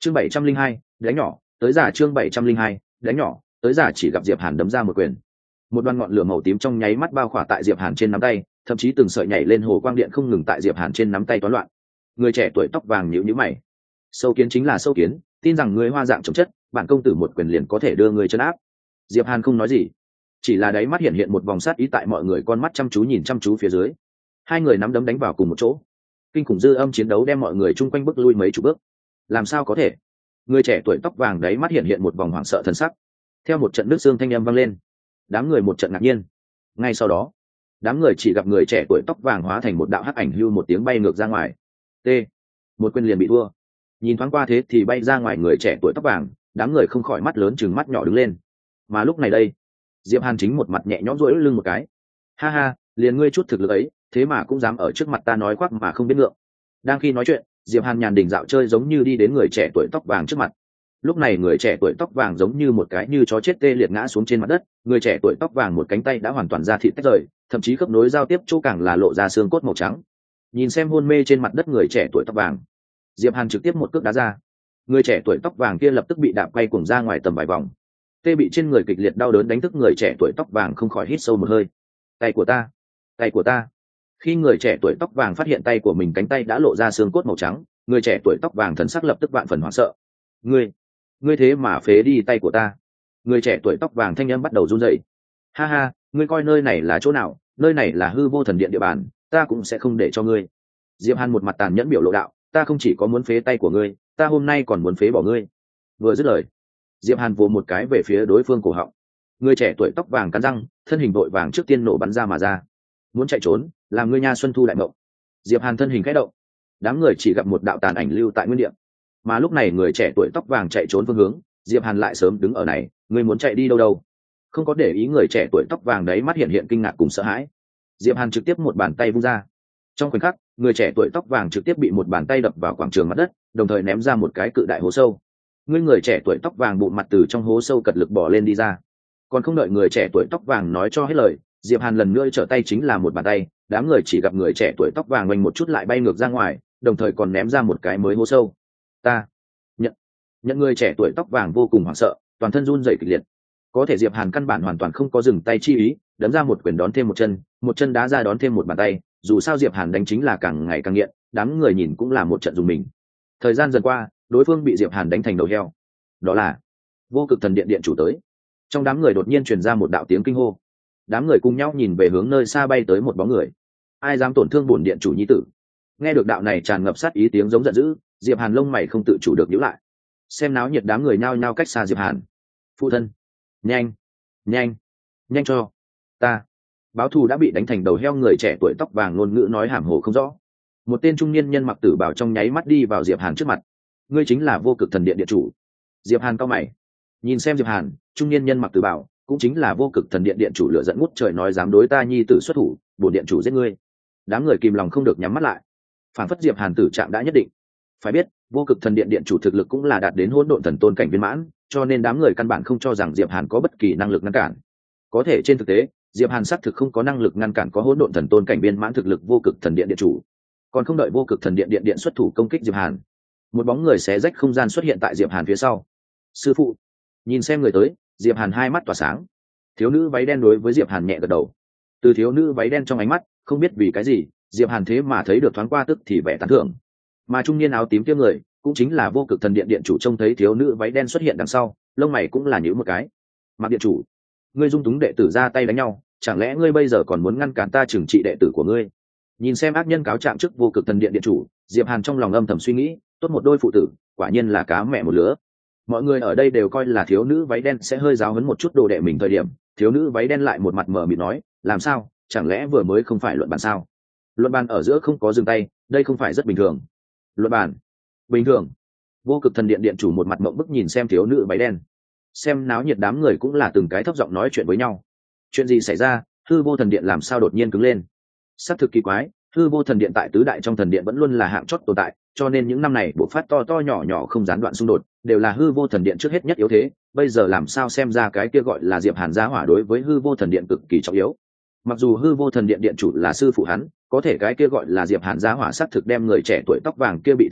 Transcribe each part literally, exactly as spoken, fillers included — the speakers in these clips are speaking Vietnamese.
chương bảy trăm linh hai đánh nhỏ tới giả chương bảy trăm linh hai đánh nhỏ tới giả chỉ gặp diệp hàn đấm ra một quyền, một đoàn ngọn lửa màu tím trong nháy mắt bao khỏa tại diệp hàn trên nắm tay, thậm chí từng sợi nhảy lên hồ quang điện không ngừng tại diệp hàn trên nắm tay toán loạn. Người trẻ tuổi tóc vàng nhíu nhíu mày. Sâu kiến chính là sâu kiến, tin rằng người hoa dạng chống chất, bản công tử một quyền liền có thể đưa người chân áp. Diệp hàn không nói gì, chỉ là đáy mắt hiện hiện một vòng sát ý tại mọi người con mắt chăm chú nhìn chăm chú phía dưới. Hai người nắm đấm đánh vào cùng một chỗ, kinh khủng dư âm chiến đấu đem mọi người chung quanh bước lui mấy chục bước. Làm sao có thể? Người trẻ tuổi tóc vàng đáy mắt hiện hiện một vòng hoảng sợ thần sắc. Theo một trận nước xương thanh âm vang lên, đám người một trận ngạc nhiên. Ngay sau đó, đám người chỉ gặp người trẻ tuổi tóc vàng hóa thành một đạo hắc ảnh hưu một tiếng bay ngược ra ngoài. T. Một quyền liền bị thua. Nhìn thoáng qua thế thì bay ra ngoài người trẻ tuổi tóc vàng, đám người không khỏi mắt lớn chừng mắt nhỏ đứng lên. Mà lúc này đây, Diệp Hàn chính một mặt nhẹ nhõm duỗi lưng một cái. Ha ha, liền ngươi chút thực lực ấy, thế mà cũng dám ở trước mặt ta nói khoác mà không biết ngượng. Đang khi nói chuyện, Diệp Hàn nhàn đình dạo chơi giống như đi đến người trẻ tuổi tóc vàng trước mặt. Lúc này người trẻ tuổi tóc vàng giống như một cái như chó chết tê liệt ngã xuống trên mặt đất, người trẻ tuổi tóc vàng một cánh tay đã hoàn toàn ra thịt tách rời, thậm chí khớp nối giao tiếp chỗ càng là lộ ra xương cốt màu trắng. Nhìn xem hôn mê trên mặt đất người trẻ tuổi tóc vàng, Diệp Hàn trực tiếp một cước đá ra. Người trẻ tuổi tóc vàng kia lập tức bị đạp quay cuồng ra ngoài tầm vài vòng. Tê bị trên người kịch liệt đau đớn đánh thức người trẻ tuổi tóc vàng không khỏi hít sâu một hơi. Tay của ta, tay của ta. Khi người trẻ tuổi tóc vàng phát hiện tay của mình cánh tay đã lộ ra xương cốt màu trắng, người trẻ tuổi tóc vàng thần sắc lập tức vạn phần hoảng sợ. Ngươi, ngươi thế mà phế đi tay của ta. Người trẻ tuổi tóc vàng thanh âm bắt đầu run rẩy. Ha ha, ngươi coi nơi này là chỗ nào? Nơi này là hư vô thần điện địa bàn, ta cũng sẽ không để cho ngươi. Diệp Hàn một mặt tàn nhẫn biểu lộ đạo, ta không chỉ có muốn phế tay của ngươi, ta hôm nay còn muốn phế bỏ ngươi. Vừa dứt lời, Diệp Hàn vồ một cái về phía đối phương cổ họng. Người trẻ tuổi tóc vàng cắn răng, thân hình vội vàng trước tiên nổ bắn ra mà ra. Muốn chạy trốn, làm ngươi nha xuân thu đại mộng. Diệp Hàn thân hình khẽ động, đám người chỉ gặp một đạo tàn ảnh lưu tại nguyên địa. Mà lúc này người trẻ tuổi tóc vàng chạy trốn phương hướng, Diệp Hàn lại sớm đứng ở này, ngươi muốn chạy đi đâu đâu? Không có để ý người trẻ tuổi tóc vàng đấy mắt hiện hiện kinh ngạc cùng sợ hãi. Diệp Hàn trực tiếp một bàn tay vung ra. Trong khoảnh khắc, người trẻ tuổi tóc vàng trực tiếp bị một bàn tay đập vào quảng trường mặt đất, đồng thời ném ra một cái cự đại hố sâu. Người người trẻ tuổi tóc vàng bụng mặt từ trong hố sâu cật lực bỏ lên đi ra. Còn không đợi người trẻ tuổi tóc vàng nói cho hết lời, Diệp Hàn lần nữa trở tay chính là một bàn tay, đám người chỉ gặp người trẻ tuổi tóc vàng oanh một chút lại bay ngược ra ngoài, đồng thời còn ném ra một cái mới hố sâu. Ta nhận nhận người trẻ tuổi tóc vàng vô cùng hoảng sợ, toàn thân run rẩy kịch liệt. Có thể Diệp Hàn căn bản hoàn toàn không có dừng tay chi ý, đấm ra một quyền đón thêm một chân, một chân đá ra đón thêm một bàn tay, dù sao Diệp Hàn đánh chính là càng ngày càng nghiện, đám người nhìn cũng là một trận dùng mình. Thời gian dần qua, đối phương bị Diệp Hàn đánh thành đầu heo. Đó là Vô Cực Thần Điện điện chủ tới. Trong đám người đột nhiên truyền ra một đạo tiếng kinh hô. Đám người cùng nhau nhìn về hướng nơi xa bay tới một bóng người. Ai dám tổn thương bổn điện chủ nhi tử? Nghe được đạo này tràn ngập sát ý tiếng giống giận dữ, Diệp Hàn lông mày không tự chủ được nhíu lại. Xem náo nhiệt đám người nhao nhao cách xa Diệp Hàn. Phụ thân, nhanh, nhanh, nhanh cho ta. Báo thù đã bị đánh thành đầu heo người trẻ tuổi tóc vàng ngôn ngữ nói hàm hồ không rõ. Một tên trung niên nhân mặc tử bào trong nháy mắt đi vào Diệp Hàn trước mặt. Ngươi chính là Vô Cực Thần Điện điện chủ? Diệp Hàn cau mày, nhìn xem Diệp Hàn, trung niên nhân mặc tử bào cũng chính là Vô Cực Thần Điện điện chủ lửa giận ngút trời nói dám đối ta nhi tử xuất thủ, bổn điện chủ giết ngươi. Đám người kìm lòng không được nhắm mắt lại. Phản phất Diệp Hàn tử trạng đã nhất định. Phải biết, Vô Cực Thần Điện điện chủ thực lực cũng là đạt đến hỗn độn thần tôn cảnh viên mãn, cho nên đám người căn bản không cho rằng Diệp Hàn có bất kỳ năng lực ngăn cản. Có thể trên thực tế, Diệp Hàn xác thực không có năng lực ngăn cản có hỗn độn thần tôn cảnh viên mãn thực lực Vô Cực Thần Điện điện chủ. Còn không đợi Vô Cực Thần Điện điện điện xuất thủ công kích Diệp Hàn, một bóng người xé rách không gian xuất hiện tại Diệp Hàn phía sau. Sư phụ, nhìn xem người tới, Diệp Hàn hai mắt tỏa sáng. Thiếu nữ váy đen đối với Diệp Hàn nhẹ gật đầu. Từ thiếu nữ váy đen trong ánh mắt, không biết vì cái gì, Diệp Hàn thế mà thấy được thoáng qua tức thì vẻ tán thưởng. Mà trung niên áo tím kia người, cũng chính là Vô Cực Thần Điện điện chủ trông thấy thiếu nữ váy đen xuất hiện đằng sau, lông mày cũng là nhíu một cái. Mạc điện chủ, ngươi dung túng đệ tử ra tay đánh nhau, chẳng lẽ ngươi bây giờ còn muốn ngăn cản ta trừng trị đệ tử của ngươi? Nhìn xem ác nhân cáo trạng trước Vô Cực Thần Điện điện chủ, Diệp Hàn trong lòng âm thầm suy nghĩ, tốt một đôi phụ tử, quả nhiên là cá mẹ một lứa. Mọi người ở đây đều coi là thiếu nữ váy đen sẽ hơi giáo huấn một chút đồ đệ mình thời điểm, thiếu nữ váy đen lại một mặt mờ mịt nói, làm sao, chẳng lẽ vừa mới không phải luận bàn sao? Luận bàn ở giữa không có dừng tay, đây không phải rất bình thường? Luận bàn bình thường? Vô Cực Thần Điện điện chủ một mặt mộng bức nhìn xem thiếu nữ váy đen. Xem náo nhiệt đám người cũng là từng cái thấp giọng nói chuyện với nhau. Chuyện gì xảy ra? Hư Vô Thần Điện làm sao đột nhiên cứng lên? Sắc thực kỳ quái, Hư Vô Thần Điện tại tứ đại trong thần điện vẫn luôn là hạng chót tồn tại, cho nên những năm này bộ phát to to nhỏ nhỏ không gián đoạn xung đột, đều là Hư Vô Thần Điện trước hết nhất yếu thế, bây giờ làm sao xem ra cái kia gọi là Diệp Hàn gia hỏa đối với Hư Vô Thần Điện cực kỳ trọng yếu. Mặc dù Hư Vô Thần Điện điện chủ là sư phụ hắn, có thể cái kia gọi là Diệp Hàn gia hỏa xác thực đem người trẻ tuổi tóc vàng kia bị thương nặng,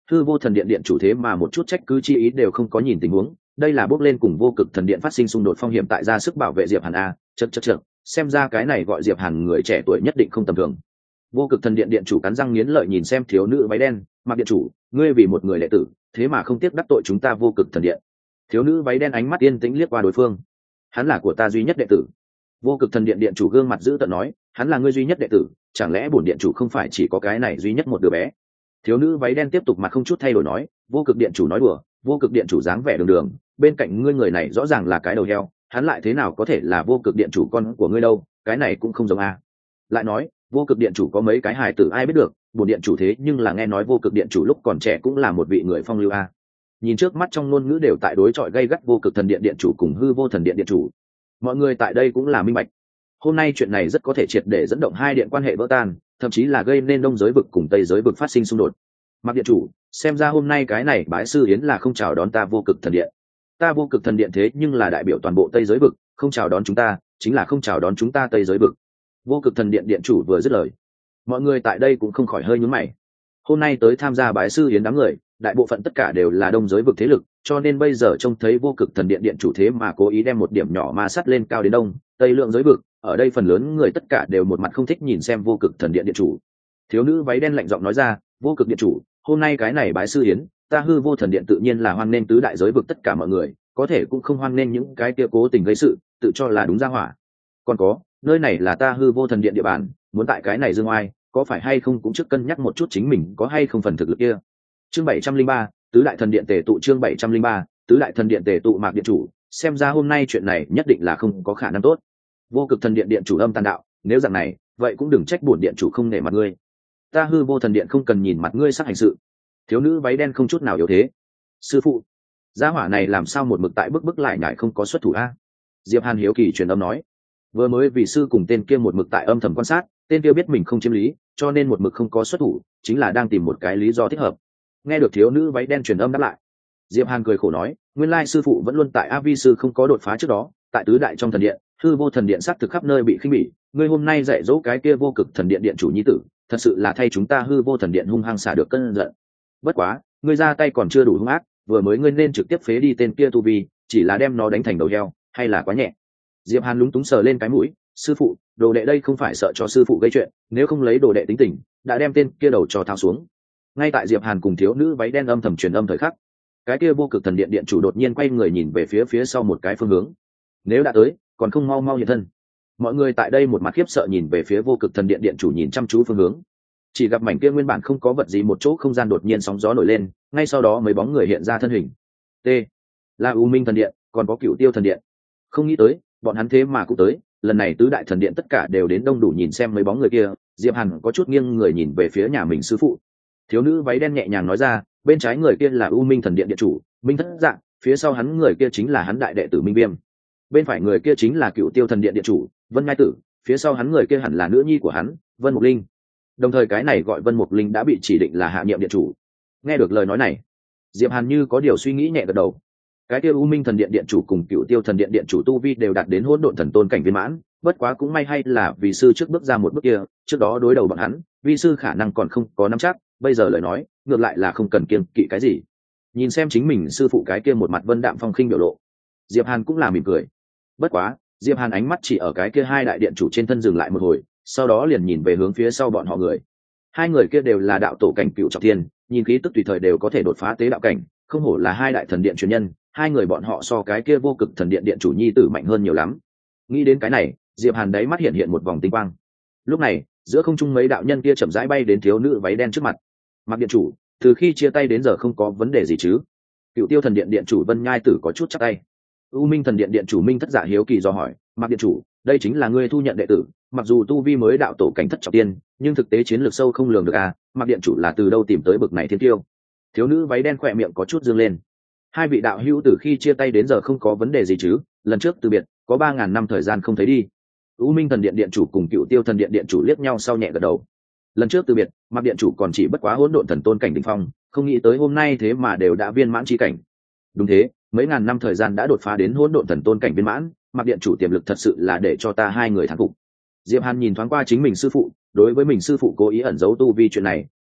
hư vô thần điện điện chủ thế mà một chút trách cứ chi ý đều không có nhìn tình huống, đây là bước lên cùng vô cực thần điện phát sinh xung đột phong hiểm tại ra sức bảo vệ Diệp Hàn a. Chậc chậc chậc, xem ra cái này gọi Diệp Hàn người trẻ tuổi nhất định không tầm thường. Vô cực thần điện điện chủ cắn răng nghiến lợi nhìn xem thiếu nữ váy đen, Mặc điện chủ, ngươi vì một người đệ tử, thế mà không tiếc đắc tội chúng ta vô cực thần điện. Thiếu nữ váy đen ánh mắt yên tĩnh liếc qua đối phương. Hắn là của ta duy nhất đệ tử. Vô cực thần điện điện chủ gương mặt dữ tợn nói, hắn là ngươi duy nhất đệ tử, chẳng lẽ bổn điện chủ không phải chỉ có cái này duy nhất một đứa bé? Thiếu nữ váy đen tiếp tục mặt không chút thay đổi nói, vô cực điện chủ nói đùa, vô cực điện chủ dáng vẻ đường đường, bên cạnh ngươi người này rõ ràng là cái đầu heo, hắn lại thế nào có thể là vô cực điện chủ con của ngươi đâu, cái này cũng không giống a. Lại nói, vô cực điện chủ có mấy cái hài tử ai biết được, bổn điện chủ thế nhưng là nghe nói vô cực điện chủ lúc còn trẻ cũng là một vị người phong lưu a. Nhìn trước mắt trong ngôn ngữ đều tại đối chọi gay gắt vô cực thần điện điện chủ cùng hư vô thần điện điện chủ, mọi người tại đây cũng là minh bạch. Hôm nay chuyện này rất có thể triệt để dẫn động hai điện quan hệ vỡ tan, thậm chí là gây nên đông giới vực cùng tây giới vực phát sinh xung đột. Mặc điện chủ, xem ra hôm nay cái này bái sư yến là không chào đón ta vô cực thần điện. Ta vô cực thần điện thế nhưng là đại biểu toàn bộ tây giới vực, không chào đón chúng ta chính là không chào đón chúng ta tây giới vực. Vô cực thần điện điện chủ vừa dứt lời, mọi người tại đây cũng không khỏi hơi nhướng mày. Hôm nay tới tham gia bái sư yến đám người, đại bộ phận tất cả đều là đông giới vực thế lực, cho nên bây giờ trông thấy vô cực thần điện điện chủ thế mà cố ý đem một điểm nhỏ ma sát lên cao đến đông tây lượng giới vực, ở đây phần lớn người tất cả đều một mặt không thích nhìn xem vô cực thần điện điện chủ. Thiếu nữ váy đen lạnh giọng nói ra, vô cực điện chủ, hôm nay cái này bái sư yến, ta hư vô thần điện tự nhiên là hoan nghênh tứ đại giới vực tất cả mọi người, có thể cũng không hoan nghênh những cái kia cố tình gây sự, tự cho là đúng ra hỏa. Còn có, nơi này là ta hư vô thần điện địa bàn, muốn tại cái này dương oai, có phải hay không cũng trước cân nhắc một chút chính mình có hay không phần thực lực kia. Chương bảy trăm linh ba, tứ đại thần điện tề tụ. Chương bảy trăm linh ba, tứ đại thần điện tề tụ. Mạc điện chủ, xem ra hôm nay chuyện này nhất định là không có khả năng tốt. Vô cực thần điện điện chủ âm tàn đạo, nếu dạng này, vậy cũng đừng trách bổn điện chủ không nể mặt ngươi. Ta hư vô thần điện không cần nhìn mặt ngươi sắc hành sự. Thiếu nữ váy đen không chút nào yếu thế. Sư phụ, gia hỏa này làm sao một mực tại bức bức lại nhải không có xuất thủ a? Diệp Hàn hiếu kỳ truyền âm nói, vừa mới vì sư cùng tên kia một mực tại âm thầm quan sát, tên kia biết mình không chiếm lý, cho nên một mực không có xuất thủ, chính là đang tìm một cái lý do thích hợp. Nghe được thiếu nữ váy đen truyền âm đáp lại, Diệp Hàn cười khổ nói, nguyên lai sư phụ vẫn luôn tại A Vi sư không có đột phá trước đó, tại tứ đại trong thần điện, hư vô thần điện sát thực khắp nơi bị khinh bỉ, ngươi hôm nay dạy dỗ cái kia vô cực thần điện điện chủ nhi tử, thật sự là thay chúng ta hư vô thần điện hung hăng xả được cơn giận. Bất quá, ngươi ra tay còn chưa đủ hung ác, vừa mới ngươi nên trực tiếp phế đi tên kia tu vi, chỉ là đem nó đánh thành đầu heo, hay là quá nhẹ. Diệp Hàn lúng túng sờ lên cái mũi, sư phụ, đồ đệ đây không phải sợ cho sư phụ gây chuyện, nếu không lấy đồ đệ tính tình, đã đem tên kia đầu cho thao xuống. Ngay tại Diệp Hàn cùng thiếu nữ váy đen âm thầm truyền âm thời khắc, cái kia vô cực thần điện điện chủ đột nhiên quay người nhìn về phía phía sau một cái phương hướng. Nếu đã tới, còn không mau mau hiện thân. Mọi người tại đây một mặt khiếp sợ nhìn về phía vô cực thần điện điện chủ nhìn chăm chú phương hướng. Chỉ gặp mảnh kia nguyên bản không có vật gì một chỗ không gian đột nhiên sóng gió nổi lên, ngay sau đó mấy bóng người hiện ra thân hình. T. Là U Minh thần điện, còn có Cửu Tiêu thần điện. Không nghĩ tới, bọn hắn thế mà cũng tới, lần này tứ đại thần điện tất cả đều đến đông đủ nhìn xem mấy bóng người kia. Diệp Hàn có chút nghiêng người nhìn về phía nhà mình sư phụ. Thiếu nữ váy đen nhẹ nhàng nói ra, bên trái người kia là U Minh thần điện điện chủ Minh Thất Dạng, phía sau hắn người kia chính là hắn đại đệ tử Minh Viêm, bên phải người kia chính là Cửu Tiêu thần điện điện chủ Vân Ngai Tử, phía sau hắn người kia hẳn là nữ nhi của hắn Vân Mục Linh. Đồng thời cái này gọi Vân Mục Linh đã bị chỉ định là hạ nhiệm điện chủ. Nghe được lời nói này, Diệp Hàn như có điều suy nghĩ nhẹ gật đầu. Cái kia U Minh thần điện điện chủ cùng Cửu Tiêu thần điện điện chủ tu vi đều đạt đến hỗn độn thần tôn cảnh viên mãn, bất quá cũng may hay là vì sư trước bước ra một bước kia, trước đó đối đầu bọn hắn, vi sư khả năng còn không có nắm chắc, bây giờ lời nói, ngược lại là không cần kiêng kỵ cái gì. Nhìn xem chính mình sư phụ cái kia một mặt vân đạm phong khinh biểu lộ, Diệp Hàn cũng là mỉm cười. Bất quá, Diệp Hàn ánh mắt chỉ ở cái kia hai đại điện chủ trên thân dừng lại một hồi, sau đó liền nhìn về hướng phía sau bọn họ người. Hai người kia đều là đạo tổ cảnh cựu trọng thiên, nhìn khí tức tùy thời đều có thể đột phá tế đạo cảnh, không hổ là hai đại thần điện truyền nhân, hai người bọn họ so cái kia vô cực thần điện điện chủ nhi tử mạnh hơn nhiều lắm. Nghĩ đến cái này, Diệp Hàn đáy mắt hiện hiện một vòng tinh quang. Lúc này, giữa không trung mấy đạo nhân kia chậm rãi bay đến thiếu nữ váy đen trước mặt. Mặc điện chủ, từ khi chia tay đến giờ không có vấn đề gì chứ? Cựu Tiêu thần điện điện chủ Vân Nhai Tử có chút chắc tay. U Minh thần điện điện chủ Minh Thất Dạ hiếu kỳ do hỏi, Mặc điện chủ, đây chính là ngươi thu nhận đệ tử, mặc dù tu vi mới đạo tổ cảnh thất trọng tiên, nhưng thực tế chiến lược sâu không lường được à? Mặc điện chủ là từ đâu tìm tới bực này thiên tiêu? Thiếu nữ váy đen khỏe miệng có chút dương lên. Hai vị đạo hữu từ khi chia tay đến giờ không có vấn đề gì chứ? Lần trước từ biệt, có ba ngàn năm thời gian không thấy đi. U Minh thần điện điện chủ cùng Cựu Tiêu thần điện điện chủ liếc nhau sau nhẹ gật đầu. Lần trước từ biệt, Mặc điện chủ còn chỉ bất quá hỗn độn thần tôn cảnh đỉnh phong, không nghĩ tới hôm nay thế mà đều đã viên mãn chi cảnh. Đúng thế, mấy ngàn năm thời gian đã đột phá đến hỗn độn thần tôn cảnh viên mãn, Mặc điện chủ tiềm lực thật sự là để cho ta hai người thán phục. Diệp Hàn nhìn thoáng qua chính mình sư phụ, đối với mình sư phụ cố ý ẩn giấu tu vi chuyện này,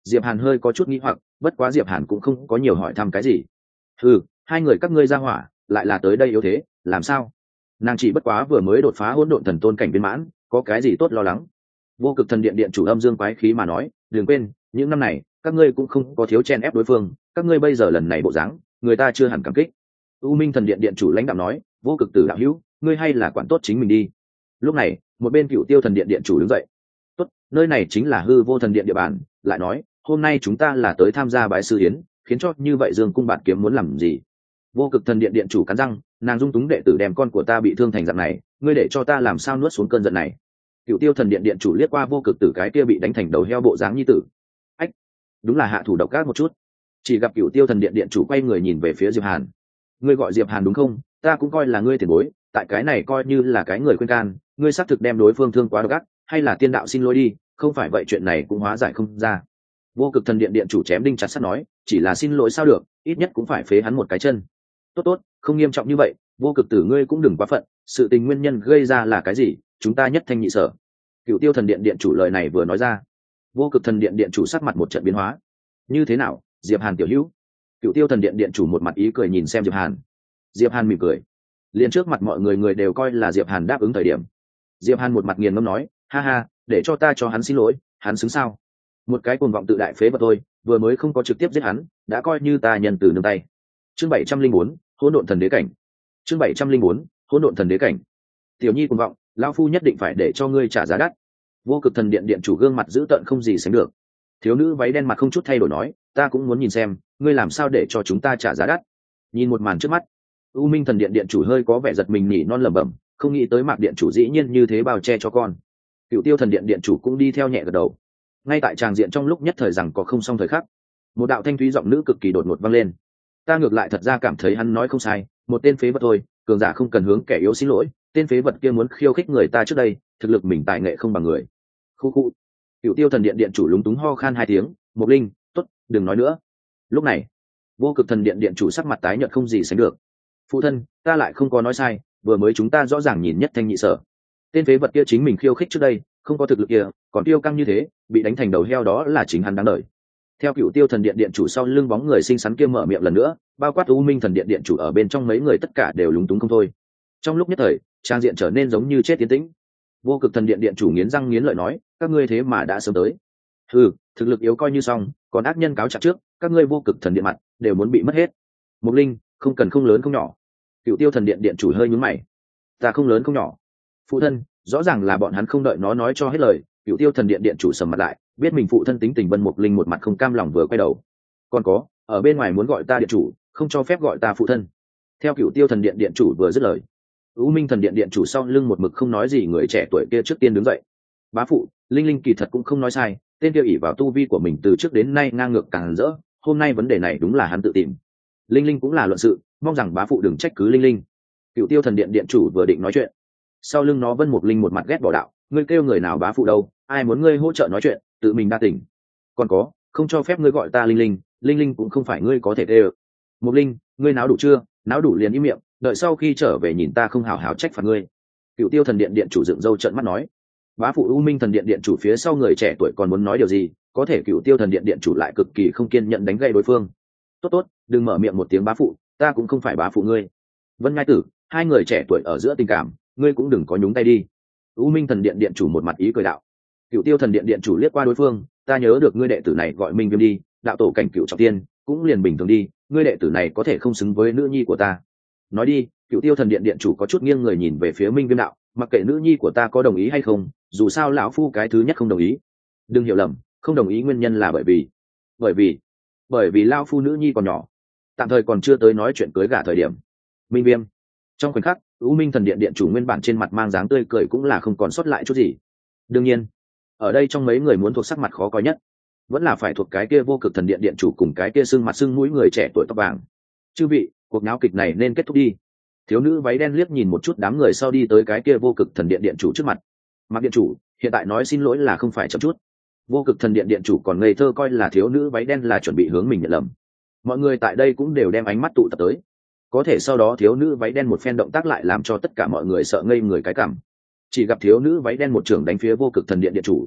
Diệp Hàn hơi có chút nghi hoặc, bất quá Diệp Hàn cũng không có nhiều hỏi thăm cái gì. Ừ, hai người các ngươi ra hỏa lại là tới đây yếu thế, làm sao? Nàng chỉ bất quá vừa mới đột phá hỗn độn thần tôn cảnh viên mãn, có cái gì tốt lo lắng? Vô cực thần điện điện chủ âm dương quái khí mà nói, đừng quên, những năm này các ngươi cũng không có thiếu chen ép đối phương, các ngươi bây giờ lần này bộ dáng, người ta chưa hẳn cảm kích. U Minh thần điện điện chủ lãnh đạo nói, vô cực tử đạo hữu, ngươi hay là quản tốt chính mình đi. Lúc này, một bên Cựu Tiêu thần điện điện chủ đứng dậy. Tốt, nơi này chính là hư vô thần điện địa bàn, lại nói, hôm nay chúng ta là tới tham gia bái sư yến, khiến cho như vậy Dương cung bạt kiếm muốn làm gì? Vô cực thần điện điện chủ cắn răng, nàng dung túng đệ tử đem con của ta bị thương thành dạng này, ngươi để cho ta làm sao nuốt xuống cơn giận này? Cựu Tiêu thần điện điện chủ liếc qua vô cực tử cái kia bị đánh thành đầu heo bộ dáng như tử. Ách, đúng là hạ thủ độc ác một chút. Chỉ gặp Cựu Tiêu thần điện điện chủ quay người nhìn về phía Diệp Hàn. Ngươi gọi Diệp Hàn đúng không? Ta cũng coi là ngươi tiền bối, tại cái này coi như là cái người khuyên can, ngươi xác thực đem đối phương thương quá độc ác, hay là tiên đạo xin lỗi đi, không phải vậy chuyện này cũng hóa giải không ra. Vô cực thần điện điện chủ chém đinh chặt sắt nói, chỉ là xin lỗi sao được, ít nhất cũng phải phế hắn một cái chân. Tốt tốt, không nghiêm trọng như vậy, vô cực tử ngươi cũng đừng quá phận, sự tình nguyên nhân gây ra là cái gì, chúng ta nhất thanh nhị sở. Cựu Tiêu thần điện điện chủ lời này vừa nói ra, vô cực thần điện điện chủ sắc mặt một trận biến hóa. Như thế nào, Diệp Hàn tiểu hữu? Cựu Tiêu thần điện điện chủ một mặt ý cười nhìn xem Diệp Hàn. Diệp Hàn mỉm cười, liền trước mặt mọi người người đều coi là Diệp Hàn đáp ứng thời điểm. Diệp Hàn một mặt nghiền ngẫm nói, ha ha, để cho ta cho hắn xin lỗi, hắn xứng sao? Một cái cuồng vọng tự đại phế vật thôi, vừa mới không có trực tiếp giết hắn, đã coi như ta nhân từ nương tay. Chương bảy trăm linh bốn, hỗn độn thần đế cảnh. Chương bảy trăm linh bốn, hỗn độn thần đế cảnh. Tiểu nhi cuồng vọng, lão phu nhất định phải để cho ngươi trả giá đắt. Vô cực thần điện điện chủ gương mặt dữ tợn không gì sánh được. Thiếu nữ váy đen mặt không chút thay đổi nói, ta cũng muốn nhìn xem, ngươi làm sao để cho chúng ta trả giá đắt. Nhìn một màn trước mắt, U Minh thần điện điện chủ hơi có vẻ giật mình nhỉ non lẩm bẩm, không nghĩ tới Mạc điện chủ dĩ nhiên như thế bao che cho con. Cựu Tiêu thần điện điện chủ cũng đi theo nhẹ gật đầu. Ngay tại tràng diện trong lúc nhất thời rằng có không xong thời khắc, một đạo thanh thúy giọng nữ cực kỳ đột ngột vang lên. Ta ngược lại thật ra cảm thấy hắn nói không sai, một tên phế vật thôi, cường giả không cần hướng kẻ yếu xin lỗi, tên phế vật kia muốn khiêu khích người ta trước đây, thực lực mình tài nghệ không bằng người. Khu khu. Cựu Tiêu thần điện điện chủ lúng túng ho khan hai tiếng, Mộc Linh, tốt, đừng nói nữa. Lúc này, Vô Cực thần điện điện chủ sắc mặt tái nhợt không gì sánh được. Phụ thân, ta lại không có nói sai, vừa mới chúng ta rõ ràng nhìn nhất thanh nhị sở. Tên phế vật kia chính mình khiêu khích trước đây, không có thực lực kia, còn tiêu căng như thế, bị đánh thành đầu heo đó là chính hắn đáng đợi. Theo Cựu Tiêu thần điện điện chủ sau lưng bóng người xinh xắn kia mở miệng lần nữa, bao quát U Minh thần điện điện chủ ở bên trong mấy người tất cả đều lúng túng không thôi. Trong lúc nhất thời, trang diện trở nên giống như chết tiến tĩnh. Vô Cực thần điện điện chủ nghiến răng nghiến lợi nói, các ngươi thế mà đã sớm tới. Ừ, thực lực yếu coi như xong, còn ác nhân cáo trạng trước, các ngươi Vô Cực thần điện mặt đều muốn bị mất hết. Mục Linh, không cần không lớn không nhỏ. Cựu Tiêu thần điện điện chủ hơi nhướng mày. Ta không lớn không nhỏ. Phụ thân, rõ ràng là bọn hắn không đợi nó nói cho hết lời. Cựu Tiêu thần điện điện chủ sầm mặt lại, biết mình phụ thân tính tình Vân Mục Linh một mặt không cam lòng vừa quay đầu. Còn có, ở bên ngoài muốn gọi ta điện chủ, không cho phép gọi ta phụ thân. Theo Cựu Tiêu thần điện điện chủ vừa dứt lời, U Minh thần điện điện chủ sau lưng một mực không nói gì người trẻ tuổi kia trước tiên đứng dậy. Bá phụ, Linh Linh kỳ thật cũng không nói sai, tên kia ỷ vào tu vi của mình từ trước đến nay ngang ngược càng rỡ, hôm nay vấn đề này đúng là hắn tự tìm. Linh Linh cũng là luận sự, mong rằng bá phụ đừng trách cứ Linh Linh. Cựu Tiêu thần điện điện chủ vừa định nói chuyện, sau lưng nó Vân Mục Linh một mặt ghét bỏ đạo, ngươi kêu người nào bá phụ đâu, ai muốn ngươi hỗ trợ nói chuyện, tự mình đa tỉnh. Còn có, không cho phép ngươi gọi ta Linh Linh, Linh Linh cũng không phải ngươi có thể kêu. Mục Linh, ngươi náo đủ chưa? Náo đủ liền im miệng, đợi sau khi trở về nhìn ta không hào hào trách phạt ngươi. Cựu Tiêu thần điện điện chủ dựng râu trợn mắt nói. Bá phụ U Minh thần điện điện chủ phía sau người trẻ tuổi còn muốn nói điều gì, có thể Cựu Tiêu thần điện điện chủ lại cực kỳ không kiên nhẫn đánh gậy đối phương. Tốt tốt, đừng mở miệng một tiếng bá phụ, ta cũng không phải bá phụ ngươi. Vân Ngai Tử, hai người trẻ tuổi ở giữa tình cảm, ngươi cũng đừng có nhúng tay đi. U Minh thần điện điện chủ một mặt ý cười đạo. Cựu Tiêu thần điện điện chủ liếc qua đối phương, ta nhớ được ngươi đệ tử này gọi Minh Viêm đi, đạo tổ cảnh cựu trọng tiên, cũng liền bình thường đi, ngươi đệ tử này có thể không xứng với nữ nhi của ta. Nói đi, Cựu Tiêu thần điện điện chủ có chút nghiêng người nhìn về phía Minh Viêm đạo, mặc kệ nữ nhi của ta có đồng ý hay không, dù sao lão phu cái thứ nhất không đồng ý. Đừng hiểu lầm, không đồng ý nguyên nhân là bởi vì bởi vì bởi vì lão phu nữ nhi còn nhỏ, tạm thời còn chưa tới nói chuyện cưới gả thời điểm. Minh Viêm. Trong khoảnh khắc, U Minh thần điện điện chủ nguyên bản trên mặt mang dáng tươi cười cũng là không còn sót lại chút gì. Đương nhiên, ở đây trong mấy người muốn thuộc sắc mặt khó coi nhất, vẫn là phải thuộc cái kia Vô Cực thần điện điện chủ cùng cái kia sưng mặt sưng mũi người trẻ tuổi tóc vàng. Chư vị, cuộc náo kịch này nên kết thúc đi. Thiếu nữ váy đen liếc nhìn một chút đám người sau đi tới cái kia Vô Cực thần điện điện chủ trước mặt. Mạc điện chủ, hiện tại nói xin lỗi là không phải chậm chút. Vô Cực thần điện điện chủ còn ngây thơ coi là thiếu nữ váy đen là chuẩn bị hướng mình nhận lầm. Mọi người tại đây cũng đều đem ánh mắt tụ tập tới. Có thể sau đó thiếu nữ váy đen một phen động tác lại làm cho tất cả mọi người sợ ngây người cái cảm. Chỉ gặp thiếu nữ váy đen một trưởng đánh phía Vô Cực thần điện điện chủ.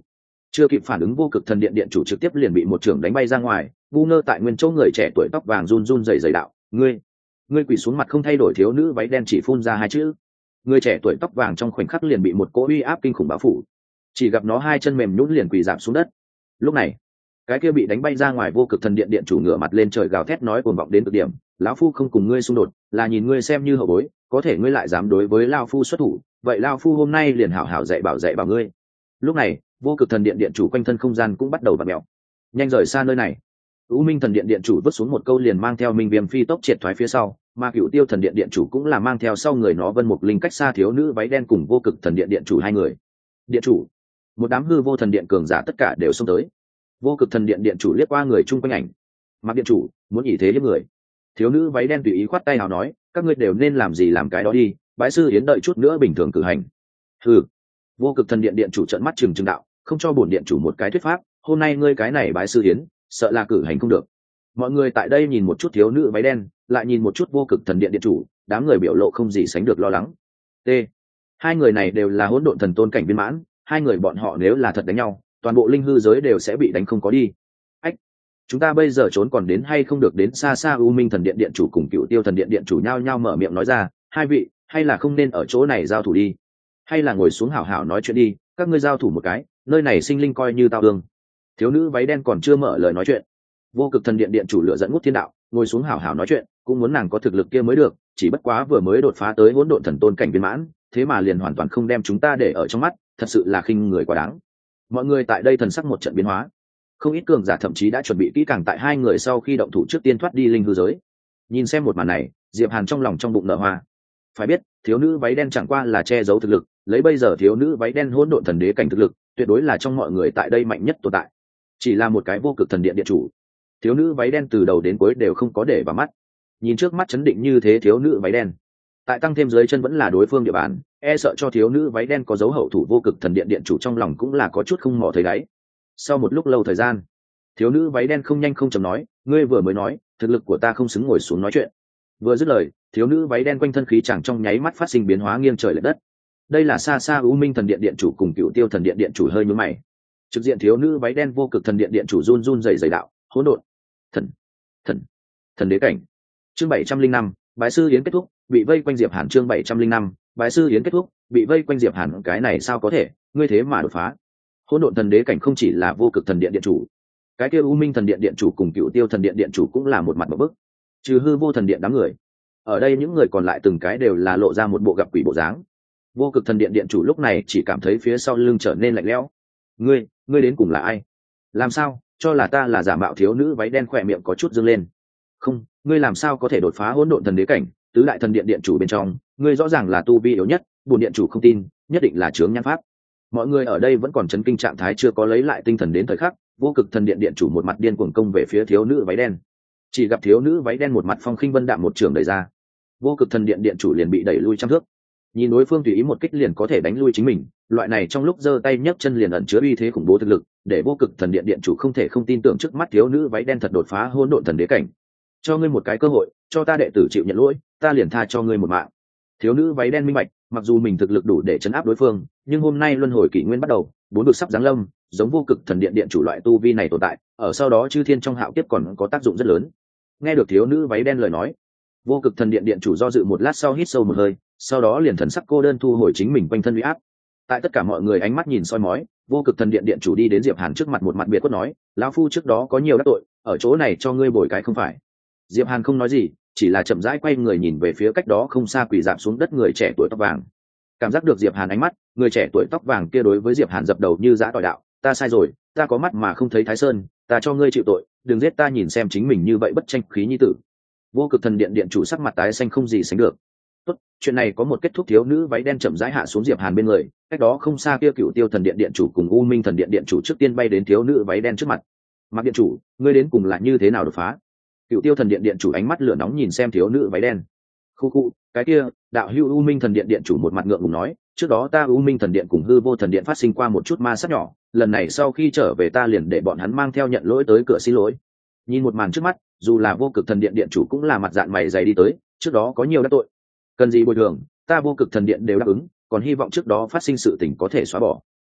Chưa kịp phản ứng, vô cực thần điện điện chủ trực tiếp liền bị một trưởng đánh bay ra ngoài, ngu ngơ tại nguyên chỗ. Người trẻ tuổi tóc vàng run run rẩy rẩy đạo: ngươi ngươi quỳ xuống, mặt không thay đổi. Thiếu nữ váy đen chỉ phun ra hai chữ. Người trẻ tuổi tóc vàng trong khoảnh khắc liền bị một cỗ uy áp kinh khủng bao phủ, chỉ gặp nó hai chân mềm nhũn liền quỳ rạp xuống đất. Lúc này, cái kia bị đánh bay ra ngoài vô cực thần điện điện chủ ngửa mặt lên trời gào thét nói cuồng vọng đến cực điểm: lão phu không cùng ngươi xung đột, là nhìn ngươi xem như hậu bối, có thể ngươi lại dám đối với lão phu xuất thủ, vậy lão phu hôm nay liền hảo hảo dạy bảo dạy bảo ngươi. Lúc này, vô cực thần điện điện chủ quanh thân không gian cũng bắt đầu vặn mèo, nhanh rời xa nơi này. U Minh thần điện điện chủ vứt xuống một câu liền mang theo Minh Viêm phi tốc triệt thoái phía sau, mà Cựu Tiêu thần điện điện chủ cũng là mang theo sau người nó Vân Mục Linh cách xa thiếu nữ váy đen cùng vô cực thần điện điện chủ hai người. Điện chủ, một đám hư vô thần điện cường giả tất cả đều xông tới. Vô cực thần điện điện chủ liếc qua người chung quanh ảnh, mặc điện chủ muốn ý thế hiếp người. Thiếu nữ váy đen tùy ý khoát tay nào nói: các ngươi đều nên làm gì làm cái đó đi, bái sư yến đợi chút nữa bình thường cử hành. Hừ. Vô cực thần điện điện chủ trợn mắt trừng trừng đạo: không cho bổn điện chủ một cái thuyết pháp, hôm nay ngươi cái này bái sư yến sợ là cử hành không được. Mọi người tại đây nhìn một chút thiếu nữ váy đen, lại nhìn một chút vô cực thần điện điện chủ, đám người biểu lộ không gì sánh được lo lắng. T. Hai người này đều là hỗn độn thần tôn cảnh viên mãn, hai người bọn họ nếu là thật đánh nhau, toàn bộ linh hư giới đều sẽ bị đánh không có đi. Ách, chúng ta bây giờ trốn còn đến hay không được? Đến xa xa U Minh thần điện điện chủ cùng Cựu Tiêu thần điện điện chủ nhao nhao mở miệng nói ra: hai vị, hay là không nên ở chỗ này giao thủ đi, hay là ngồi xuống hảo hảo nói chuyện đi, các ngươi giao thủ một cái, nơi này sinh linh coi như tao thương. Thiếu nữ váy đen còn chưa mở lời nói chuyện, vô cực thần điện điện chủ lựa dẫn ngút thiên đạo: ngồi xuống hảo hảo nói chuyện, cũng muốn nàng có thực lực kia mới được, chỉ bất quá vừa mới đột phá tới hỗn độn thần tôn cảnh viên mãn, thế mà liền hoàn toàn không đem chúng ta để ở trong mắt, thật sự là khinh người quá đáng. Mọi người tại đây thần sắc một trận biến hóa, không ít cường giả thậm chí đã chuẩn bị kỹ càng tại hai người sau khi động thủ trước tiên thoát đi linh hư giới. Nhìn xem một màn này, Diệp Hàn trong lòng trong bụng nở hoa. Phải biết, thiếu nữ váy đen chẳng qua là che giấu thực lực, lấy bây giờ thiếu nữ váy đen hỗn độn thần đế cảnh thực lực, tuyệt đối là trong mọi người tại đây mạnh nhất tồn tại. Chỉ là một cái vô cực thần điện điện chủ, thiếu nữ váy đen từ đầu đến cuối đều không có để vào mắt. Nhìn trước mắt chấn định như thế thiếu nữ váy đen, tại tăng thêm dưới chân vẫn là đối phương địa bàn, e sợ cho thiếu nữ váy đen có dấu hậu thủ vô cực thần điện điện chủ trong lòng cũng là có chút không mò thấy đáy. Sau một lúc lâu thời gian, thiếu nữ váy đen không nhanh không chậm nói: ngươi vừa mới nói thực lực của ta không xứng ngồi xuống nói chuyện. Vừa dứt lời, thiếu nữ váy đen quanh thân khí chẳng trong nháy mắt phát sinh biến hóa nghiêng trời lệch đất. Đây là xa xa U Minh thần điện điện chủ cùng Cựu Tiêu thần điện điện chủ hơi nhướng mày. Trực diện thiếu nữ váy đen vô cực thần điện điện chủ run run rẩy rẩy đạo: hỗn độn thần thần thần đế cảnh. Chương bảy trăm linh năm, bái sư yến kết thúc, bị vây quanh Diệp Hàn. Chương bảy trăm linh năm, bái sư yến kết thúc, bị vây quanh Diệp Hàn. Cái này sao có thể, ngươi thế mà đột phá hỗn độn thần đế cảnh? Không chỉ là vô cực thần điện điện chủ, cái kia U Minh thần điện điện chủ cùng Cựu Tiêu thần điện điện chủ cũng là một mặt một bức. Trừ hư vô thần điện đám người, ở đây những người còn lại từng cái đều là lộ ra một bộ gặp quỷ bộ dáng. Vô cực thần điện điện chủ lúc này chỉ cảm thấy phía sau lưng trở nên lạnh lẽo. ngươi ngươi đến cùng là ai? Làm sao cho là ta là giả mạo? Thiếu nữ váy đen khỏe miệng có chút dương lên. Không, ngươi làm sao có thể đột phá hỗn độn thần đế cảnh? Tứ đại thần điện điện chủ bên trong, ngươi rõ ràng là tu vi yếu nhất, bổn điện chủ không tin, nhất định là chướng nhãn pháp. Mọi người ở đây vẫn còn chấn kinh trạng thái, chưa có lấy lại tinh thần đến thời khắc, vô cực thần điện điện chủ một mặt điên cuồng công về phía thiếu nữ váy đen. Chỉ gặp thiếu nữ váy đen một mặt phong khinh vân đạm một trường đẩy ra, vô cực thần điện điện chủ liền bị đẩy lui trăm thước. Nhìn đối phương tùy ý một kích liền có thể đánh lui chính mình, loại này trong lúc giơ tay nhấc chân liền ẩn chứa uy thế khủng bố thực lực, để vô cực thần điện điện chủ không thể không tin tưởng trước mắt thiếu nữ váy đen thật đột phá hỗn độn thần đế cảnh. Cho ngươi một cái cơ hội, cho ta đệ tử chịu nhận lỗi, ta liền tha cho ngươi một mạng. Thiếu nữ váy đen minh bạch, mặc dù mình thực lực đủ để chấn áp đối phương, nhưng hôm nay luân hồi kỷ nguyên bắt đầu, bốn vực sắp giáng lâm, giống vô cực thần điện điện chủ loại tu vi này tồn tại, ở sau đó chư thiên trong hạo kiếp còn có tác dụng rất lớn. Nghe được thiếu nữ váy đen lời nói, vô cực thần điện điện chủ do dự một lát sau hít sâu một hơi, sau đó liền thần sắc cô đơn thu hồi chính mình quanh thân uy áp. Tại tất cả mọi người ánh mắt nhìn soi mói, vô cực thần điện điện chủ đi đến Diệp Hàn trước mặt, một mặt biệt quất nói: lão phu trước đó có nhiều đắc tội, ở chỗ này cho ngươi bồi cái không phải. Diệp Hàn không nói gì, chỉ là chậm rãi quay người nhìn về phía cách đó không xa quỳ rạp xuống đất người trẻ tuổi tóc vàng. Cảm giác được Diệp Hàn ánh mắt, người trẻ tuổi tóc vàng kia đối với Diệp Hàn dập đầu như giã tỏi đạo: ta sai rồi, ta có mắt mà không thấy Thái Sơn, ta cho ngươi chịu tội, đừng giết ta, nhìn xem chính mình như vậy bất tranh khí nhi tử. Vô cực thần điện điện chủ sắc mặt tái xanh không gì sánh được. Tốt, chuyện này có một kết thúc. Thiếu nữ váy đen chậm rãi hạ xuống Diệp Hàn bên người, cách đó không xa kia Cựu Tiêu thần điện điện chủ cùng U Minh thần điện điện chủ trước tiên bay đến thiếu nữ váy đen trước mặt. Mặc điện chủ, ngươi đến cùng là như thế nào đột phá? Cựu Tiêu thần điện điện chủ ánh mắt lửa nóng nhìn xem thiếu nữ váy đen. Khu khu, cái kia, đạo hữu U Minh thần điện điện chủ một mặt ngượng ngùng nói: trước đó ta U Minh thần điện cùng hư vô thần điện phát sinh qua một chút ma sát nhỏ, lần này sau khi trở về ta liền để bọn hắn mang theo nhận lỗi tới cửa xin lỗi. Nhìn một màn trước mắt, dù là vô cực thần điện điện chủ cũng là mặt dạng mày dày đi tới: trước đó có nhiều đắc tội, cần gì bồi thường, ta vô cực thần điện đều đáp ứng, còn hy vọng trước đó phát sinh sự tình có thể xóa bỏ.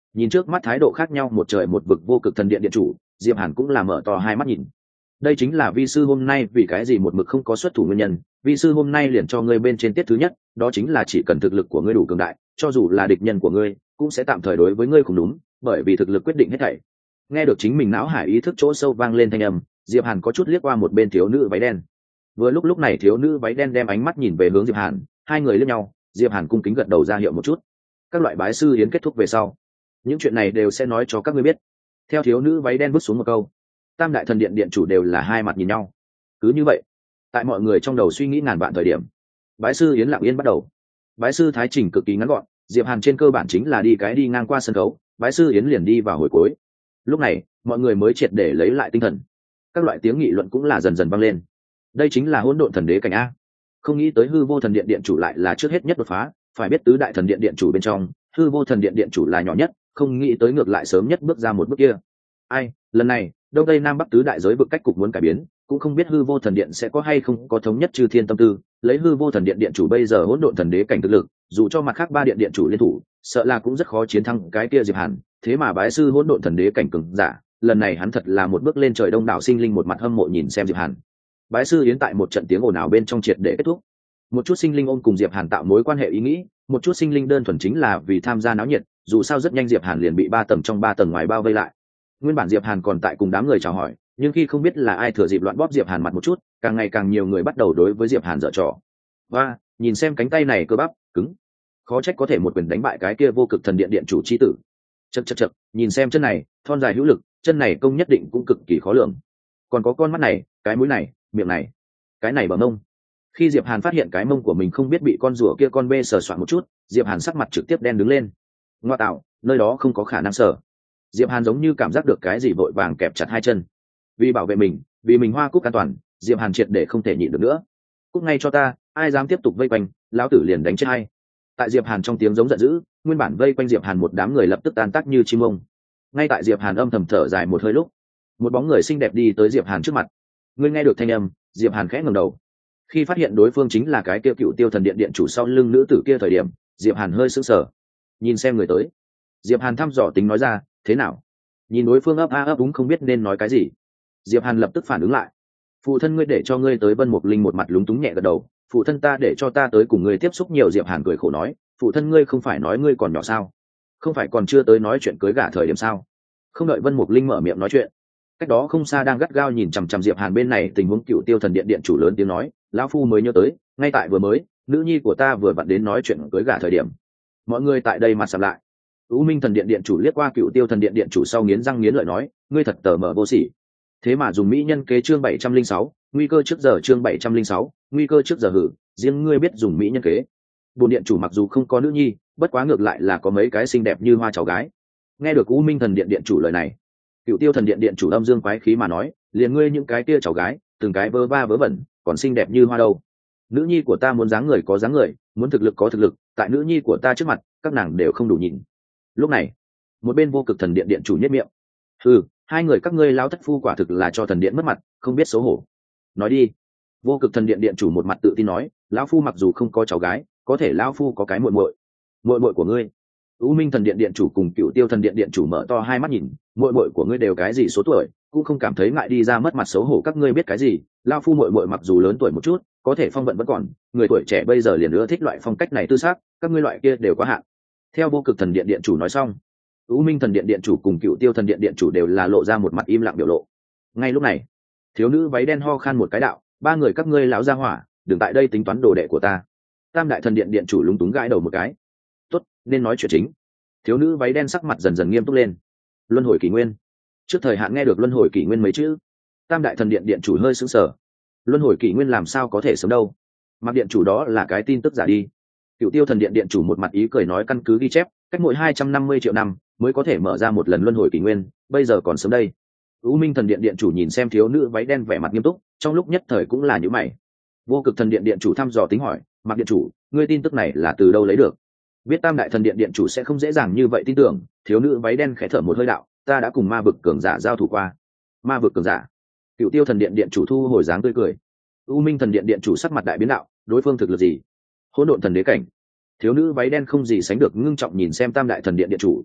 Nhìn trước mắt thái độ khác nhau một trời một vực vô cực thần điện điện chủ, Diệp Hàn cũng là mở to hai mắt nhìn. Đây chính là vi sư hôm nay vì cái gì một mực không có xuất thủ nguyên nhân. Vi sư hôm nay liền cho ngươi bên trên tiết thứ nhất, đó chính là chỉ cần thực lực của ngươi đủ cường đại, cho dù là địch nhân của ngươi cũng sẽ tạm thời đối với ngươi không đúng, bởi vì thực lực quyết định hết thảy. Nghe được chính mình não hải ý thức chỗ sâu vang lên thanh âm, Diệp Hàn có chút liếc qua một bên thiếu nữ váy đen. Vừa lúc lúc này thiếu nữ váy đen đem ánh mắt nhìn về hướng Diệp Hàn, hai người liếc nhau, Diệp Hàn cung kính gật đầu ra hiệu một chút. Các loại bái sư yến kết thúc về sau, những chuyện này đều sẽ nói cho các ngươi biết. Theo thiếu nữ váy đen vứt xuống một câu, tam đại thần điện điện chủ đều là hai mặt nhìn nhau. Cứ như vậy, tại mọi người trong đầu suy nghĩ ngàn vạn thời điểm, bái sư yến lặng yên bắt đầu. Bái sư thái trình cực kỳ ngắn gọn, Diệp Hàn trên cơ bản chính là đi cái đi ngang qua sân khấu, bái sư yến liền đi vào hồi cuối. Lúc này mọi người mới triệt để lấy lại tinh thần, các loại tiếng nghị luận cũng là dần dần vang lên. Đây chính là hỗn độn thần đế cảnh a. Không nghĩ tới hư vô thần điện điện chủ lại là trước hết nhất đột phá, phải biết tứ đại thần điện điện chủ bên trong hư vô thần điện điện chủ là nhỏ nhất, không nghĩ tới ngược lại sớm nhất bước ra một bước kia. Ai, lần này đông tây nam bắc tứ đại giới vực cách cục muốn cải biến, cũng không biết hư vô thần điện sẽ có hay không có thống nhất chư thiên tâm tư. Lấy hư vô thần điện điện chủ bây giờ hỗn độn thần đế cảnh thực lực, dù cho mặt khác ba điện điện chủ liên thủ, sợ là cũng rất khó chiến thắng cái kia Diệp Hàn. Thế mà bái sư hỗn độn thần đế cảnh cường giả, lần này hắn thật là một bước lên trời. Đông đảo sinh linh một mặt hâm mộ nhìn xem Diệp Hàn. Bái sư yến tại một trận tiếng ồn ào bên trong triệt để kết thúc. Một chút sinh linh ôm cùng Diệp Hàn tạo mối quan hệ ý nghĩ, một chút sinh linh đơn thuần chính là vì tham gia náo nhiệt, dù sao rất nhanh Diệp Hàn liền bị ba tầng trong ba tầng ngoài bao vây lại. Nguyên bản Diệp Hàn còn tại cùng đám người chào hỏi, nhưng khi không biết là ai thừa dịp loạn bóp Diệp Hàn mặt một chút, càng ngày càng nhiều người bắt đầu đối với Diệp Hàn giở trò. Và nhìn xem cánh tay này cơ bắp cứng, khó trách có thể một quyền đánh bại cái kia vô cực thần điện điện chủ chi tử. Chậc chậc chậc, nhìn xem chân này, thon dài hữu lực, chân này công nhất định cũng cực kỳ khó lường. Còn có con mắt này, cái mũi này, miệng này, cái này bờ mông. Khi Diệp Hàn phát hiện cái mông của mình không biết bị con rùa kia con bê sờ soạn một chút, Diệp Hàn sắc mặt trực tiếp đen đứng lên. Ngoa tạo, nơi đó không có khả năng sờ. Diệp Hàn giống như cảm giác được cái gì vội vàng kẹp chặt hai chân. Vì bảo vệ mình, vì mình hoa cúc an toàn, Diệp Hàn triệt để không thể nhịn được nữa. Cúc ngay cho ta, ai dám tiếp tục vây quanh, lão tử liền đánh chết hay. Tại Diệp Hàn trong tiếng giống giận dữ, nguyên bản vây quanh Diệp Hàn một đám người lập tức tan tác như chim ông. Ngay tại Diệp Hàn âm thầm thở dài một hơi lúc, một bóng người xinh đẹp đi tới Diệp Hàn trước mặt. Ngươi nghe được thanh âm, Diệp Hàn khẽ ngẩng đầu. Khi phát hiện đối phương chính là cái kia cựu tiêu thần điện điện chủ sau lưng nữ tử kia thời điểm, Diệp Hàn hơi sững sờ. Nhìn xem người tới, Diệp Hàn thăm dò tính nói ra, thế nào? Nhìn đối phương ấp a ấp úng không biết nên nói cái gì. Diệp Hàn lập tức phản ứng lại. Phụ thân ngươi để cho ngươi tới. Vân Mục Linh một mặt lúng túng nhẹ gật đầu. Phụ thân ta để cho ta tới cùng ngươi tiếp xúc nhiều. Diệp Hàn cười khổ nói, phụ thân ngươi không phải nói ngươi còn nhỏ sao? Không phải còn chưa tới nói chuyện cưới gả thời điểm sao? Không đợi Vân Mục Linh mở miệng nói chuyện, cách đó không xa đang gắt gao nhìn chằm chằm Diệp Hàn bên này tình huống cựu tiêu thần điện điện chủ lớn tiếng nói, lão phu mới nhớ tới, ngay tại vừa mới, nữ nhi của ta vừa vặn đến nói chuyện cưới gả thời điểm. Mọi người tại đây mặt sầm lại. U Minh thần điện điện chủ liếc qua cựu tiêu thần điện điện chủ sau nghiến răng nghiến lợi nói, ngươi thật tờ mờ vô sỉ. Thế mà dùng mỹ nhân kế chương bảy trăm linh sáu, nguy cơ trước giờ chương bảy trăm linh sáu, nguy cơ trước giờ hử, riêng ngươi biết dùng mỹ nhân kế. Bổn điện chủ mặc dù không có nữ nhi, bất quá ngược lại là có mấy cái xinh đẹp như hoa cháu gái. Nghe được U Minh thần điện điện chủ lời này, cựu tiêu thần điện điện chủ âm dương quái khí mà nói, liền ngươi những cái kia cháu gái, từng cái vơ va vớ vẩn, còn xinh đẹp như hoa đâu. Nữ nhi của ta muốn dáng người có dáng người, muốn thực lực có thực lực, tại nữ nhi của ta trước mặt, các nàng đều không đủ nhìn. Lúc này, một bên vô cực thần điện điện chủ nhất miệng, ừ, hai người các ngươi lao thất phu quả thực là cho thần điện mất mặt, không biết xấu hổ. Nói đi. Vô cực thần điện điện chủ một mặt tự tin nói, lão phu mặc dù không có cháu gái, có thể lão phu có cái muội muội. Muội muội của ngươi? U Minh thần điện điện chủ cùng cựu tiêu thần điện điện chủ mở to hai mắt nhìn, muội muội của ngươi đều cái gì số tuổi, cũng không cảm thấy ngại đi ra mất mặt xấu hổ. Các ngươi biết cái gì? Lão phu muội muội mặc dù lớn tuổi một chút, có thể phong vận vẫn còn, người tuổi trẻ bây giờ liền ưa thích loại phong cách này tư xác, các ngươi loại kia đều quá hạn. Theo vô cực thần điện điện chủ nói xong, U Minh thần điện điện chủ cùng cựu tiêu thần điện điện chủ đều là lộ ra một mặt im lặng biểu lộ. Ngay lúc này, thiếu nữ váy đen ho khan một cái đạo, ba người các ngươi lão gia hỏa, đừng tại đây tính toán đồ đệ của ta. Tam đại thần điện điện chủ lúng túng gãi đầu một cái. Tốt, nên nói chuyện chính. Thiếu nữ váy đen sắc mặt dần dần nghiêm túc lên. Luân hồi kỷ nguyên. Trước thời hạn nghe được luân hồi kỷ nguyên mấy chữ, tam đại thần điện điện chủ hơi sững sờ. Luân hồi kỷ nguyên làm sao có thể sớm đâu? Mặc điện chủ đó là cái tin tức giả đi. Cựu tiêu thần điện điện chủ một mặt ý cười nói, căn cứ ghi chép, cách mỗi hai trăm năm mươi triệu năm mới có thể mở ra một lần luân hồi kỷ nguyên, bây giờ còn sớm đây. U Minh thần điện điện chủ nhìn xem thiếu nữ váy đen vẻ mặt nghiêm túc, trong lúc nhất thời cũng là nhíu mày. Vô cực thần điện điện chủ thăm dò tính hỏi, Mặc điện chủ, ngươi tin tức này là từ đâu lấy được? Biết tam đại thần điện điện chủ sẽ không dễ dàng như vậy tin tưởng, thiếu nữ váy đen khẽ thở một hơi đạo, ta đã cùng ma vực cường giả giao thủ qua. Ma vực cường giả? Cựu tiêu thần điện điện chủ thu hồi dáng tươi cười. U Minh thần điện điện chủ sắc mặt đại biến đạo, đối phương thực lực gì? Hỗn độn thần đế cảnh. Thiếu nữ váy đen không gì sánh được ngưng trọng nhìn xem tam đại thần điện điện chủ.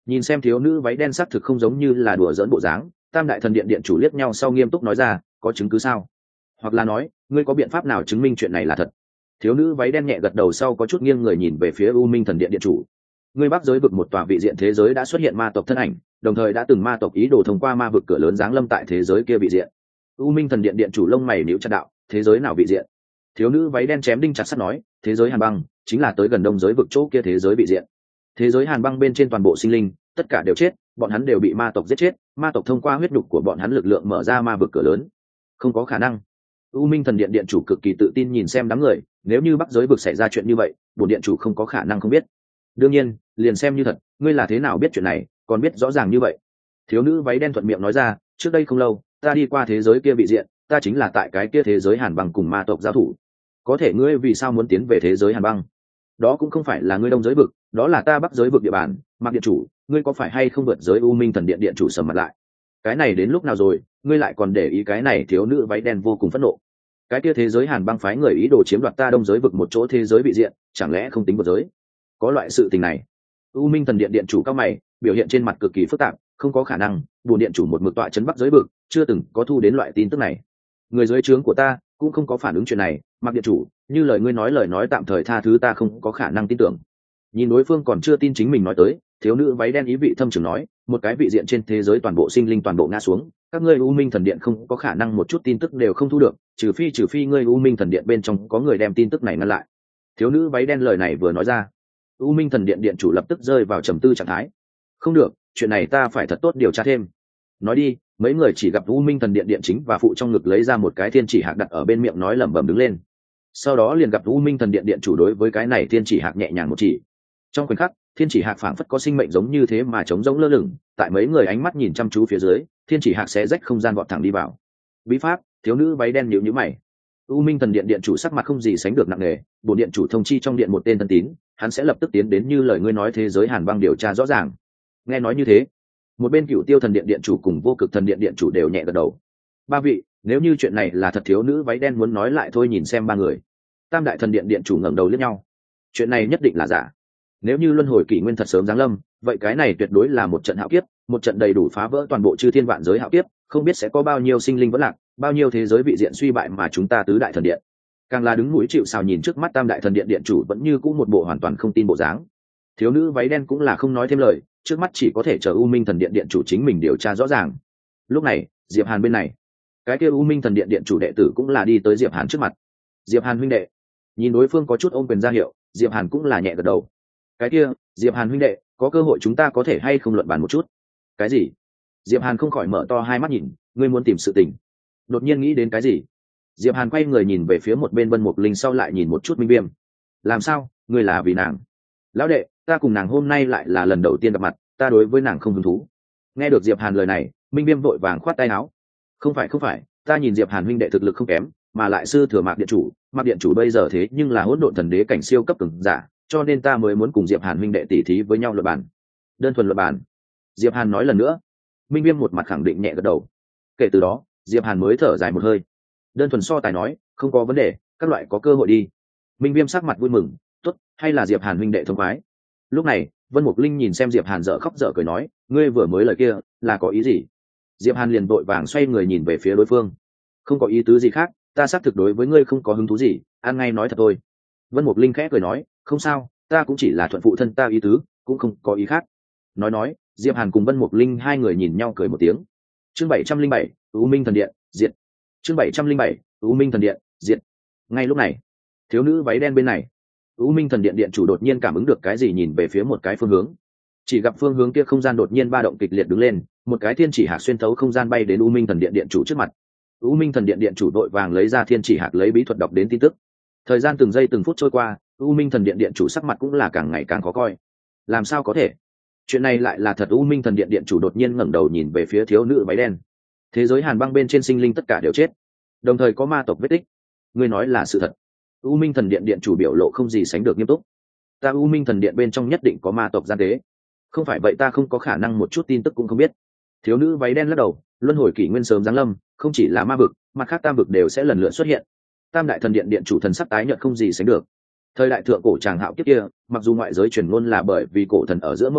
Nhìn xem thiếu nữ váy đen sắc thực không giống như là đùa giỡn bộ dáng, tam đại thần điện điện chủ liếc nhau sau nghiêm túc nói ra, có chứng cứ sao? Hoặc là nói, ngươi có biện pháp nào chứng minh chuyện này là thật? Thiếu nữ váy đen nhẹ gật đầu sau có chút nghiêng người nhìn về phía U Minh thần điện điện chủ. Ngươi bắc giới vực một tòa vị diện thế giới đã xuất hiện ma tộc thân ảnh, đồng thời đã từng ma tộc ý đồ thông qua ma vực cửa lớn giáng lâm tại thế giới kia vị diện. U Minh thần điện điện chủ lông mày nhíu chặt đạo, thế giới nào vị diện? Thiếu nữ váy đen chém đinh chặt sắt nói, thế giới hàn băng, chính là tới gần đông giới vực chỗ kia thế giới vị diện. Thế giới hàn băng bên trên toàn bộ sinh linh, tất cả đều chết, bọn hắn đều bị ma tộc giết chết, ma tộc thông qua huyết nhục của bọn hắn lực lượng mở ra ma vực cửa lớn. Không có khả năng. U Minh thần điện điện chủ cực kỳ tự tin nhìn xem đám người, nếu như bắc giới vực xảy ra chuyện như vậy, bổn điện chủ không có khả năng không biết. Đương nhiên, liền xem như thật, ngươi là thế nào biết chuyện này, còn biết rõ ràng như vậy? Thiếu nữ váy đen thuận miệng nói ra, trước đây không lâu, ta đi qua thế giới kia vị diện, ta chính là tại cái kia thế giới hàn băng cùng ma tộc giao thủ. Có thể ngươi vì sao muốn tiến về thế giới hàn băng? Đó cũng không phải là ngươi đông giới vực, đó là ta bắc giới vực địa bàn. Mạc điện chủ, ngươi có phải hay không vượt giới? U Minh thần điện điện chủ sầm mặt lại. Cái này đến lúc nào rồi, ngươi lại còn để ý cái này? Thiếu nữ váy đen vô cùng phẫn nộ. Cái kia thế giới hàn băng phái người ý đồ chiếm đoạt ta đông giới vực một chỗ thế giới vị diện, chẳng lẽ không tính vượt giới? Có loại sự tình này? U Minh thần điện điện chủ cao mày, biểu hiện trên mặt cực kỳ phức tạp. Không có khả năng, bổn điện chủ một mực tọa trấn bắc giới vực, chưa từng có thu đến loại tin tức này. Người dưới trướng của ta cũng không có phản ứng chuyện này. Mạc điện chủ, như lời ngươi nói lời nói tạm thời tha thứ ta không có khả năng tin tưởng. Nhìn đối phương còn chưa tin chính mình nói tới, thiếu nữ váy đen ý vị thâm trường nói, một cái vị diện trên thế giới toàn bộ sinh linh toàn bộ ngã xuống, các ngươi U Minh thần điện không có khả năng một chút tin tức đều không thu được, trừ phi trừ phi ngươi U Minh thần điện bên trong có người đem tin tức này ngăn lại. Thiếu nữ váy đen lời này vừa nói ra, U Minh thần điện điện chủ lập tức rơi vào trầm tư trạng thái. Không được, chuyện này ta phải thật tốt điều tra thêm. Nói đi. Mấy người chỉ gặp U Minh thần điện điện chính và phụ trong ngực lấy ra một cái thiên chỉ hạc đặt ở bên miệng nói lẩm bẩm đứng lên. Sau đó liền gặp U Minh thần điện điện chủ đối với cái này thiên chỉ hạc nhẹ nhàng một chỉ. Trong khoảnh khắc, thiên chỉ hạc phảng phất có sinh mệnh giống như thế mà trống rỗng lơ lửng, tại mấy người ánh mắt nhìn chăm chú phía dưới, thiên chỉ hạc sẽ rách không gian vọt thẳng đi vào. Bí pháp, thiếu nữ váy đen nhíu nhíu mày. U Minh thần điện điện chủ sắc mặt không gì sánh được nặng nề, bổn điện chủ thông chi trong điện một tên thân tín, hắn sẽ lập tức tiến đến như lời ngươi nói thế giới hàn băng điều tra rõ ràng. Nghe nói như thế, một bên Cựu Tiêu thần điện điện chủ cùng Vô Cực thần điện điện chủ đều nhẹ gật đầu. Ba vị, nếu như chuyện này là thật, thiếu nữ váy đen muốn nói lại thôi. Nhìn xem ba người, Tam đại thần điện điện chủ ngẩng đầu liếc nhau. Chuyện này nhất định là giả. Nếu như luân hồi kỷ nguyên thật sớm giáng lâm, vậy cái này tuyệt đối là một trận hạo kiếp, một trận đầy đủ phá vỡ toàn bộ chư thiên vạn giới hạo kiếp, không biết sẽ có bao nhiêu sinh linh vẫn lạc, bao nhiêu thế giới vị diện suy bại, mà chúng ta tứ đại thần điện càng là đứng mũi chịu sào. Nhìn trước mắt Tam đại thần điện điện chủ vẫn như cũ một bộ hoàn toàn không tin bộ dáng, thiếu nữ váy đen cũng là không nói thêm lời, trước mắt chỉ có thể chờ U Minh thần điện điện chủ chính mình điều tra rõ ràng. Lúc này Diệp Hàn bên này, cái kia U Minh thần điện điện chủ đệ tử cũng là đi tới Diệp Hàn trước mặt. Diệp Hàn huynh đệ. Nhìn đối phương có chút ôm quyền ra hiệu, Diệp Hàn cũng là nhẹ gật đầu. Cái kia Diệp Hàn huynh đệ, có cơ hội chúng ta có thể hay không luận bàn một chút? Cái gì? Diệp Hàn không khỏi mở to hai mắt nhìn, ngươi muốn tìm sự tình? Đột nhiên nghĩ đến cái gì, Diệp Hàn quay người nhìn về phía một bên Vân Mục Linh, sau lại nhìn một chút Minh Viêm. Làm sao, ngươi là vì nàng? Lão đệ, ta cùng nàng hôm nay lại là lần đầu tiên gặp mặt, ta đối với nàng không hứng thú. Nghe được Diệp Hàn lời này, Minh Viêm vội vàng khoát tay áo. Không phải không phải, ta nhìn Diệp Hàn huynh đệ thực lực không kém, mà lại sư thừa Mạc điện chủ, Mạc điện chủ bây giờ thế nhưng là hỗn độn thần đế cảnh siêu cấp cường giả, cho nên ta mới muốn cùng Diệp Hàn huynh đệ tỉ thí với nhau luận bàn. Đơn thuần luận bàn? Diệp Hàn nói lần nữa. Minh Viêm một mặt khẳng định nhẹ gật đầu. Kể từ đó, Diệp Hàn mới thở dài một hơi. Đơn thuần so tài nói, không có vấn đề, các loại có cơ hội đi. Minh Viêm sắc mặt vui mừng, tốt, hay là Diệp Hàn huynh đệ thông khoái. Lúc này, Vân Mục Linh nhìn xem Diệp Hàn dở khóc dở cười nói, ngươi vừa mới lời kia là có ý gì? Diệp Hàn liền vội vàng xoay người nhìn về phía đối phương. Không có ý tứ gì khác, ta xác thực đối với ngươi không có hứng thú gì, ăn ngay nói thật thôi. Vân Mục Linh khẽ cười nói, không sao, ta cũng chỉ là thuận phụ thân ta ý tứ, cũng không có ý khác. Nói nói, Diệp Hàn cùng Vân Mục Linh hai người nhìn nhau cười một tiếng. Chương bảy trăm linh bảy, U Minh thần điện, diệt. Chương bảy trăm linh bảy, U Minh thần điện, diệt. Ngay lúc này, thiếu nữ váy đen bên này, U Minh thần điện điện chủ đột nhiên cảm ứng được cái gì, nhìn về phía một cái phương hướng. Chỉ gặp phương hướng kia không gian đột nhiên ba động kịch liệt đứng lên, một cái thiên chỉ hạt xuyên thấu không gian bay đến U Minh thần điện điện chủ trước mặt. U Minh thần điện điện chủ đội vàng lấy ra thiên chỉ hạt, lấy bí thuật đọc đến tin tức. Thời gian từng giây từng phút trôi qua, U Minh thần điện điện chủ sắc mặt cũng là càng ngày càng khó coi. Làm sao có thể? Chuyện này lại là thật? U Minh thần điện điện chủ đột nhiên ngẩng đầu nhìn về phía thiếu nữ váy đen. Thế giới hàn băng bên trên sinh linh tất cả đều chết, đồng thời có ma tộc vết tích. Ngươi nói là sự thật? U Minh thần điện điện chủ biểu lộ không gì sánh được nghiêm túc. Ta U Minh thần điện bên trong nhất định có ma tộc gian tế, không phải vậy ta không có khả năng một chút tin tức cũng không biết. Thiếu nữ váy đen lắc đầu, luân hồi kỷ nguyên sớm giáng lâm, không chỉ là ma vực, mặt khác tam vực đều sẽ lần lượt xuất hiện. Tam đại thần điện điện chủ thần sắc tái nhợt không gì sánh được. Thời đại thượng cổ tràng hạo kiếp kia, mặc dù ngoại giới truyền ngôn là bởi vì cổ thần ở giữa mâu thuẫn,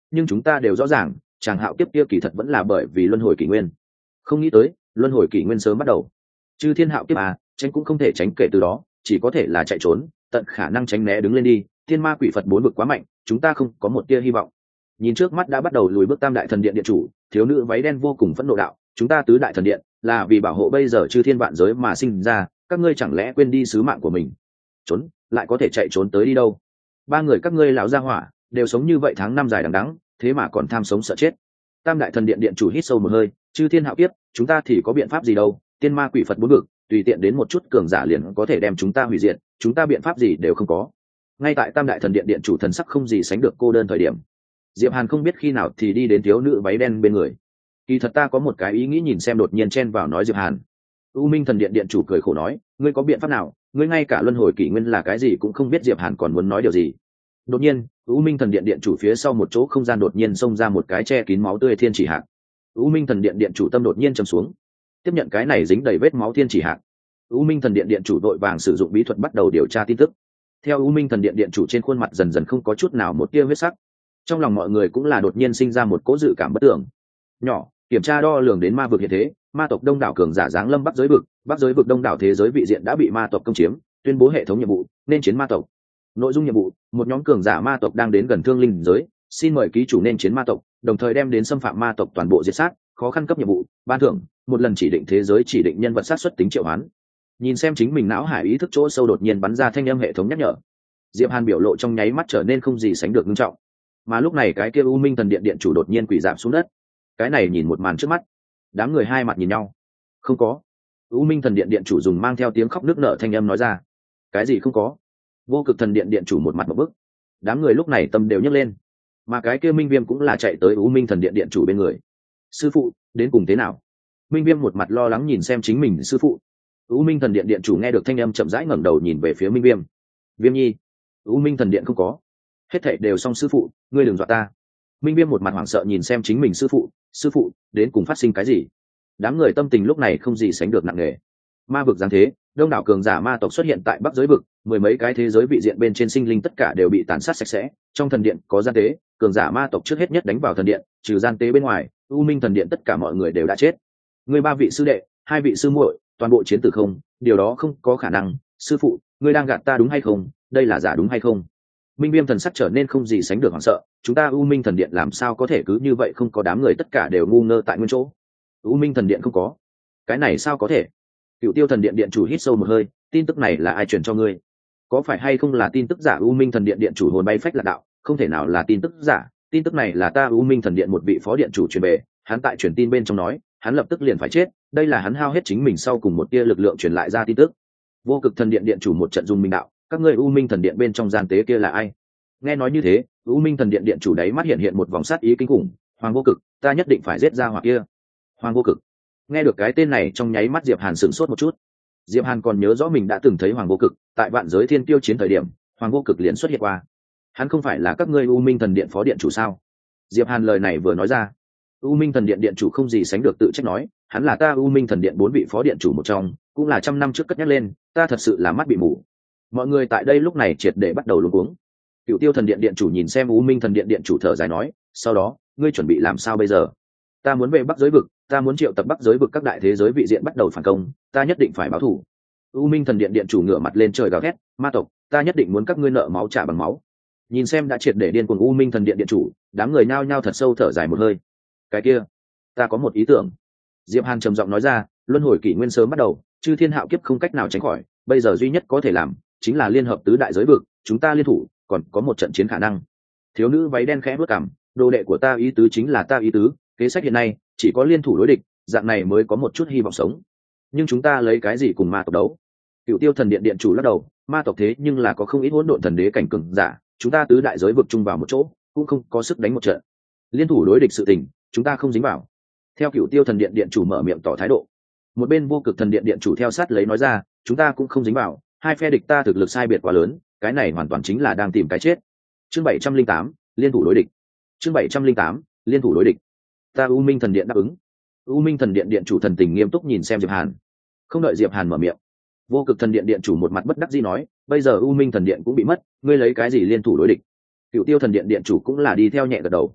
nhưng chúng ta đều rõ ràng chàng hạo kiếp kia kỳ thật vẫn là bởi vì luân hồi kỷ nguyên. Không nghĩ tới luân hồi kỷ nguyên sớm bắt đầu. Chư thiên hạo kiếp à, tránh cũng không thể tránh, kể từ đó chỉ có thể là chạy trốn, tận khả năng tránh né đứng lên đi. Thiên ma quỷ phật bốn vực quá mạnh, chúng ta không có một tia hy vọng. Nhìn trước mắt đã bắt đầu lùi bước tam đại thần điện điện chủ, thiếu nữ váy đen vô cùng phẫn nộ đạo, chúng ta tứ đại thần điện là vì bảo hộ bây giờ chư thiên vạn giới mà sinh ra, các ngươi chẳng lẽ quên đi sứ mạng của mình? Trốn lại có thể chạy trốn tới đi đâu? Ba người các ngươi lão gia hỏa đều sống như vậy tháng năm dài đằng đẵng, thế mà còn tham sống sợ chết. Tam đại thần điện điện chủ hít sâu một hơi, chư thiên hạo kiếp, chúng ta thì có biện pháp gì đâu? Tiên ma quỷ phật bốn vực, tùy tiện đến một chút cường giả liền có thể đem chúng ta hủy diệt, chúng ta biện pháp gì đều không có. Ngay tại tam đại thần điện điện chủ thần sắc không gì sánh được cô đơn thời điểm, Diệp Hàn không biết khi nào thì đi đến thiếu nữ váy đen bên người. Kỳ thật ta có một cái ý nghĩ, nhìn xem đột nhiên chen vào nói Diệp Hàn. U Minh thần điện điện chủ cười khổ nói, ngươi có biện pháp nào? Ngươi ngay cả luân hồi kỷ nguyên là cái gì cũng không biết. Diệp Hàn còn muốn nói điều gì. Đột nhiên, U Minh thần điện điện chủ phía sau một chỗ không gian đột nhiên xông ra một cái che kín máu tươi thiên chỉ hạc. U Minh thần điện điện chủ tâm đột nhiên trầm xuống, tiếp nhận cái này dính đầy vết máu thiên chỉ hạc. U Minh thần điện điện chủ đội vàng sử dụng bí thuật bắt đầu điều tra tin tức. Theo U Minh thần điện điện chủ trên khuôn mặt dần dần không có chút nào một tia huyết sắc, trong lòng mọi người cũng là đột nhiên sinh ra một cỗ dự cảm bất tưởng. Nhỏ, kiểm tra đo lường đến ma vực hiện thế, ma tộc đông đảo cường giả giáng lâm bắc giới vực, bắc giới vực đông đảo thế giới vị diện đã bị ma tộc công chiếm, tuyên bố hệ thống nhiệm vụ nên chiến ma tộc. Nội dung nhiệm vụ: một nhóm cường giả ma tộc đang đến gần thương linh giới, xin mời ký chủ nên chiến ma tộc, đồng thời đem đến xâm phạm ma tộc toàn bộ diệt sát. Khó khăn cấp nhiệm vụ: ban thưởng một lần chỉ định thế giới chỉ định nhân vật sát xuất tính triệu hoán. Nhìn xem chính mình não hải ý thức chỗ sâu đột nhiên bắn ra thanh âm hệ thống nhắc nhở, Diệp Hàn biểu lộ trong nháy mắt trở nên không gì sánh được nghiêm trọng. Mà lúc này cái kia U Minh thần điện điện chủ đột nhiên quỳ rạp xuống đất. Cái này nhìn một màn trước mắt, đám người hai mặt nhìn nhau. Không có. U Minh thần điện điện chủ dùng mang theo tiếng khóc nức nở thanh âm nói ra. Cái gì không có? Vô Cực thần điện điện chủ một mặt một bức. Đám người lúc này tâm đều nhấc lên. Mà cái kia Minh Viêm cũng là chạy tới U Minh thần điện điện chủ bên người. Sư phụ, đến cùng thế nào? Minh Viêm một mặt lo lắng nhìn xem chính mình sư phụ. U Minh thần điện điện chủ nghe được thanh âm chậm rãi ngẩng đầu nhìn về phía Minh Viêm. Viêm nhi. U Minh thần điện không có. Hết thảy đều xong sư phụ, ngươi đừng dọa ta. Minh Viêm một mặt hoảng sợ nhìn xem chính mình sư phụ. Sư phụ, đến cùng phát sinh cái gì? Đám người tâm tình lúc này không gì sánh được nặng nề. Ma vực giáng thế, đông đảo cường giả ma tộc xuất hiện tại bắc giới vực, mười mấy cái thế giới vị diện bên trên sinh linh tất cả đều bị tàn sát sạch sẽ. Trong thần điện có gian tế, cường giả ma tộc trước hết nhất đánh vào thần điện, trừ gian tế bên ngoài, U Minh thần điện tất cả mọi người đều đã chết. Ngươi ba vị sư đệ, hai vị sư muội, toàn bộ chiến tử không, điều đó không có khả năng. Sư phụ, ngươi đang gạt ta đúng hay không? Đây là giả đúng hay không? Minh Viêm thần sắc trở nên không gì sánh được hoảng sợ, chúng ta U Minh thần điện làm sao có thể cứ như vậy không có? Đám người tất cả đều ngu ngơ tại nguyên chỗ. U Minh thần điện không có, cái này sao có thể? Cựu Tiêu thần điện điện chủ hít sâu một hơi, tin tức này là ai truyền cho ngươi? Có phải hay không là tin tức giả? U Minh thần điện điện chủ hồn bay phách lạc đạo, không thể nào là tin tức giả, tin tức này là ta U Minh thần điện một vị phó điện chủ truyền về, hắn tại truyền tin bên trong nói, hắn lập tức liền phải chết, đây là hắn hao hết chính mình sau cùng một tia lực lượng truyền lại ra tin tức. Vô Cực thần điện điện chủ một trận dùng mình đạo, các ngươi U Minh thần điện bên trong gian tế kia là ai? Nghe nói như thế, U Minh thần điện điện chủ đáy mắt hiện hiện một vòng sát ý kinh khủng. Hoàng Vô Cực, ta nhất định phải giết ra hỏa kia. Hoàng Vô Cực. Nghe được cái tên này, trong nháy mắt Diệp Hàn sửng sốt một chút. Diệp Hàn còn nhớ rõ mình đã từng thấy Hoàng Vô Cực tại vạn giới thiên tiêu chiến thời điểm, Hoàng Vô Cực liền xuất hiện qua. Hắn không phải là các ngươi U Minh thần điện phó điện chủ sao? Diệp Hàn lời này vừa nói ra, U Minh thần điện điện chủ không gì sánh được tự trách nói, hắn là ta U Minh thần điện bốn vị phó điện chủ một trong, cũng là trăm năm trước cất nhắc lên, ta thật sự là mắt bị mù. Mọi người tại đây lúc này triệt để bắt đầu luống cuống. Cựu Tiêu thần điện điện chủ nhìn xem U Minh thần điện điện chủ thở dài nói, sau đó ngươi chuẩn bị làm sao bây giờ? Ta muốn về bắc giới vực, ta muốn triệu tập bắc giới vực các đại thế giới vị diện bắt đầu phản công, ta nhất định phải báo thù. U Minh thần điện điện chủ ngửa mặt lên trời gào thét, ma tộc, ta nhất định muốn các ngươi nợ máu trả bằng máu. Nhìn xem đã triệt để điên cuồng U Minh thần điện điện chủ, đám người nhao nhao thật sâu thở dài một hơi. Cái kia, ta có một ý tưởng. Diệp Hàn trầm giọng nói ra, luân hồi kỷ nguyên sớm bắt đầu, chư thiên hạo kiếp không cách nào tránh khỏi, bây giờ duy nhất có thể làm chính là liên hợp tứ đại giới vực, chúng ta liên thủ, còn có một trận chiến khả năng. Thiếu nữ váy đen khẽ bước cằm, đồ đệ của ta ý tứ chính là ta ý tứ, kế sách hiện nay chỉ có liên thủ đối địch, dạng này mới có một chút hy vọng sống. Nhưng chúng ta lấy cái gì cùng ma tộc đấu? Cựu Tiêu thần điện điện chủ lắc đầu, ma tộc thế nhưng là có không ít hỗn độn thần đế cảnh cường giả, chúng ta tứ đại giới vực chung vào một chỗ, cũng không có sức đánh một trận. Liên thủ đối địch sự tình, chúng ta không dính vào. Theo Cựu Tiêu thần điện điện chủ mở miệng tỏ thái độ. Một bên Vô Cực thần điện điện chủ theo sát lấy nói ra, chúng ta cũng không dính vào, hai phe địch ta thực lực sai biệt quá lớn, cái này hoàn toàn chính là đang tìm cái chết. Chương bảy trăm linh tám, liên thủ đối địch. Chương bảy trăm linh tám, liên thủ đối địch. Ta U Minh thần điện đáp ứng. U Minh thần điện điện chủ thần tình nghiêm túc nhìn xem Diệp Hàn. Không đợi Diệp Hàn mở miệng, Vô Cực thần điện điện chủ một mặt bất đắc dĩ nói, bây giờ U Minh thần điện cũng bị mất, ngươi lấy cái gì liên thủ đối địch? Cựu Tiêu thần điện điện chủ cũng là đi theo nhẹ gật đầu.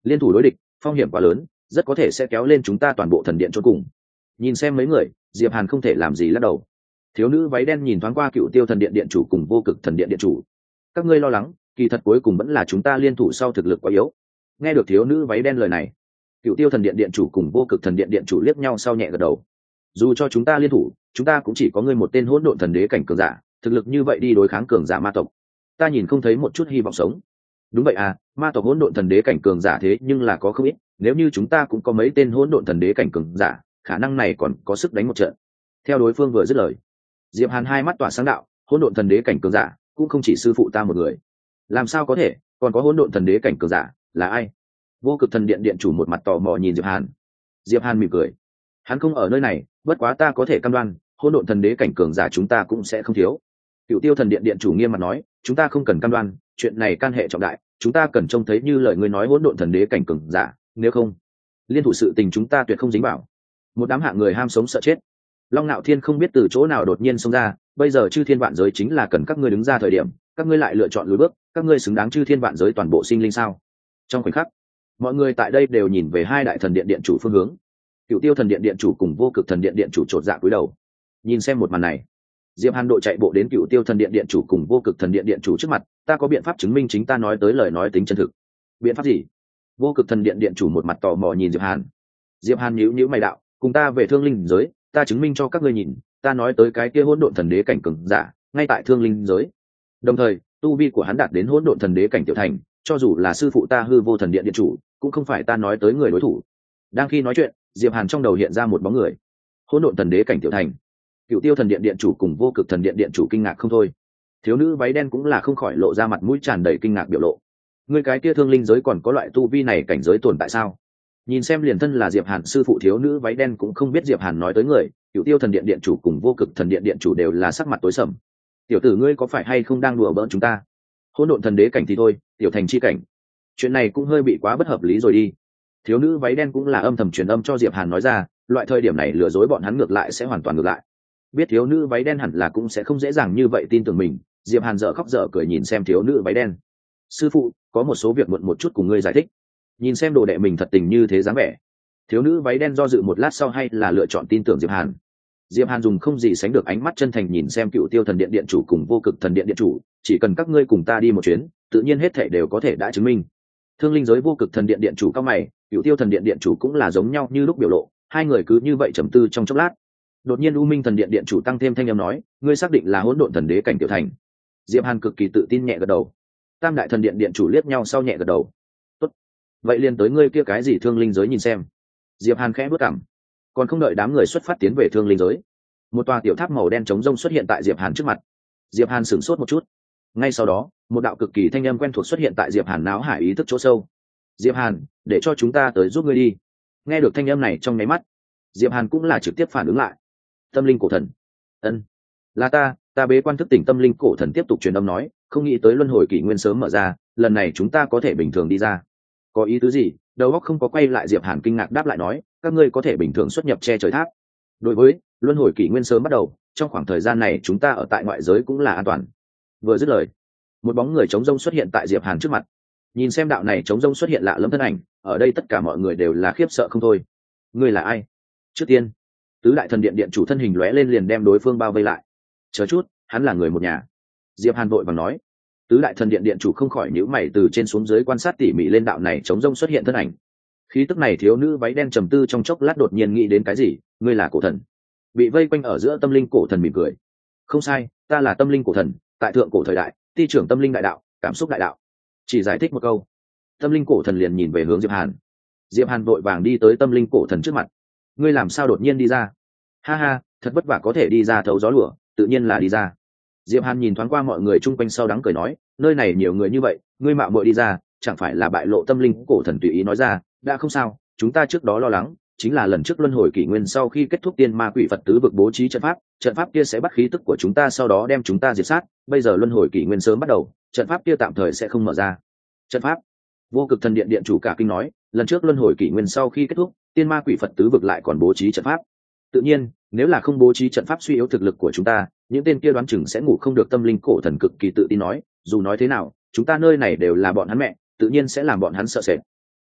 liên thủ đối địch phong hiểm quá lớn, rất có thể sẽ kéo lên chúng ta toàn bộ thần điện chôn cùng. Nhìn xem mấy người, Diệp Hàn không thể làm gì lắc đầu. Thiếu nữ váy đen nhìn thoáng qua Cựu Tiêu thần điện điện chủ cùng Vô Cực thần điện điện chủ. Các ngươi lo lắng, kỳ thật cuối cùng vẫn là chúng ta liên thủ sau thực lực quá yếu. Nghe được thiếu nữ váy đen lời này, Cựu Tiêu thần điện điện chủ cùng Vô Cực thần điện điện chủ liếc nhau sau nhẹ gật đầu. Dù cho chúng ta liên thủ, chúng ta cũng chỉ có ngươi một tên hỗn độn thần đế cảnh cường giả, thực lực như vậy đi đối kháng cường giả ma tộc, ta nhìn không thấy một chút hy vọng sống. Đúng vậy à, ma tộc hỗn độn thần đế cảnh cường giả thế nhưng là có không ít, nếu như chúng ta cũng có mấy tên hỗn độn thần đế cảnh cường giả, khả năng này còn có sức đánh một trận. Theo đối phương vừa dứt lời, Diệp Hàn hai mắt tỏa sáng đạo, hỗn độn thần đế cảnh cường giả cũng không chỉ sư phụ ta một người. Làm sao có thể, còn có hỗn độn thần đế cảnh cường giả, là ai? Vô Cực thần điện điện chủ một mặt tò mò nhìn Diệp Hàn. Diệp Hàn mỉm cười, hắn không ở nơi này, bất quá ta có thể cam đoan, hỗn độn thần đế cảnh cường giả chúng ta cũng sẽ không thiếu. Cựu Tiêu thần điện điện chủ nghiêm mặt nói, chúng ta không cần cam đoan, chuyện này can hệ trọng đại, chúng ta cần trông thấy như lời ngươi nói hỗn độn thần đế cảnh cường giả, nếu không, liên thủ sự tình chúng ta tuyệt không dính vào. Một đám hạng người ham sống sợ chết. Long Nạo Thiên không biết từ chỗ nào đột nhiên xông ra, bây giờ chư thiên vạn giới chính là cần các ngươi đứng ra thời điểm, các ngươi lại lựa chọn lùi bước, các ngươi xứng đáng chư thiên vạn giới toàn bộ sinh linh sao? Trong khoảnh khắc, mọi người tại đây đều nhìn về hai đại thần điện điện chủ phương hướng. Cựu Tiêu thần điện điện chủ cùng Vô Cực thần điện điện chủ chột dạ cúi đầu. Nhìn xem một màn này, Diệp Hàn đội chạy bộ đến Cựu Tiêu thần điện điện chủ cùng Vô Cực thần điện điện chủ trước mặt, ta có biện pháp chứng minh chính ta nói tới lời nói tính chân thực. Biện pháp gì? Vô Cực thần điện điện chủ một mặt tò mò nhìn Diệp Hàn. Diệp Hàn nhíu nhíu mày đạo, cùng ta về Thương Linh giới, ta chứng minh cho các ngươi nhìn, ta nói tới cái kia hỗn độn thần đế cảnh cường giả, ngay tại Thương Linh giới. Đồng thời, tu vi của hắn đạt đến hỗn độn thần đế cảnh tiểu thành, cho dù là sư phụ ta Hư Vô thần điện điện chủ, cũng không phải ta nói tới người đối thủ. Đang khi nói chuyện, Diệp Hàn trong đầu hiện ra một bóng người. Hỗn độn thần đế cảnh tiểu thành. Cựu Tiêu thần điện điện chủ cùng Vô Cực thần điện điện chủ kinh ngạc không thôi. Thiếu nữ váy đen cũng là không khỏi lộ ra mặt mũi tràn đầy kinh ngạc biểu lộ. Người cái kia Thương Linh giới còn có loại tu vi này cảnh giới tồn tại sao? Nhìn xem liền thân là Diệp Hàn sư phụ thiếu nữ váy đen cũng không biết Diệp Hàn nói tới người, Cựu Tiêu thần điện điện chủ cùng Vô Cực thần điện điện chủ đều là sắc mặt tối sầm. Tiểu tử ngươi có phải hay không đang đùa bỡn chúng ta? Hỗn độn thần đế cảnh thì thôi, tiểu thành chi cảnh, chuyện này cũng hơi bị quá bất hợp lý rồi đi. Thiếu nữ váy đen cũng là âm thầm truyền âm cho Diệp Hàn nói ra, loại thời điểm này lừa dối bọn hắn ngược lại sẽ hoàn toàn ngược lại. Biết thiếu nữ váy đen hẳn là cũng sẽ không dễ dàng như vậy tin tưởng mình, Diệp Hàn dở khóc dở cười nhìn xem thiếu nữ váy đen. Sư phụ, có một số việc muộn một chút cùng ngươi giải thích. Nhìn xem đồ đệ mình thật tình như thế dáng vẻ, thiếu nữ váy đen do dự một lát sau hay là lựa chọn tin tưởng Diệp Hàn. Diệp Hàn dùng không gì sánh được ánh mắt chân thành nhìn xem Cựu Tiêu thần điện điện chủ cùng Vô Cực thần điện điện chủ, chỉ cần các ngươi cùng ta đi một chuyến, tự nhiên hết thảy đều có thể đã chứng minh. Thương Linh giới Vô Cực thần điện điện chủ cao mày, Cựu Tiêu thần điện điện chủ cũng là giống nhau như lúc biểu lộ, hai người cứ như vậy trầm tư trong chốc lát. Đột nhiên U Minh thần điện điện chủ tăng thêm thanh âm nói, ngươi xác định là hỗn độn thần đế cảnh tiểu thành? Diệp Hàn cực kỳ tự tin nhẹ gật đầu. Tam đại thần điện điện chủ liếc nhau sau nhẹ gật đầu. Tốt, vậy liền tới ngươi kia cái gì Thương Linh giới nhìn xem. Diệp Hàn khẽ bước cằm. Còn không đợi đám người xuất phát tiến về Thương Linh giới, một tòa tiểu tháp màu đen trống rông xuất hiện tại Diệp Hàn trước mặt. Diệp Hàn sửng sốt một chút. Ngay sau đó, một đạo cực kỳ thanh âm quen thuộc xuất hiện tại Diệp Hàn náo hải ý thức chỗ sâu. Diệp Hàn, để cho chúng ta tới giúp ngươi đi. Nghe được thanh âm này trong nháy mắt, Diệp Hàn cũng là trực tiếp phản ứng lại. Tâm linh cổ thần. Ân, là ta, ta bế quan thức tỉnh tâm linh cổ thần tiếp tục truyền âm nói, không nghĩ tới luân hồi kỷ nguyên sớm mở ra, lần này chúng ta có thể bình thường đi ra. Có ý tứ gì? Đầu óc không có quay lại, Diệp Hàn kinh ngạc đáp lại nói, các ngươi có thể bình thường xuất nhập che trời tháp. Đối với luân hồi kỷ nguyên sớm bắt đầu, trong khoảng thời gian này chúng ta ở tại ngoại giới cũng là an toàn. Vừa dứt lời, một bóng người trống rông xuất hiện tại Diệp Hàn trước mặt. Nhìn xem đạo này trống rông xuất hiện lạ lẫm thân ảnh, ở đây tất cả mọi người đều là khiếp sợ không thôi. Ngươi là ai? Trước tiên, tứ đại thần điện điện chủ thân hình lóe lên liền đem đối phương bao vây lại. Chờ chút, hắn là người một nhà. Diệp Hàn vội vàng nói. Tứ đại thần điện điện chủ không khỏi nhíu mày từ trên xuống dưới quan sát tỉ mỉ lên đạo này trống rông xuất hiện thân ảnh. Khí tức này thiếu nữ váy đen trầm tư trong chốc lát đột nhiên nghĩ đến cái gì, ngươi là cổ thần. Bị vây quanh ở giữa tâm linh cổ thần mỉm cười. Không sai, ta là tâm linh cổ thần, tại thượng cổ thời đại, ti trưởng tâm linh đại đạo, cảm xúc đại đạo. Chỉ giải thích một câu, tâm linh cổ thần liền nhìn về hướng Diệp Hàn. Diệp Hàn vội vàng đi tới tâm linh cổ thần trước mặt. Ngươi làm sao đột nhiên đi ra? Ha ha, thật vất vả có thể đi ra thấu gió lửa, tự nhiên là đi ra. Diệp Hàn nhìn thoáng qua mọi người chung quanh sau đắng cười nói, nơi này nhiều người như vậy, ngươi mạo muội đi ra, chẳng phải là bại lộ tâm linh cổ thần tùy ý nói ra, đã không sao, chúng ta trước đó lo lắng, chính là lần trước luân hồi kỷ nguyên sau khi kết thúc tiên ma quỷ Phật tứ vực bố trí trận pháp, trận pháp kia sẽ bắt khí tức của chúng ta sau đó đem chúng ta diệt sát, bây giờ luân hồi kỷ nguyên sớm bắt đầu, trận pháp kia tạm thời sẽ không mở ra. Trận pháp? Vô Cực thần điện điện chủ cả kinh nói, lần trước luân hồi kỷ nguyên sau khi kết thúc, tiên ma quỷ Phật tứ vực lại còn bố trí trận pháp. Tự nhiên, nếu là không bố trí trận pháp suy yếu thực lực của chúng ta, những tên kia đoán chừng sẽ ngủ không được. Tâm linh cổ thần cực kỳ tự tin nói, dù nói thế nào, chúng ta nơi này đều là bọn hắn mẹ, tự nhiên sẽ làm bọn hắn sợ sệt.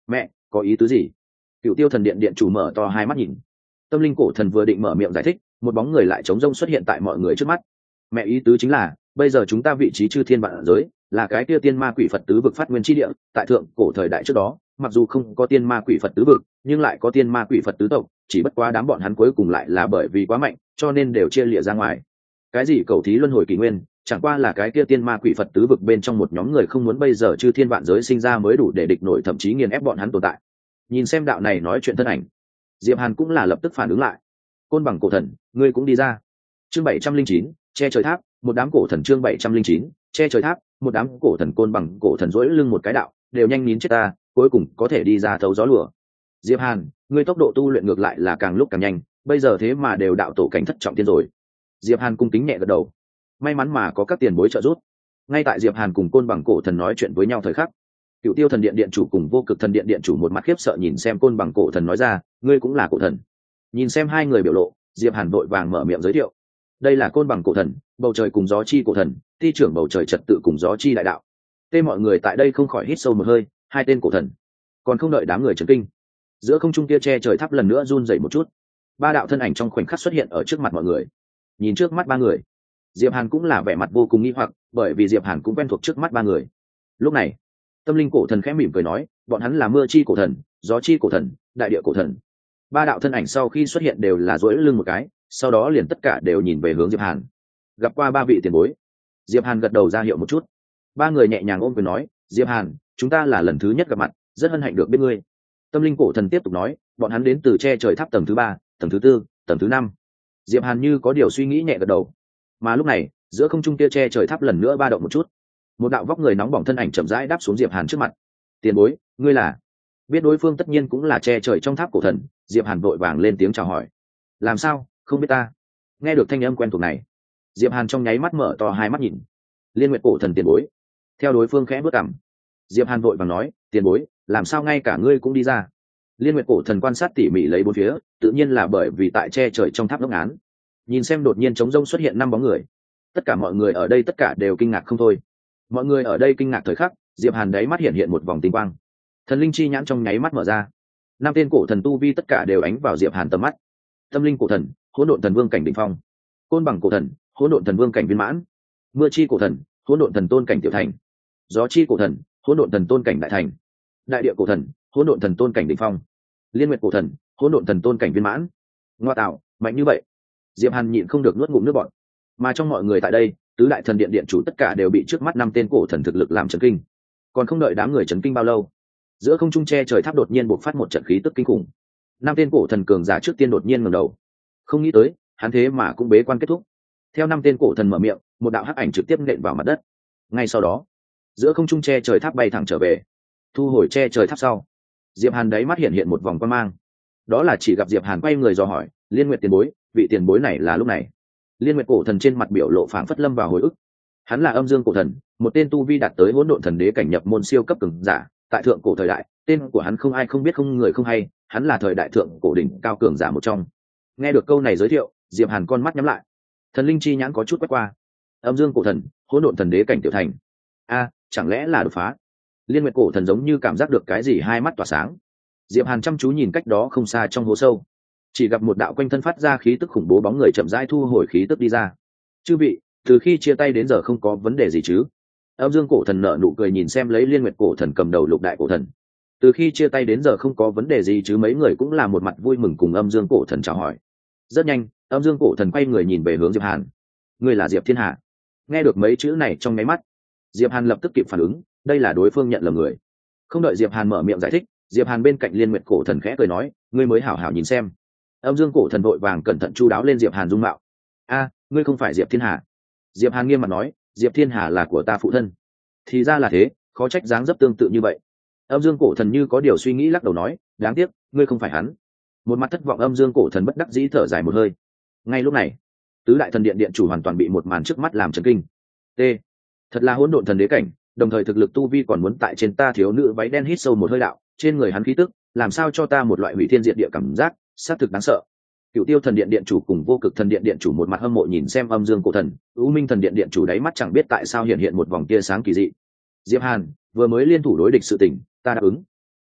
Mẹ, có ý tứ gì? Cựu Tiêu Thần Điện điện chủ mở to hai mắt nhìn. Tâm Linh Cổ Thần vừa định mở miệng giải thích, một bóng người lại trống rông xuất hiện tại mọi người trước mắt. Mẹ, ý tứ chính là bây giờ chúng ta vị trí chư thiên vạn giới là cái kia tiên ma quỷ Phật tứ vực phát nguyên chi địa. Tại thượng cổ thời đại trước đó, mặc dù không có tiên ma quỷ Phật tứ vực, nhưng lại có tiên ma quỷ Phật tứ tộc, chỉ bất quá đám bọn hắn cuối cùng lại là bởi vì quá mạnh, cho nên đều chia lìa ra ngoài. Cái gì cầu thí luân hồi kỷ nguyên, chẳng qua là cái kia tiên ma quỷ Phật tứ vực bên trong một nhóm người không muốn bây giờ chư thiên vạn giới sinh ra mới đủ để địch nổi, thậm chí nghiền ép bọn hắn tồn tại. Nhìn xem đạo này nói chuyện thân ảnh, Diệp Hàn cũng là lập tức phản ứng lại. Côn Bằng cổ thần, ngươi cũng đi ra. Chương bảy trăm linh chín, che trời tháp, một đám cổ thần. Chương bảy trăm linh chín, che trời tháp, một đám cổ thần. Côn Bằng cổ thần duỗi lưng một cái đạo, đều nhanh nín chết ta, cuối cùng có thể đi ra thấu gió lùa. Diệp Hàn, ngươi tốc độ tu luyện ngược lại là càng lúc càng nhanh, bây giờ thế mà đều đạo tổ cảnh thất trọng thiên rồi. Diệp Hàn cung kính nhẹ gật đầu. May mắn mà có các tiền bối trợ giúp. Ngay tại Diệp Hàn cùng Côn Bằng cổ thần nói chuyện với nhau thời khắc, Cựu Tiêu Thần Điện điện chủ cùng Vô Cực Thần Điện điện chủ một mặt khiếp sợ nhìn xem Côn Bằng cổ thần nói ra, ngươi cũng là cổ thần. Nhìn xem hai người biểu lộ, Diệp Hàn vội vàng mở miệng giới thiệu. Đây là Côn Bằng cổ thần, bầu trời cùng gió chi cổ thần, ti trưởng bầu trời trật tự cùng gió chi đại đạo. Tên mọi người tại đây không khỏi hít sâu một hơi, hai tên cổ thần. Còn không đợi đám người chấn kinh, giữa không trung kia che trời tháp lần nữa run rẩy một chút. Ba đạo thân ảnh trong khoảnh khắc xuất hiện ở trước mặt mọi người. Nhìn trước mắt ba người, Diệp Hàn cũng là vẻ mặt vô cùng nghi hoặc, bởi vì Diệp Hàn cũng quen thuộc trước mắt ba người. Lúc này, Tâm Linh cổ thần khẽ mỉm cười nói, bọn hắn là mưa chi cổ thần, gió chi cổ thần, đại địa cổ thần. Ba đạo thân ảnh sau khi xuất hiện đều là duỗi lưng một cái, sau đó liền tất cả đều nhìn về hướng Diệp Hàn. Gặp qua ba vị tiền bối, Diệp Hàn gật đầu ra hiệu một chút. Ba người nhẹ nhàng ôm quyền nói, Diệp Hàn, chúng ta là lần thứ nhất gặp mặt, rất hân hạnh được biết ngươi. Tâm Linh cổ thần tiếp tục nói, bọn hắn đến từ che trời tháp tầng thứ ba, tầng thứ tư, tầng thứ năm. Diệp Hàn như có điều suy nghĩ nhẹ gật đầu. Mà lúc này, giữa không trung kia che trời tháp lần nữa ba động một chút. Một đạo vóc người nóng bỏng thân ảnh chậm rãi đáp xuống Diệp Hàn trước mặt. Tiền bối, ngươi là? Biết đối phương tất nhiên cũng là che trời trong tháp cổ thần, Diệp Hàn vội vàng lên tiếng chào hỏi. Làm sao, không biết ta? Nghe được thanh âm quen thuộc này, Diệp Hàn trong nháy mắt mở to hai mắt nhìn. Liên Nguyệt cổ thần tiền bối. Theo đối phương khẽ bước cằm, Diệp Hàn vội vàng nói, tiền bối, làm sao ngay cả ngươi cũng đi ra? Liên Nguyệt cổ thần quan sát tỉ mỉ lấy bốn phía, tự nhiên là bởi vì tại che trời trong tháp ngốc án. Nhìn xem đột nhiên trống rông xuất hiện năm bóng người, tất cả mọi người ở đây tất cả đều kinh ngạc không thôi. Mọi người ở đây kinh ngạc thời khắc, Diệp Hàn đáy mắt hiện hiện một vòng tinh quang, thần linh chi nhãn trong nháy mắt mở ra. Năm tên cổ thần tu vi tất cả đều ánh vào Diệp Hàn tầm mắt. Tâm Linh cổ thần, hỗn độn thần vương cảnh đỉnh phong. Côn Bằng cổ thần, hỗn độn thần vương cảnh viên mãn. Mưa chi cổ thần, hỗn độn thần tôn cảnh tiểu thành. Gió chi cổ thần, hỗn độn thần tôn cảnh đại thành. Đại địa cổ thần, hỗn độn thần tôn cảnh đỉnh phong. Liên Nguyệt cổ thần, hỗn độn thần tôn cảnh viên mãn. Ngoa tạo, mạnh như vậy. Diệp Hàn nhịn không được nuốt ngụm nước bọt. Mà trong mọi người tại đây, tứ đại thần điện điện chủ tất cả đều bị trước mắt năm tên cổ thần thực lực làm chấn kinh. Còn không đợi đám người chấn kinh bao lâu, giữa không trung che trời tháp đột nhiên bộc phát một trận khí tức kinh khủng. Năm tên cổ thần cường giả trước tiên đột nhiên ngẩng đầu. Không nghĩ tới, hắn thế mà cũng bế quan kết thúc. Theo năm tên cổ thần mở miệng, một đạo hắc ảnh trực tiếp nện vào mặt đất. Ngay sau đó, giữa không trung che trời tháp bay thẳng trở về. Thu hồi che trời tháp sau, Diệp Hàn đáy mắt hiện hiện một vòng quan mang. Đó là chỉ gặp Diệp Hàn quay người dò hỏi, Liên Nguyệt tiền bối, vị tiền bối này là lúc này. Liên Nguyệt cổ thần trên mặt biểu lộ phảng phất lâm vào hồi ức. Hắn là Âm Dương cổ thần, một tên tu vi đạt tới hỗn độn thần đế cảnh nhập môn siêu cấp cường giả, tại thượng cổ thời đại, tên của hắn không ai không biết không người không hay, hắn là thời đại thượng cổ đỉnh cao cường giả một trong. Nghe được câu này giới thiệu, Diệp Hàn con mắt nhắm lại. Thần linh chi nhãn có chút quét qua. Âm Dương cổ thần, hỗn độn thần đế cảnh tiểu thành. A, chẳng lẽ là đột phá? Liên Nguyệt cổ thần giống như cảm giác được cái gì, hai mắt tỏa sáng. Diệp Hàn chăm chú nhìn cách đó không xa trong hố sâu, chỉ gặp một đạo quanh thân phát ra khí tức khủng bố bóng người chậm rãi thu hồi khí tức đi ra. Chư vị, từ khi chia tay đến giờ không có vấn đề gì chứ? Âm Dương cổ thần nở nụ cười nhìn xem lấy Liên Nguyệt cổ thần cầm đầu lục đại cổ thần. Từ khi chia tay đến giờ không có vấn đề gì chứ? Mấy người cũng là một mặt vui mừng cùng Âm Dương cổ thần chào hỏi. Rất nhanh, Âm Dương cổ thần quay người nhìn về hướng Diệp Hàn. Ngươi là Diệp Thiên Hà? Nghe được mấy chữ này trong nháy mắt, Diệp Hàn lập tức kịp phản ứng, đây là đối phương nhận lầm người. Không đợi Diệp Hàn mở miệng giải thích, Diệp Hàn bên cạnh Liên Nguyệt cổ thần khẽ cười nói, ngươi mới hảo hảo nhìn xem. Âm Dương cổ thần vội vàng cẩn thận chu đáo lên Diệp Hàn dung mạo. A, ngươi không phải Diệp Thiên Hà? Diệp Hàn nghiêm mặt nói, Diệp Thiên Hà là của ta phụ thân. Thì ra là thế, khó trách dáng dấp tương tự như vậy. Âm Dương cổ thần như có điều suy nghĩ lắc đầu nói, đáng tiếc, ngươi không phải hắn. Một mặt thất vọng Âm Dương cổ thần bất đắc dĩ thở dài một hơi. Ngay lúc này, tứ đại thần điện điện chủ hoàn toàn bị một màn trước mắt làm chấn kinh. T, thật là hỗn độn thần đế cảnh, đồng thời thực lực tu vi còn muốn tại trên ta thiếu nữ váy đen hít sâu một hơi đạo, trên người hắn khí tức, làm sao cho ta một loại hủy thiên diệt địa cảm giác, xác thực đáng sợ. Cựu Tiêu thần điện điện chủ cùng Vô Cực thần điện điện chủ một mặt hâm mộ nhìn xem Âm Dương cổ thần, U Minh thần điện điện chủ đáy mắt chẳng biết tại sao hiện hiện một vòng tia sáng kỳ dị. Diệp Hàn vừa mới liên thủ đối địch sự tình, ta đáp ứng.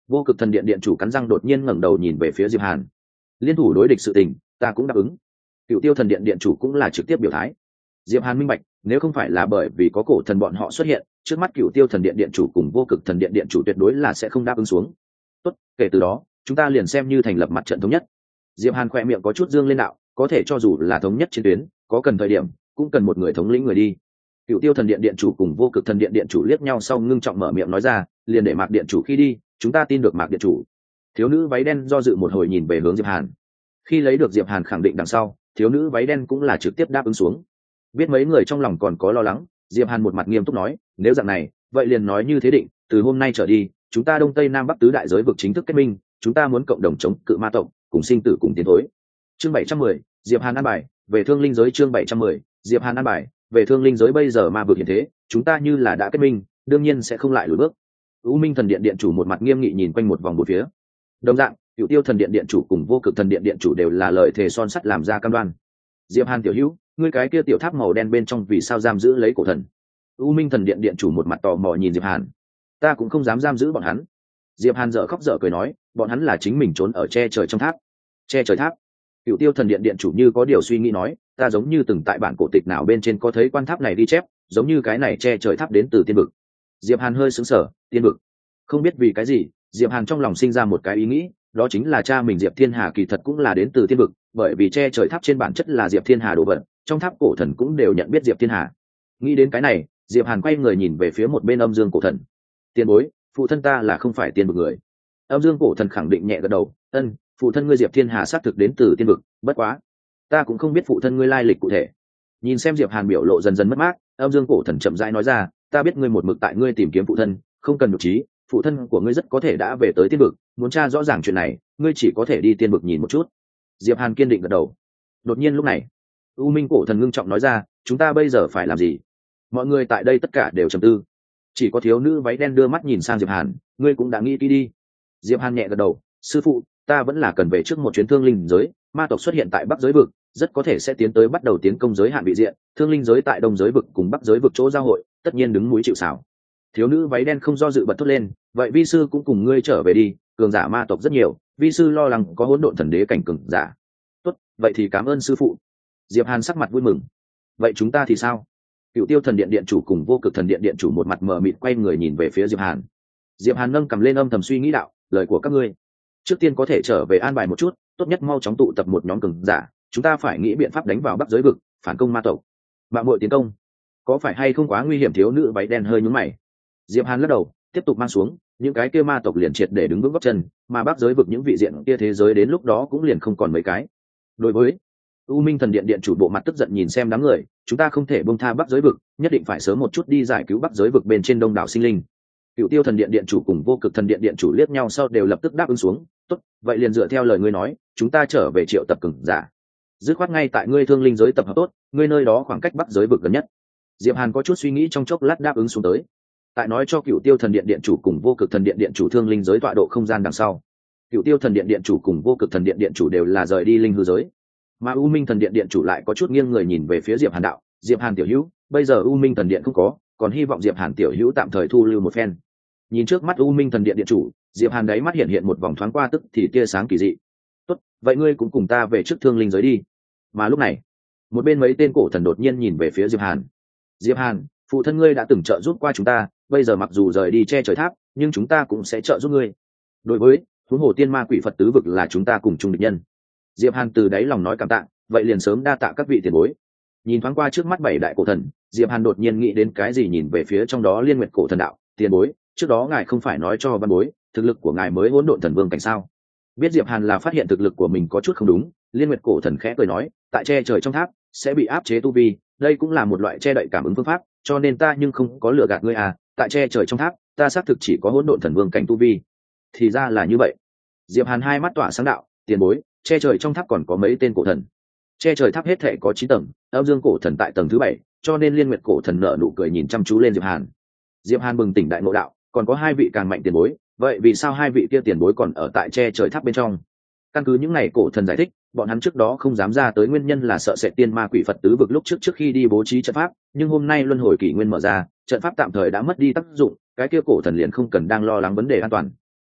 Vô cực thần điện điện chủ cắn răng đột nhiên ngẩng đầu nhìn về phía Diệp Hàn. Liên thủ đối địch sự tình, ta cũng đáp ứng. Cựu Tiêu thần điện điện chủ cũng là trực tiếp biểu thái. Diệp Hàn minh bạch, nếu không phải là bởi vì có cổ thần bọn họ xuất hiện, trước mắt Cựu Tiêu thần điện điện chủ cùng Vô cực thần điện điện chủ tuyệt đối là sẽ không đáp ứng xuống. Tốt, kể từ đó, chúng ta liền xem như thành lập mặt trận thống nhất. Diệp Hàn khỏe miệng có chút dương lên đạo, có thể cho dù là thống nhất chiến tuyến, có cần thời điểm, cũng cần một người thống lĩnh người đi. Cựu Tiêu thần điện điện chủ cùng Vô cực thần điện điện chủ liếc nhau sau ngưng trọng mở miệng nói ra, liền để Mạc điện chủ khi đi, chúng ta tin được Mạc điện chủ. Thiếu nữ váy đen do dự một hồi nhìn về hướng Diệp Hàn. Khi lấy được Diệp Hàn khẳng định đằng sau, thiếu nữ váy đen cũng là trực tiếp đáp ứng xuống. Biết mấy người trong lòng còn có lo lắng, Diệp Hàn một mặt nghiêm túc nói, nếu dạng này, vậy liền nói như thế định, từ hôm nay trở đi, chúng ta đông tây nam bắc tứ đại giới vực chính thức kết minh, chúng ta muốn cộng đồng chống cự ma tộc, cùng sinh tử cùng tiến thối. Chương bảy trăm mười, Diệp Hàn an bài, về thương linh giới chương bảy trăm mười, Diệp Hàn an bài, về thương linh giới bây giờ ma vực hiện thế, chúng ta như là đã kết minh, đương nhiên sẽ không lại lùi bước. U Minh thần điện điện chủ một mặt nghiêm nghị nhìn quanh một vòng bốn phía. Đồng dạng, Cựu Tiêu thần điện điện chủ cùng Vô cực thần điện điện chủ đều là lời thề son sắt làm ra cam đoan. Diệp Hàn tiểu hữu, ngươi cái kia tiểu tháp màu đen bên trong vì sao giam giữ lấy cổ thần? U Minh thần điện điện chủ một mặt tò mò nhìn Diệp Hàn. Ta cũng không dám giam giữ bọn hắn. Diệp Hàn dở khóc dở cười nói, bọn hắn là chính mình trốn ở che trời trong tháp. Che trời tháp? Cựu Tiêu thần điện điện chủ như có điều suy nghĩ nói, ta giống như từng tại bản cổ tịch nào bên trên có thấy quan tháp này ghi chép, giống như cái này che trời tháp đến từ tiên vực. Diệp Hàn hơi sững sờ, tiên vực? Không biết vì cái gì, Diệp Hàn trong lòng sinh ra một cái ý nghĩ, đó chính là cha mình Diệp Thiên Hà kỳ thật cũng là đến từ tiên vực, bởi vì che trời tháp trên bản chất là Diệp Thiên Hà đồ vật, trong tháp cổ thần cũng đều nhận biết Diệp Thiên Hà. Nghĩ đến cái này, Diệp Hàn quay người nhìn về phía một bên Âm Dương cổ thần. Tiền bối, phụ thân ta là không phải tiên vực người. Âm Dương cổ thần khẳng định nhẹ gật đầu, ân, phụ thân ngươi Diệp Thiên Hà xác thực đến từ tiên vực, bất quá, ta cũng không biết phụ thân ngươi lai lịch cụ thể. Nhìn xem Diệp Hàn biểu lộ dần dần mất mát, Âm Dương cổ thần chậm rãi nói ra, ta biết ngươi một mực tại ngươi tìm kiếm phụ thân, không cần nhục trí, phụ thân của ngươi rất có thể đã về tới tiên vực, muốn tra rõ ràng chuyện này, ngươi chỉ có thể đi tiên vực nhìn một chút. Diệp Hàn kiên định gật đầu. Đột nhiên lúc này, U Minh cổ thần ngưng trọng nói ra, chúng ta bây giờ phải làm gì? Mọi người tại đây tất cả đều trầm tư. Chỉ có thiếu nữ váy đen đưa mắt nhìn sang Diệp Hàn, ngươi cũng đã nghĩ kỹ đi. Diệp Hàn nhẹ gật đầu, sư phụ, ta vẫn là cần về trước một chuyến thương linh giới, ma tộc xuất hiện tại bắc giới vực, rất có thể sẽ tiến tới bắt đầu tiến công giới hạn vị diện, thương linh giới tại đông giới vực cùng bắc giới vực chỗ giao hội, tất nhiên đứng núi chịu sào. Thiếu nữ váy đen không do dự bật thốt lên, vậy vi sư cũng cùng ngươi trở về đi, cường giả ma tộc rất nhiều, vi sư lo lắng có hỗn độn thần đế cảnh cường giả. Tốt, vậy thì cảm ơn sư phụ. Diệp Hàn sắc mặt vui mừng. Vậy chúng ta thì sao? Cựu Tiêu thần điện điện chủ cùng Vô cực thần điện điện chủ một mặt mờ mịt quay người nhìn về phía Diệp Hàn. Diệp Hàn nâng cầm lên âm thầm suy nghĩ đạo, lời của các ngươi, trước tiên có thể trở về an bài một chút, tốt nhất mau chóng tụ tập một nhóm cường giả, chúng ta phải nghĩ biện pháp đánh vào bắc giới vực, phản công ma tộc. Mạng muội tiến công, có phải hay không quá nguy hiểm? Thiếu nữ váy đen hơi nhướng mày. Diệp Hàn lắc đầu, tiếp tục mang xuống, những cái kia ma tộc liền triệt để đứng vững gót chân, mà bắc giới vực những vị diện kia thế giới đến lúc đó cũng liền không còn mấy cái. Đối với U Minh thần điện điện chủ bộ mặt tức giận nhìn xem đám người, chúng ta không thể buông tha bắc giới vực, nhất định phải sớm một chút đi giải cứu bắc giới vực bên trên đông đảo sinh linh. Cựu Tiêu thần điện điện chủ cùng Vô cực thần điện điện chủ liếc nhau sau đều lập tức đáp ứng xuống, tốt, vậy liền dựa theo lời ngươi nói, chúng ta trở về triệu tập cường giả. Dứt khoát ngay tại ngươi thương linh giới tập hợp tốt, ngươi nơi đó khoảng cách bắc giới vực gần nhất. Diệp Hàn có chút suy nghĩ trong chốc lát đáp ứng xuống tới. Tại nói cho Cựu Tiêu thần điện điện chủ cùng Vô cực thần điện điện chủ thương linh giới tọa độ không gian đằng sau, Cựu Tiêu thần điện điện chủ cùng Vô cực thần điện điện chủ đều là rời đi linh hư giới, mà U Minh thần điện điện chủ lại có chút nghiêng người nhìn về phía Diệp Hàn đạo, Diệp Hàn tiểu hữu, bây giờ U Minh thần điện không có, còn hy vọng Diệp Hàn tiểu hữu tạm thời thu lưu một phen. Nhìn trước mắt U Minh thần điện điện chủ, Diệp Hàn đáy mắt hiện hiện một vòng thoáng qua tức thì tia sáng kỳ dị. Tốt, vậy ngươi cũng cùng ta về trước thương linh giới đi. Mà lúc này, một bên mấy tên cổ thần đột nhiên nhìn về phía Diệp Hàn. Diệp Hàn, phụ thân ngươi đã từng trợ giúp qua chúng ta, bây giờ mặc dù rời đi che trời tháp, nhưng chúng ta cũng sẽ trợ giúp ngươi. Đối với huống hồ tiên ma quỷ Phật tứ vực là chúng ta cùng chung địch nhân. Diệp Hàn từ đáy lòng nói cảm tạ, vậy liền sớm đa tạ các vị tiền bối. Nhìn thoáng qua trước mắt bảy đại cổ thần, Diệp Hàn đột nhiên nghĩ đến cái gì, nhìn về phía trong đó Liên Nguyệt cổ thần đạo, tiền bối, trước đó ngài không phải nói cho văn bối, thực lực của ngài mới hỗn độn thần vương cảnh sao? Biết Diệp Hàn là phát hiện thực lực của mình có chút không đúng, Liên Nguyệt cổ thần khẽ cười nói, tại che trời trong tháp sẽ bị áp chế tu vi, đây cũng là một loại che đậy cảm ứng phương pháp, cho nên ta nhưng không có lừa gạt ngươi à, tại che trời trong tháp, ta xác thực chỉ có hỗn độn thần vương cảnh tu vi. Thì ra là như vậy. Diệp Hàn hai mắt tỏa sáng đạo, tiền bối, che trời trong tháp còn có mấy tên cổ thần. Che trời tháp hết thể có chín tầng, Âm Dương cổ thần tại tầng thứ bảy, cho nên Liên Nguyệt cổ thần nở nụ cười nhìn chăm chú lên Diệp Hàn. Diệp Hàn bừng tỉnh đại ngộ đạo, còn có hai vị càng mạnh tiền bối, vậy vì sao hai vị kia tiền bối còn ở tại che trời tháp bên trong? Căn cứ những ngày cổ thần giải thích, bọn hắn trước đó không dám ra tới nguyên nhân là sợ sẽ tiên ma quỷ Phật tứ vực lúc trước trước khi đi bố trí trận pháp, nhưng hôm nay luân hồi kỷ nguyên mở ra, trận pháp tạm thời đã mất đi tác dụng, cái kia cổ thần liền không cần đang lo lắng vấn đề an toàn.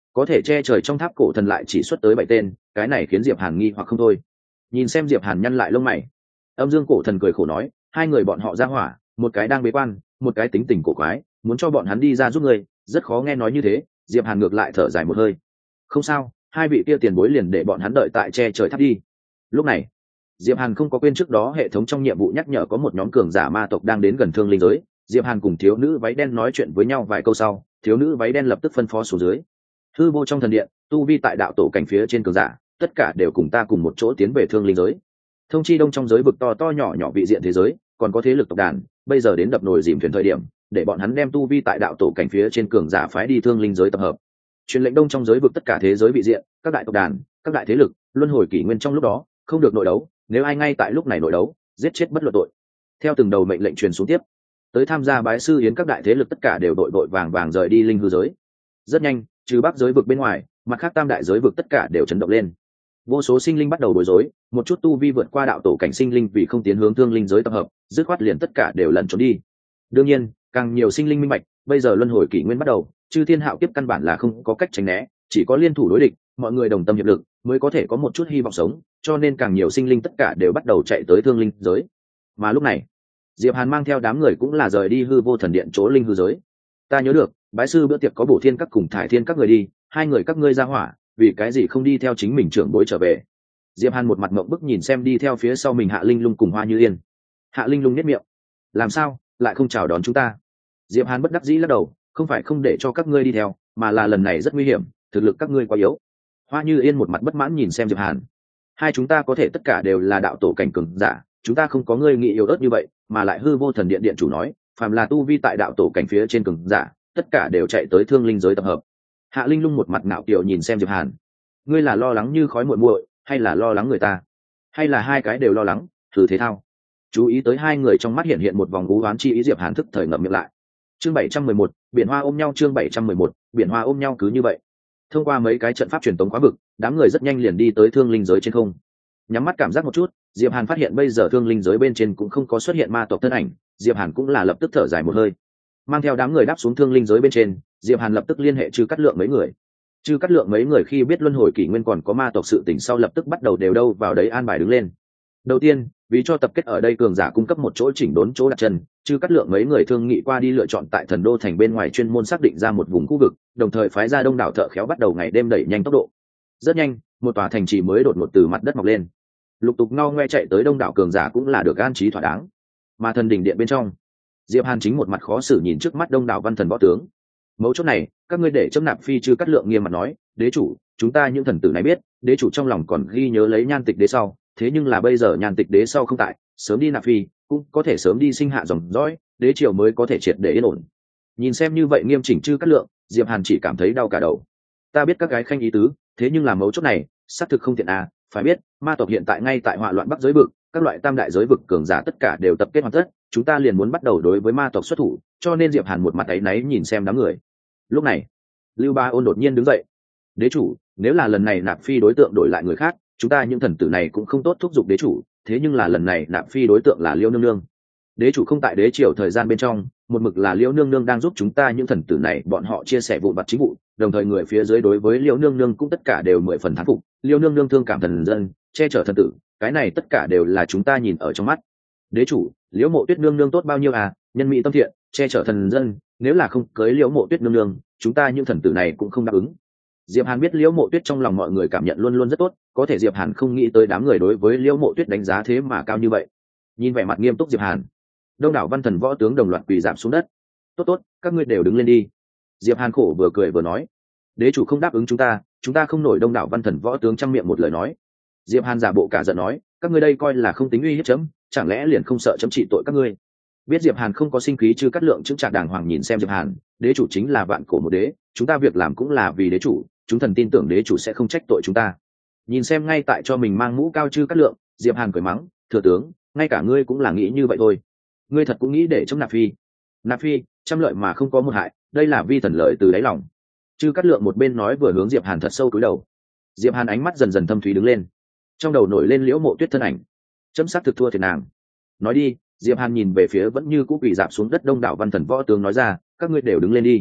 có thể che trời trong tháp cổ thần lại chỉ xuất tới bảy tên, cái này khiến diệp hàn nghi hoặc không thôi. Nhìn xem diệp hàn nhăn lại lông mày, âm dương cổ thần cười khổ nói, hai người bọn họ ra hỏa, một cái đang bế quan, một cái tính tình cổ quái, muốn cho bọn hắn đi ra giúp người rất khó. Nghe nói như thế, diệp hàn ngược lại thở dài một hơi. Không sao, hai vị kia tiền bối liền để bọn hắn đợi tại che trời tháp đi. Lúc này diệp hàn không có quên trước đó hệ thống trong nhiệm vụ nhắc nhở có một nhóm cường giả ma tộc đang đến gần thương linh giới. Diệp hàn cùng thiếu nữ váy đen nói chuyện với nhau vài câu sau, thiếu nữ váy đen lập tức phân phó xuống dưới. Hư vô trong thần điện, tu vi tại đạo tổ cảnh phía trên cường giả, tất cả đều cùng ta cùng một chỗ tiến về thương linh giới. Thông chi đông trong giới vực to to nhỏ nhỏ vị diện thế giới, còn có thế lực tộc đàn, bây giờ đến đập nồi dìm thuyền thời điểm, để bọn hắn đem tu vi tại đạo tổ cảnh phía trên cường giả phái đi thương linh giới tập hợp. Truyền lệnh đông trong giới vực tất cả thế giới vị diện, các đại tộc đàn, các đại thế lực, luân hồi kỷ nguyên trong lúc đó, không được nội đấu, nếu ai ngay tại lúc này nội đấu, giết chết bất luận tội. Theo từng đầu mệnh lệnh truyền xuống tiếp, tới tham gia bái sư yến các đại thế lực tất cả đều đội đội vàng vàng rời đi linh hư giới. Rất nhanh, trừ bắc giới vực bên ngoài, mặt khác tam đại giới vực tất cả đều chấn động lên. Vô số sinh linh bắt đầu bối rối, một chút tu vi vượt qua đạo tổ cảnh sinh linh vì không tiến hướng thương linh giới tập hợp, dứt khoát liền tất cả đều lẩn trốn đi. Đương nhiên, càng nhiều sinh linh minh bạch, bây giờ luân hồi kỷ nguyên bắt đầu, chư thiên hạo kiếp căn bản là không có cách tránh né, chỉ có liên thủ đối địch, mọi người đồng tâm hiệp lực mới có thể có một chút hy vọng sống, cho nên càng nhiều sinh linh tất cả đều bắt đầu chạy tới thương linh giới. Mà lúc này, Diệp Hàn mang theo đám người cũng là rời đi hư vô thần điện chỗ linh hư giới. Ta nhớ được, bái sư bữa tiệc có bổ thiên các cùng thải thiên các người đi, hai người các ngươi ra hỏa, vì cái gì không đi theo chính mình trưởng bối trở về? Diệp Hàn một mặt ngậm bức nhìn xem đi theo phía sau mình Hạ Linh Lung cùng Hoa Như Yên. Hạ Linh Lung nhếch miệng, làm sao lại không chào đón chúng ta? Diệp Hàn bất đắc dĩ lắc đầu, không phải không để cho các ngươi đi theo, mà là lần này rất nguy hiểm, thực lực các ngươi quá yếu. Hoa Như Yên một mặt bất mãn nhìn xem Diệp Hàn. Hai chúng ta có thể tất cả đều là đạo tổ cảnh cường giả, chúng ta không có ngươi nghĩ yếu ớt như vậy, mà lại hư vô thần điện điện chủ nói, phàm là tu vi tại đạo tổ cảnh phía trên cường giả, tất cả đều chạy tới thương linh giới tập hợp. Hạ Linh Lung một mặt ngạo kiều nhìn xem Diệp Hàn, ngươi là lo lắng như khói muội muội, hay là lo lắng người ta, hay là hai cái đều lo lắng? Thử thế thao. Chú ý tới hai người trong mắt hiện hiện một vòng u oán chi ý, Diệp Hàn thức thời ngậm miệng lại. Chương bảy trăm mười một, biển hoa ôm nhau. Chương bảy trăm mười một, biển hoa ôm nhau. Cứ như vậy, thông qua mấy cái trận pháp truyền tống khóa vực, đám người rất nhanh liền đi tới thương linh giới trên không. Nhắm mắt cảm giác một chút, Diệp Hàn phát hiện bây giờ thương linh giới bên trên cũng không có xuất hiện ma tộc thân ảnh, Diệp Hàn cũng là lập tức thở dài một hơi. Mang theo đám người đáp xuống thương linh giới bên trên, Diệp Hàn lập tức liên hệ Trư Cát Lượng mấy người. Trư Cát Lượng mấy người khi biết luân hồi kỷ nguyên còn có ma tộc sự tình sau lập tức bắt đầu đều đâu vào đấy an bài đứng lên. Đầu tiên, vì cho tập kết ở đây cường giả cung cấp một chỗ chỉnh đốn chỗ đặt chân, Trư Cát Lượng mấy người thương nghị qua đi lựa chọn tại Thần Đô thành bên ngoài chuyên môn xác định ra một vùng khu vực, đồng thời phái ra đông đảo thợ khéo bắt đầu ngày đêm đẩy nhanh tốc độ. Rất nhanh, một tòa thành trì mới đột ngột từ mặt đất mọc lên. Lục tục ngao ngoe chạy tới đông đảo cường giả cũng là được an trí thỏa đáng. Mà thần đỉnh điện bên trong, Diệp Hàn chính một mặt khó xử nhìn trước mắt đông đảo văn thần võ tướng. Mấu chốt này, các ngươi để châm nạp phi Trư Cát Lượng nghiêm mặt nói, đế chủ, chúng ta những thần tử này biết, đế chủ trong lòng còn ghi nhớ lấy Nhan Tịch đế sau, thế nhưng là bây giờ Nhan Tịch đế sau không tại, sớm đi nạp phi, cũng có thể sớm đi sinh hạ dòng dõi, đế triều mới có thể triệt để yên ổn. Nhìn xem như vậy nghiêm chỉnh Trư Cát Lượng, Diệp Hàn chỉ cảm thấy đau cả đầu. Ta biết các gái khanh ý tứ, thế nhưng là mấu chốt này, xác thực không tiện à, phải biết, ma tộc hiện tại ngay tại họa loạn bắc giới vực, các loại tam đại giới vực cường giả tất cả đều tập kết hoàn tất, chúng ta liền muốn bắt đầu đối với ma tộc xuất thủ, cho nên Diệp Hàn một mặt áy náy nhìn xem đám người. Lúc này, Lưu Ba Ôn đột nhiên đứng dậy. Đế chủ, nếu là lần này nạp phi đối tượng đổi lại người khác, chúng ta những thần tử này cũng không tốt thúc giục đế chủ, thế nhưng là lần này nạp phi đối tượng là Liêu nương nương. Đế chủ không tại đế triều thời gian bên trong, một mực là Liêu nương nương đang giúp chúng ta những thần tử này, bọn họ chia sẻ vụn vặt chính vụ, đồng thời người phía dưới đối với Liêu nương nương cũng tất cả đều mười phần thán phục. Liêu nương nương thương cảm thần dân, che chở thần tử, cái này tất cả đều là chúng ta nhìn ở trong mắt. Đế chủ, Liễu Mộ Tuyết nương nương tốt bao nhiêu à, nhân mỹ tâm thiện, che chở thần dân, nếu là không cưới Liễu Mộ Tuyết nương nương, chúng ta những thần tử này cũng không đáp ứng. Diệp Hàn biết Liễu Mộ Tuyết trong lòng mọi người cảm nhận luôn luôn rất tốt, có thể Diệp Hàn không nghĩ tới đám người đối với Liễu Mộ Tuyết đánh giá thế mà cao như vậy. Nhìn vẻ mặt nghiêm túc Diệp Hàn, đông đảo văn thần võ tướng đồng loạt quỳ rạp xuống đất. Tốt tốt, các ngươi đều đứng lên đi. Diệp Hàn khổ vừa cười vừa nói, đế chủ không đáp ứng chúng ta, chúng ta không nổi. Đông đảo văn thần võ tướng trăm miệng một lời nói. Diệp Hàn giả bộ cả giận nói, các ngươi đây coi là không tính uy hiếp chấm, chẳng lẽ liền không sợ chấm trị tội các ngươi? Biết Diệp Hàn không có sinh khí, Trư Cát Lượng chững chạc đàng hoàng nhìn xem Diệp Hàn, đế chủ chính là vạn cổ một đế, chúng ta việc làm cũng là vì đế chủ, chúng thần tin tưởng đế chủ sẽ không trách tội chúng ta. Nhìn xem ngay tại cho mình mang mũ cao Trư Cát Lượng, Diệp Hàn cười mắng, thừa tướng, ngay cả ngươi cũng là nghĩ như vậy thôi. Ngươi thật cũng nghĩ để chấm nạp phi? Nạp phi, trăm lợi mà không có một hại, đây là vi thần lợi từ đáy lòng. Trư Cát Lượng một bên nói vừa hướng Diệp Hàn thật sâu cúi đầu. Diệp Hàn ánh mắt dần dần thâm thúy đứng lên, trong đầu nổi lên Liễu Mộ Tuyết thân ảnh. Chấm xác thực thua thiệt nàng. Nói đi. Diệp Hàn nhìn về phía vẫn như cũ quỳ dạp xuống đất đông đảo văn thần võ tướng nói ra, các ngươi đều đứng lên đi.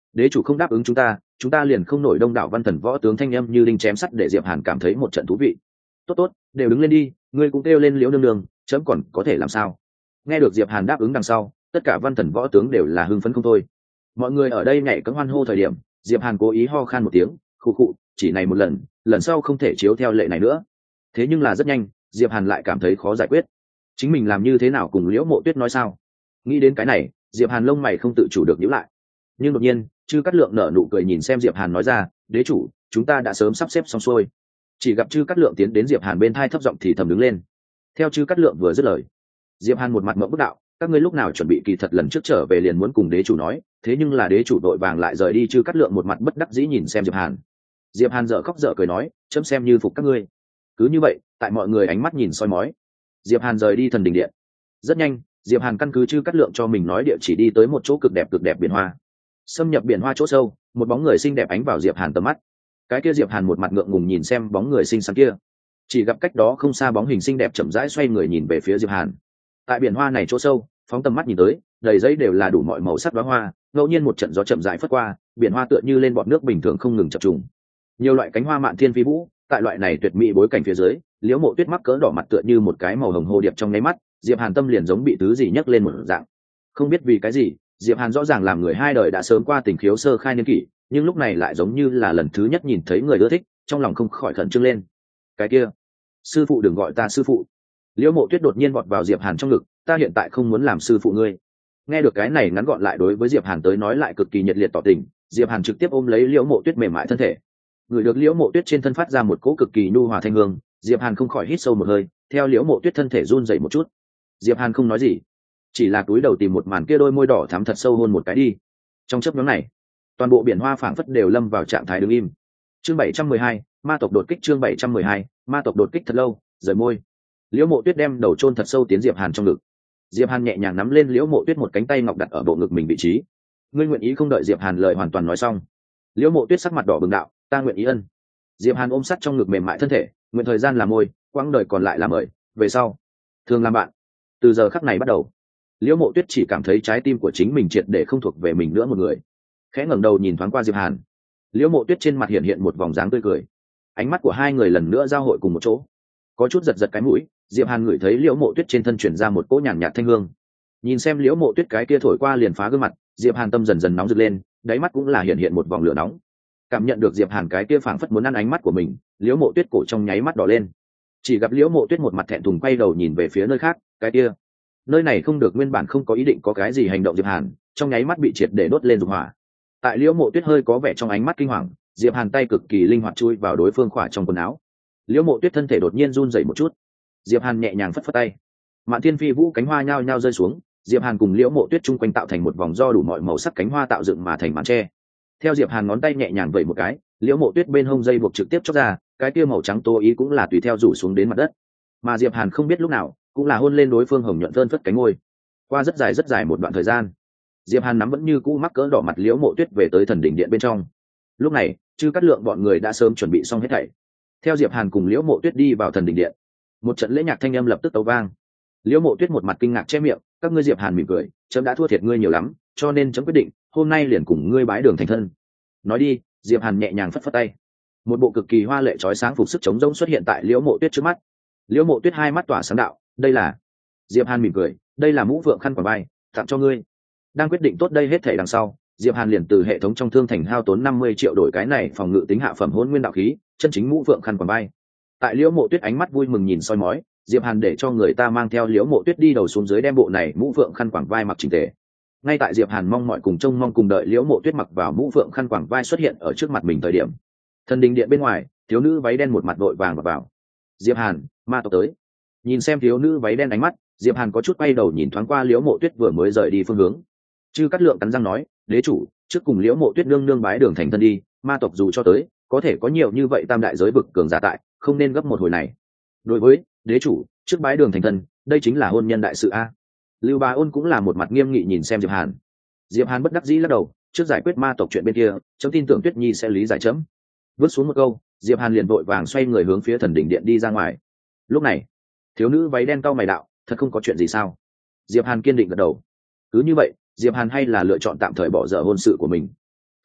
đế chủ không đáp ứng chúng ta, chúng ta liền không nổi. Đông đảo văn thần võ tướng thanh âm như đinh chém sắt để Diệp Hàn cảm thấy một trận thú vị. Tốt tốt, đều đứng lên đi, ngươi cũng kêu lên Liễu nương nương, chấm còn có thể làm sao? Nghe được Diệp Hàn đáp ứng đằng sau, tất cả văn thần võ tướng đều là hưng phấn không thôi. Mọi người ở đây nhảy cẫng hoan hô thời điểm, Diệp Hàn cố ý ho khan một tiếng, khụ khụ, chỉ này một lần, lần sau không thể chiếu theo lệ này nữa. Thế nhưng là rất nhanh, Diệp Hàn lại cảm thấy khó giải quyết. Chính mình làm như thế nào cùng Liễu Mộ Tuyết nói sao? Nghĩ đến cái này, Diệp Hàn lông mày không tự chủ được nhíu lại. Nhưng đột nhiên, Chư Cát Lượng nở nụ cười nhìn xem Diệp Hàn nói ra, đế chủ, chúng ta đã sớm sắp xếp xong xuôi. Chỉ gặp Chư Cát Lượng tiến đến Diệp Hàn bên thai thấp giọng thì thầm đứng lên. Theo Chư Cát Lượng vừa dứt lời, Diệp Hàn một mặt ngậm bức đạo, các ngươi lúc nào chuẩn bị? Kỳ thật lần trước trở về liền muốn cùng đế chủ nói, thế nhưng là đế chủ đội vàng lại rời đi. Chư Cát Lượng một mặt bất đắc dĩ nhìn xem Diệp Hàn. Diệp Hàn dở khóc dở cười nói, chấm xem như phục các ngươi. Cứ như vậy, tại mọi người ánh mắt nhìn soi mói, Diệp Hàn rời đi thần đình điện. Rất nhanh, Diệp Hàn căn cứ Chư Cát Lượng cho mình nói địa chỉ đi tới một chỗ cực đẹp cực đẹp biển hoa. Xâm nhập biển hoa chỗ sâu, một bóng người xinh đẹp ánh vào Diệp Hàn tầm mắt. Cái kia Diệp Hàn một mặt ngượng ngùng nhìn xem bóng người xinh xắn kia, chỉ gặp cách đó không xa bóng hình xinh đẹp chậm rãi xoay người nhìn về phía Diệp Hàn. Tại biển hoa này chỗ sâu, phóng tầm mắt nhìn tới, đầy giấy đều là đủ mọi màu sắc đóa hoa, ngẫu nhiên một trận gió chậm rãi phất qua, biển hoa tựa như lên bọt nước bình thường không ngừng chập trùng. Nhiều loại cánh hoa mạn thiên phi vũ, tại loại này tuyệt mỹ bối cảnh phía dưới, Liễu Mộ Tuyết mắc cỡ đỏ mặt tựa như một cái màu hồng hồ điệp trong nháy mắt, Diệp Hàn tâm liền giống bị thứ gì nhấc lên một dạng. Không biết vì cái gì, Diệp Hàn rõ ràng làm người hai đời đã sớm qua tình khiếu sơ khai niên kỷ, nhưng lúc này lại giống như là lần thứ nhất nhìn thấy người ưa thích, trong lòng không khỏi khẩn trương lên. Cái kia, sư phụ đừng gọi ta sư phụ. Liễu Mộ Tuyết đột nhiên vọt vào Diệp Hàn trong ngực, ta hiện tại không muốn làm sư phụ ngươi. Nghe được cái này ngắn gọn lại đối với Diệp Hàn tới nói lại cực kỳ nhiệt liệt tỏ tình, Diệp Hàn trực tiếp ôm lấy Liễu Mộ Tuyết mềm mại thân thể. Người được Liễu Mộ Tuyết trên thân phát ra một cỗ cực kỳ nhu hòa thanh hương, Diệp Hàn không khỏi hít sâu một hơi, theo Liễu Mộ Tuyết thân thể run rẩy một chút. Diệp Hàn không nói gì, chỉ là cúi đầu tìm một màn kia đôi môi đỏ thắm thật sâu hôn một cái đi. Trong chớp nhoáng này, toàn bộ biển hoa phảng phất đều lâm vào trạng thái đứng im. Chương bảy trăm mười hai, ma tộc đột kích. Chương bảy trăm mười hai, ma tộc đột kích. Thật lâu, rời môi. Liễu Mộ Tuyết đem đầu chôn thật sâu tiến Diệp Hàn trong ngực. Diệp Hàn nhẹ nhàng nắm lên Liễu Mộ Tuyết một cánh tay ngọc đặt ở bộ ngực mình vị trí. Ngươi nguyện ý không? Đợi Diệp Hàn lời hoàn toàn nói xong, Liễu Mộ Tuyết sắc mặt đỏ bừng đạo, ta nguyện ý ân. Diệp Hàn ôm sát trong ngực mềm mại thân thể, nguyện thời gian làm môi, quãng đời còn lại làm mời, về sau thường làm bạn. Từ giờ khắc này bắt đầu, Liễu Mộ Tuyết chỉ cảm thấy trái tim của chính mình triệt để không thuộc về mình nữa một người. Khẽ ngẩng đầu nhìn thoáng qua Diệp Hàn, Liễu Mộ Tuyết trên mặt hiện hiện một vòng dáng tươi cười. Ánh mắt của hai người lần nữa giao hội cùng một chỗ, có chút giật giật cái mũi. Diệp Hàn ngửi thấy Liễu Mộ Tuyết trên thân truyền ra một cỗ nhàn nhạt thanh hương. Nhìn xem Liễu Mộ Tuyết cái kia thổi qua liền phá gương mặt, Diệp Hàn tâm dần dần nóng rực lên, đáy mắt cũng là hiện hiện một vòng lửa nóng. Cảm nhận được Diệp Hàn cái kia phảng phất muốn ăn ánh mắt của mình, Liễu Mộ Tuyết cổ trong nháy mắt đỏ lên. Chỉ gặp Liễu Mộ Tuyết một mặt thẹn thùng quay đầu nhìn về phía nơi khác, cái kia, nơi này không được. Nguyên bản không có ý định có cái gì hành động Diệp Hàn, trong nháy mắt bị triệt để đốt lên dục hỏa. Tại Liễu Mộ Tuyết hơi có vẻ trong ánh mắt kinh hoàng, Diệp Hàn tay cực kỳ linh hoạt chui vào đối phương khỏa trong quần áo. Liễu Mộ Tuyết thân thể đột nhiên run rẩy một chút, Diệp Hàn nhẹ nhàng phất phất tay, mạn thiên phi vũ cánh hoa nhao nhao rơi xuống. Diệp Hàn cùng Liễu Mộ Tuyết chung quanh tạo thành một vòng do đủ mọi màu sắc cánh hoa tạo dựng mà thành màn tre. Theo Diệp Hàn ngón tay nhẹ nhàng vẩy một cái, Liễu Mộ Tuyết bên hông dây buộc trực tiếp chóc ra, cái kia màu trắng tô ý cũng là tùy theo rủ xuống đến mặt đất. Mà Diệp Hàn không biết lúc nào cũng là hôn lên đối phương hồng nhuận thơn phất cánh môi. Qua rất dài rất dài một đoạn thời gian, Diệp Hàn nắm vẫn như cũ mắc cỡ đỏ mặt Liễu Mộ Tuyết về tới thần đỉnh điện bên trong. Lúc này, Chư Cát Lượng bọn người đã sớm chuẩn bị xong hết thảy. Theo Diệp Hàn cùng Liễu Mộ Tuyết đi vào thần đỉnh điện, một trận lễ nhạc thanh âm lập tức tấu vang. Liễu Mộ Tuyết một mặt kinh ngạc che miệng, các ngươi. Diệp Hàn mỉm cười, chấm đã thua thiệt ngươi nhiều lắm, cho nên chấm quyết định hôm nay liền cùng ngươi bái đường thành thân. Nói đi, Diệp Hàn nhẹ nhàng phất phất tay, một bộ cực kỳ hoa lệ chói sáng phục sức chống rỗng xuất hiện tại Liễu Mộ Tuyết trước mắt. Liễu Mộ Tuyết hai mắt tỏa sáng đạo, đây là. Diệp Hàn mỉm cười, đây là mũ phượng khăn quàng vai, tặng cho ngươi. Đang quyết định tốt đây hết thảy đằng sau, Diệp Hàn liền từ hệ thống trong thương thành hao tốn năm mươi triệu đổi cái này phòng ngự tính hạ phẩm hỗn nguyên đạo khí, chân chính mũ phượng khăn quàng vai. Tại Liễu Mộ Tuyết ánh mắt vui mừng nhìn soi mói, Diệp Hàn để cho người ta mang theo Liễu Mộ Tuyết đi đầu xuống dưới đem bộ này mũ phượng khăn quàng vai mặc chỉnh tề. Ngay tại Diệp Hàn mong mọi cùng trông mong cùng đợi Liễu Mộ Tuyết mặc vào mũ phượng khăn quàng vai xuất hiện ở trước mặt mình thời điểm, thần đình điện bên ngoài, thiếu nữ váy đen một mặt vội vàng vào, vào. Diệp Hàn, ma tộc tới. Nhìn xem thiếu nữ váy đen ánh mắt, Diệp Hàn có chút quay đầu nhìn thoáng qua Liễu Mộ Tuyết vừa mới rời đi phương hướng. Chư Cát Lượng cắn răng nói, đế chủ, trước cùng Liễu Mộ Tuyết nương nương bái đường thành thân đi, ma tộc dù cho tới, có thể có nhiều như vậy tam đại giới vực cường giả tại, không nên gấp một hồi này. Đối với đế chủ, trước bái đường thành thân, đây chính là hôn nhân đại sự a. Lưu Bá Ôn cũng là một mặt nghiêm nghị nhìn xem Diệp Hàn. Diệp Hàn bất đắc dĩ lắc đầu, trước giải quyết ma tộc chuyện bên kia, chấm tin tưởng Tuyết Nhi sẽ lý giải chấm. Vứt xuống một câu, Diệp Hàn liền vội vàng xoay người hướng phía thần đỉnh điện đi ra ngoài. Lúc này, thiếu nữ váy đen cau mày đạo, thật không có chuyện gì sao? Diệp Hàn kiên định gật đầu. Cứ như vậy, Diệp Hàn hay là lựa chọn tạm thời bỏ dở hôn sự của mình.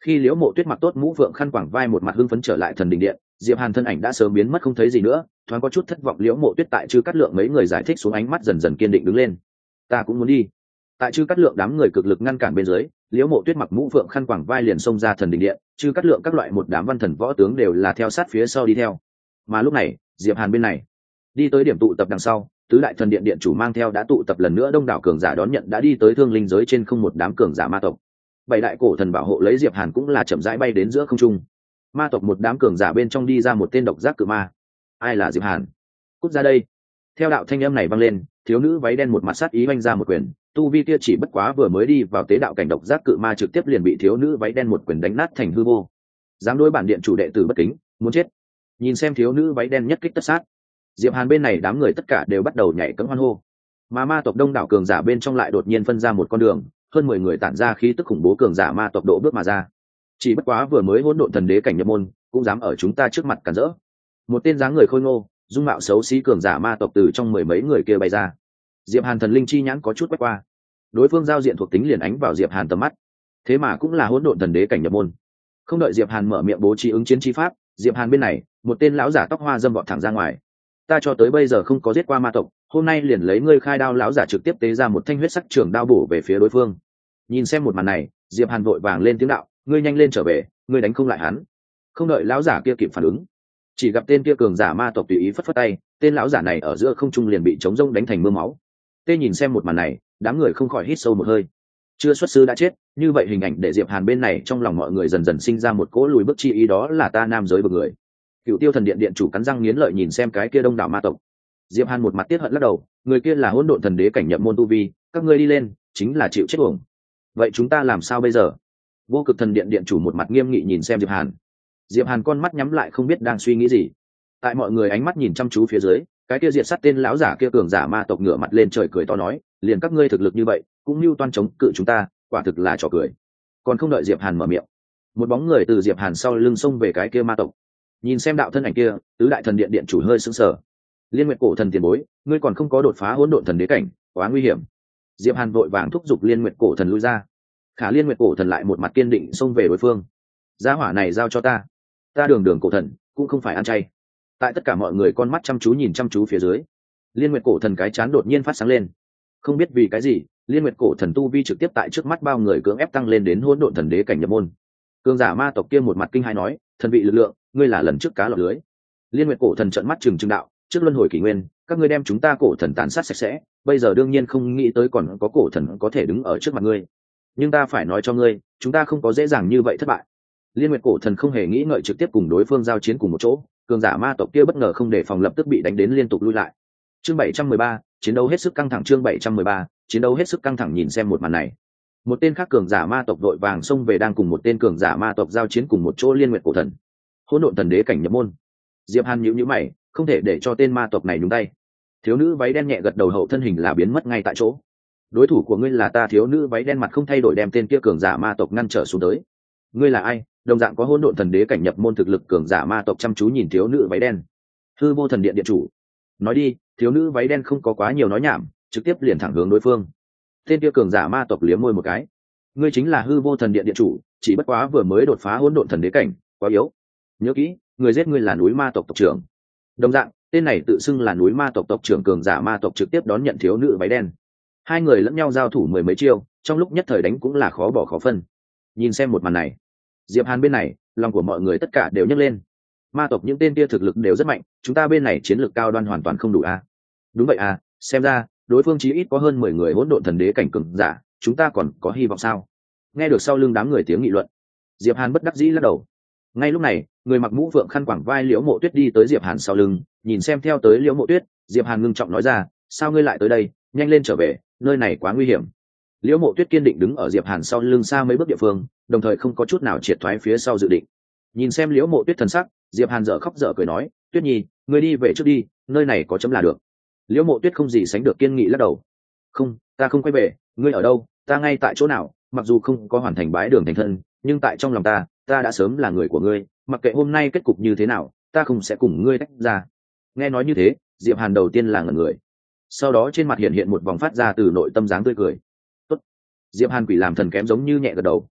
Khi liễu mộ tuyết mặc tốt mũ phượng khăn quàng vai một mặt hưng phấn trở lại thần đình điện, diệp hàn thân ảnh đã sớm biến mất không thấy gì nữa. Thoáng có chút thất vọng, liễu mộ tuyết tại chư cắt lượng mấy người giải thích xuống, ánh mắt dần dần kiên định đứng lên. Ta cũng muốn đi. Tại chư cắt lượng đám người cực lực ngăn cản bên dưới, liễu mộ tuyết mặc mũ phượng khăn quàng vai liền xông ra thần đình điện, chư cắt lượng các loại một đám văn thần võ tướng đều là theo sát phía sau đi theo. Mà lúc này diệp hàn bên này đi tới điểm tụ tập đằng sau, tứ đại thần điện điện chủ mang theo đã tụ tập lần nữa đông đảo cường giả đón nhận đã đi tới thương linh giới trên không một đám cường giả ma tộc. Bảy đại cổ thần bảo hộ lấy diệp hàn cũng là chậm rãi bay đến giữa không trung. Ma tộc một đám cường giả bên trong đi ra một tên độc giác cự ma. Ai là diệp hàn? Cút ra đây. Theo đạo thanh âm này vang lên, thiếu nữ váy đen một mặt sát ý oanh ra một quyền, tu vi kia chỉ bất quá vừa mới đi vào tế đạo cảnh độc giác cự ma trực tiếp liền bị thiếu nữ váy đen một quyền đánh nát thành hư vô. Dám đối bản điện chủ đệ tử bất kính, muốn chết. Nhìn xem thiếu nữ váy đen nhất kích tất sát, diệp hàn bên này đám người tất cả đều bắt đầu nhảy cẫng hoan hô. Mà ma tộc đông đảo cường giả bên trong lại đột nhiên phân ra một con đường, hơn mười người tản ra khí tức khủng bố cường giả ma tộc độ bước mà ra. Chỉ bất quá vừa mới hỗn độn thần đế cảnh nhập môn, cũng dám ở chúng ta trước mặt cản rỡ. Một tên dáng người khôi ngô, dung mạo xấu xí cường giả ma tộc từ trong mười mấy người kia bay ra. Diệp Hàn thần linh chi nhãn có chút quét qua, đối phương giao diện thuộc tính liền ánh vào Diệp Hàn tầm mắt. Thế mà cũng là hỗn độn thần đế cảnh nhập môn. Không đợi Diệp Hàn mở miệng bố trí ứng chiến chi pháp, Diệp Hàn bên này, một tên lão giả tóc hoa dâm vọt thẳng ra ngoài. Ta cho tới bây giờ không có giết qua ma tộc, hôm nay liền lấy ngươi khai đao. Lão giả trực tiếp tế ra một thanh huyết sắc trường đao bổ về phía đối phương. Nhìn xem một màn này, Diệp Hàn vội vàng lên tiếng đạo, ngươi nhanh lên trở về, ngươi đánh không lại hắn. Không đợi lão giả kia kịp phản ứng, chỉ gặp tên kia cường giả ma tộc tùy ý phất phất tay, tên lão giả này ở giữa không trung liền bị chống rông đánh thành mưa máu. Tê nhìn xem một màn này, đám người không khỏi hít sâu một hơi. Chưa xuất sư đã chết, như vậy hình ảnh để Diệp Hàn bên này trong lòng mọi người dần dần sinh ra một cỗ lùi bước chi ý, đó là ta nam giới bậc người. Cựu Tiêu thần điện điện chủ cắn răng nghiến lợi nhìn xem cái kia đông đảo ma tộc. Diệp Hàn một mặt tiếc hận lắc đầu, người kia là hỗn độn thần đế cảnh nhập môn tu vi, các ngươi đi lên chính là chịu chết uổng. Vậy chúng ta làm sao bây giờ? Vô Cực thần điện điện chủ một mặt nghiêm nghị nhìn xem Diệp Hàn. Diệp Hàn con mắt nhắm lại không biết đang suy nghĩ gì. Tại mọi người ánh mắt nhìn chăm chú phía dưới, cái kia diệt sát tên lão giả kia cường giả ma tộc ngửa mặt lên trời cười to nói, liền các ngươi thực lực như vậy, cũng mưu toan chống cự chúng ta, quả thực là trò cười. Còn không đợi Diệp Hàn mở miệng, một bóng người từ Diệp Hàn sau lưng xông về cái kia ma tộc. Nhìn xem đạo thân ảnh kia, tứ đại thần điện điện chủ hơi sững sờ. Liên Nguyệt cổ thần tiền bối, ngươi còn không có đột phá hỗn độn thần đế cảnh, quá nguy hiểm. Diệp Hàn vội vàng thúc giục Liên Nguyệt cổ thần lui ra. Khả Liên Nguyệt cổ thần lại một mặt kiên định xông về đối phương. Gia hỏa này giao cho ta, ta đường đường cổ thần cũng không phải ăn chay. Tại tất cả mọi người con mắt chăm chú nhìn chăm chú phía dưới, Liên Nguyệt cổ thần cái chán đột nhiên phát sáng lên. Không biết vì cái gì, Liên Nguyệt cổ thần tu vi trực tiếp tại trước mắt bao người cưỡng ép tăng lên đến hỗn độn thần đế cảnh nhập môn. Cường giả ma tộc kia một mặt kinh hãi nói, thần vị lực lượng, ngươi là lần trước cá lọt lưới. Liên Nguyệt cổ thần trợn mắt trừng trừng đạo, trước luân hồi kỷ nguyên, các ngươi đem chúng ta cổ thần tàn sát sạch sẽ, bây giờ đương nhiên không nghĩ tới còn có cổ thần có thể đứng ở trước mặt ngươi. Nhưng ta phải nói cho ngươi, chúng ta không có dễ dàng như vậy thất bại. Liên Nguyệt cổ thần không hề nghĩ ngợi trực tiếp cùng đối phương giao chiến cùng một chỗ, cường giả ma tộc kia bất ngờ không đề phòng lập tức bị đánh đến liên tục lui lại. Chương bảy trăm mười ba, chiến đấu hết sức căng thẳng. Chương bảy trăm mười ba, chiến đấu hết sức căng thẳng. Nhìn xem một màn này, một tên khác cường giả ma tộc đội vàng xông về đang cùng một tên cường giả ma tộc giao chiến cùng một chỗ Liên Nguyệt cổ thần, hỗn độn thần đế cảnh nhập môn. Diệp Hàn nhíu nhíu mày, không thể để cho tên ma tộc này nhúng tay. Thiếu nữ váy đen nhẹ gật đầu, hậu thân hình là biến mất ngay tại chỗ. Đối thủ của ngươi là ta. Thiếu nữ váy đen mặt không thay đổi đem tên kia cường giả ma tộc ngăn trở xuống tới. Ngươi là ai? Đồng dạng có hỗn độn thần đế cảnh nhập môn thực lực cường giả ma tộc chăm chú nhìn thiếu nữ váy đen. Hư Vô thần điện điện chủ. Nói đi. Thiếu nữ váy đen không có quá nhiều nói nhảm, trực tiếp liền thẳng hướng đối phương. Tên kia cường giả ma tộc liếm môi một cái. Ngươi chính là Hư Vô thần điện điện chủ, chỉ bất quá vừa mới đột phá hỗn độn thần đế cảnh, quá yếu. Nhớ kỹ, người giết ngươi là núi ma tộc tộc trưởng. Đồng dạng, tên này tự xưng là núi ma tộc tộc trưởng cường giả ma tộc trực tiếp đón nhận thiếu nữ váy đen. Hai người lẫn nhau giao thủ mười mấy chiêu, trong lúc nhất thời đánh cũng là khó bỏ khó phân. Nhìn xem một màn này, Diệp Hàn bên này, lòng của mọi người tất cả đều nhấc lên. Ma tộc những tên kia thực lực đều rất mạnh, chúng ta bên này chiến lược cao đoan hoàn toàn không đủ a. À? Đúng vậy à, xem ra đối phương chí ít có hơn mười người hỗn độn thần đế cảnh cường giả, chúng ta còn có hy vọng sao? Nghe được sau lưng đám người tiếng nghị luận, Diệp Hàn bất đắc dĩ lắc đầu. Ngay lúc này, người mặc mũ phượng khăn quàng vai Liễu Mộ Tuyết đi tới Diệp Hàn sau lưng, nhìn xem theo tới Liễu Mộ Tuyết, Diệp Hàn ngưng trọng nói ra, sao ngươi lại tới đây, nhanh lên trở về, nơi này quá nguy hiểm. Liễu Mộ Tuyết kiên định đứng ở Diệp Hàn sau lưng xa mấy bước địa phương, đồng thời không có chút nào triệt thoái phía sau dự định. Nhìn xem Liễu Mộ Tuyết thần sắc, Diệp Hàn dở khóc dở cười nói, Tuyết Nhi, ngươi đi về trước đi, nơi này có chấm là được. Liễu Mộ Tuyết không gì sánh được kiên nghị lắc đầu. Không, ta không quay về, ngươi ở đâu, ta ngay tại chỗ nào, mặc dù không có hoàn thành bái đường thành thân, nhưng tại trong lòng ta, ta đã sớm là người của ngươi, mặc kệ hôm nay kết cục như thế nào, ta không sẽ cùng ngươi tách ra. Nghe nói như thế, Diệp Hàn đầu tiên là ngẩn người, sau đó trên mặt hiện hiện một vòng phát ra từ nội tâm dáng tươi cười. Tốt. Diệp Hàn quỷ làm thần kém giống như nhẹ gật đầu.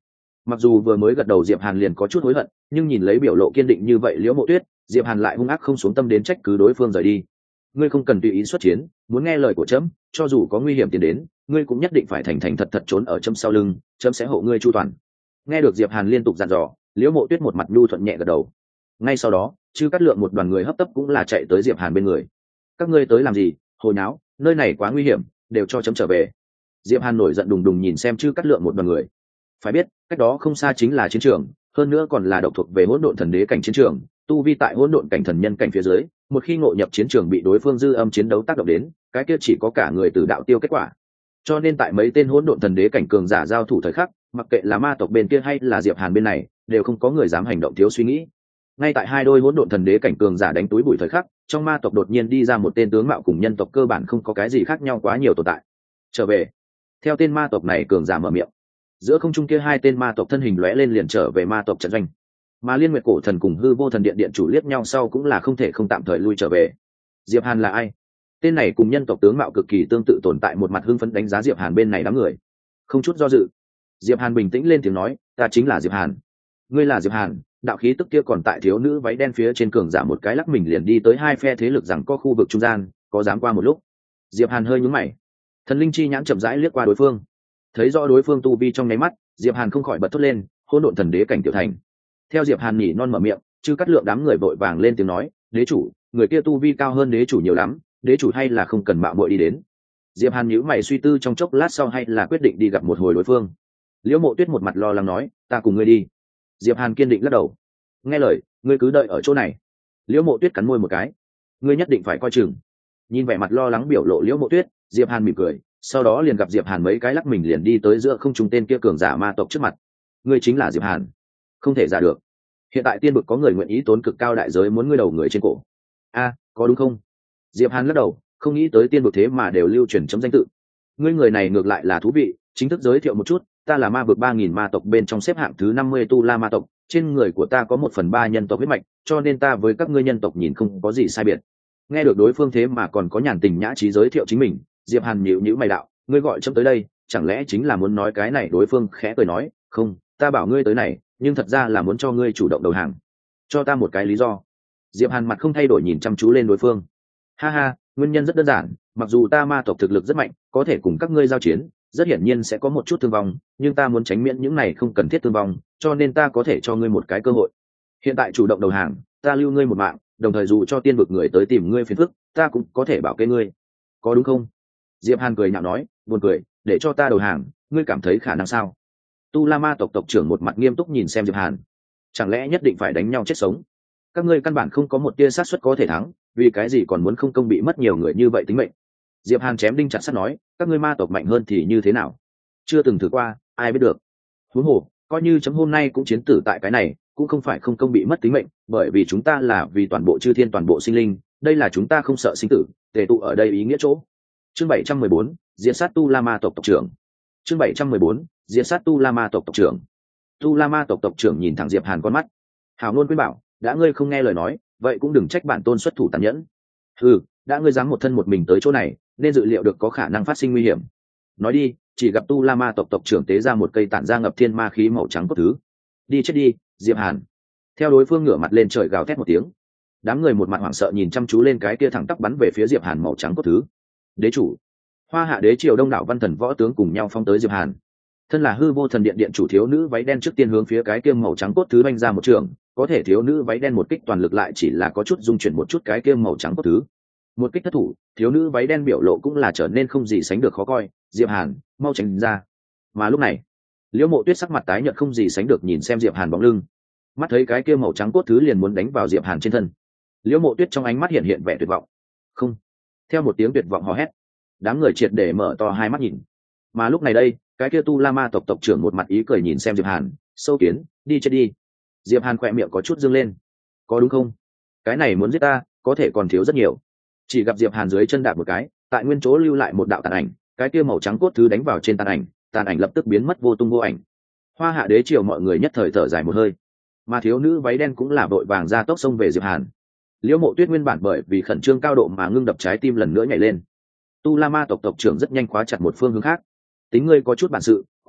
Mặc dù vừa mới gật đầu diệp hàn liền có chút hối hận, nhưng nhìn lấy biểu lộ kiên định như vậy liễu mộ tuyết, diệp hàn lại hung ác không xuống tâm đến trách cứ đối phương rời đi. Ngươi không cần tùy ý xuất chiến, muốn nghe lời của trẫm, cho dù có nguy hiểm tiến đến, ngươi cũng nhất định phải thành thành thật thật trốn ở trẫm sau lưng, trẫm sẽ hộ ngươi chu toàn. Nghe được diệp hàn liên tục dặn dò, liễu mộ tuyết một mặt nhu thuận nhẹ gật đầu. Ngay sau đó chư cát lượng một đoàn người hấp tấp cũng là chạy tới diệp hàn bên người. Các ngươi tới làm gì? Hồi náo, nơi này quá nguy hiểm, đều cho chấm trở về. Diệp hàn nổi giận đùng đùng nhìn xem chư cát lượng một đoàn người. Phải biết cách đó không xa chính là chiến trường, hơn nữa còn là độc thuộc về hỗn độn thần đế cảnh chiến trường, tu vi tại hỗn độn cảnh thần nhân cảnh phía dưới, một khi ngộ nhập chiến trường bị đối phương dư âm chiến đấu tác động đến, cái kia chỉ có cả người từ đạo tiêu kết quả. Cho nên tại mấy tên hỗn độn thần đế cảnh cường giả giao thủ thời khắc, mặc kệ là ma tộc bên kia hay là diệp hàn bên này, đều không có người dám hành động thiếu suy nghĩ. Ngay tại hai đôi hỗn độn thần đế cảnh cường giả đánh túi bụi thời khắc, trong ma tộc đột nhiên đi ra một tên tướng mạo cùng nhân tộc cơ bản không có cái gì khác nhau quá nhiều tồn tại. Trở về. Theo tên ma tộc này cường giả mở miệng, giữa không trung kia hai tên ma tộc thân hình lóe lên liền trở về ma tộc trận doanh. Mà Liên Nguyệt cổ thần cùng hư vô thần điện điện chủ liếc nhau sau cũng là không thể không tạm thời lui trở về. Diệp Hàn là ai? Tên này cùng nhân tộc tướng mạo cực kỳ tương tự tồn tại một mặt hưng phấn đánh giá Diệp Hàn bên này đám người. Không chút do dự, Diệp Hàn bình tĩnh lên tiếng nói, ta chính là Diệp Hàn. Ngươi là Diệp Hàn? Đạo khí tức kia còn tại thiếu nữ váy đen phía trên cường giả một cái lắc mình liền đi tới hai phe thế lực rằng có khu vực trung gian, có dám qua một lúc. Diệp Hàn hơi nhướng mày. Thần linh chi nhãn chậm rãi liếc qua đối phương. Thấy rõ đối phương tu vi trong nháy mắt, Diệp Hàn không khỏi bật thốt lên, hỗn độn thần đế cảnh tiểu thành. Theo Diệp Hàn nhỉ non mở miệng, chư cắt lượng đám người vội vàng lên tiếng nói, đế chủ, người kia tu vi cao hơn đế chủ nhiều lắm, đế chủ hay là không cần mạo muội đi đến. Diệp Hàn nhíu mày suy tư trong chốc lát sau hay là quyết định đi gặp một hồi đối phương. Liễu Mộ Tuyết một mặt lo lắng nói, ta cùng ngươi đi. Diệp Hàn kiên định lắc đầu. Nghe lời, ngươi cứ đợi ở chỗ này. Liễu Mộ Tuyết cắn môi một cái. Ngươi nhất định phải coi chừng. Nhìn vẻ mặt lo lắng biểu lộ Liễu Mộ Tuyết, Diệp Hàn mỉm cười, sau đó liền gặp Diệp Hàn mấy cái lắc mình liền đi tới giữa không trung tên kia cường giả ma tộc trước mặt. Ngươi chính là Diệp Hàn? Không thể giả được. Hiện tại tiên vực có người nguyện ý tốn cực cao đại giới muốn ngươi đầu người trên cổ. A, có đúng không? Diệp Hàn lắc đầu, không nghĩ tới tiên vực thế mà đều lưu truyền chấm danh tự. Ngươi người này ngược lại là thú vị, chính thức giới thiệu một chút, ta là ma vực ba nghìn ma tộc bên trong xếp hạng thứ năm mươi tu la ma tộc, trên người của ta có một phần ba nhân tộc huyết mạch, cho nên ta với các ngươi nhân tộc nhìn không có gì sai biệt. Nghe được đối phương thế mà còn có nhàn tình nhã trí giới thiệu chính mình, Diệp Hàn nhíu nhíu mày đạo, ngươi gọi chấm tới đây, chẳng lẽ chính là muốn nói cái này? Đối phương khẽ cười nói, không, ta bảo ngươi tới này, nhưng thật ra là muốn cho ngươi chủ động đầu hàng. Cho ta một cái lý do. Diệp Hàn mặt không thay đổi nhìn chăm chú lên đối phương. Ha ha, nguyên nhân rất đơn giản, mặc dù ta ma tộc thực lực rất mạnh, có thể cùng các ngươi giao chiến, rất hiển nhiên sẽ có một chút thương vong, nhưng ta muốn tránh miễn những này không cần thiết thương vong, cho nên ta có thể cho ngươi một cái cơ hội. Hiện tại chủ động đầu hàng, ta lưu ngươi một mạng, đồng thời dù cho tiên vực người tới tìm ngươi phiền phức, ta cũng có thể bảo kê ngươi. Có đúng không? Diệp Hàn cười nhạo nói, buồn cười, để cho ta đầu hàng, ngươi cảm thấy khả năng sao? Tu La Ma tộc tộc trưởng một mặt nghiêm túc nhìn xem Diệp Hàn. Chẳng lẽ nhất định phải đánh nhau chết sống? Các ngươi căn bản không có một tia xác suất có thể thắng, vì cái gì còn muốn không công bị mất nhiều người như vậy tính mệnh? Diệp Hàn chém đinh chặt sắt nói, các ngươi ma tộc mạnh hơn thì như thế nào? Chưa từng thử qua, ai biết được. Huống hồ, coi như chấm hôm nay cũng chiến tử tại cái này, cũng không phải không công bị mất tính mệnh, bởi vì chúng ta là vì toàn bộ chư thiên toàn bộ sinh linh, đây là chúng ta không sợ sinh tử, tề tụ ở đây ý nghĩa chỗ. Chương bảy trăm mười bốn, Diệt sát Tu La Ma tộc tộc trưởng. Chương bảy trăm mười bốn, Diệt sát Tu La Ma tộc tộc trưởng. Tu La Ma tộc tộc trưởng nhìn thẳng Diệp Hàn con mắt. Hào luôn khuyên bảo, đã ngươi không nghe lời nói, vậy cũng đừng trách bản tôn xuất thủ tàn nhẫn. Ừ, đã ngươi dám một thân một mình tới chỗ này, nên dự liệu được có khả năng phát sinh nguy hiểm. Nói đi, chỉ gặp Tu La Ma tộc tộc trưởng tế ra một cây tản ra ngập thiên ma khí màu trắng cốt thứ. Đi chết đi, Diệp Hàn. Theo đối phương ngửa mặt lên trời gào thét một tiếng. Đám người một mặt hoảng sợ nhìn chăm chú lên cái kia thẳng tắp bắn về phía Diệp Hàn màu trắng cốt thứ. Đế chủ, Hoa Hạ đế triều đông đảo văn thần võ tướng cùng nhau phong tới Diệp Hàn. Thân là hư vô thần điện điện chủ thiếu nữ váy đen trước tiên hướng phía cái kia màu trắng cốt thứ đánh ra một trường, có thể thiếu nữ váy đen một kích toàn lực lại chỉ là có chút dung chuyển một chút cái kia màu trắng cốt thứ. Một kích thất thủ, thiếu nữ váy đen biểu lộ cũng là trở nên không gì sánh được khó coi. Diệp Hàn, mau tránh ra. Mà lúc này, Liễu Mộ Tuyết sắc mặt tái nhợt không gì sánh được nhìn xem Diệp Hàn bóng lưng, mắt thấy cái kia màu trắng cốt thứ liền muốn đánh vào Diệp Hàn trên thân. Liễu Mộ Tuyết trong ánh mắt hiện hiện vẻ tuyệt vọng. Không. Theo một tiếng tuyệt vọng hò hét, đám người triệt để mở to hai mắt nhìn. Mà lúc này đây, cái kia Tu La Ma tộc tộc trưởng một mặt ý cười nhìn xem Diệp Hàn, sâu kiến, đi chết đi. Diệp Hàn khỏe miệng có chút dương lên. Có đúng không? Cái này muốn giết ta, có thể còn thiếu rất nhiều. Chỉ gặp Diệp Hàn dưới chân đạp một cái, tại nguyên chỗ lưu lại một đạo tàn ảnh, cái kia màu trắng cốt thứ đánh vào trên tàn ảnh, tàn ảnh lập tức biến mất vô tung vô ảnh. Hoa Hạ đế triều mọi người nhất thời thở dài một hơi, mà thiếu nữ váy đen cũng là vội vàng ra tốc xông về Diệp Hàn. Liễu Mộ Tuyết nguyên bản bởi vì khẩn trương cao độ mà ngưng đập trái tim lần nữa nhảy lên. Tu La Ma tộc tộc trưởng rất nhanh khóa chặt một phương hướng khác. Tính ngươi có chút bản sự,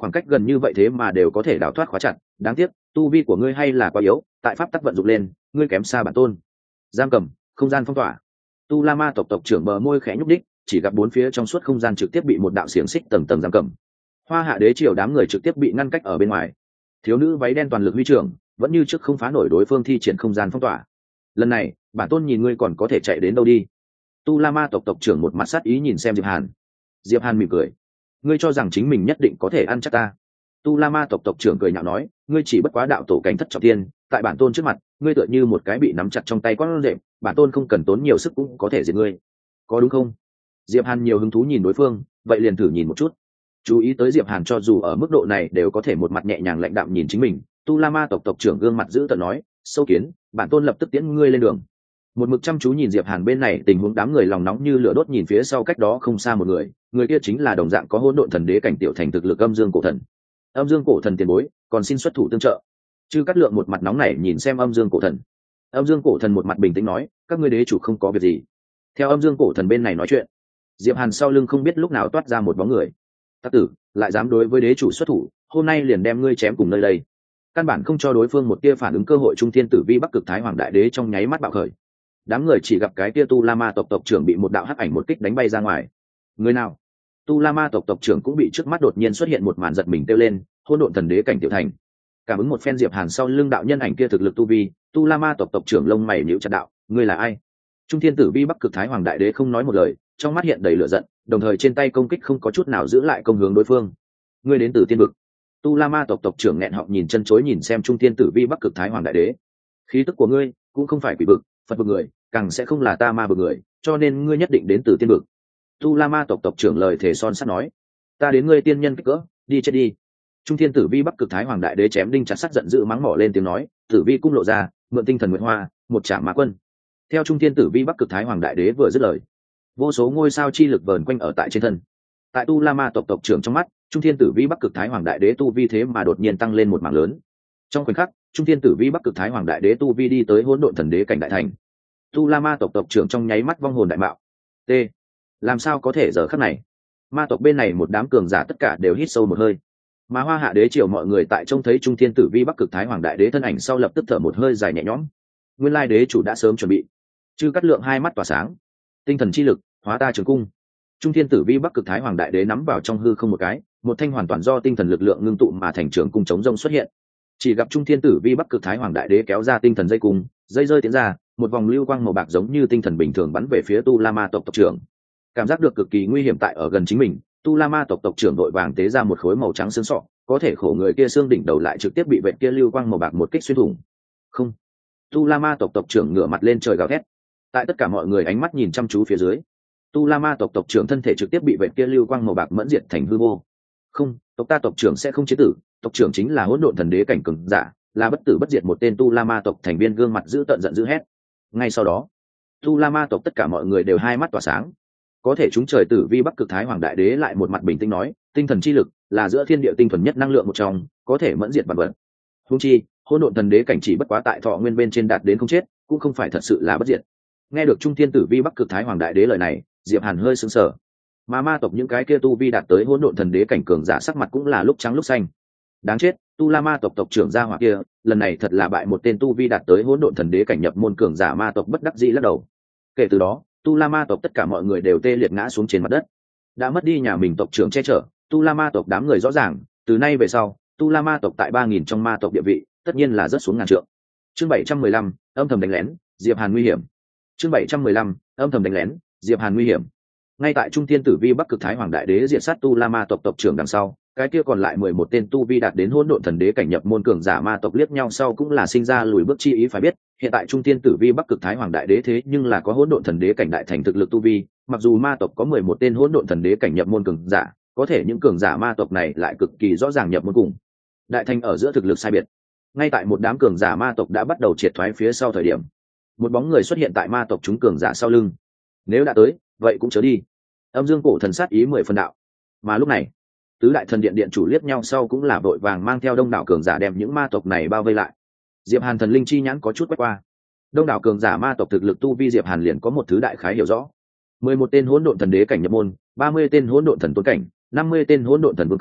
khoảng cách gần như vậy thế mà đều có thể đào thoát khóa chặt, đáng tiếc tu vi của ngươi hay là quá yếu, tại pháp tắc vận dụng lên ngươi kém xa bản tôn. Giam cầm, không gian phong tỏa. Tu La Ma tộc tộc trưởng bờ môi khẽ nhúc đích, chỉ gặp bốn phía trong suốt không gian trực tiếp bị một đạo xiềng xích tầng tầng giam cầm. Hoa Hạ đế triều đám người trực tiếp bị ngăn cách ở bên ngoài. Thiếu nữ váy đen toàn lực huy trưởng, vẫn như trước không phá nổi đối phương thi triển không gian phong tỏa. Lần này bản tôn nhìn ngươi còn có thể chạy đến đâu đi. Tu La Ma tộc tộc trưởng một mặt sát ý nhìn xem Diệp Hàn. Diệp Hàn mỉm cười, ngươi cho rằng chính mình nhất định có thể ăn chắc ta. Tu La Ma tộc tộc trưởng cười nhạo nói, ngươi chỉ bất quá đạo tổ cảnh thất trọng tiên, tại bản tôn trước mặt ngươi tựa như một cái bị nắm chặt trong tay con rệp, bản tôn không cần tốn nhiều sức cũng có thể diệt ngươi, có đúng không? Diệp Hàn nhiều hứng thú nhìn đối phương, vậy liền thử nhìn một chút. Chú ý tới Diệp Hàn cho dù ở mức độ này đều có thể một mặt nhẹ nhàng lạnh đạm nhìn chính mình. Tu La Ma tộc tộc trưởng gương mặt giữ tợn nói, sâu kiến, bản tôn lập tức tiễn ngươi lên đường. Một mực chăm chú nhìn Diệp Hàn bên này, tình huống đám người lòng nóng như lửa đốt nhìn phía sau cách đó không xa một người, người kia chính là đồng dạng có hỗn độn thần đế cảnh tiểu thành thực lực Âm Dương Cổ Thần. Âm Dương Cổ Thần tiền bối, còn xin xuất thủ tương trợ. Chư Cát Lượng một mặt nóng nảy nhìn xem Âm Dương Cổ Thần. Âm Dương Cổ Thần một mặt bình tĩnh nói, các ngươi đế chủ không có việc gì. Theo Âm Dương Cổ Thần bên này nói chuyện, Diệp Hàn sau lưng không biết lúc nào toát ra một bóng người. Tắc tử, lại dám đối với đế chủ xuất thủ, hôm nay liền đem ngươi chém cùng nơi đây. Căn bản không cho đối phương một tia phản ứng cơ hội. Trung Thiên Tử Vi Bắc Cực Thái Hoàng Đại Đế trong nháy mắt bạo khởi. Đám người chỉ gặp cái tia Tu La Ma tộc tộc trưởng bị một đạo hắc ảnh một kích đánh bay ra ngoài. Người nào? Tu La Ma tộc tộc trưởng cũng bị trước mắt đột nhiên xuất hiện một màn giật mình kêu lên, hỗn độn thần đế cảnh tiểu thành. Cảm ứng một phen Diệp Hàn sau lưng đạo nhân ảnh kia thực lực tu vi, Tu La Ma tộc tộc trưởng lông mày nhíu chặt đạo, ngươi là ai? Trung Thiên Tử Vi Bắc Cực Thái Hoàng Đại Đế không nói một lời, trong mắt hiện đầy lửa giận, đồng thời trên tay công kích không có chút nào giữ lại công hướng đối phương. Ngươi đến từ tiên vực. Tu La Ma tộc tộc trưởng nghẹn họng nhìn chân chối nhìn xem Trung Thiên Tử Vi Bắc Cực Thái Hoàng Đại Đế. Khí tức của ngươi cũng không phải quỷ vực, Phật vực người, càng sẽ không là ta ma vực người, cho nên ngươi nhất định đến từ tiên vực. Tu La Ma tộc tộc trưởng lời thề son sắt nói, ta đến ngươi tiên nhân kích cỡ, đi chết đi. Trung Thiên Tử Vi Bắc Cực Thái Hoàng Đại Đế chém đinh chặt sắt giận dữ mắng mỏ lên tiếng nói, Tử Vi cung lộ ra, mượn tinh thần nguyệt hoa, một trảm mã quân. Theo Trung Thiên Tử Vi Bắc Cực Thái Hoàng Đại Đế vừa dứt lời, vô số ngôi sao chi lực vờn quanh ở tại trên thân. Tại Tu La Ma tộc tộc trưởng trong mắt, Trung Thiên Tử Vi Bắc Cực Thái Hoàng Đại Đế tu vi thế mà đột nhiên tăng lên một mảng lớn. Trong khoảnh khắc, Trung Thiên Tử Vi Bắc Cực Thái Hoàng Đại Đế tu vi đi tới hỗn độn thần đế cảnh đại thành. Tu La Ma tộc tộc trưởng trong nháy mắt vong hồn đại mạo. T. Làm sao có thể giờ khắc này? Ma tộc bên này một đám cường giả tất cả đều hít sâu một hơi. Mà Hoa Hạ đế triều mọi người tại trông thấy Trung Thiên Tử Vi Bắc Cực Thái Hoàng Đại Đế thân ảnh sau lập tức thở một hơi dài nhẹ nhõm. Nguyên lai đế chủ đã sớm chuẩn bị. Chư Cát Lượng hai mắt tỏa sáng. Tinh thần chi lực, hóa ta trường cung. Trung Thiên Tử Vi Bắc Cực Thái Hoàng Đại Đế nắm vào trong hư không một cái, một thanh hoàn toàn do tinh thần lực lượng ngưng tụ mà thành trường cung chống rông xuất hiện. Chỉ gặp Trung Thiên Tử Vi Bắc Cực Thái Hoàng Đại Đế kéo ra tinh thần dây cung, dây rơi tiến ra, một vòng lưu quang màu bạc giống như tinh thần bình thường bắn về phía Tu La Ma tộc tộc trưởng. Cảm giác được cực kỳ nguy hiểm tại ở gần chính mình, Tu La Ma tộc tộc trưởng đội vàng tế ra một khối màu trắng xương sọ, có thể khổ người kia xương đỉnh đầu lại trực tiếp bị vệt kia lưu quang màu bạc một kích xuyên thủng. Không. Tu La Ma tộc tộc trưởng ngửa mặt lên trời gào thét. Tại tất cả mọi người ánh mắt nhìn chăm chú phía dưới, Tu La Ma tộc tộc trưởng thân thể trực tiếp bị vệt kia lưu quang màu bạc mẫn diệt thành hư vô. Không, tộc ta tộc trưởng sẽ không chế tử, tộc trưởng chính là hỗn độn thần đế cảnh cường giả, là bất tử bất diệt một tên Tu La Ma tộc thành viên gương mặt giữ tợn giận dữ hét. Ngay sau đó, Tu La Ma tộc tất cả mọi người đều hai mắt tỏa sáng. Có thể chúng trời Tử Vi Bắc Cực Thái Hoàng Đại Đế lại một mặt bình tĩnh nói, tinh thần chi lực là giữa thiên địa tinh thuần nhất năng lượng một trong, có thể mẫn diệt vạn vật. Huống chi, hỗn độn thần đế cảnh chỉ bất quá tại thọ nguyên bên trên đạt đến không chết, cũng không phải thật sự là bất diệt. Nghe được Trung Thiên Tử Vi Bắc Cực Thái Hoàng Đại Đế lời này, Diệp Hàn hơi sững sờ. Mà ma tộc những cái kia tu vi đạt tới hỗn độn thần đế cảnh cường giả sắc mặt cũng là lúc trắng lúc xanh. Đáng chết, Tu La Ma tộc tộc trưởng gia hỏa kia, lần này thật là bại một tên tu vi đạt tới hỗn độn thần đế cảnh nhập môn cường giả ma tộc bất đắc dĩ lắc đầu. Kể từ đó, Tu La Ma tộc tất cả mọi người đều tê liệt ngã xuống trên mặt đất. Đã mất đi nhà mình tộc trưởng che chở, Tu La Ma tộc đám người rõ ràng, từ nay về sau, Tu La Ma tộc tại ba nghìn trong ma tộc địa vị, tất nhiên là rất xuống ngàn trượng. Chương bảy trăm mười lăm, âm thầm đánh lén, Diệp Hàn nguy hiểm. Chương bảy trăm mười lăm, âm thầm đánh lén, Diệp Hàn nguy hiểm. Ngay tại Trung Thiên Tử Vi Bắc Cực Thái Hoàng Đại Đế diệt sát Tu La Ma tộc tộc trưởng đằng sau, cái kia còn lại mười một tên tu vi đạt đến hỗn độn thần đế cảnh nhập môn cường giả ma tộc liếc nhau sau cũng là sinh ra lùi bước chi ý. Phải biết, hiện tại Trung Thiên Tử Vi Bắc Cực Thái Hoàng Đại Đế thế nhưng là có hỗn độn thần đế cảnh đại thành thực lực tu vi, mặc dù ma tộc có mười một tên hỗn độn thần đế cảnh nhập môn cường giả, có thể những cường giả ma tộc này lại cực kỳ rõ ràng nhập môn cùng đại thành ở giữa thực lực sai biệt. Ngay tại một đám cường giả ma tộc đã bắt đầu triệt thoái phía sau thời điểm, một bóng người xuất hiện tại ma tộc chúng cường giả sau lưng. Nếu đã tới, vậy cũng chớ đi. Âm Dương Cổ Thần sát ý mười phần đạo. Mà lúc này, tứ đại thần điện điện chủ liếc nhau sau cũng là vội vàng mang theo đông đảo cường giả đem những ma tộc này bao vây lại. Diệp Hàn thần linh chi nhãn có chút quét qua, đông đảo cường giả ma tộc thực lực tu vi Diệp Hàn liền có một thứ đại khái hiểu rõ. Mười một tên hỗn độn thần đế cảnh nhập môn, ba mươi tên hỗn độn thần tuấn cảnh, năm mươi tên hỗn độn thần vương cảnh,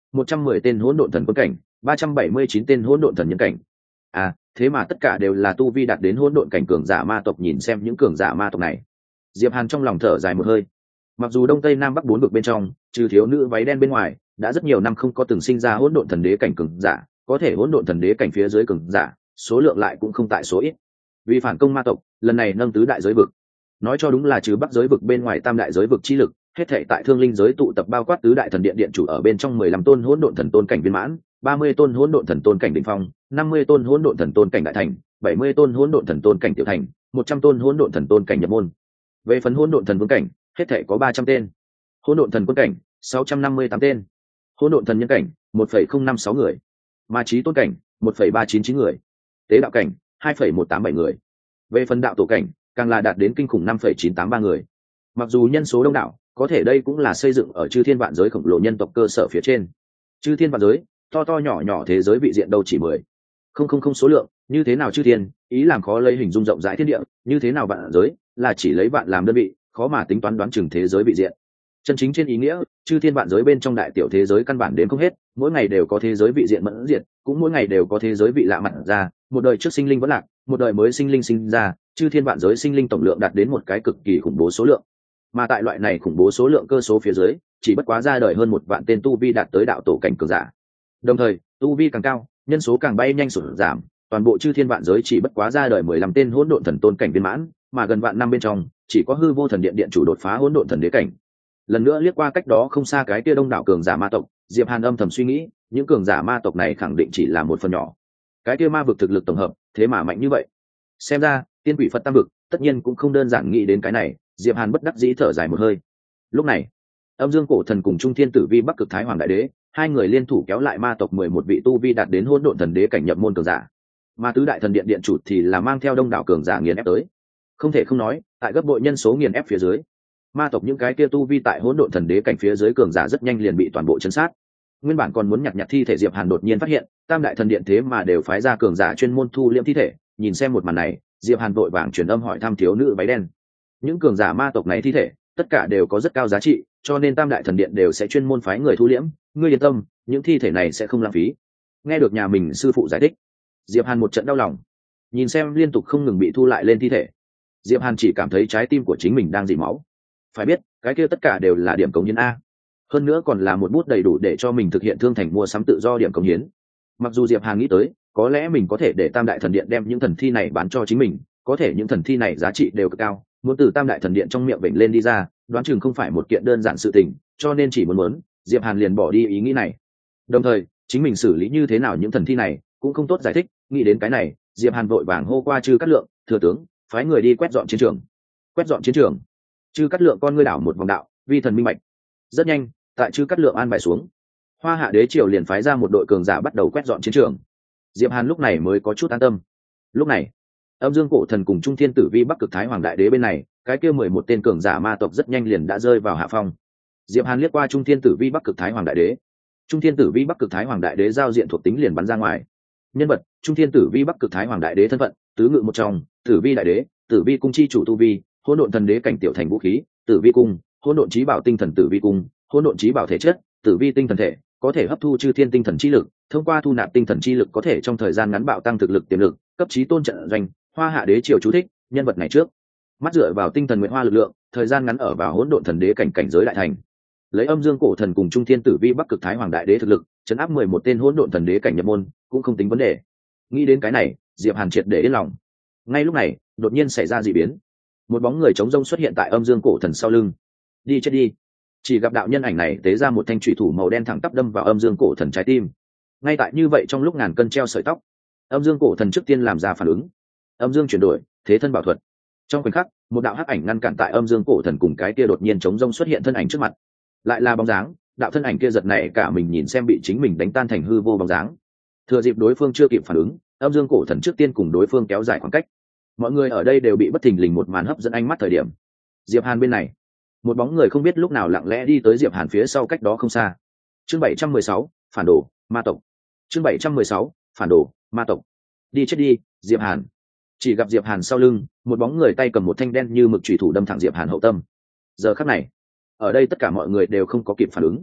một trăm mười tên hỗn độn thần quân cảnh, ba trăm bảy mươi chín tên hỗn độn thần nhân cảnh. À, thế mà tất cả đều là tu vi đạt đến hỗn độn cảnh cường giả ma tộc. Nhìn xem những cường giả ma tộc này, Diệp Hàn trong lòng thở dài một hơi. Mặc dù đông tây nam bắc bốn vực bên trong, trừ thiếu nữ váy đen bên ngoài, đã rất nhiều năm không có từng sinh ra hỗn độn thần đế cảnh cường giả, có thể hỗn độn thần đế cảnh phía dưới cường giả, số lượng lại cũng không tại số ít. Vì phản công ma tộc, lần này nâng tứ đại giới vực. Nói cho đúng là trừ bắc giới vực bên ngoài tam đại giới vực chi lực, hết thảy tại thương linh giới tụ tập bao quát tứ đại thần điện điện chủ ở bên trong mười lăm tôn hỗn độn thần tôn cảnh viên mãn, ba mươi tôn hỗn độn thần tôn cảnh đỉnh phong, năm mươi tôn hỗn độn thần tôn cảnh đại thành, bảy mươi tôn hỗn độn thần tôn cảnh tiểu thành, một trăm tôn hỗn độn thần tôn cảnh nhập môn. Về phần hỗn độn thần vương cảnh, hết thảy có ba trăm tên. Hỗn độn thần quân cảnh, sáu trăm năm mươi tám tên. Hỗn độn thần nhân cảnh, một phẩy không năm sáu người. Ma chí tôn cảnh, một phẩy ba chín chín người. Tế đạo cảnh, hai phẩy một tám bảy người. Về phần đạo tổ cảnh, càng là đạt đến kinh khủng năm phẩy chín tám ba người. Mặc dù nhân số đông đảo, có thể đây cũng là xây dựng ở chư thiên vạn giới khổng lồ nhân tộc cơ sở phía trên. Chư thiên vạn giới, to to nhỏ nhỏ thế giới vị diện đâu chỉ mười không không không số lượng, như thế nào chư thiên, ý làm khó lấy hình dung rộng rãi thiên địa, như thế nào vạn giới, là chỉ lấy vạn làm đơn vị, khó mà tính toán đoán chừng thế giới vị diện. Chân chính trên ý nghĩa, chư thiên vạn giới bên trong đại tiểu thế giới căn bản đến không hết, mỗi ngày đều có thế giới vị diện mẫn diệt, cũng mỗi ngày đều có thế giới vị lạ mặt ra, một đời trước sinh linh vẫn lạc, một đời mới sinh linh sinh ra, chư thiên vạn giới sinh linh tổng lượng đạt đến một cái cực kỳ khủng bố số lượng. Mà tại loại này khủng bố số lượng cơ số phía dưới, chỉ bất quá ra đời hơn một vạn tên tu vi đạt tới đạo tổ cảnh cường giả. Đồng thời, tu vi càng cao, nhân số càng bay nhanh sụt giảm, toàn bộ chư thiên vạn giới chỉ bất quá ra đời mười lăm tên hỗn độn thần tôn cảnh viên mãn, mà gần vạn năm bên trong, chỉ có hư vô thần điện điện chủ đột phá hỗn độn thần đế cảnh. Lần nữa liếc qua cách đó không xa cái kia đông đảo cường giả ma tộc, Diệp Hàn âm thầm suy nghĩ, những cường giả ma tộc này khẳng định chỉ là một phần nhỏ. Cái kia ma vực thực lực tổng hợp, thế mà mạnh như vậy. Xem ra, tiên quỷ Phật tam vực, tất nhiên cũng không đơn giản nghĩ đến cái này, Diệp Hàn bất đắc dĩ thở dài một hơi. Lúc này, Âm Dương Cổ Thần cùng Trung Thiên Tử Vi Bắc Cực Thái Hoàng Đại Đế, hai người liên thủ kéo lại ma tộc mười một vị tu vi đạt đến hỗn độn thần đế cảnh nhập môn cường giả. Mà tứ đại thần điện điện chủ thì là mang theo đông đảo cường giả nghiền ép tới. Không thể không nói, tại gấp bội nhân số nghiền ép phía dưới, ma tộc những cái kia tu vi tại hỗn độn thần đế cảnh phía dưới cường giả rất nhanh liền bị toàn bộ chấn sát. Nguyên bản còn muốn nhặt nhặt thi thể Diệp Hàn đột nhiên phát hiện, tam đại thần điện thế mà đều phái ra cường giả chuyên môn thu liễm thi thể. Nhìn xem một màn này, Diệp Hàn vội vàng truyền âm hỏi thăm thiếu nữ váy đen. Những cường giả ma tộc này thi thể, tất cả đều có rất cao giá trị, cho nên tam đại thần điện đều sẽ chuyên môn phái người thu liễm. Ngươi yên tâm, những thi thể này sẽ không lãng phí. Nghe được nhà mình sư phụ giải thích, Diệp Hàn một trận đau lòng. Nhìn xem liên tục không ngừng bị thu lại lên thi thể, Diệp Hàn chỉ cảm thấy trái tim của chính mình đang dỉ máu. Phải biết, cái kia tất cả đều là điểm cống hiến a, hơn nữa còn là một bút đầy đủ để cho mình thực hiện thương thành mua sắm tự do điểm cống hiến. Mặc dù Diệp Hàn nghĩ tới, có lẽ mình có thể để tam đại thần điện đem những thần thi này bán cho chính mình, có thể những thần thi này giá trị đều cực cao, muốn từ tam đại thần điện trong miệng vểnh lên đi ra, đoán chừng không phải một kiện đơn giản sự tình, cho nên chỉ muốn muốn, Diệp Hàn liền bỏ đi ý nghĩ này. Đồng thời, chính mình xử lý như thế nào những thần thi này, cũng không tốt giải thích, nghĩ đến cái này, Diệp Hàn vội vàng hô qua Trư Cát Lượng, thừa tướng, phái người đi quét dọn chiến trường. Quét dọn chiến trường. Trư Cát Lượng con ngươi đảo một vòng đạo, vi thần minh bạch. Rất nhanh, tại Trư Cát Lượng an bài xuống, Hoa Hạ đế triều liền phái ra một đội cường giả bắt đầu quét dọn chiến trường. Diệp Hàn lúc này mới có chút an tâm. Lúc này, Âm Dương Cổ Thần cùng Trung Thiên Tử Vi Bắc Cực Thái Hoàng Đại Đế bên này, cái kia mười một tên cường giả ma tộc rất nhanh liền đã rơi vào hạ phong. Diệp Hàn liếc qua Trung Thiên Tử Vi Bắc Cực Thái Hoàng Đại Đế. Trung Thiên Tử Vi Bắc Cực Thái Hoàng Đại Đế giao diện thuộc tính liền bắn ra ngoài. Nhân vật: Trung Thiên Tử Vi Bắc Cực Thái Hoàng Đại Đế thân phận: tứ ngự một trong, Tử Vi Đại Đế, Tử Vi cung chi chủ tu vi, hỗn độn thần đế cảnh tiểu thành vũ khí, Tử Vi cung, hỗn độn chí bảo tinh thần Tử Vi cung, hỗn độn chí bảo thể chất, Tử Vi tinh thần thể, có thể hấp thu chư thiên tinh thần chi lực, thông qua thu nạp tinh thần chi lực có thể trong thời gian ngắn bạo tăng thực lực tiềm lực, cấp chí tôn trận doanh. Hoa Hạ đế triều chú thích: nhân vật này trước mắt dựa vào tinh thần nguyện hoa lực lượng, thời gian ngắn ở vào hỗn độn thần đế cảnh cảnh giới đại thành. Lấy Âm Dương Cổ Thần cùng Trung Thiên Tử Vi Bắc Cực Thái Hoàng Đại Đế thực lực, chấn áp mười một tên hỗn độn thần đế cảnh nhập môn, cũng không tính vấn đề. Nghĩ đến cái này, Diệp Hàn triệt để yên lòng. Ngay lúc này, đột nhiên xảy ra dị biến. Một bóng người trống rông xuất hiện tại Âm Dương Cổ Thần sau lưng. Đi chết đi. Chỉ gặp đạo nhân ảnh này tế ra một thanh chủy thủ màu đen thẳng tắp đâm vào Âm Dương Cổ Thần trái tim. Ngay tại như vậy trong lúc ngàn cân treo sợi tóc, Âm Dương Cổ Thần trước tiên làm ra phản ứng. Âm Dương chuyển đổi, thế thân bảo thuật. Trong khoảnh khắc, một đạo hắc ảnh ngăn cản tại Âm Dương Cổ Thần cùng cái kia đột nhiên trống rông xuất hiện thân ảnh trước mặt. Lại là bóng dáng, đạo thân ảnh kia giật này cả mình nhìn xem bị chính mình đánh tan thành hư vô bóng dáng. Thừa dịp đối phương chưa kịp phản ứng, Âm Dương Cổ Thần trước tiên cùng đối phương kéo dài khoảng cách. Mọi người ở đây đều bị bất thình lình một màn hấp dẫn ánh mắt thời điểm. Diệp Hàn bên này, một bóng người không biết lúc nào lặng lẽ đi tới Diệp Hàn phía sau cách đó không xa. Chương bảy trăm mười sáu, phản đồ, ma tộc. Chương bảy trăm mười sáu, phản đồ, ma tộc. Đi chết đi, Diệp Hàn. Chỉ gặp Diệp Hàn sau lưng, một bóng người tay cầm một thanh đen như mực chủy thủ đâm thẳng Diệp Hàn hậu tâm. Giờ khắc này, ở đây tất cả mọi người đều không có kịp phản ứng.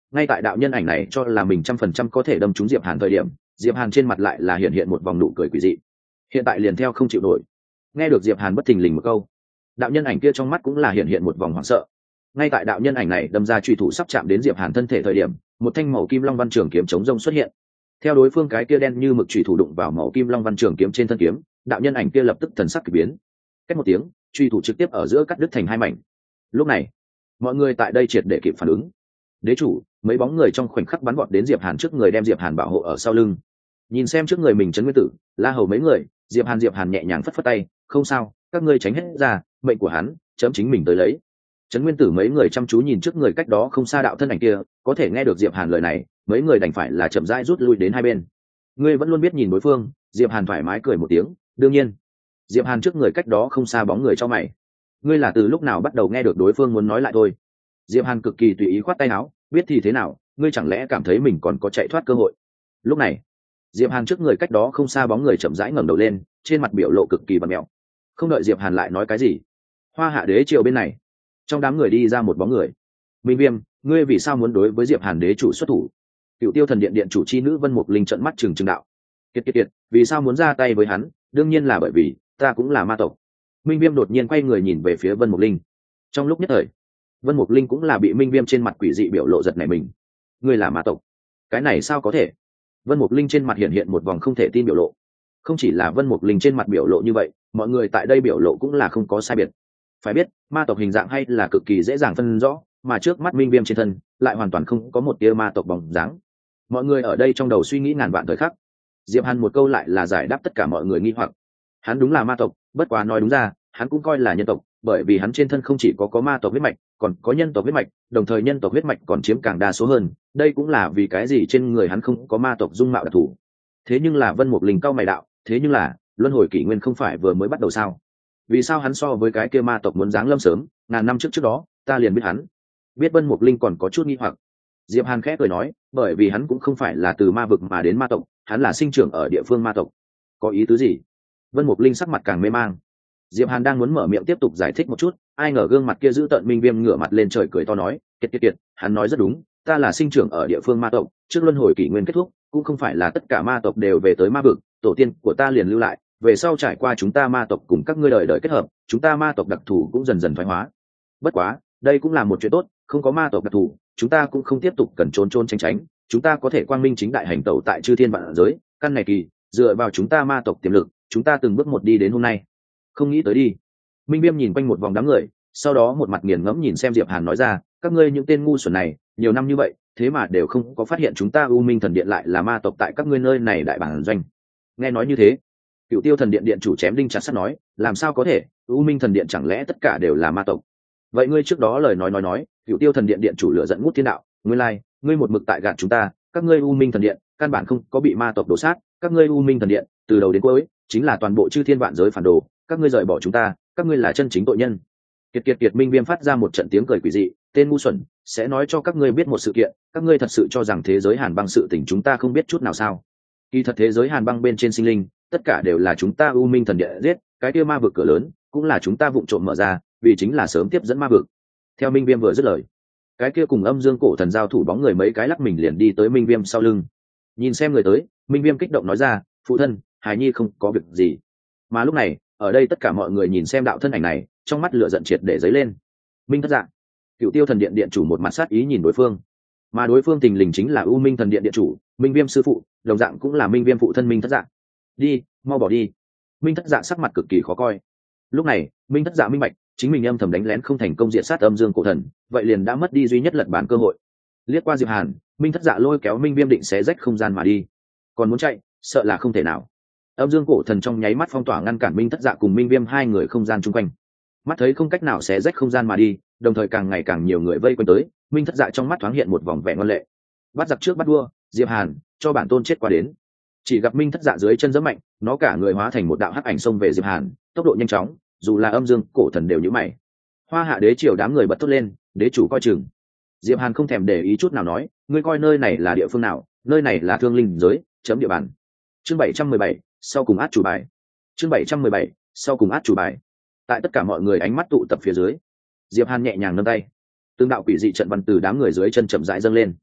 Ngay tại đạo nhân ảnh này cho là mình trăm phần trăm có thể đâm trúng Diệp Hàn thời điểm, Diệp Hàn trên mặt lại là hiện hiện một vòng nụ cười quỷ dị. Hiện tại liền theo không chịu nổi. Nghe được Diệp Hàn bất thình lình một câu, đạo nhân ảnh kia trong mắt cũng là hiện hiện một vòng hoảng sợ. Ngay tại đạo nhân ảnh này đâm ra truy thủ sắp chạm đến Diệp Hàn thân thể thời điểm, một thanh màu kim long văn trường kiếm chống rông xuất hiện. Theo đối phương cái kia đen như mực truy thủ đụng vào màu kim long văn trường kiếm trên thân kiếm, đạo nhân ảnh kia lập tức thần sắc kỳ biến. Cách một tiếng, truy thủ trực tiếp ở giữa cắt đứt thành hai mảnh. Lúc này, mọi người tại đây triệt để kịp phản ứng. Đế chủ, mấy bóng người trong khoảnh khắc bắn vọt đến Diệp Hàn trước người đem Diệp Hàn bảo hộ ở sau lưng. Nhìn xem trước người mình Trấn Nguyên Tử, La Hầu mấy người, Diệp Hàn Diệp Hàn nhẹ nhàng phất phất tay, không sao, các ngươi tránh hết ra, mệnh của hắn, chấm chính mình tới lấy. Trấn Nguyên Tử mấy người chăm chú nhìn trước người cách đó không xa đạo thân ảnh kia, có thể nghe được Diệp Hàn lời này, mấy người đành phải là chậm rãi rút lui đến hai bên. Ngươi vẫn luôn biết nhìn đối phương, Diệp Hàn thoải mái cười một tiếng, đương nhiên. Diệp Hàn trước người cách đó không xa bóng người cho mày. Ngươi là từ lúc nào bắt đầu nghe được đối phương muốn nói lại thôi? Diệp Hàn cực kỳ tùy ý khoát tay áo, biết thì thế nào, ngươi chẳng lẽ cảm thấy mình còn có chạy thoát cơ hội? Lúc này, Diệp Hàn trước người cách đó không xa bóng người chậm rãi ngẩng đầu lên, trên mặt biểu lộ cực kỳ bặm mèo. Không đợi Diệp Hàn lại nói cái gì, Hoa Hạ Đế triều bên này, trong đám người đi ra một bóng người. Minh Viêm, ngươi vì sao muốn đối với Diệp Hàn Đế chủ xuất thủ? Cựu Tiêu Thần Điện điện chủ chi nữ Vân Mục Linh trợn mắt trừng trừng đạo. Kiệt kiệt kiệt, vì sao muốn ra tay với hắn? Đương nhiên là bởi vì ta cũng là ma tộc. Minh Viêm đột nhiên quay người nhìn về phía Vân Mục Linh. Trong lúc nhất thời, Vân Mục Linh cũng là bị Minh Viêm trên mặt quỷ dị biểu lộ giật nảy mình. Ngươi là ma tộc? Cái này sao có thể? Vân Mục Linh trên mặt hiện hiện một vòng không thể tin biểu lộ. Không chỉ là Vân Mục Linh trên mặt biểu lộ như vậy, mọi người tại đây biểu lộ cũng là không có sai biệt. Phải biết, ma tộc hình dạng hay là cực kỳ dễ dàng phân rõ, mà trước mắt Minh Viêm trên thân lại hoàn toàn không có một tia ma tộc bóng dáng. Mọi người ở đây trong đầu suy nghĩ ngàn vạn thời khắc. Diệp Hàn một câu lại là giải đáp tất cả mọi người nghi hoặc. Hắn đúng là ma tộc, bất quá nói đúng ra, hắn cũng coi là nhân tộc, bởi vì hắn trên thân không chỉ có có ma tộc huyết mạch, còn có nhân tộc huyết mạch, đồng thời nhân tộc huyết mạch còn chiếm càng đa số hơn, đây cũng là vì cái gì trên người hắn không có ma tộc dung mạo đặc thù. Thế nhưng là Vân Mục Linh cao mày đạo, thế nhưng là, luân hồi kỷ nguyên không phải vừa mới bắt đầu sao? Vì sao hắn so với cái kia ma tộc muốn giáng lâm sớm, ngàn năm trước trước đó, ta liền biết hắn. Biết Vân Mục Linh còn có chút nghi hoặc. Diệp Hàn khẽ cười nói, bởi vì hắn cũng không phải là từ ma vực mà đến ma tộc, hắn là sinh trưởng ở địa phương ma tộc. Có ý tứ gì? Vân Mục Linh sắc mặt càng mê mang. Diệp Hàn đang muốn mở miệng tiếp tục giải thích một chút, ai ngờ gương mặt kia giữ tợn Minh Viêm ngửa mặt lên trời cười to nói, kiệt kiệt kiệt, hắn nói rất đúng, ta là sinh trưởng ở địa phương ma tộc, trước luân hồi kỷ nguyên kết thúc, cũng không phải là tất cả ma tộc đều về tới ma vực, tổ tiên của ta liền lưu lại, về sau trải qua chúng ta ma tộc cùng các ngươi đời đời kết hợp, chúng ta ma tộc đặc thù cũng dần dần thoái hóa. Bất quá, đây cũng là một chuyện tốt, không có ma tộc đặc thù, chúng ta cũng không tiếp tục cần trốn trốn tránh tránh, chúng ta có thể quang minh chính đại hành tẩu tại chư thiên vạn giới, căn này kỳ, dựa vào chúng ta ma tộc tiềm lực, chúng ta từng bước một đi đến hôm nay. Không nghĩ tới đi. Minh Viêm nhìn quanh một vòng đám người, sau đó một mặt nghiền ngẫm nhìn xem Diệp Hàn nói ra, các ngươi những tên ngu xuẩn này, nhiều năm như vậy, thế mà đều không có phát hiện chúng ta U Minh Thần Điện lại là ma tộc tại các ngươi nơi này đại bản doanh. Nghe nói như thế, Cựu Tiêu Thần Điện điện chủ chém đinh chặt sắt nói, làm sao có thể, U Minh Thần Điện chẳng lẽ tất cả đều là ma tộc? Vậy ngươi trước đó lời nói nói nói, Cựu Tiêu Thần Điện điện chủ lửa giận ngút thiên đạo, nguyên lai, like, ngươi một mực tại gạt chúng ta, các ngươi U Minh Thần Điện, căn bản không có bị ma tộc đổ sát, các ngươi U Minh Thần Điện, từ đầu đến cuối, chính là toàn bộ chư thiên vạn giới phản đồ, các ngươi rời bỏ chúng ta, các ngươi là chân chính tội nhân. Kiệt kiệt kiệt Minh Viêm phát ra một trận tiếng cười quỷ dị, tên ngu xuẩn, sẽ nói cho các ngươi biết một sự kiện, các ngươi thật sự cho rằng thế giới Hàn Băng sự tình chúng ta không biết chút nào sao? Kỳ thật thế giới Hàn Băng bên trên sinh linh, tất cả đều là chúng ta U Minh Thần Điện giết, cái kia ma vực cửa lớn, cũng là chúng ta vụng trộm mở ra, vì chính là sớm tiếp dẫn ma vực. Theo Minh Viêm vừa dứt lời, cái kia cùng Âm Dương Cổ Thần giao thủ bóng người mấy cái lắc mình liền đi tới Minh Viêm sau lưng. Nhìn xem người tới, Minh Viêm kích động nói ra, phụ thân, Hải Nhi không có việc gì. Mà lúc này, ở đây tất cả mọi người nhìn xem đạo thân ảnh này, trong mắt lửa giận triệt để dấy lên. Minh Thất Dạ, Cựu Tiêu Thần Điện điện chủ một mặt sát ý nhìn đối phương, mà đối phương tình lình chính là U Minh Thần Điện điện chủ, Minh Viêm sư phụ, đồng dạng cũng là Minh Viêm phụ thân Minh Thất Dạ. Đi, mau bỏ đi. Minh Thất Dạ sắc mặt cực kỳ khó coi. Lúc này, Minh Thất Dạ minh bạch, chính mình âm thầm đánh lén không thành công diệt sát Âm Dương Cổ Thần, vậy liền đã mất đi duy nhất lật bản cơ hội. Liếc qua Diệp Hàn, Minh Thất Dạ lôi kéo Minh Viêm định xé rách không gian mà đi. Còn muốn chạy, sợ là không thể nào. Âm Dương Cổ Thần trong nháy mắt phong tỏa ngăn cản Minh Thất Dạ cùng Minh Viêm hai người không gian chung quanh. Mắt thấy không cách nào xé rách không gian mà đi, đồng thời càng ngày càng nhiều người vây quanh tới, Minh Thất Dạ trong mắt thoáng hiện một vòng vẻ ngoan lệ. Bắt giặc trước bắt đua, Diệp Hàn, cho bản tôn chết qua đến. Chỉ gặp Minh Thất Dạ dưới chân giẫm mạnh, nó cả người hóa thành một đạo hắc ảnh xông về Diệp Hàn, tốc độ nhanh chóng, dù là Âm Dương Cổ Thần đều nhíu mày. Hoa Hạ Đế triều đám người bật thốt lên, đế chủ coi chừng. Diệp Hàn không thèm để ý chút nào nói, ngươi coi nơi này là địa phương nào, nơi này là Thương Linh giới, chấm địa bàn. Chương bảy trăm mười bảy, sau cùng át chủ bài. Chương bảy trăm mười bảy, sau cùng át chủ bài. Tại tất cả mọi người ánh mắt tụ tập phía dưới, Diệp Hàn nhẹ nhàng nâng tay, từng đạo quỷ dị trận văn từ đám người dưới chân chậm rãi dâng lên.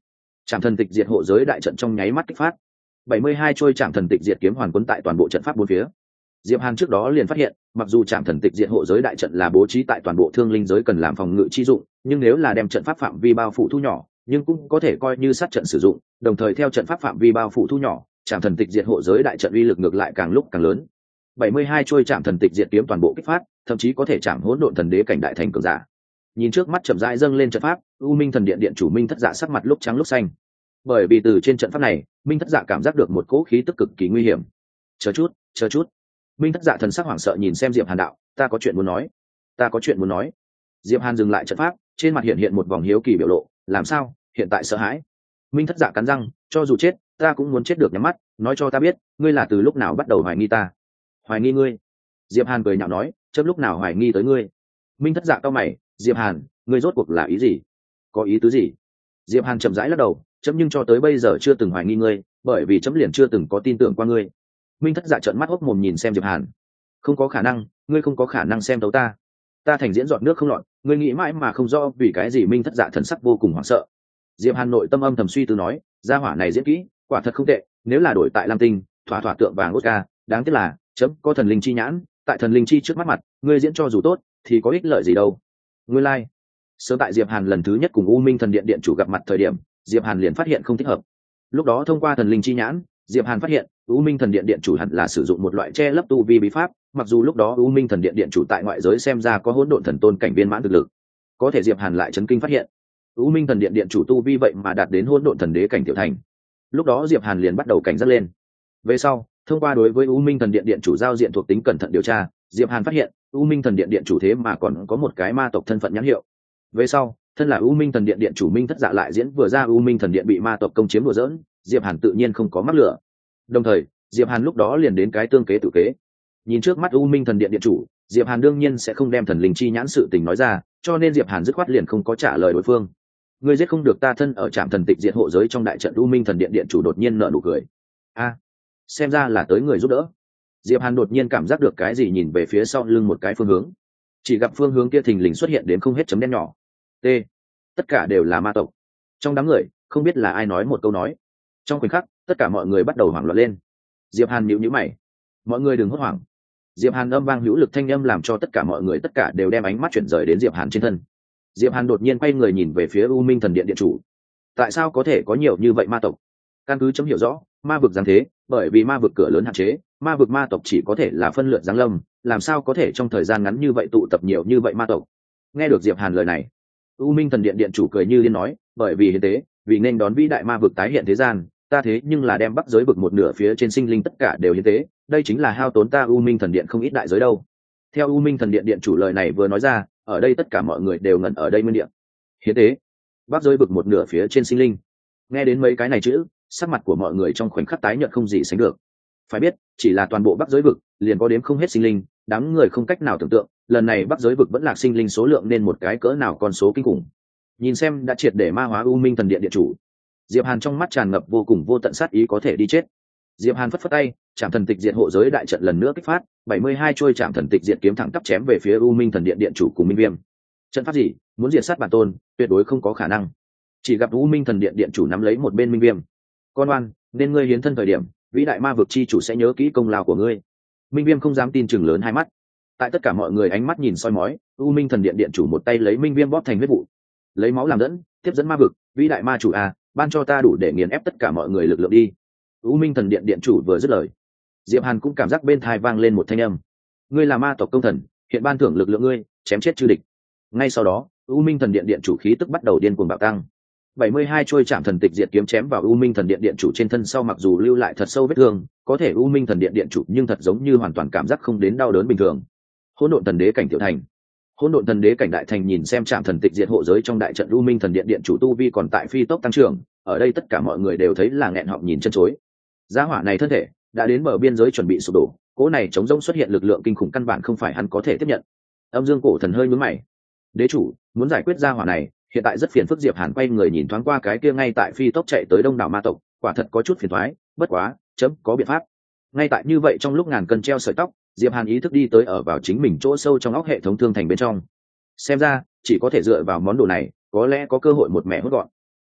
Trảm thần tịch diệt hộ giới đại trận trong nháy mắt kích phát, bảy mươi hai trôi trảm thần tịch diệt kiếm hoàn quấn tại toàn bộ trận pháp bốn phía. Diệp Hàn trước đó liền phát hiện, mặc dù trảm thần tịch diệt hộ giới đại trận là bố trí tại toàn bộ thương linh giới cần làm phòng ngự chi dụng, nhưng nếu là đem trận pháp phạm vi bao phủ thu nhỏ, nhưng cũng có thể coi như sát trận sử dụng, đồng thời theo trận pháp phạm vi bao phủ thu nhỏ, trảm thần tịch diệt hộ giới đại trận uy lực ngược lại càng lúc càng lớn. bảy mươi hai trôi trảm thần tịch diệt kiếm toàn bộ kích phát, thậm chí có thể chạm hỗn độn thần đế cảnh đại thành cường giả. Nhìn trước mắt chậm rãi dâng lên trận pháp, U Minh thần điện điện chủ Minh Thất Dạ sắc mặt lúc trắng lúc xanh. Bởi vì từ trên trận pháp này, Minh Thất Dạ cảm giác được một cỗ khí tức cực kỳ nguy hiểm. Chờ chút, chờ chút. Minh Thất Dạ thần sắc hoảng sợ nhìn xem Diệp Hàn đạo, ta có chuyện muốn nói, ta có chuyện muốn nói. Diệp Hàn dừng lại trận pháp, trên mặt hiện hiện một vòng hiếu kỳ biểu lộ, làm sao, hiện tại sợ hãi? Minh Thất Dạ cắn răng, cho dù chết, ta cũng muốn chết được nhắm mắt, nói cho ta biết, ngươi là từ lúc nào bắt đầu hoài nghi ta? Hoài nghi ngươi? Diệp Hàn cười nhạo nói, chớp lúc nào hoài nghi tới ngươi? Minh Thất Dạ cau mày, Diệp Hàn, ngươi rốt cuộc là ý gì? Có ý tứ gì? Diệp Hàn chậm rãi lắc đầu, chấm nhưng cho tới bây giờ chưa từng hoài nghi ngươi, bởi vì chấm liền chưa từng có tin tưởng qua ngươi. Minh Thất Dạ trợn mắt hốc mồm nhìn xem Diệp Hàn, không có khả năng, ngươi không có khả năng xem thấu ta. Ta thành diễn giọt nước không lọt, ngươi nghĩ mãi mà không rõ vì cái gì. Minh Thất Dạ thần sắc vô cùng hoảng sợ. Diệp Hàn nội tâm âm thầm suy tư nói, gia hỏa này diễn kỹ, quả thật không tệ, nếu là đổi tại Lam Tinh, thỏa thỏa tượng vàng Oscar, đáng tiếc là, chấm có thần linh chi nhãn, tại thần linh chi trước mắt mặt, ngươi diễn cho dù tốt, thì có ích lợi gì đâu. Ngươi lai. Like. Sớm tại Diệp Hàn lần thứ nhất cùng U Minh thần điện điện chủ gặp mặt thời điểm, Diệp Hàn liền phát hiện không thích hợp. Lúc đó thông qua thần linh chi nhãn, Diệp Hàn phát hiện, U Minh thần điện điện chủ hẳn là sử dụng một loại che lấp tu vi bí pháp, mặc dù lúc đó U Minh thần điện điện chủ tại ngoại giới xem ra có hỗn độn thần tôn cảnh viên mãn thực lực, có thể Diệp Hàn lại chấn kinh phát hiện, U Minh thần điện điện chủ tu vi vậy mà đạt đến hỗn độn thần đế cảnh tiểu thành. Lúc đó Diệp Hàn liền bắt đầu cảnh giác lên. Về sau, thông qua đối với U Minh thần điện điện chủ giao diện thuộc tính cẩn thận điều tra, Diệp Hàn phát hiện, U Minh thần điện điện chủ thế mà còn có một cái ma tộc thân phận nhãn hiệu. Về sau, thân là U Minh thần điện điện chủ Minh Thất Dạ lại diễn vừa ra U Minh thần điện bị ma tộc công chiếm đùa giỡn, Diệp Hàn tự nhiên không có mắc lửa. Đồng thời, Diệp Hàn lúc đó liền đến cái tương kế tự kế. Nhìn trước mắt U Minh thần điện điện chủ, Diệp Hàn đương nhiên sẽ không đem thần linh chi nhãn sự tình nói ra, cho nên Diệp Hàn dứt khoát liền không có trả lời đối phương. Ngươi giết không được ta thân ở trạm thần tịch diệt hộ giới trong đại trận. U Minh thần điện điện chủ đột nhiên nở nụ cười. A, à, xem ra là tới người giúp đỡ. Diệp Hàn đột nhiên cảm giác được cái gì, nhìn về phía sau lưng một cái phương hướng, chỉ gặp phương hướng kia thình lình xuất hiện đến không hết chấm đen nhỏ. T, tất cả đều là ma tộc. Trong đám người, không biết là ai nói một câu nói. Trong khoảnh khắc, tất cả mọi người bắt đầu hoảng loạn lên. Diệp Hàn nhíu nhíu mày, mọi người đừng hốt hoảng. Diệp Hàn âm vang hữu lực thanh âm làm cho tất cả mọi người tất cả đều đem ánh mắt chuyển rời đến Diệp Hàn trên thân. Diệp Hàn đột nhiên quay người nhìn về phía U Minh thần điện điện chủ. Tại sao có thể có nhiều như vậy ma tộc? Căn cứ chấm hiểu rõ, ma vực giáng thế, bởi vì ma vực cửa lớn hạn chế, ma vực ma tộc chỉ có thể là phân lượt giáng lâm, làm sao có thể trong thời gian ngắn như vậy tụ tập nhiều như vậy ma tộc? Nghe được Diệp Hàn lời này, U Minh thần điện điện chủ cười như điên nói, bởi vì hiến tế, vì nên đón vĩ đại ma vực tái hiện thế gian, ta thế nhưng là đem bắc giới vực một nửa phía trên sinh linh tất cả đều hiến tế, đây chính là hao tốn ta U Minh thần điện không ít đại giới đâu. Theo U Minh thần điện điện chủ lời này vừa nói ra, ở đây tất cả mọi người đều ngẩn ở đây nguyên điện. Hiến tế, bắc giới vực một nửa phía trên sinh linh. Nghe đến mấy cái này chữ, sắc mặt của mọi người trong khoảnh khắc tái nhợt không gì sánh được. Phải biết, chỉ là toàn bộ bắc giới vực liền có đếm không hết sinh linh, đám người không cách nào tưởng tượng, lần này bắc giới vực vẫn lạc sinh linh số lượng nên một cái cỡ nào con số kinh khủng. Nhìn xem đã triệt để ma hóa U Minh thần điện điện chủ, Diệp Hàn trong mắt tràn ngập vô cùng vô tận sát ý, có thể đi chết. Diệp Hàn phất phất tay, Trảm thần tịch diệt hộ giới đại trận lần nữa kích phát, bảy mươi hai trôi Trảm thần tịch diệt kiếm thẳng tắp chém về phía U Minh thần điện điện chủ cùng Minh Viêm. Trận pháp gì, muốn diệt sát bản tôn, tuyệt đối không có khả năng. Chỉ gặp U Minh thần điện điện chủ nắm lấy một bên Minh Viêm. Con oan, nên ngươi hiến thân thời điểm, vĩ đại ma vực chi chủ sẽ nhớ kỹ công lao của ngươi. Minh Viêm không dám tin chừng lớn hai mắt. Tại tất cả mọi người ánh mắt nhìn soi mói, U Minh thần điện điện chủ một tay lấy Minh Viêm bóp thành huyết vụ, lấy máu làm dẫn, tiếp dẫn ma vực, vĩ đại ma chủ a, ban cho ta đủ để nghiền ép tất cả mọi người lực lượng đi. U Minh thần điện điện chủ vừa dứt lời, Diệp Hàn cũng cảm giác bên tai vang lên một thanh âm. Ngươi là ma tộc công thần, hiện ban thưởng lực lượng ngươi, chém chết chư địch. Ngay sau đó, U Minh thần điện điện chủ khí tức bắt đầu điên cuồng bạo tăng. bảy mươi hai trôi Trảm thần tịch diệt kiếm chém vào U Minh thần điện điện chủ trên thân sau, mặc dù lưu lại thật sâu vết thương, có thể U Minh thần điện điện chủ nhưng thật giống như hoàn toàn cảm giác không đến đau đớn bình thường. Hỗn độn thần đế cảnh tiểu thành. Hỗn độn thần đế cảnh đại thành nhìn xem Trảm thần tịch diệt hộ giới trong đại trận, U Minh thần điện điện chủ tu vi còn tại phi tốc tăng trưởng, ở đây tất cả mọi người đều thấy là nghẹn họng nhìn chân chối. Gia hỏa này thân thể đã đến bờ biên giới chuẩn bị sụp đổ, cỗ này chống rỗng xuất hiện lực lượng kinh khủng căn bản không phải hắn có thể tiếp nhận. Âm Dương cổ thần hơi nhướng mày. Đế chủ, muốn giải quyết gia hỏa này, hiện tại rất phiền phức. Diệp Hàn quay người nhìn thoáng qua cái kia ngay tại phi tốc chạy tới đông đảo ma tộc, quả thật có chút phiền toái, bất quá, chấm có biện pháp. Ngay tại như vậy trong lúc ngàn cân treo sợi tóc, Diệp Hàn ý thức đi tới ở vào chính mình chỗ sâu trong óc hệ thống thương thành bên trong. Xem ra, chỉ có thể dựa vào món đồ này, có lẽ có cơ hội một mẹ hốt gọn.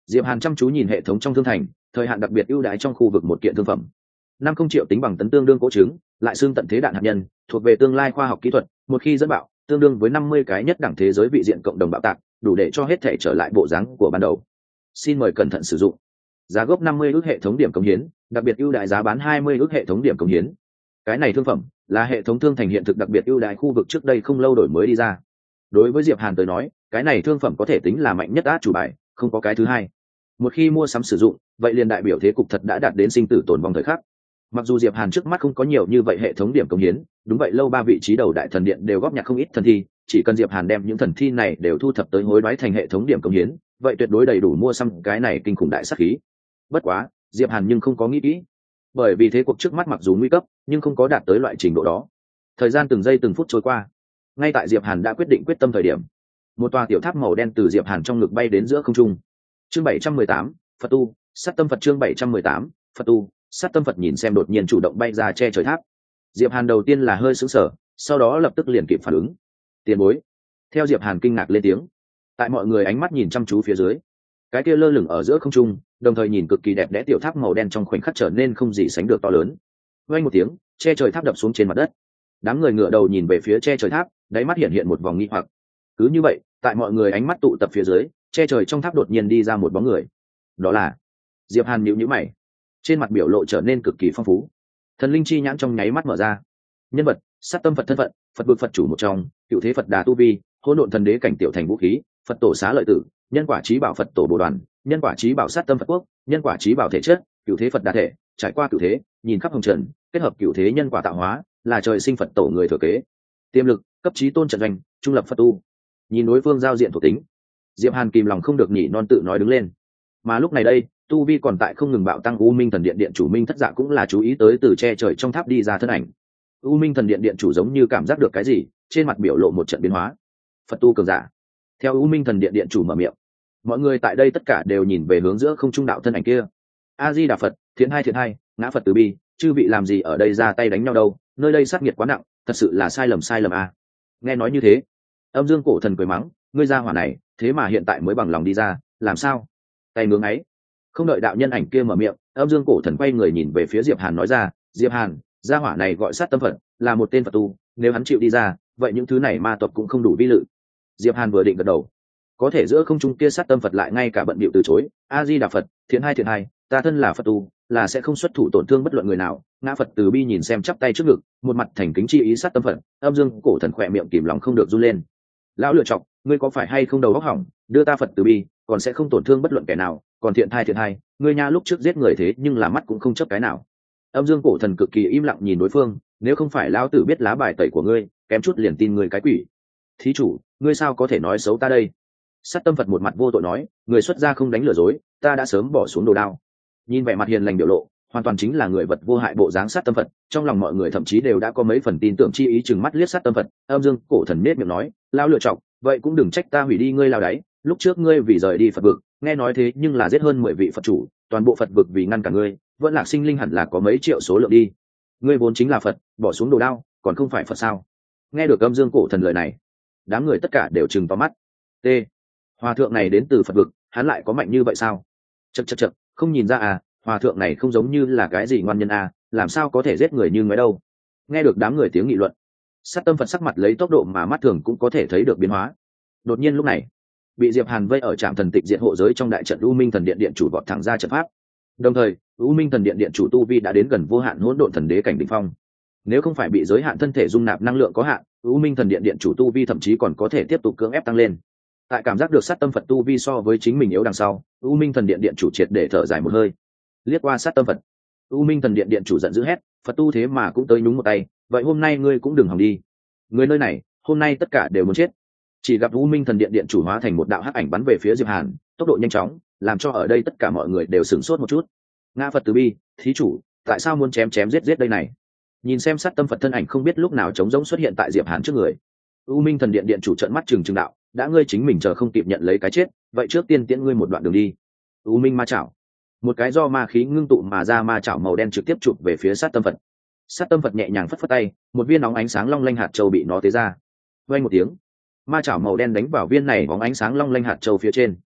Diệp Hàn chăm chú nhìn hệ thống trong thương thành, thời hạn đặc biệt ưu đãi trong khu vực một kiện thương phẩm, năm không triệu tính bằng tấn tương đương cỗ trứng, lại xương tận thế đạn hạt nhân, thuộc về tương lai khoa học kỹ thuật, một khi dẫn bạo, tương đương với năm mươi cái nhất đẳng thế giới vị diện cộng đồng bạo tạc, đủ để cho hết thể trở lại bộ dáng của ban đầu. Xin mời cẩn thận sử dụng. Giá gốc năm mươi ước hệ thống điểm cống hiến, đặc biệt ưu đãi giá bán hai mươi ước hệ thống điểm cống hiến. Cái này thương phẩm là hệ thống thương thành hiện thực đặc biệt ưu đãi khu vực trước đây không lâu đổi mới đi ra. Đối với Diệp Hàn tới nói, cái này thương phẩm có thể tính là mạnh nhất át chủ bài, không có cái thứ hai. Một khi mua sắm sử dụng, vậy liền đại biểu thế cục thật đã đạt đến sinh tử tồn vong thời khắc. Mặc dù Diệp Hàn trước mắt không có nhiều như vậy hệ thống điểm cống hiến, đúng vậy lâu ba vị trí đầu đại thần điện đều góp nhặt không ít thần thi, chỉ cần Diệp Hàn đem những thần thi này đều thu thập tới hối đoái thành hệ thống điểm cống hiến, vậy tuyệt đối đầy đủ mua xăm cái này kinh khủng đại sát khí. Bất quá, Diệp Hàn nhưng không có nghĩ kỹ, bởi vì thế cuộc trước mắt mặc dù nguy cấp, nhưng không có đạt tới loại trình độ đó. Thời gian từng giây từng phút trôi qua, ngay tại Diệp Hàn đã quyết định quyết tâm thời điểm, một tòa tiểu tháp màu đen từ Diệp Hàn trong ngực bay đến giữa không trung. Chương bảy trăm mười tám, Phật tu, sát tâm Phật chương bảy trăm mười tám, Phật tu, sát tâm Phật nhìn xem đột nhiên chủ động bay ra che trời tháp. Diệp Hàn đầu tiên là hơi sững sờ, sau đó lập tức liền kịp phản ứng. Tiền bối. Theo Diệp Hàn kinh ngạc lên tiếng. Tại mọi người ánh mắt nhìn chăm chú phía dưới, cái kia lơ lửng ở giữa không trung, đồng thời nhìn cực kỳ đẹp đẽ tiểu tháp màu đen trong khoảnh khắc trở nên không gì sánh được to lớn. Vang một tiếng, che trời tháp đập xuống trên mặt đất. Đám người ngửa đầu nhìn về phía che trời tháp, đáy mắt hiện hiện một vòng nghi hoặc. Cứ như vậy, tại mọi người ánh mắt tụ tập phía dưới, che trời trong tháp đột nhiên đi ra một bóng người. Đó là Diệp Hàn. Nhíu nhíu mày, trên mặt biểu lộ trở nên cực kỳ phong phú. Thần linh chi nhãn trong nháy mắt mở ra. Nhân vật: sát tâm Phật thân phận, Phật vực Phật chủ một trong, cựu thế Phật đà tu vi, hỗn độn thần đế cảnh tiểu thành vũ khí, Phật tổ xá lợi tử, nhân quả trí bảo Phật tổ bồ đoàn, nhân quả trí bảo sát tâm Phật quốc, nhân quả trí bảo thể chất, cựu thế Phật đà thể, trải qua cựu thế, nhìn khắp hồng trần, kết hợp cựu thế nhân quả tạo hóa, là trời sinh Phật tổ người thừa kế. Tiềm lực: cấp trí tôn trận doanh, trung lập Phật tu. Nhìn đối phương giao diện thuộc tính, Diệp Hàn kìm lòng không được nhỉ non tự nói đứng lên. Mà lúc này đây, tu vi còn tại không ngừng bạo tăng, U Minh thần điện điện chủ Minh Thất Dạ cũng là chú ý tới từ che trời trong tháp đi ra thân ảnh. U Minh thần điện điện chủ giống như cảm giác được cái gì, trên mặt biểu lộ một trận biến hóa. Phật tu cường giả. Theo U Minh thần điện điện chủ mở miệng, mọi người tại đây tất cả đều nhìn về hướng giữa không trung đạo thân ảnh kia. A Di Đà Phật, thiện hai thiện hai, ngã Phật từ bi, chư vị làm gì ở đây ra tay đánh nhau đâu, nơi đây sát nghiệt quá nặng, thật sự là sai lầm sai lầm a. Nghe nói như thế, Âm Dương cổ thần cười mắng, ngươi ra hỏa này, thế mà hiện tại mới bằng lòng đi ra, làm sao? Tay ngưỡng ấy. Không đợi đạo nhân ảnh kia mở miệng, Âm Dương cổ thần quay người nhìn về phía Diệp Hàn nói ra, Diệp Hàn, gia hỏa này gọi sát tâm Phật, là một tên Phật tu, nếu hắn chịu đi ra, vậy những thứ này ma tộc cũng không đủ vi lự. Diệp Hàn vừa định gật đầu, có thể giữa không trung kia sát tâm Phật lại ngay cả bận bịu từ chối. A Di Đà Phật, thiện hai thiện hai, ta thân là Phật tu, là sẽ không xuất thủ tổn thương bất luận người nào. Ngã Phật từ bi nhìn xem chắp tay trước ngực, một mặt thành kính chi ý sát tâm Phật. Âm Dương cổ thần khỏe miệng kìm lòng không được run lên. Lão lựa chọc, ngươi có phải hay không đầu óc hỏng, đưa ta Phật từ bi, còn sẽ không tổn thương bất luận kẻ nào, còn thiện hai thiện hai, ngươi nha lúc trước giết người thế nhưng là mắt cũng không chấp cái nào. Âm Dương cổ thần cực kỳ im lặng nhìn đối phương, nếu không phải lão tử biết lá bài tẩy của ngươi, kém chút liền tin ngươi cái quỷ. Thí chủ, ngươi sao có thể nói xấu ta đây? Sát tâm Phật một mặt vô tội nói, người xuất gia không đánh lừa dối, ta đã sớm bỏ xuống đồ đao. Nhìn vẻ mặt hiền lành biểu lộ, hoàn toàn chính là người vật vô hại bộ dáng sát tâm Phật, trong lòng mọi người thậm chí đều đã có mấy phần tin tưởng chi ý, chừng mắt liếc sát tâm Phật. Âm Dương cổ thần nết miệng nói, lao lựa chọc, vậy cũng đừng trách ta hủy đi ngươi lao đáy, lúc trước ngươi vì rời đi Phật vực, nghe nói thế nhưng là giết hơn mười vị Phật chủ, toàn bộ Phật vực vì ngăn cả ngươi, vẫn lạc sinh linh hẳn là có mấy triệu số lượng đi. Ngươi vốn chính là Phật, bỏ xuống đồ đao, còn không phải Phật sao? Nghe được Âm Dương cổ thần lời này, đám người tất cả đều trừng to mắt. T. Hòa thượng này đến từ Phật vực, hắn lại có mạnh như vậy sao? Chậc chậc chậc, không nhìn ra à, hòa thượng này không giống như là cái gì ngoan nhân à, làm sao có thể giết người như mấy đâu? Nghe được đám người tiếng nghị luận, sát tâm Phật sắc mặt lấy tốc độ mà mắt thường cũng có thể thấy được biến hóa. Đột nhiên lúc này, bị Diệp Hàn vây ở trạm thần tịch diệt hộ giới trong đại trận U Minh thần điện điện chủ vọt thẳng ra trận pháp. Đồng thời, U Minh thần điện điện chủ tu vi đã đến gần vô hạn hỗn độn thần đế cảnh đỉnh phong. Nếu không phải bị giới hạn thân thể dung nạp năng lượng có hạn, U Minh thần điện điện chủ tu vi thậm chí còn có thể tiếp tục cưỡng ép tăng lên. Tại cảm giác được sát tâm Phật tu vi so với chính mình yếu đằng sau, U Minh thần điện điện chủ triệt để thở dài một hơi. Liếc qua sát tâm Phật, U Minh thần điện điện chủ giận dữ hét, Phật tu thế mà cũng tới nhúng một tay, vậy hôm nay ngươi cũng đừng hòng đi. Người nơi này, hôm nay tất cả đều muốn chết. Chỉ gặp U Minh thần điện điện chủ hóa thành một đạo hắc ảnh bắn về phía Diệp Hàn, tốc độ nhanh chóng, làm cho ở đây tất cả mọi người đều sửng sốt một chút. Ngã Phật từ bi, thí chủ, tại sao muốn chém chém giết giết đây này? Nhìn xem sát tâm Phật thân ảnh không biết lúc nào trống rỗng xuất hiện tại Diệp Hàn trước người. U Minh thần điện điện chủ trợn mắt trừng trừng đạo, đã ngươi chính mình chờ không kịp nhận lấy cái chết, vậy trước tiên tiễn ngươi một đoạn đường đi. U Minh ma chảo, một cái do ma khí ngưng tụ mà ra ma chảo màu đen trực tiếp chụp về phía sát tâm Phật. Sát tâm Phật nhẹ nhàng phất phất tay, một viên nóng ánh sáng long lanh hạt châu bị nó tế ra. Vang một tiếng, ma chảo màu đen đánh vào viên này bóng ánh sáng long lanh hạt châu phía trên.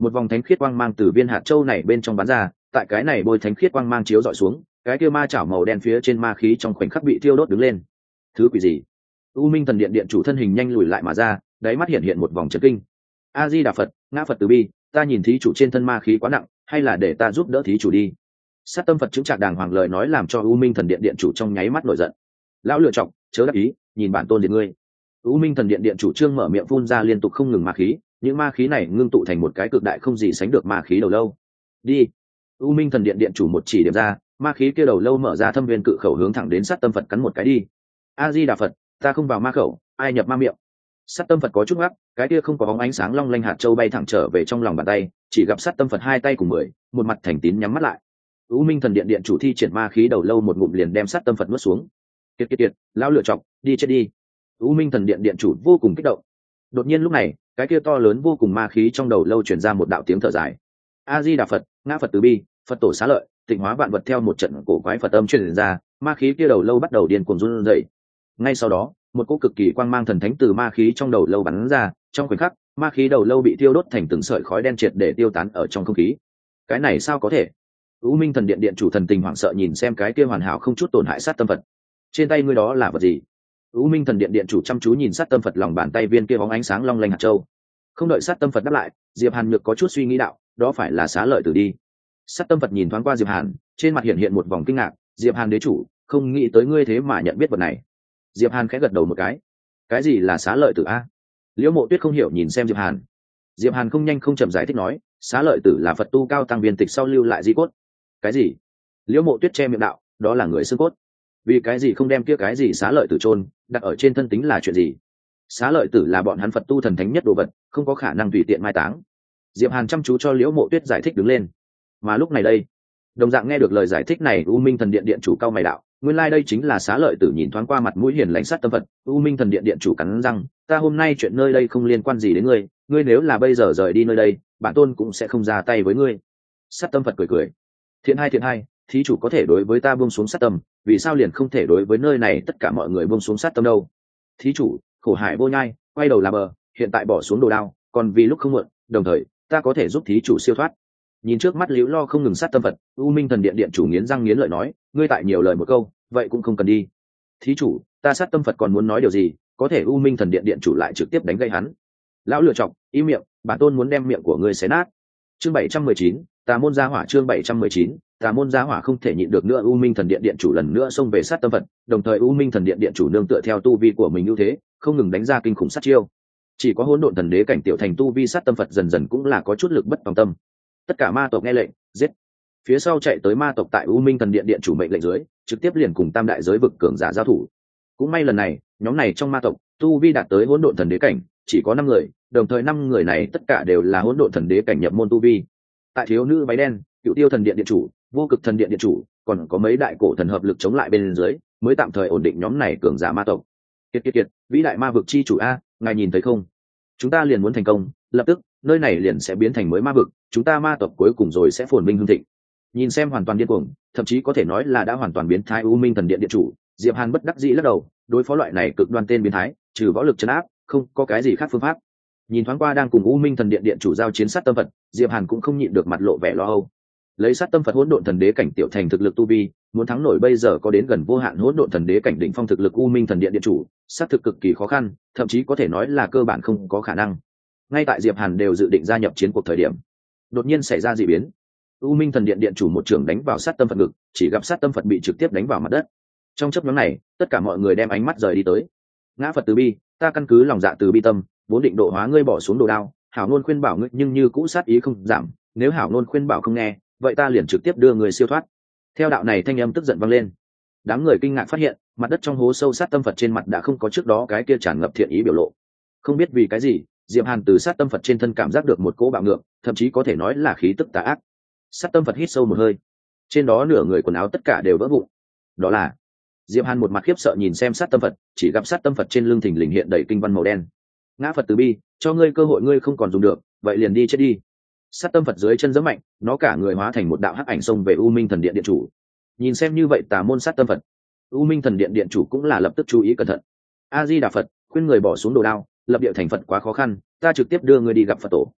một vòng thánh khiết quang mang từ viên hạt châu này bên trong bắn ra, tại cái này bôi thánh khiết quang mang chiếu dọi xuống, cái kia ma chảo màu đen phía trên ma khí trong khoảnh khắc bị thiêu đốt đứng lên. Thứ quỷ gì? U Minh Thần Điện điện chủ thân hình nhanh lùi lại mà ra, đáy mắt hiện hiện một vòng chấn kinh. A Di Đà Phật, ngã Phật từ bi, ta nhìn thí chủ trên thân ma khí quá nặng, hay là để ta giúp đỡ thí chủ đi. Sát tâm Phật chứng trạc đàng hoàng lời nói làm cho U Minh Thần Điện điện chủ trong nháy mắt nổi giận. Lão lựa chọc, chớ đắc ý, nhìn bản tôn diệt ngươi. U Minh Thần Điện điện chủ trương mở miệng phun ra liên tục không ngừng ma khí, những ma khí này ngưng tụ thành một cái cực đại không gì sánh được ma khí đầu lâu. Đi. U Minh Thần Điện điện chủ một chỉ điểm ra, ma khí kia đầu lâu mở ra thâm viên cự khẩu hướng thẳng đến sát tâm Phật cắn một cái đi. A Di Đà Phật, ta không vào ma khẩu, ai nhập ma miệng. Sát tâm Phật có chút ngắc, cái kia không có bóng ánh sáng long lanh hạt châu bay thẳng trở về trong lòng bàn tay, chỉ gặp sát tâm Phật hai tay cùng mười, một mặt thành tín nhắm mắt lại. U Minh Thần Điện điện chủ thi triển ma khí đầu lâu một ngụm liền đem sát tâm Phật nuốt xuống. Kiệt kiệt kiệt, lão lựa chọc, đi chết đi. U Minh Thần Điện điện chủ vô cùng kích động. Đột nhiên lúc này, cái kia to lớn vô cùng ma khí trong đầu lâu truyền ra một đạo tiếng thở dài. A Di Đà Phật, ngã Phật từ bi, Phật tổ xá lợi, tịnh hóa vạn vật theo một trận cổ quái Phật âm truyền ra, ma khí kia đầu lâu bắt đầu điên cuồng run rẩy. Ngay sau đó, một cỗ cực kỳ quang mang thần thánh từ ma khí trong đầu lâu bắn ra, trong khoảnh khắc, ma khí đầu lâu bị tiêu đốt thành từng sợi khói đen triệt để tiêu tán ở trong không khí. Cái này sao có thể? U Minh Thần Điện điện chủ thần tình hoảng sợ nhìn xem cái kia hoàn hảo không chút tổn hại sát tâm Phật. Trên tay ngươi đó là vật gì? U Minh Thần Điện điện chủ chăm chú nhìn sát tâm Phật lòng bàn tay viên kia bóng ánh sáng long lanh hạt châu. Không đợi sát tâm Phật đáp lại, Diệp Hàn nhược có chút suy nghĩ đạo, đó phải là xá lợi tử đi. Sát tâm Phật nhìn thoáng qua Diệp Hàn, trên mặt hiện hiện một vòng kinh ngạc, Diệp Hàn đế chủ, không nghĩ tới ngươi thế mà nhận biết vật này. Diệp Hàn khẽ gật đầu một cái. Cái gì là xá lợi tử a? Liễu Mộ Tuyết không hiểu nhìn xem Diệp Hàn. Diệp Hàn không nhanh không chậm giải thích nói, xá lợi tử là Phật tu cao tăng viên tịch sau lưu lại di cốt. Cái gì? Liễu Mộ Tuyết che miệng đạo, đó là người xương cốt. Vì cái gì không đem kia cái gì xá lợi tử chôn đặt ở trên thân tính là chuyện gì? Xá lợi tử là bọn hắn Phật tu thần thánh nhất đồ vật, không có khả năng tùy tiện mai táng. Diệp Hàn chăm chú cho Liễu Mộ Tuyết giải thích đứng lên. Mà lúc này đây, đồng dạng nghe được lời giải thích này, U Minh Thần Điện điện chủ cao mày đạo, nguyên lai like đây chính là xá lợi tử. Nhìn thoáng qua mặt mũi hiền lành sát tâm Phật, U Minh Thần Điện điện chủ cắn răng, ta hôm nay chuyện nơi đây không liên quan gì đến ngươi, ngươi nếu là bây giờ rời đi nơi đây, bản tôn cũng sẽ không ra tay với ngươi. Sát tâm Phật cười cười, thiện hai thiện hai, thí chủ có thể đối với ta buông xuống sát tâm, vì sao liền không thể đối với nơi này tất cả mọi người buông xuống sát tâm đâu? Thí chủ, khổ hải vô nhai, quay đầu là bờ, hiện tại bỏ xuống đồ đao, còn vì lúc không muộn, đồng thời ta có thể giúp thí chủ siêu thoát. Nhìn trước mắt liễu lo không ngừng sát tâm Phật, U Minh Thần Điện điện chủ nghiến răng nghiến lợi nói, ngươi tại nhiều lời một câu, vậy cũng không cần đi. Thí chủ, ta sát tâm Phật còn muốn nói điều gì, có thể U Minh Thần Điện điện chủ lại trực tiếp đánh gây hắn. Lão lựa chọc, im miệng, bản tôn muốn đem miệng của ngươi xé nát. Chương bảy trăm mười chín, Tà môn gia hỏa. Chương bảy trăm mười chín, Tà môn gia hỏa. Không thể nhịn được nữa, U Minh Thần Điện điện chủ lần nữa xông về sát tâm Phật, đồng thời U Minh Thần Điện điện chủ nương tựa theo tu vi của mình ưu thế, không ngừng đánh ra kinh khủng sát chiêu. Chỉ có hỗn độn thần đế cảnh tiểu thành tu vi sát tâm Phật dần dần cũng là có chút lực bất tòng tâm. Tất cả ma tộc nghe lệnh, giết. Phía sau chạy tới ma tộc tại U Minh Thần Điện điện chủ mệnh lệnh dưới, trực tiếp liền cùng tam đại giới vực cường giả giao thủ. Cũng may lần này, nhóm này trong ma tộc, tu vi đạt tới hỗn độn thần đế cảnh, chỉ có năm người, đồng thời năm người này tất cả đều là hỗn độn thần đế cảnh nhập môn tu vi. Tại thiếu nữ váy đen, Cựu Tiêu Thần Điện điện chủ, Vô Cực Thần Điện điện chủ, còn có mấy đại cổ thần hợp lực chống lại bên dưới, mới tạm thời ổn định nhóm này cường giả ma tộc. Kiệt kiệt kiệt, vĩ đại ma vực chi chủ a, ngài nhìn thấy không? Chúng ta liền muốn thành công, lập tức, nơi này liền sẽ biến thành mới ma vực, chúng ta ma tộc cuối cùng rồi sẽ phồn vinh hưng thịnh. Nhìn xem hoàn toàn điên cuồng, thậm chí có thể nói là đã hoàn toàn biến thái U Minh Thần Điện điện chủ, Diệp Hàn bất đắc dĩ lắc đầu, đối phó loại này cực đoan tên biến thái, trừ võ lực trấn áp, không có cái gì khác phương pháp. Nhìn thoáng qua đang cùng U Minh Thần Điện điện chủ giao chiến sát tâm Phật, Diệp Hàn cũng không nhịn được mặt lộ vẻ lo âu. Lấy sát tâm Phật hỗn độn thần đế cảnh tiểu thành thực lực tu vi, muốn thắng nổi bây giờ có đến gần vô hạn hỗn độn thần đế cảnh đỉnh phong thực lực U Minh Thần Điện điện chủ, sát thực cực kỳ khó khăn, thậm chí có thể nói là cơ bản không có khả năng. Ngay tại Diệp Hàn đều dự định gia nhập chiến cuộc thời điểm, đột nhiên xảy ra dị biến. U Minh Thần Điện điện chủ một trường đánh vào sát tâm Phật ngực, chỉ gặp sát tâm Phật bị trực tiếp đánh vào mặt đất. Trong chớp nhoáng này, tất cả mọi người đem ánh mắt rời đi tới. Ngã Phật từ bi, ta căn cứ lòng dạ từ bi tâm, vốn định độ hóa ngươi bỏ xuống đồ đao, hảo nôn khuyên bảo ngươi nhưng như cũ sát ý không giảm, nếu hảo nôn khuyên bảo không nghe, vậy ta liền trực tiếp đưa người siêu thoát. Theo đạo này thanh âm tức giận vang lên. Đám người kinh ngạc phát hiện, mặt đất trong hố sâu sát tâm Phật trên mặt đã không có trước đó cái kia tràn ngập thiện ý biểu lộ. Không biết vì cái gì, Diệp Hàn từ sát tâm Phật trên thân cảm giác được một cỗ bạo ngược, thậm chí có thể nói là khí tức tà ác. Sát tâm Phật hít sâu một hơi, trên đó nửa người quần áo tất cả đều vỡ vụn. Đó là Diệp Hàn một mặt khiếp sợ nhìn xem sát tâm Phật, chỉ gặp sát tâm Phật trên lưng thình lình hiện đầy kinh văn màu đen. Ngã Phật từ bi, cho ngươi cơ hội ngươi không còn dùng được, vậy liền đi chết đi. Sát tâm Phật dưới chân giẫm mạnh, nó cả người hóa thành một đạo hắc ảnh xông về U Minh Thần Điện điện chủ. Nhìn xem như vậy tà môn sát tâm Phật, U Minh Thần Điện điện chủ cũng là lập tức chú ý cẩn thận. A Di Đà Phật, khuyên người bỏ xuống đồ đao, lập địa thành Phật quá khó khăn, ta trực tiếp đưa ngươi đi gặp Phật tổ.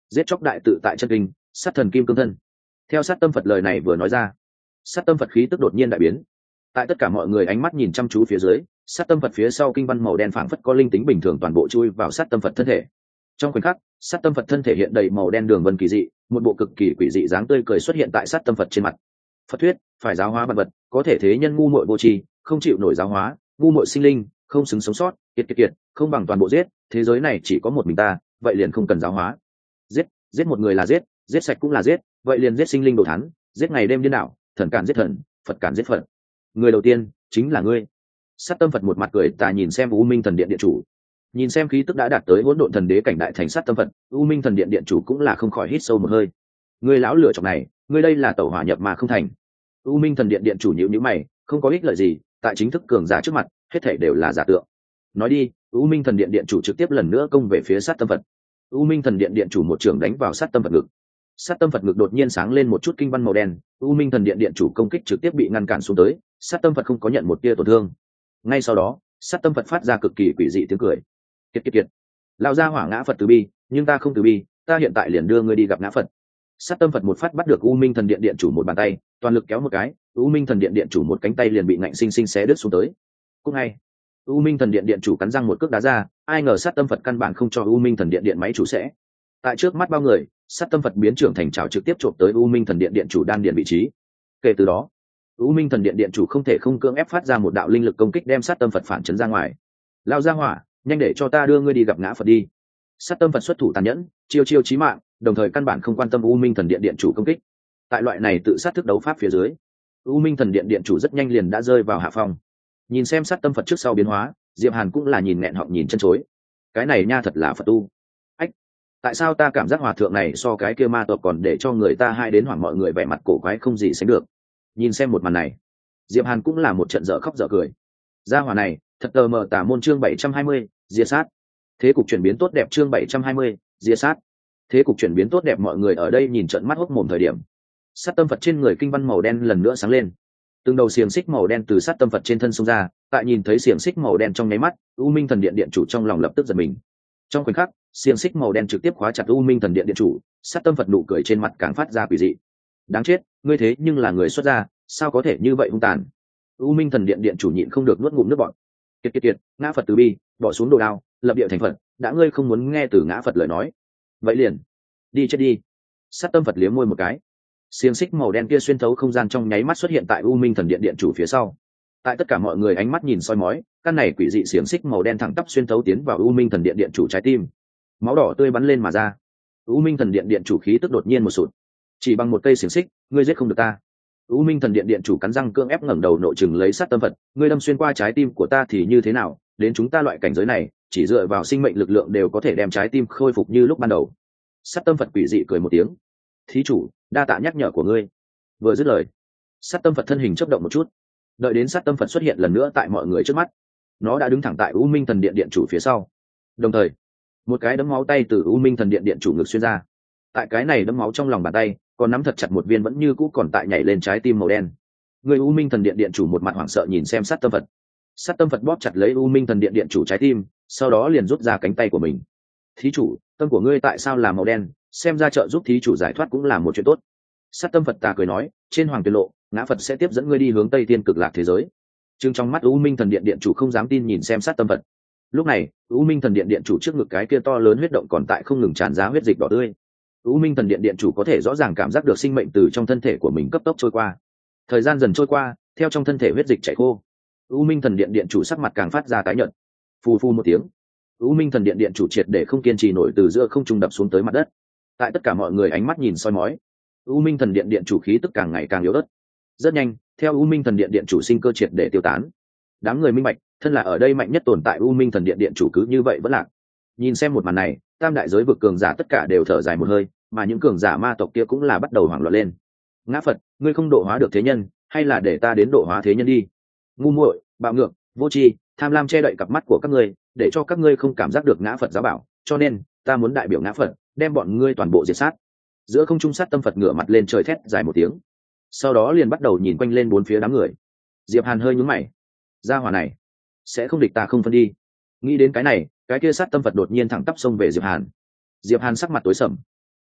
giết chóc đại tự tại chân kinh, sát thần kim cương thân. Theo sát tâm Phật lời này vừa nói ra, sát tâm Phật khí tức đột nhiên đại biến. Tại tất cả mọi người ánh mắt nhìn chăm chú phía dưới, sát tâm Phật phía sau kinh văn màu đen phảng phất có linh tính bình thường toàn bộ chui vào sát tâm Phật thân thể. Trong khoảnh khắc, sát tâm Phật thân thể hiện đầy màu đen đường vân kỳ dị, một bộ cực kỳ quỷ dị dáng tươi cười xuất hiện tại sát tâm Phật trên mặt. Phật thuyết, phải giáo hóa vạn vật, có thể thế nhân ngu muội vô tri, không chịu nổi giáo hóa, ngu muội sinh linh, không xứng sống sót, kiệt kiệt kiệt, không bằng toàn bộ giết, thế giới này chỉ có một mình ta, vậy liền không cần giáo hóa. Giết, giết một người là giết, giết sạch cũng là giết, vậy liền giết sinh linh đồ thán, giết ngày đêm điên đảo, thần cản giết thần, Phật cản giết Phật. Người đầu tiên chính là ngươi. Sát tâm Phật một mặt cười tà nhìn xem U Minh Thần Điện điện chủ, nhìn xem khí tức đã đạt tới hỗn độn thần đế cảnh đại thành sát tâm Phật, U Minh Thần Điện điện chủ cũng là không khỏi hít sâu một hơi. Ngươi lão lửa chọc này, ngươi đây là tẩu hỏa nhập mà không thành. U Minh Thần Điện điện chủ nhíu nhíu mày, không có ích lợi gì, tại chính thức cường giả trước mặt, hết thảy đều là giả tượng. Nói đi, U Minh Thần Điện điện chủ trực tiếp lần nữa công về phía sát tâm Phật. U Minh Thần Điện điện chủ một trường đánh vào sát tâm Phật ngực. Sát tâm Phật ngực đột nhiên sáng lên một chút kinh văn màu đen, U Minh Thần Điện điện chủ công kích trực tiếp bị ngăn cản xuống tới, sát tâm Phật không có nhận một tia tổn thương. Ngay sau đó, sát tâm Phật phát ra cực kỳ quỷ dị tiếng cười. Kiệt kiệt kiệt, lão gia hỏa ngã Phật từ bi, nhưng ta không từ bi, ta hiện tại liền đưa ngươi đi gặp ngã Phật. Sát tâm Phật một phát bắt được U Minh Thần Điện điện chủ một bàn tay, toàn lực kéo một cái, U Minh Thần Điện điện chủ một cánh tay liền bị ngạnh sinh sinh xé đứt xuống tới. Cũng ngay, U Minh Thần Điện điện chủ cắn răng một cước đá ra, ai ngờ sát tâm Phật căn bản không cho U Minh Thần Điện điện máy chủ sẽ. Tại trước mắt bao người, sát tâm Phật biến trưởng thành trảo trực tiếp trộm tới U Minh Thần Điện điện chủ đan điện vị trí. Kể từ đó, U Minh Thần Điện điện chủ không thể không cưỡng ép phát ra một đạo linh lực công kích đem sát tâm Phật phản chấn ra ngoài. Lao ra hỏa, nhanh để cho ta đưa ngươi đi gặp ngã Phật đi. Sát tâm Phật xuất thủ tàn nhẫn, chiêu chiêu chí mạng, đồng thời căn bản không quan tâm U Minh Thần Điện điện chủ công kích. Tại loại này tự sát thức đấu pháp phía dưới, U Minh Thần Điện điện chủ rất nhanh liền đã rơi vào hạ phong. Nhìn xem sát tâm Phật trước sau biến hóa, Diệp Hàn cũng là nhìn nghẹn họng nhìn chân chối. Cái này nha thật là Phật tu. Ách, tại sao ta cảm giác hòa thượng này so cái kia ma tộc còn để cho người ta hai đến hoảng mọi người vẻ mặt cổ quái không gì sánh được. Nhìn xem một màn này, Diệp Hàn cũng là một trận dở khóc dở cười. Gia hỏa này, thật tờ mờ tả môn chương bảy trăm hai mươi, diệt sát. Thế cục chuyển biến tốt đẹp chương bảy trăm hai mươi, diệt sát. Thế cục chuyển biến tốt đẹp mọi người ở đây nhìn trận mắt hốc mồm thời điểm. Sát tâm Phật trên người kinh văn màu đen lần nữa sáng lên. Từng đầu xiềng xích màu đen từ sát tâm Phật trên thân xông ra, tại nhìn thấy xiềng xích màu đen trong nháy mắt, U Minh Thần Điện điện chủ trong lòng lập tức giật mình. Trong khoảnh khắc, xiềng xích màu đen trực tiếp khóa chặt U Minh Thần Điện điện chủ, sát tâm Phật nụ cười trên mặt càng phát ra quỷ dị. Đáng chết, ngươi thế nhưng là người xuất gia, sao có thể như vậy hung tàn? U Minh Thần Điện điện chủ nhịn không được nuốt ngụm nước bọt. Kiệt kiệt kiệt, ngã Phật từ bi, bỏ xuống đồ đao, lập địa thành Phật, đã ngươi không muốn nghe từ ngã Phật lời nói, vậy liền đi chết đi. Sát tâm Phật liếm môi một cái, xiềng xích màu đen kia xuyên thấu không gian trong nháy mắt xuất hiện tại U Minh Thần Điện điện chủ phía sau. Tại tất cả mọi người ánh mắt nhìn soi mói, căn này quỷ dị xiềng xích màu đen thẳng tắp xuyên thấu tiến vào U Minh Thần Điện điện chủ trái tim, máu đỏ tươi bắn lên mà ra. U Minh Thần Điện điện chủ khí tức đột nhiên một sụt, chỉ bằng một cây xiềng xích, ngươi giết không được ta. U Minh Thần Điện điện chủ cắn răng cưỡng ép ngẩng đầu nội chừng lấy sát tâm Phật, ngươi đâm xuyên qua trái tim của ta thì như thế nào? Đến chúng ta loại cảnh giới này, chỉ dựa vào sinh mệnh lực lượng đều có thể đem trái tim khôi phục như lúc ban đầu. Sát tâm Phật quỷ dị cười một tiếng, thí chủ, đa tạ nhắc nhở của ngươi. Vừa dứt lời, sát tâm Phật thân hình chớp động một chút, đợi đến sát tâm Phật xuất hiện lần nữa tại mọi người trước mắt, nó đã đứng thẳng tại U Minh Thần Điện điện chủ phía sau. Đồng thời, một cái đấm máu tay từ U Minh Thần Điện điện chủ ngực xuyên ra. Tại cái này đấm máu trong lòng bàn tay, còn nắm thật chặt một viên vẫn như cũ còn tại nhảy lên trái tim màu đen. Người U Minh Thần Điện điện chủ một mặt hoảng sợ nhìn xem sát tâm Phật. Sát tâm Phật bóp chặt lấy U Minh Thần Điện điện chủ trái tim, sau đó liền rút ra cánh tay của mình. Thí chủ, tâm của ngươi tại sao là màu đen? Xem ra trợ giúp thí chủ giải thoát cũng là một chuyện tốt. Sát tâm Phật ta cười nói, trên hoàng tuyệt lộ, ngã Phật sẽ tiếp dẫn ngươi đi hướng Tây Tiên Cực Lạc thế giới. Trừng trong mắt U Minh Thần Điện điện chủ không dám tin nhìn xem sát tâm Phật. Lúc này, U Minh Thần Điện điện chủ trước ngực cái kia to lớn huyết động còn tại không ngừng tràn ra huyết dịch đỏ tươi. U Minh Thần Điện điện chủ có thể rõ ràng cảm giác được sinh mệnh từ trong thân thể của mình cấp tốc trôi qua. Thời gian dần trôi qua, theo trong thân thể huyết dịch chảy khô, U Minh Thần Điện điện chủ sắc mặt càng phát ra tái nhợt. Phù phù một tiếng, U Minh Thần Điện điện chủ triệt để không kiên trì nổi từ giữa không trung đập xuống tới mặt đất. Tại tất cả mọi người ánh mắt nhìn soi mói, U Minh Thần Điện điện chủ khí tức càng ngày càng yếu ớt. Rất nhanh, theo U Minh Thần Điện điện chủ sinh cơ triệt để tiêu tán. Đám người minh bạch, thân là ở đây mạnh nhất tồn tại U Minh Thần Điện điện chủ cứ như vậy vẫn lạc. Nhìn xem một màn này, tam đại giới vực cường giả tất cả đều thở dài một hơi, mà những cường giả ma tộc kia cũng là bắt đầu hoảng loạn lên. Ngã Phật, ngươi không độ hóa được thế nhân, hay là để ta đến độ hóa thế nhân đi? Ngu muội, bạo ngược, vô tri, tham lam che đậy cặp mắt của các ngươi, để cho các ngươi không cảm giác được ngã Phật giáo bảo, cho nên ta muốn đại biểu ngã Phật, đem bọn ngươi toàn bộ diệt sát. Giữa không trung sát tâm Phật ngửa mặt lên trời thét dài một tiếng, sau đó liền bắt đầu nhìn quanh lên bốn phía đám người. Diệp Hàn hơi nhướng mày, gia hỏa này sẽ không địch ta không phân đi. Nghĩ đến cái này, cái kia sát tâm Phật đột nhiên thẳng tắp xông về Diệp Hàn. Diệp Hàn sắc mặt tối sầm,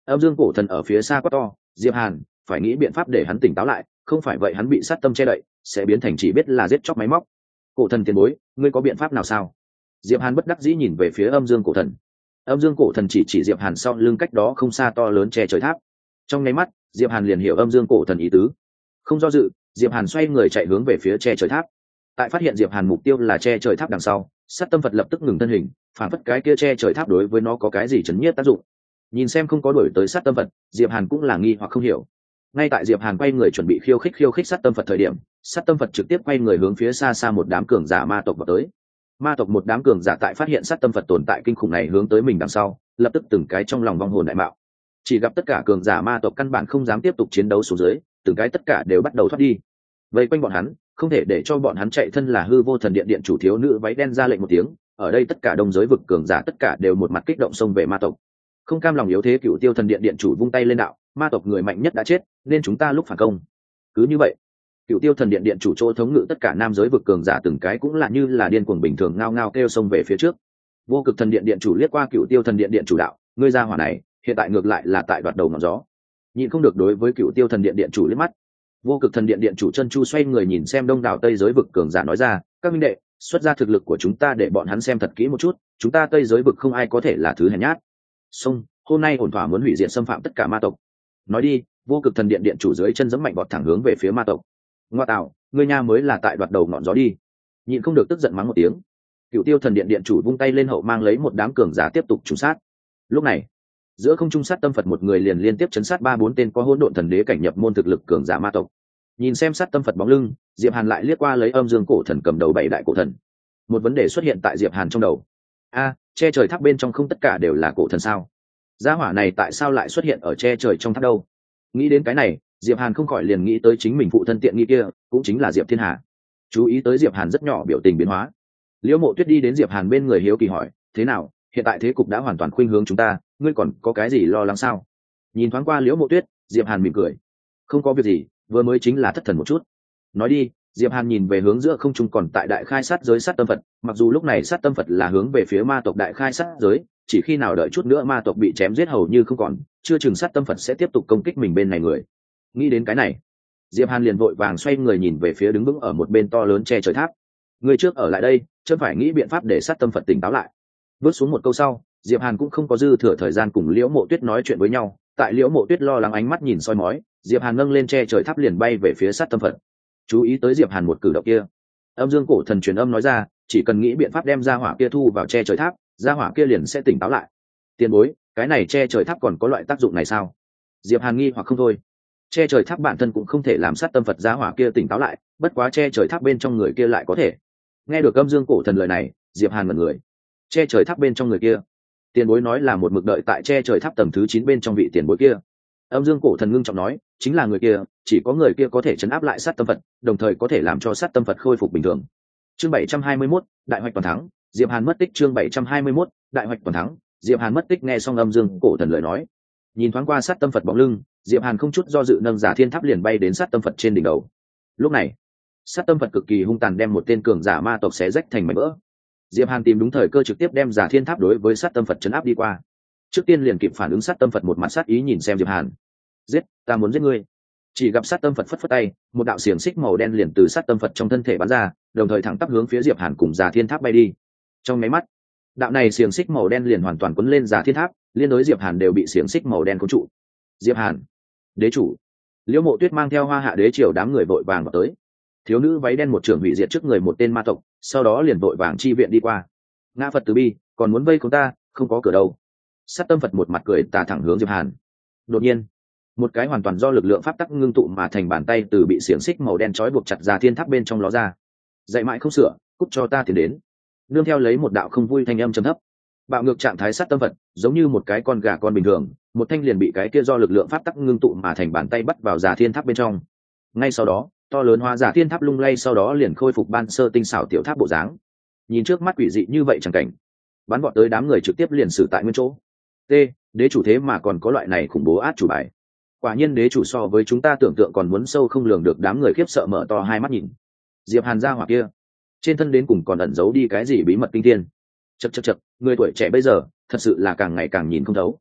Âm dương cổ thần ở phía xa quát to, diệp hàn phải nghĩ biện pháp để hắn tỉnh táo lại, không phải vậy hắn bị sát tâm che đậy sẽ biến thành chỉ biết là giết chóc máy móc. Cổ thần tiền bối, ngươi có biện pháp nào sao? Diệp hàn bất đắc dĩ nhìn về phía âm dương cổ thần. Âm dương cổ thần chỉ chỉ diệp hàn sau lưng cách đó không xa to lớn che trời tháp. Trong nháy mắt diệp hàn liền hiểu âm dương cổ thần ý tứ, không do dự diệp hàn xoay người chạy hướng về phía che trời tháp. Tại phát hiện diệp hàn mục tiêu là che trời tháp đằng sau, sát tâm Phật lập tức ngừng thân hình, phản phất cái kia che trời tháp đối với nó có cái gì chấn nhiếp tác dụng. Nhìn xem không có đuổi tới sát tâm Phật, diệp hàn cũng là nghi hoặc không hiểu. Ngay tại diệp hàn quay người chuẩn bị khiêu khích khiêu khích sát tâm Phật thời điểm, sát tâm Phật trực tiếp quay người hướng phía xa xa một đám cường giả ma tộc vào tới. Ma tộc một đám cường giả tại phát hiện sát tâm Phật tồn tại kinh khủng này hướng tới mình đằng sau, lập tức từng cái trong lòng vong hồn đại mạo. Chỉ gặp tất cả cường giả ma tộc căn bản không dám tiếp tục chiến đấu xuống dưới, từng cái tất cả đều bắt đầu thoát đi. Vây quanh bọn hắn, không thể để cho bọn hắn chạy. Thân là hư vô thần điện điện chủ thiếu nữ váy đen ra lệnh một tiếng, ở đây tất cả đông giới vực cường giả tất cả đều một mặt kích động xông về ma tộc. Không cam lòng yếu thế, cựu tiêu thần điện điện chủ vung tay lên đạo, ma tộc người mạnh nhất đã chết, nên chúng ta lúc phản công. Cứ như vậy, cựu tiêu thần điện điện chủ chỗ thống ngự tất cả nam giới vực cường giả từng cái cũng là như là điên cuồng bình thường ngao ngao kêu xông về phía trước. Vô cực thần điện điện chủ liếc qua cựu tiêu thần điện điện chủ đạo, ngươi ra hỏa này hiện tại ngược lại là tại đoạt đầu ngọn gió. Nhìn không được đối với cựu tiêu thần điện điện chủ liếc mắt. Vô cực thần điện điện chủ chân chu xoay người nhìn xem đông đảo tây giới vực cường giả nói ra, các minh đệ, xuất ra thực lực của chúng ta để bọn hắn xem thật kỹ một chút, chúng ta tây giới vực không ai có thể là thứ hèn nhát. Xông, hôm nay ổn thỏa muốn hủy diệt xâm phạm tất cả ma tộc. Nói đi, vô cực thần điện điện chủ dưới chân giẫm mạnh bọt thẳng hướng về phía ma tộc. Ngoa tạo, ngươi nha mới là tại đoạt đầu ngọn gió đi. Nhịn không được tức giận mắng một tiếng. Cựu tiêu thần điện điện chủ vung tay lên hậu mang lấy một đám cường giả tiếp tục trùng sát. Lúc này, giữa không trung sát tâm Phật một người liền liên tiếp chấn sát ba bốn tên có hỗn độn thần đế cảnh nhập môn thực lực cường giả ma tộc. Nhìn xem sát tâm Phật bóng lưng, diệp hàn lại liếc qua lấy âm dương cổ thần cầm đầu bảy đại cổ thần. Một vấn đề xuất hiện tại diệp hàn trong đầu. A, che trời tháp bên trong không tất cả đều là cổ thần sao? Gia hỏa này tại sao lại xuất hiện ở che trời trong tháp đâu? Nghĩ đến cái này, diệp hàn không khỏi liền nghĩ tới chính mình phụ thân tiện nghi kia, cũng chính là diệp thiên hà. Chú ý tới diệp hàn rất nhỏ biểu tình biến hóa, liễu mộ tuyết đi đến diệp hàn bên người hiếu kỳ hỏi, thế nào, hiện tại thế cục đã hoàn toàn khuynh hướng chúng ta, ngươi còn có cái gì lo lắng sao? Nhìn thoáng qua liễu mộ tuyết, diệp hàn mỉm cười, không có việc gì, vừa mới chính là thất thần một chút. Nói đi, diệp hàn nhìn về hướng giữa không trung còn tại đại khai sát giới sát tâm Phật, mặc dù lúc này sát tâm Phật là hướng về phía ma tộc đại khai sát giới, chỉ khi nào đợi chút nữa ma tộc bị chém giết hầu như không còn, chưa chừng sát tâm Phật sẽ tiếp tục công kích mình bên này người. Nghĩ đến cái này, diệp hàn liền vội vàng xoay người nhìn về phía đứng vững ở một bên to lớn che trời tháp. Người trước ở lại đây, chớ phải nghĩ biện pháp để sát tâm Phật tỉnh táo lại. Bước xuống một câu sau, diệp hàn cũng không có dư thừa thời gian cùng liễu mộ tuyết nói chuyện với nhau. Tại liễu mộ tuyết lo lắng ánh mắt nhìn soi mói, diệp hàn nâng lên che trời tháp liền bay về phía sát tâm Phật. Chú ý tới diệp hàn một cử động kia, âm dương cổ thần truyền âm nói ra, chỉ cần nghĩ biện pháp đem ra hỏa kia thu vào che trời tháp, ra hỏa kia liền sẽ tỉnh táo lại. Tiền bối, cái này che trời tháp còn có loại tác dụng này sao? Diệp hàn nghi hoặc không thôi. Che trời tháp bản thân cũng không thể làm sát tâm Phật ra hỏa kia tỉnh táo lại, bất quá che trời tháp bên trong người kia lại có thể. Nghe được âm dương cổ thần lời này, diệp hàn ngẩn người. Che trời tháp bên trong người kia, tiền bối nói là một mực đợi tại che trời tháp tầng thứ chín bên trong vị tiền bối kia. Âm dương cổ thần ngưng trọng nói, chính là người kia, chỉ có người kia có thể chấn áp lại sát tâm Phật, đồng thời có thể làm cho sát tâm Phật khôi phục bình thường. Chương bảy trăm hai mươi mốt, đại hoạch toàn thắng, diệp hàn mất tích. Chương bảy trăm hai mươi mốt, đại hoạch toàn thắng, diệp hàn mất tích. Nghe xong âm dương cổ thần lời nói, nhìn thoáng qua sát tâm Phật bóng lưng, diệp hàn không chút do dự nâng giả thiên tháp liền bay đến sát tâm Phật trên đỉnh đầu. Lúc này, sát tâm Phật cực kỳ hung tàn đem một tên cường giả ma tộc xé rách thành mảnh vỡ. Diệp hàn tìm đúng thời cơ trực tiếp đem giả thiên tháp đối với sát tâm Phật chấn áp đi qua. Trước tiên liền kịp phản ứng sát tâm Phật một mặt sát ý nhìn xem diệp hàn. Giết, ta muốn giết ngươi. Chỉ gặp sát tâm Phật phất phất tay, một đạo xiềng xích màu đen liền từ sát tâm Phật trong thân thể bắn ra, đồng thời thẳng tắp hướng phía diệp hàn cùng giả thiên tháp bay đi. Trong máy mắt, đạo này xiềng xích màu đen liền hoàn toàn quấn lên giả thiên tháp, liên đối diệp hàn đều bị xiềng xích màu đen cuốn trụ. Diệp hàn, đế chủ. Liễu mộ tuyết mang theo hoa hạ đế triều đám người vội vàng vào tới. Thiếu nữ váy đen một trưởng hủy diệt trước người một tên ma tộc, sau đó liền vội vàng chi viện đi qua. Ngã Phật từ bi, còn muốn vây chúng ta, không có cửa đâu. Sát tâm Phật một mặt cười tà thẳng hướng diệp hàn. Đột nhiên, một cái hoàn toàn do lực lượng pháp tắc ngưng tụ mà thành bàn tay từ bị xiềng xích màu đen trói buộc chặt ra thiên tháp bên trong ló ra. Dạy mãi không sửa, cút cho ta tiến đến. Nương theo lấy một đạo không vui thanh âm trầm thấp. Bạo ngược trạng thái sát tâm Phật, giống như một cái con gà con bình thường, một thanh liền bị cái kia do lực lượng pháp tắc ngưng tụ mà thành bàn tay bắt vào giả thiên tháp bên trong. Ngay sau đó, to lớn hóa giả thiên tháp lung lay, sau đó liền khôi phục ban sơ tinh xảo tiểu tháp bộ dáng. Nhìn trước mắt quỷ dị như vậy chẳng cảnh, bắn vọt tới đám người trực tiếp liền xử tại nguyên chỗ. T, đế chủ thế mà còn có loại này khủng bố át chủ bài. Quả nhiên đế chủ so với chúng ta tưởng tượng còn muốn sâu không lường được. Đám người khiếp sợ mở to hai mắt nhìn. Diệp Hàn ra hỏa kia, trên thân đến cùng còn ẩn giấu đi cái gì bí mật kinh thiên. Chậc chậc chậc, người tuổi trẻ bây giờ thật sự là càng ngày càng nhìn không thấu.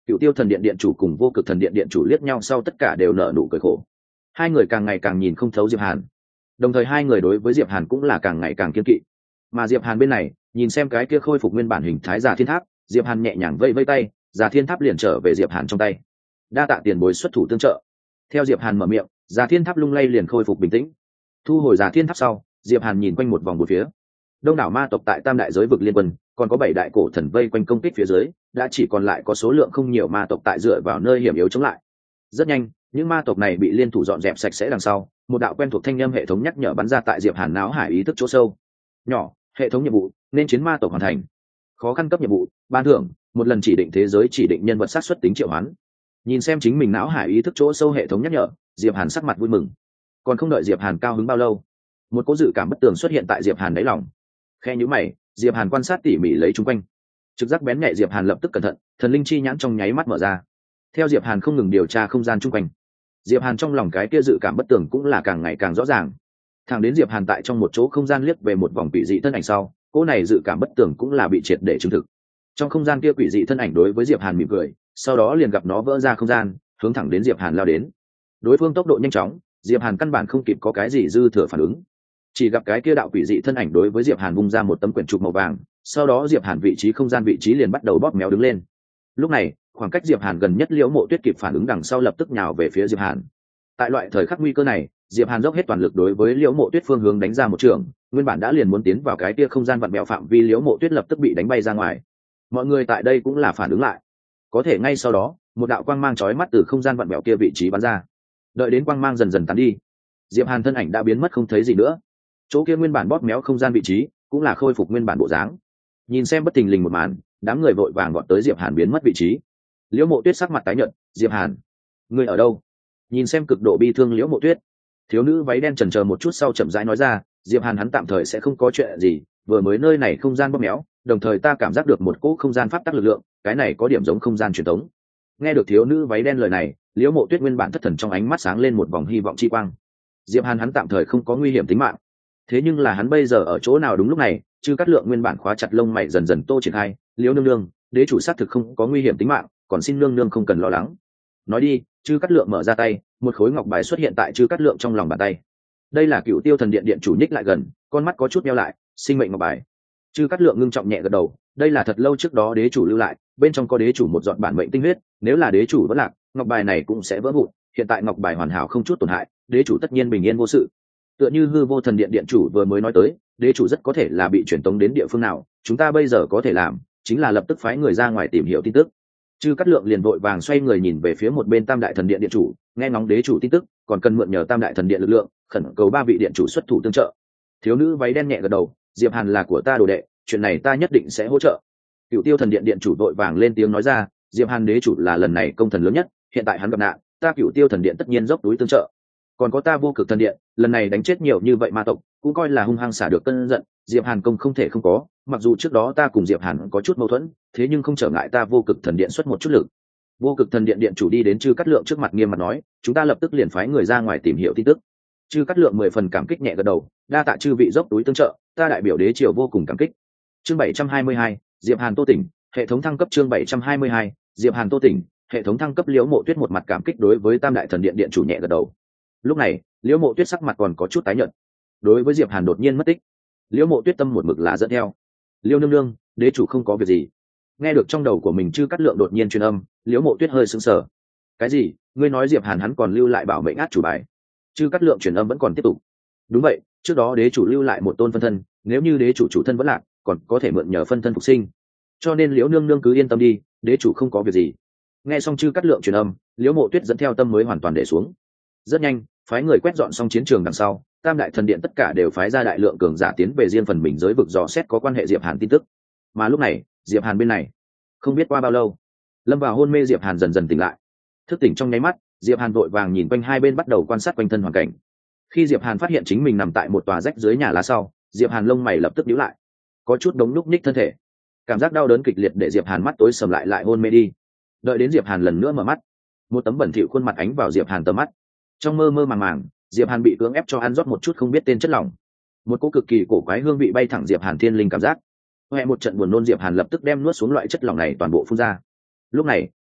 Cựu Tiêu Thần Điện điện chủ cùng Vô Cực Thần Điện điện chủ liếc nhau sau tất cả đều nở nụ cười khổ. Hai người càng ngày càng nhìn không thấu Diệp Hàn, đồng thời hai người đối với Diệp Hàn cũng là càng ngày càng kiên kỵ. Mà Diệp Hàn bên này, nhìn xem cái kia khôi phục nguyên bản hình thái Già Thiên Tháp, Diệp Hàn nhẹ nhàng vẫy vẫy tay, Già Thiên Tháp liền trở về Diệp Hàn trong tay. Đa tạ tiền bối xuất thủ tương trợ. Theo Diệp Hàn mở miệng, Già Thiên Tháp lung lay liền khôi phục bình tĩnh. Thu hồi Già Thiên Tháp sau, Diệp Hàn nhìn quanh một vòng bốn phía. Đông đảo ma tộc tại Tam đại giới vực liên quân, còn có bảy đại cổ thần vây quanh công kích phía dưới, đã chỉ còn lại có số lượng không nhiều ma tộc tại dựa vào nơi hiểm yếu chống lại. Rất nhanh, những ma tộc này bị liên thủ dọn dẹp sạch sẽ đằng sau, một đạo quen thuộc thanh âm hệ thống nhắc nhở bắn ra tại Diệp Hàn não hải ý thức chỗ sâu. Nhỏ, hệ thống nhiệm vụ, nên chiến ma tộc hoàn thành. Khó khăn cấp nhiệm vụ, ban thưởng, một lần chỉ định thế giới chỉ định nhân vật sát xuất tính triệu hoán. Nhìn xem chính mình não hải ý thức chỗ sâu hệ thống nhắc nhở, Diệp Hàn sắc mặt vui mừng. Còn không đợi Diệp Hàn cao hứng bao lâu, một cỗ dự cảm bất tường xuất hiện tại Diệp Hàn đáy lòng. Khe nhíu mày, Diệp Hàn quan sát tỉ mỉ lấy chung quanh. Trực giác bén nhạy Diệp Hàn lập tức cẩn thận, thần linh chi nhãn trong nháy mắt mở ra. Theo Diệp Hàn không ngừng điều tra không gian chung quanh, Diệp Hàn trong lòng cái kia dự cảm bất tường cũng là càng ngày càng rõ ràng. Thẳng đến Diệp Hàn tại trong một chỗ không gian liếc về một vòng quỷ dị thân ảnh sau, cỗ này dự cảm bất tường cũng là bị triệt để chứng thực. Trong không gian kia quỷ dị thân ảnh đối với Diệp Hàn mỉm cười, sau đó liền gặp nó vỡ ra không gian, hướng thẳng đến Diệp Hàn lao đến. Đối phương tốc độ nhanh chóng, Diệp Hàn căn bản không kịp có cái gì dư thừa phản ứng. Chỉ gặp cái kia đạo quỷ dị thân ảnh đối với Diệp Hàn vung ra một tấm quyển trục màu vàng, sau đó Diệp Hàn vị trí không gian vị trí liền bắt đầu bóp méo đứng lên. Lúc này, khoảng cách Diệp Hàn gần nhất Liễu Mộ Tuyết kịp phản ứng đằng sau lập tức nhào về phía Diệp Hàn. Tại loại thời khắc nguy cơ này, Diệp Hàn dốc hết toàn lực đối với Liễu Mộ Tuyết phương hướng đánh ra một trường, nguyên bản đã liền muốn tiến vào cái kia không gian vặn mèo phạm vi Liễu Mộ Tuyết lập tức bị đánh bay ra ngoài. Mọi người tại đây cũng là phản ứng lại. Có thể ngay sau đó, một đạo quang mang chói mắt từ không gian vặn mèo kia vị trí bắn ra. Đợi đến quang mang dần dần tán đi, Diệp Hàn thân ảnh đã biến mất không thấy gì nữa. Chỗ kia nguyên bản bóp méo không gian vị trí, cũng là khôi phục nguyên bản bộ dáng. Nhìn xem bất thình lình một màn, đám người vội vàng gọn tới Diệp Hàn biến mất vị trí. Liễu Mộ Tuyết sắc mặt tái nhợt, "Diệp Hàn, ngươi ở đâu?" Nhìn xem cực độ bi thương Liễu Mộ Tuyết, thiếu nữ váy đen chần chờ một chút sau chậm rãi nói ra, "Diệp Hàn hắn tạm thời sẽ không có chuyện gì, vừa mới nơi này không gian bóp méo, đồng thời ta cảm giác được một cỗ không gian pháp tắc lực lượng, cái này có điểm giống không gian truyền thống." Nghe được thiếu nữ váy đen lời này, Liễu Mộ Tuyết nguyên bản thất thần trong ánh mắt sáng lên một vòng hy vọng chi quang. Diệp Hàn hắn tạm thời không có nguy hiểm tính mạng, thế nhưng là hắn bây giờ ở chỗ nào đúng lúc này, Chư Cát Lượng nguyên bản khóa chặt lông mày dần dần tô triển khai, "Liễu nương nương, đế chủ xác thực không có nguy hiểm tính mạng, còn xin nương nương không cần lo lắng." Nói đi, Chư Cát Lượng mở ra tay, một khối ngọc bài xuất hiện tại Chư Cát Lượng trong lòng bàn tay. Đây là Cựu Tiêu Thần Điện điện chủ nhích lại gần, con mắt có chút nheo lại, "Sinh mệnh ngọc bài." Chư Cát Lượng ngưng trọng nhẹ gật đầu, đây là thật lâu trước đó đế chủ lưu lại, bên trong có đế chủ một giọt bản mệnh tinh huyết, nếu là đế chủ vỡ lạc, ngọc bài này cũng sẽ vỡ vụn, hiện tại ngọc bài hoàn hảo không chút tổn hại, đế chủ tất nhiên bình yên vô sự. Tựa như Hư Vô Thần Điện điện chủ vừa mới nói tới, đế chủ rất có thể là bị truyền tống đến địa phương nào, chúng ta bây giờ có thể làm chính là lập tức phái người ra ngoài tìm hiểu tin tức. Chư Cát Lượng liền vội vàng xoay người nhìn về phía một bên Tam đại thần điện điện chủ, nghe ngóng đế chủ tin tức, còn cần mượn nhờ Tam đại thần điện lực lượng, khẩn cầu ba vị điện chủ xuất thủ tương trợ. Thiếu nữ váy đen nhẹ gật đầu, "Diệp Hàn là của ta đồ đệ, chuyện này ta nhất định sẽ hỗ trợ." Cựu Tiêu Thần Điện điện chủ vội vàng lên tiếng nói ra, "Diệp Hàn đế chủ là lần này công thần lớn nhất, hiện tại hắn gặp nạn, ta Cựu Tiêu Thần Điện tất nhiên dốc túi tương trợ. Còn có ta Vô Cực Thần Điện, lần này đánh chết nhiều như vậy ma tộc, cũng coi là hung hăng xả được cơn giận, Diệp Hàn công không thể không có, mặc dù trước đó ta cùng Diệp Hàn có chút mâu thuẫn, thế nhưng không trở ngại ta Vô Cực Thần Điện xuất một chút lực." Vô Cực Thần Điện điện chủ đi đến Chư Cát Lượng trước mặt nghiêm mặt nói, "Chúng ta lập tức liền phái người ra ngoài tìm hiểu tin tức." Chư Cát Lượng mười phần cảm kích nhẹ gật đầu, "Đa tạ chư vị dốc túi tương trợ, ta đại biểu đế triều vô cùng cảm kích." Chương bảy trăm hai mươi hai, Diệp Hàn Tô Tỉnh, hệ thống thăng cấp. Chương bảy trăm hai mươi hai, Diệp Hàn Tô Tỉnh, hệ thống thăng cấp. Liễu Mộ Tuyết một mặt cảm kích đối với Tam đại thần điện điện chủ nhẹ gật đầu. Lúc này, Liễu Mộ Tuyết sắc mặt còn có chút tái nhợt. Đối với Diệp Hàn đột nhiên mất tích, Liễu Mộ Tuyết tâm một mực là dẫn theo. "Liễu nương nương, đế chủ không có việc gì." Nghe được trong đầu của mình Chư Cát Lượng đột nhiên truyền âm, Liễu Mộ Tuyết hơi sững sờ. "Cái gì? Ngươi nói Diệp Hàn hắn còn lưu lại bảo mệnh át chủ bài?" Chư Cát Lượng truyền âm vẫn còn tiếp tục. "Đúng vậy, trước đó đế chủ lưu lại một tôn phân thân, nếu như đế chủ chủ thân vẫn lạc, còn có thể mượn nhờ phân thân phục sinh. Cho nên Liễu nương nương cứ yên tâm đi, đế chủ không có việc gì." Nghe xong Chư Cát Lượng truyền âm, Liễu Mộ Tuyết dẫn theo tâm mới hoàn toàn để xuống. Rất nhanh, phái người quét dọn xong chiến trường đằng sau, Tam đại thần điện tất cả đều phái ra đại lượng cường giả tiến về riêng phần mình giới vực dò xét có quan hệ Diệp Hàn tin tức. Mà lúc này, Diệp Hàn bên này, không biết qua bao lâu, lâm vào hôn mê Diệp Hàn dần dần tỉnh lại. Thức tỉnh trong nháy mắt, Diệp Hàn vội vàng nhìn quanh hai bên bắt đầu quan sát quanh thân hoàn cảnh. Khi Diệp Hàn phát hiện chính mình nằm tại một tòa rách dưới nhà lá sau, Diệp Hàn lông mày lập tức nhíu lại, có chút đống núc ních thân thể. Cảm giác đau đớn kịch liệt để Diệp Hàn mắt tối sầm lại lại hôn mê đi. Đợi đến Diệp Hàn lần nữa mở mắt, một tấm bẩn thỉu khuôn mặt ánh vào Diệp Hàn tầm mắt. Trong mơ mơ màng màng, Diệp Hàn bị cưỡng ép cho ăn rót một chút không biết tên chất lỏng. Một cỗ cực kỳ cổ quái hương vị bay thẳng Diệp Hàn thiên linh cảm giác. Hoẹ một trận buồn nôn, Diệp Hàn lập tức đem nuốt xuống loại chất lỏng này toàn bộ phun ra. Lúc này,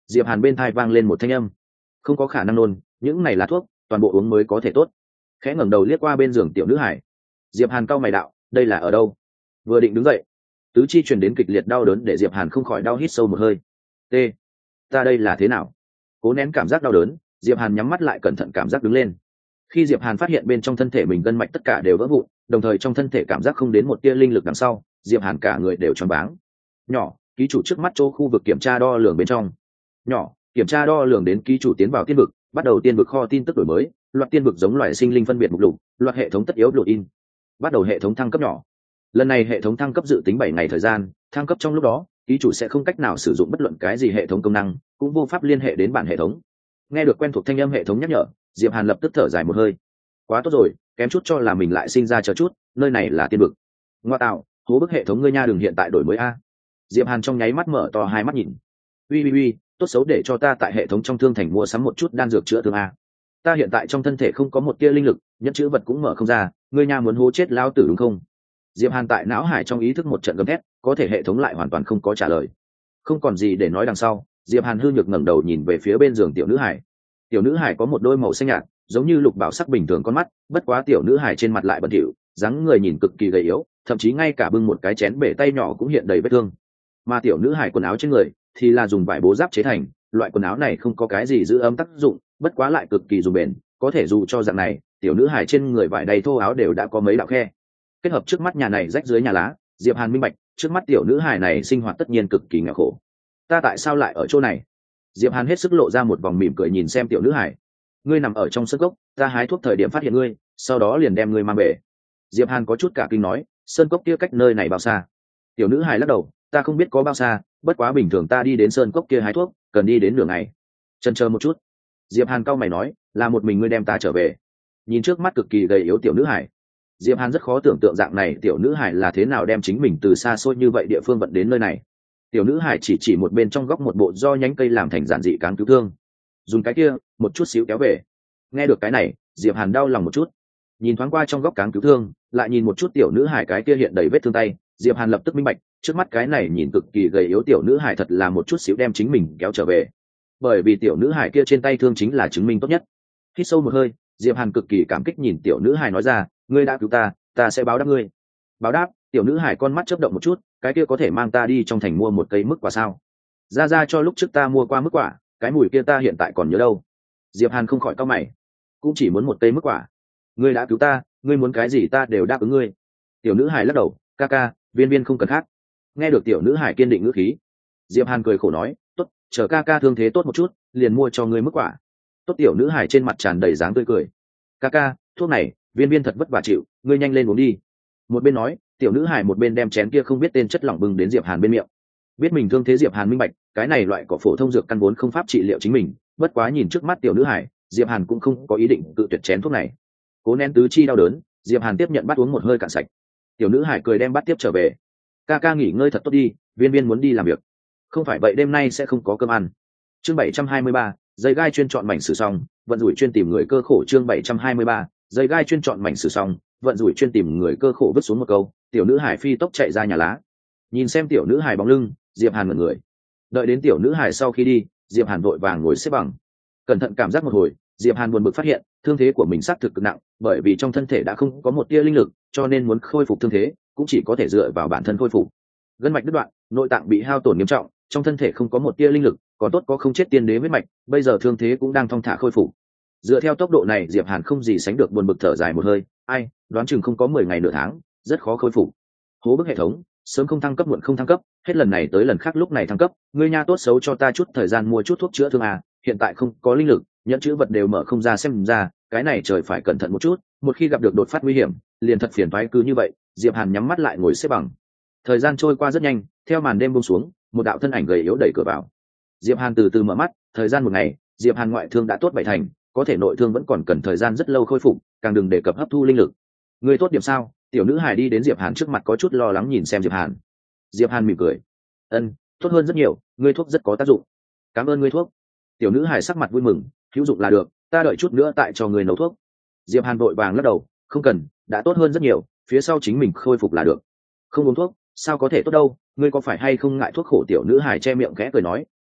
Diệp Hàn bên tai vang lên một thanh âm. Không có khả năng nôn, những này là thuốc, toàn bộ uống mới có thể tốt. Khẽ ngẩng đầu liếc qua bên giường tiểu nữ hải. Diệp Hàn cau mày đạo, đây là ở đâu? Vừa định đứng dậy, tứ chi truyền đến kịch liệt đau đớn để Diệp Hàn không khỏi đau hít sâu một hơi. T, ta đây là thế nào? Cố nén cảm giác đau đớn, Diệp Hàn nhắm mắt lại cẩn thận cảm giác đứng lên. Khi Diệp Hàn phát hiện bên trong thân thể mình gân mạch tất cả đều vỡ vụn, đồng thời trong thân thể cảm giác không đến một tia linh lực đằng sau, Diệp Hàn cả người đều choáng váng. Nhỏ, ký chủ trước mắt chỗ khu vực kiểm tra đo lường bên trong. Nhỏ, kiểm tra đo lường đến ký chủ tiến vào tiên vực, bắt đầu tiên vực kho tin tức đổi mới, loạt tiên vực giống loài sinh linh phân biệt mục lục, loạt hệ thống tất yếu lột in. Bắt đầu hệ thống thăng cấp nhỏ. Lần này hệ thống thăng cấp dự tính bảy ngày thời gian, thăng cấp trong lúc đó, ký chủ sẽ không cách nào sử dụng bất luận cái gì hệ thống công năng, cũng vô pháp liên hệ đến bản hệ thống. Nghe được quen thuộc thanh âm hệ thống nhắc nhở, Diệp Hàn lập tức thở dài một hơi. Quá tốt rồi, kém chút cho là mình lại sinh ra chờ chút, nơi này là tiên vực. Ngoa tạo, hố bức hệ thống ngươi nha đừng hiện tại đổi mới a. Diệp Hàn trong nháy mắt mở to hai mắt nhìn. Uy uy uy, tốt xấu để cho ta tại hệ thống trong thương thành mua sắm một chút đan dược chữa thương a. Ta hiện tại trong thân thể không có một tia linh lực, nhẫn chữ vật cũng mở không ra, ngươi nha muốn hố chết lão tử đúng không? Diệp Hàn tại não hải trong ý thức một trận gầm thét, có thể hệ thống lại hoàn toàn không có trả lời. Không còn gì để nói đằng sau, Diệp Hàn hư nhược ngẩng đầu nhìn về phía bên giường tiểu nữ hải. Tiểu nữ hải có một đôi màu xanh nhạt, giống như lục bảo sắc bình thường con mắt, bất quá tiểu nữ hải trên mặt lại bẩn thỉu, dáng người nhìn cực kỳ gầy yếu, thậm chí ngay cả bưng một cái chén bể tay nhỏ cũng hiện đầy vết thương. Mà tiểu nữ hải quần áo trên người thì là dùng vải bố giáp chế thành, loại quần áo này không có cái gì giữ ấm tác dụng, bất quá lại cực kỳ dùng bền, có thể dù cho dạng này, tiểu nữ hải trên người vải đầy thô áo đều đã có mấy đạo khe. Kết hợp trước mắt nhà này rách dưới nhà lá, Diệp Hàn minh bạch, trước mắt tiểu nữ hải này sinh hoạt tất nhiên cực kỳ nghèo khổ. Ta tại sao lại ở chỗ này? Diệp Hàn hết sức lộ ra một vòng mỉm cười nhìn xem tiểu nữ hải. Ngươi nằm ở trong sơn cốc, ta hái thuốc thời điểm phát hiện ngươi, sau đó liền đem ngươi mang về. Diệp Hàn có chút cả kinh nói, sơn cốc kia cách nơi này bao xa? Tiểu nữ hải lắc đầu, ta không biết có bao xa, bất quá bình thường ta đi đến sơn cốc kia hái thuốc, cần đi đến nửa ngày. Chần chờ một chút, Diệp Hàn cau mày nói, là một mình ngươi đem ta trở về? Nhìn trước mắt cực kỳ gầy yếu tiểu nữ hải, Diệp Hàn rất khó tưởng tượng dạng này tiểu nữ hải là thế nào đem chính mình từ xa xôi như vậy địa phương vận đến nơi này. Tiểu nữ hải chỉ chỉ một bên trong góc một bộ do nhánh cây làm thành giản dị cáng cứu thương, dùng cái kia một chút xíu kéo về. Nghe được cái này, Diệp Hàn đau lòng một chút, nhìn thoáng qua trong góc cáng cứu thương, lại nhìn một chút tiểu nữ hải cái kia hiện đầy vết thương tay, Diệp Hàn lập tức minh bạch, trước mắt cái này nhìn cực kỳ gầy yếu tiểu nữ hải thật là một chút xíu đem chính mình kéo trở về, bởi vì tiểu nữ hải kia trên tay thương chính là chứng minh tốt nhất. Hít sâu một hơi, Diệp Hàn cực kỳ cảm kích nhìn tiểu nữ hải nói ra, ngươi đã cứu ta, ta sẽ báo đáp ngươi. Báo đáp? Tiểu nữ hải con mắt chớp động một chút, cái kia có thể mang ta đi trong thành mua một cây mức quả sao? Ra ra cho lúc trước ta mua qua mức quả, cái mùi kia ta hiện tại còn nhớ đâu. Diệp Hàn không khỏi cau mày, cũng chỉ muốn một cây mức quả. Ngươi đã cứu ta, ngươi muốn cái gì ta đều đáp ứng ngươi. Tiểu nữ hải lắc đầu, ca ca, viên viên không cần khác. Nghe được tiểu nữ hải kiên định ngữ khí, Diệp Hàn cười khổ nói, tốt, chờ ca ca thương thế tốt một chút, liền mua cho ngươi mức quả. Tốt. Tiểu nữ hải trên mặt tràn đầy dáng tươi cười, ca ca, thuốc này viên viên thật vất vả chịu, ngươi nhanh lên uống đi. Một bên nói, tiểu nữ hải một bên đem chén kia không biết tên chất lỏng bưng đến Diệp Hàn bên miệng. Biết mình thương thế Diệp Hàn minh bạch, cái này loại cỏ phổ thông dược căn vốn không pháp trị liệu chính mình, bất quá nhìn trước mắt tiểu nữ hải, Diệp Hàn cũng không có ý định tự tuyệt chén thuốc này. Cố nén tứ chi đau đớn, Diệp Hàn tiếp nhận bát uống một hơi cạn sạch. Tiểu nữ hải cười đem bát tiếp trở về, ca ca nghỉ ngơi thật tốt đi, viên viên muốn đi làm việc, không phải vậy đêm nay sẽ không có cơm ăn. Chương bảy trăm hai mươi ba, dây gai chuyên chọn mảnh sử xong, vận rủi chuyên tìm người cơ khổ. Chương bảy trăm hai mươi ba, dây gai chuyên chọn mảnh sử xong, vận rủi chuyên tìm người cơ khổ. Vứt xuống một câu, tiểu nữ hải phi tốc chạy ra nhà lá. Nhìn xem tiểu nữ hải bóng lưng, Diệp Hàn ngẩn người. Đợi đến tiểu nữ hải sau khi đi, Diệp Hàn vội vàng ngồi xếp bằng, cẩn thận cảm giác một hồi, Diệp Hàn buồn bực phát hiện thương thế của mình xác thực cực nặng, bởi vì trong thân thể đã không có một tia linh lực, cho nên muốn khôi phục thương thế cũng chỉ có thể dựa vào bản thân khôi phục. Gân mạch đứt đoạn, nội tạng bị hao tổn nghiêm trọng, trong thân thể không có một tia linh lực, còn tốt có không chết tiên đế huyết mạch, bây giờ thương thế cũng đang thong thả khôi phục. Dựa theo tốc độ này, Diệp Hàn không gì sánh được buồn bực thở dài một hơi, ai, đoán chừng không có mười ngày nửa tháng, rất khó khôi phục. Hố bức hệ thống, sớm không thăng cấp muộn không thăng cấp, hết lần này tới lần khác lúc này thăng cấp, ngươi nha tốt xấu cho ta chút thời gian mua chút thuốc chữa thương à, hiện tại không có linh lực, nhận chữ vật đều mở không ra, xem ra cái này trời phải cẩn thận một chút, một khi gặp được đột phát nguy hiểm, liền thật phiền toái. Cứ như vậy, Diệp Hàn nhắm mắt lại ngồi xếp bằng. Thời gian trôi qua rất nhanh, theo màn đêm buông xuống, một đạo thân ảnh gầy yếu đẩy cửa vào. Diệp Hàn từ từ mở mắt, thời gian một ngày, Diệp Hàn ngoại thương đã tốt bảy thành, có thể nội thương vẫn còn cần thời gian rất lâu khôi phục, càng đừng đề cập hấp thu linh lực. Ngươi tốt điểm sao? Tiểu nữ hải đi đến Diệp Hàn trước mặt có chút lo lắng nhìn xem Diệp Hàn. Diệp Hàn mỉm cười, ân, tốt hơn rất nhiều, ngươi thuốc rất có tác dụng. Cảm ơn ngươi thuốc. Tiểu nữ hải sắc mặt vui mừng, hữu dụng là được, ta đợi chút nữa tại cho ngươi nấu thuốc. Diệp Hàn vội vàng lắc đầu, không cần, đã tốt hơn rất nhiều, phía sau chính mình khôi phục là được. Không uống thuốc, sao có thể tốt đâu, ngươi có phải hay không ngại thuốc khổ? Tiểu nữ hải che miệng khẽ cười nói,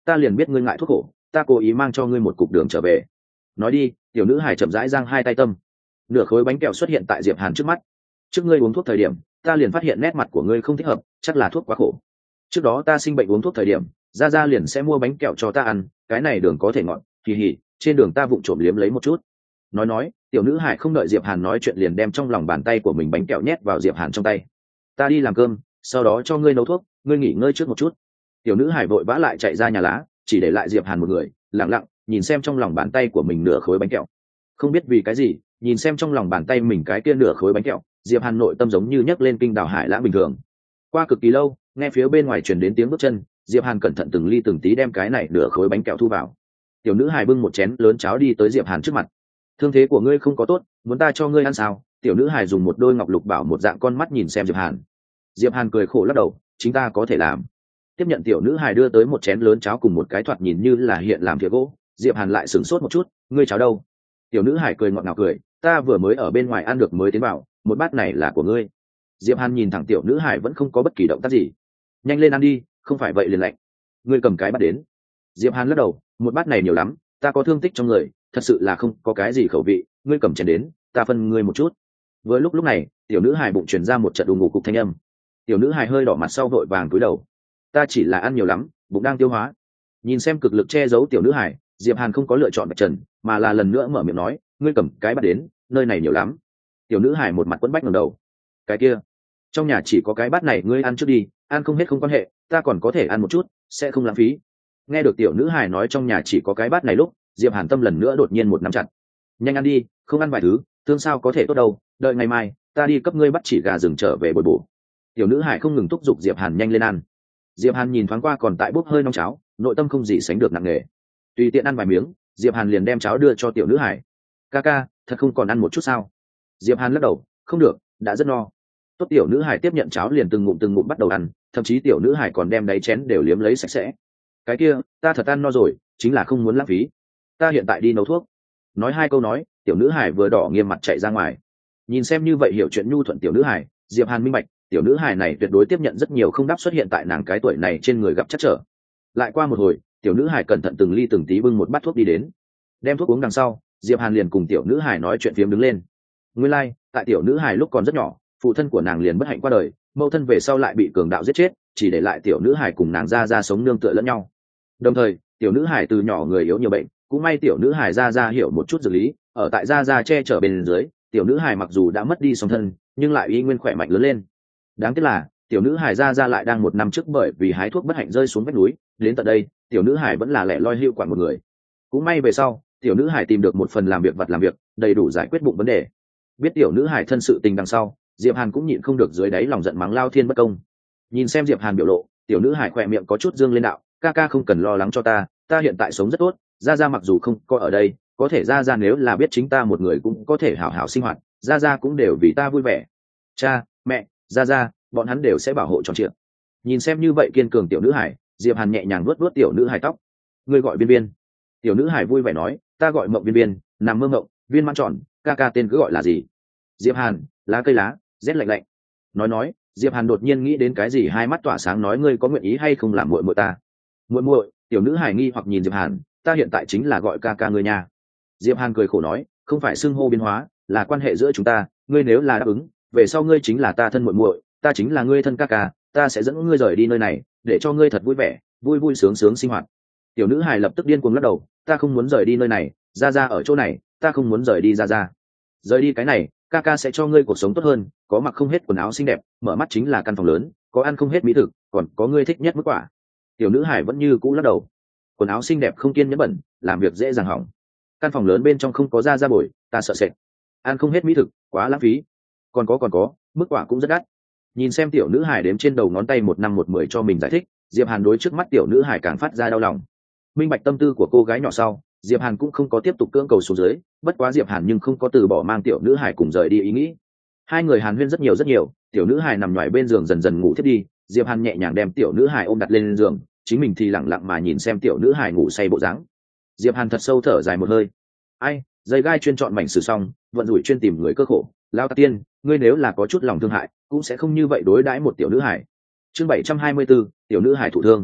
ta liền biết ngươi ngại thuốc khổ, ta cố ý mang cho ngươi một cục đường trở về. Nói đi. Tiểu nữ hải chậm rãi giang hai tay tâm. Nửa khối bánh kẹo xuất hiện tại Diệp Hàn trước mắt. Trước ngươi uống thuốc thời điểm, ta liền phát hiện nét mặt của ngươi không thích hợp, chắc là thuốc quá khổ. Trước đó ta sinh bệnh uống thuốc thời điểm, gia gia liền sẽ mua bánh kẹo cho ta ăn, cái này đường có thể ngọt, kỳ hỉ, trên đường ta vụng trộm liếm lấy một chút. Nói nói, tiểu nữ hải không đợi Diệp Hàn nói chuyện liền đem trong lòng bàn tay của mình bánh kẹo nhét vào Diệp Hàn trong tay. Ta đi làm cơm, sau đó cho ngươi nấu thuốc, ngươi nghỉ ngơi trước một chút. Tiểu nữ hải vội vã lại chạy ra nhà lá, chỉ để lại Diệp Hàn một người, lặng lặng nhìn xem trong lòng bàn tay của mình nửa khối bánh kẹo. Không biết vì cái gì, nhìn xem trong lòng bàn tay mình cái kia nửa khối bánh kẹo, Diệp Hàn nội tâm giống như nhấc lên kinh đảo hải lãng bình thường. Qua cực kỳ lâu, nghe phía bên ngoài truyền đến tiếng bước chân, Diệp Hàn cẩn thận từng ly từng tí đem cái này nửa khối bánh kẹo thu vào. Tiểu nữ hài bưng một chén lớn cháo đi tới Diệp Hàn trước mặt. Thương thế của ngươi không có tốt, muốn ta cho ngươi ăn sao? Tiểu nữ hài dùng một đôi ngọc lục bảo một dạng con mắt nhìn xem Diệp Hàn. Diệp Hàn cười khổ lắc đầu, chính ta có thể làm. Tiếp nhận tiểu nữ hài đưa tới một chén lớn cháo cùng một cái thoạt nhìn như là hiện làm thìa gỗ. Diệp Hàn lại sửng sốt một chút, ngươi cháo đâu? Tiểu nữ hài cười ngọt ngào cười, ta vừa mới ở bên ngoài ăn được mới tiến vào, một bát này là của ngươi. Diệp Hàn nhìn thẳng tiểu nữ hài vẫn không có bất kỳ động tác gì. Nhanh lên ăn đi, không phải vậy liền lạnh. Ngươi cầm cái bát đến. Diệp Hàn lắc đầu, một bát này nhiều lắm, ta có thương tích trong người, thật sự là không có cái gì khẩu vị, ngươi cầm chén đến, ta phân ngươi một chút. Vừa lúc lúc này, tiểu nữ hài bụng truyền ra một trận đùng ngủ cục thanh âm. Tiểu nữ hài hơi đỏ mặt sau vội vàng cúi đầu. Ta chỉ là ăn nhiều lắm, bụng đang tiêu hóa. Nhìn xem cực lực che giấu tiểu nữ hài, Diệp Hàn không có lựa chọn bạch trần, mà là lần nữa mở miệng nói, ngươi cầm cái bát đến, nơi này nhiều lắm. Tiểu nữ hài một mặt quấn bách ngẩng đầu. Cái kia, trong nhà chỉ có cái bát này, ngươi ăn trước đi, ăn không hết không quan hệ, ta còn có thể ăn một chút, sẽ không lãng phí. Nghe được tiểu nữ hài nói trong nhà chỉ có cái bát này lúc, Diệp Hàn tâm lần nữa đột nhiên một nắm chặt. Nhanh ăn đi, không ăn vài thứ, thương sao có thể tốt đâu, đợi ngày mai, ta đi cấp ngươi bắt chỉ gà rừng trở về bồi bổ. Tiểu nữ hài không ngừng thúc giục Diệp Hàn nhanh lên ăn. Diệp Hàn nhìn thoáng qua còn tại bốc hơi nóng cháo, nội tâm không gì sánh được nặng nề. Tùy tiện ăn vài miếng, Diệp Hàn liền đem cháo đưa cho tiểu nữ hài. Ca ca, thật không còn ăn một chút sao? Diệp Hàn lắc đầu, không được, đã rất no. Tốt, tiểu nữ hài tiếp nhận cháo liền từng ngụm từng ngụm bắt đầu ăn, thậm chí tiểu nữ hài còn đem đáy chén đều liếm lấy sạch sẽ. Cái kia, ta thật ăn no rồi, chính là không muốn lãng phí. Ta hiện tại đi nấu thuốc. Nói hai câu nói, tiểu nữ hài vừa đỏ nghiêm mặt chạy ra ngoài. Nhìn xem như vậy hiểu chuyện nhu thuận tiểu nữ hài, Diệp Hàn minh bạch, tiểu nữ hài này tuyệt đối tiếp nhận rất nhiều không đáp xuất hiện tại nàng cái tuổi này trên người gặp chắc trở. Lại qua một hồi, tiểu nữ hài cẩn thận từng ly từng tí bưng một bát thuốc đi đến. Đem thuốc uống đằng sau, Diệp Hàn liền cùng tiểu nữ hài nói chuyện phiếm đứng lên. Nguyên lai, like, tại tiểu nữ hài lúc còn rất nhỏ, phụ thân của nàng liền bất hạnh qua đời, mẫu thân về sau lại bị cường đạo giết chết, chỉ để lại tiểu nữ hài cùng nàng ra ra sống nương tựa lẫn nhau. Đồng thời, tiểu nữ hài từ nhỏ người yếu nhiều bệnh, cũng may tiểu nữ hài ra ra hiểu một chút dược lý, ở tại ra ra che chở bên dưới, tiểu nữ hài mặc dù đã mất đi song thân, nhưng lại y nguyên khỏe mạnh lớn lên. Đáng tiếc là, tiểu nữ hài ra ra lại đang một năm trước bởi vì hái thuốc bất hạnh rơi xuống vách núi, đến tận đây, tiểu nữ hài vẫn là lẻ loi hưu quản một người. Cũng may về sau, tiểu nữ hài tìm được một phần làm việc vặt làm việc, đầy đủ giải quyết bụng vấn đề. Biết tiểu nữ hài thân sự tình đằng sau, Diệp Hàn cũng nhịn không được dưới đáy lòng giận mắng lao thiên bất công. Nhìn xem Diệp Hàn biểu lộ, tiểu nữ hài khỏe miệng có chút dương lên đạo, ca ca không cần lo lắng cho ta, ta hiện tại sống rất tốt, gia gia mặc dù không có ở đây, có thể gia gia nếu là biết chính ta một người cũng có thể hảo hảo sinh hoạt, gia gia cũng đều vì ta vui vẻ. Cha, mẹ, gia gia, bọn hắn đều sẽ bảo hộ tròn trịa. Nhìn xem như vậy kiên cường tiểu nữ hải, Diệp Hàn nhẹ nhàng vuốt vuốt tiểu nữ hải tóc. Ngươi gọi Viên Viên. Tiểu nữ hải vui vẻ nói, ta gọi Mộng Viên Viên, nằm mơ mộng, viên mãn tròn, ca ca tên cứ gọi là gì? Diệp Hàn, lá cây lá, rét lạnh lạnh. Nói nói, Diệp Hàn đột nhiên nghĩ đến cái gì, hai mắt tỏa sáng nói, ngươi có nguyện ý hay không làm muội muội ta? Muội muội? Tiểu nữ hải nghi hoặc nhìn Diệp Hàn, ta hiện tại chính là gọi ca ca ngươi nha. Diệp Hàn cười khổ nói, không phải xưng hô biến hóa, là quan hệ giữa chúng ta, ngươi nếu là đáp ứng, về sau ngươi chính là ta thân muội muội, ta chính là ngươi thân ca ca, ta sẽ dẫn ngươi rời đi nơi này, để cho ngươi thật vui vẻ, vui vui sướng sướng sinh hoạt. Tiểu nữ hài lập tức điên cuồng lắc đầu, ta không muốn rời đi nơi này, ra ra ở chỗ này, ta không muốn rời đi ra ra. Rời đi cái này, ca ca sẽ cho ngươi cuộc sống tốt hơn, có mặc không hết quần áo xinh đẹp, mở mắt chính là căn phòng lớn, có ăn không hết mỹ thực, còn có ngươi thích nhất mức quả. Tiểu nữ hải vẫn như cũ lắc đầu, quần áo xinh đẹp không kiên nhẫn bẩn, làm việc dễ dàng hỏng. Căn phòng lớn bên trong không có ra ra bồi, ta sợ sệt. Ăn không hết mỹ thực, quá lãng phí. Còn có còn có, mức quả cũng rất đắt. Nhìn xem tiểu nữ hải đếm trên đầu ngón tay một năm một mười cho mình giải thích, Diệp Hàn đối trước mắt tiểu nữ hải càng phát ra đau lòng. Minh bạch tâm tư của cô gái nhỏ sau, Diệp Hàn cũng không có tiếp tục cưỡng cầu xuống dưới, bất quá Diệp Hàn nhưng không có từ bỏ mang tiểu nữ hải cùng rời đi ý nghĩ. Hai người Hàn huyên rất nhiều rất nhiều, tiểu nữ hải nằm nhòi bên giường dần dần ngủ thiếp đi, Diệp Hàn nhẹ nhàng đem tiểu nữ hải ôm đặt lên giường, chính mình thì lặng lặng mà nhìn xem tiểu nữ hải ngủ say bộ dáng. Diệp Hàn thật sâu thở dài một hơi. Ai, dây gai chuyên chọn mảnh sử xong, vận rủi chuyên tìm người cơ khổ, lão ta tiên, ngươi nếu là có chút lòng thương hại, cũng sẽ không như vậy đối đãi một tiểu nữ hải. Chương bảy trăm hai mươi tiểu nữ hải thụ thương.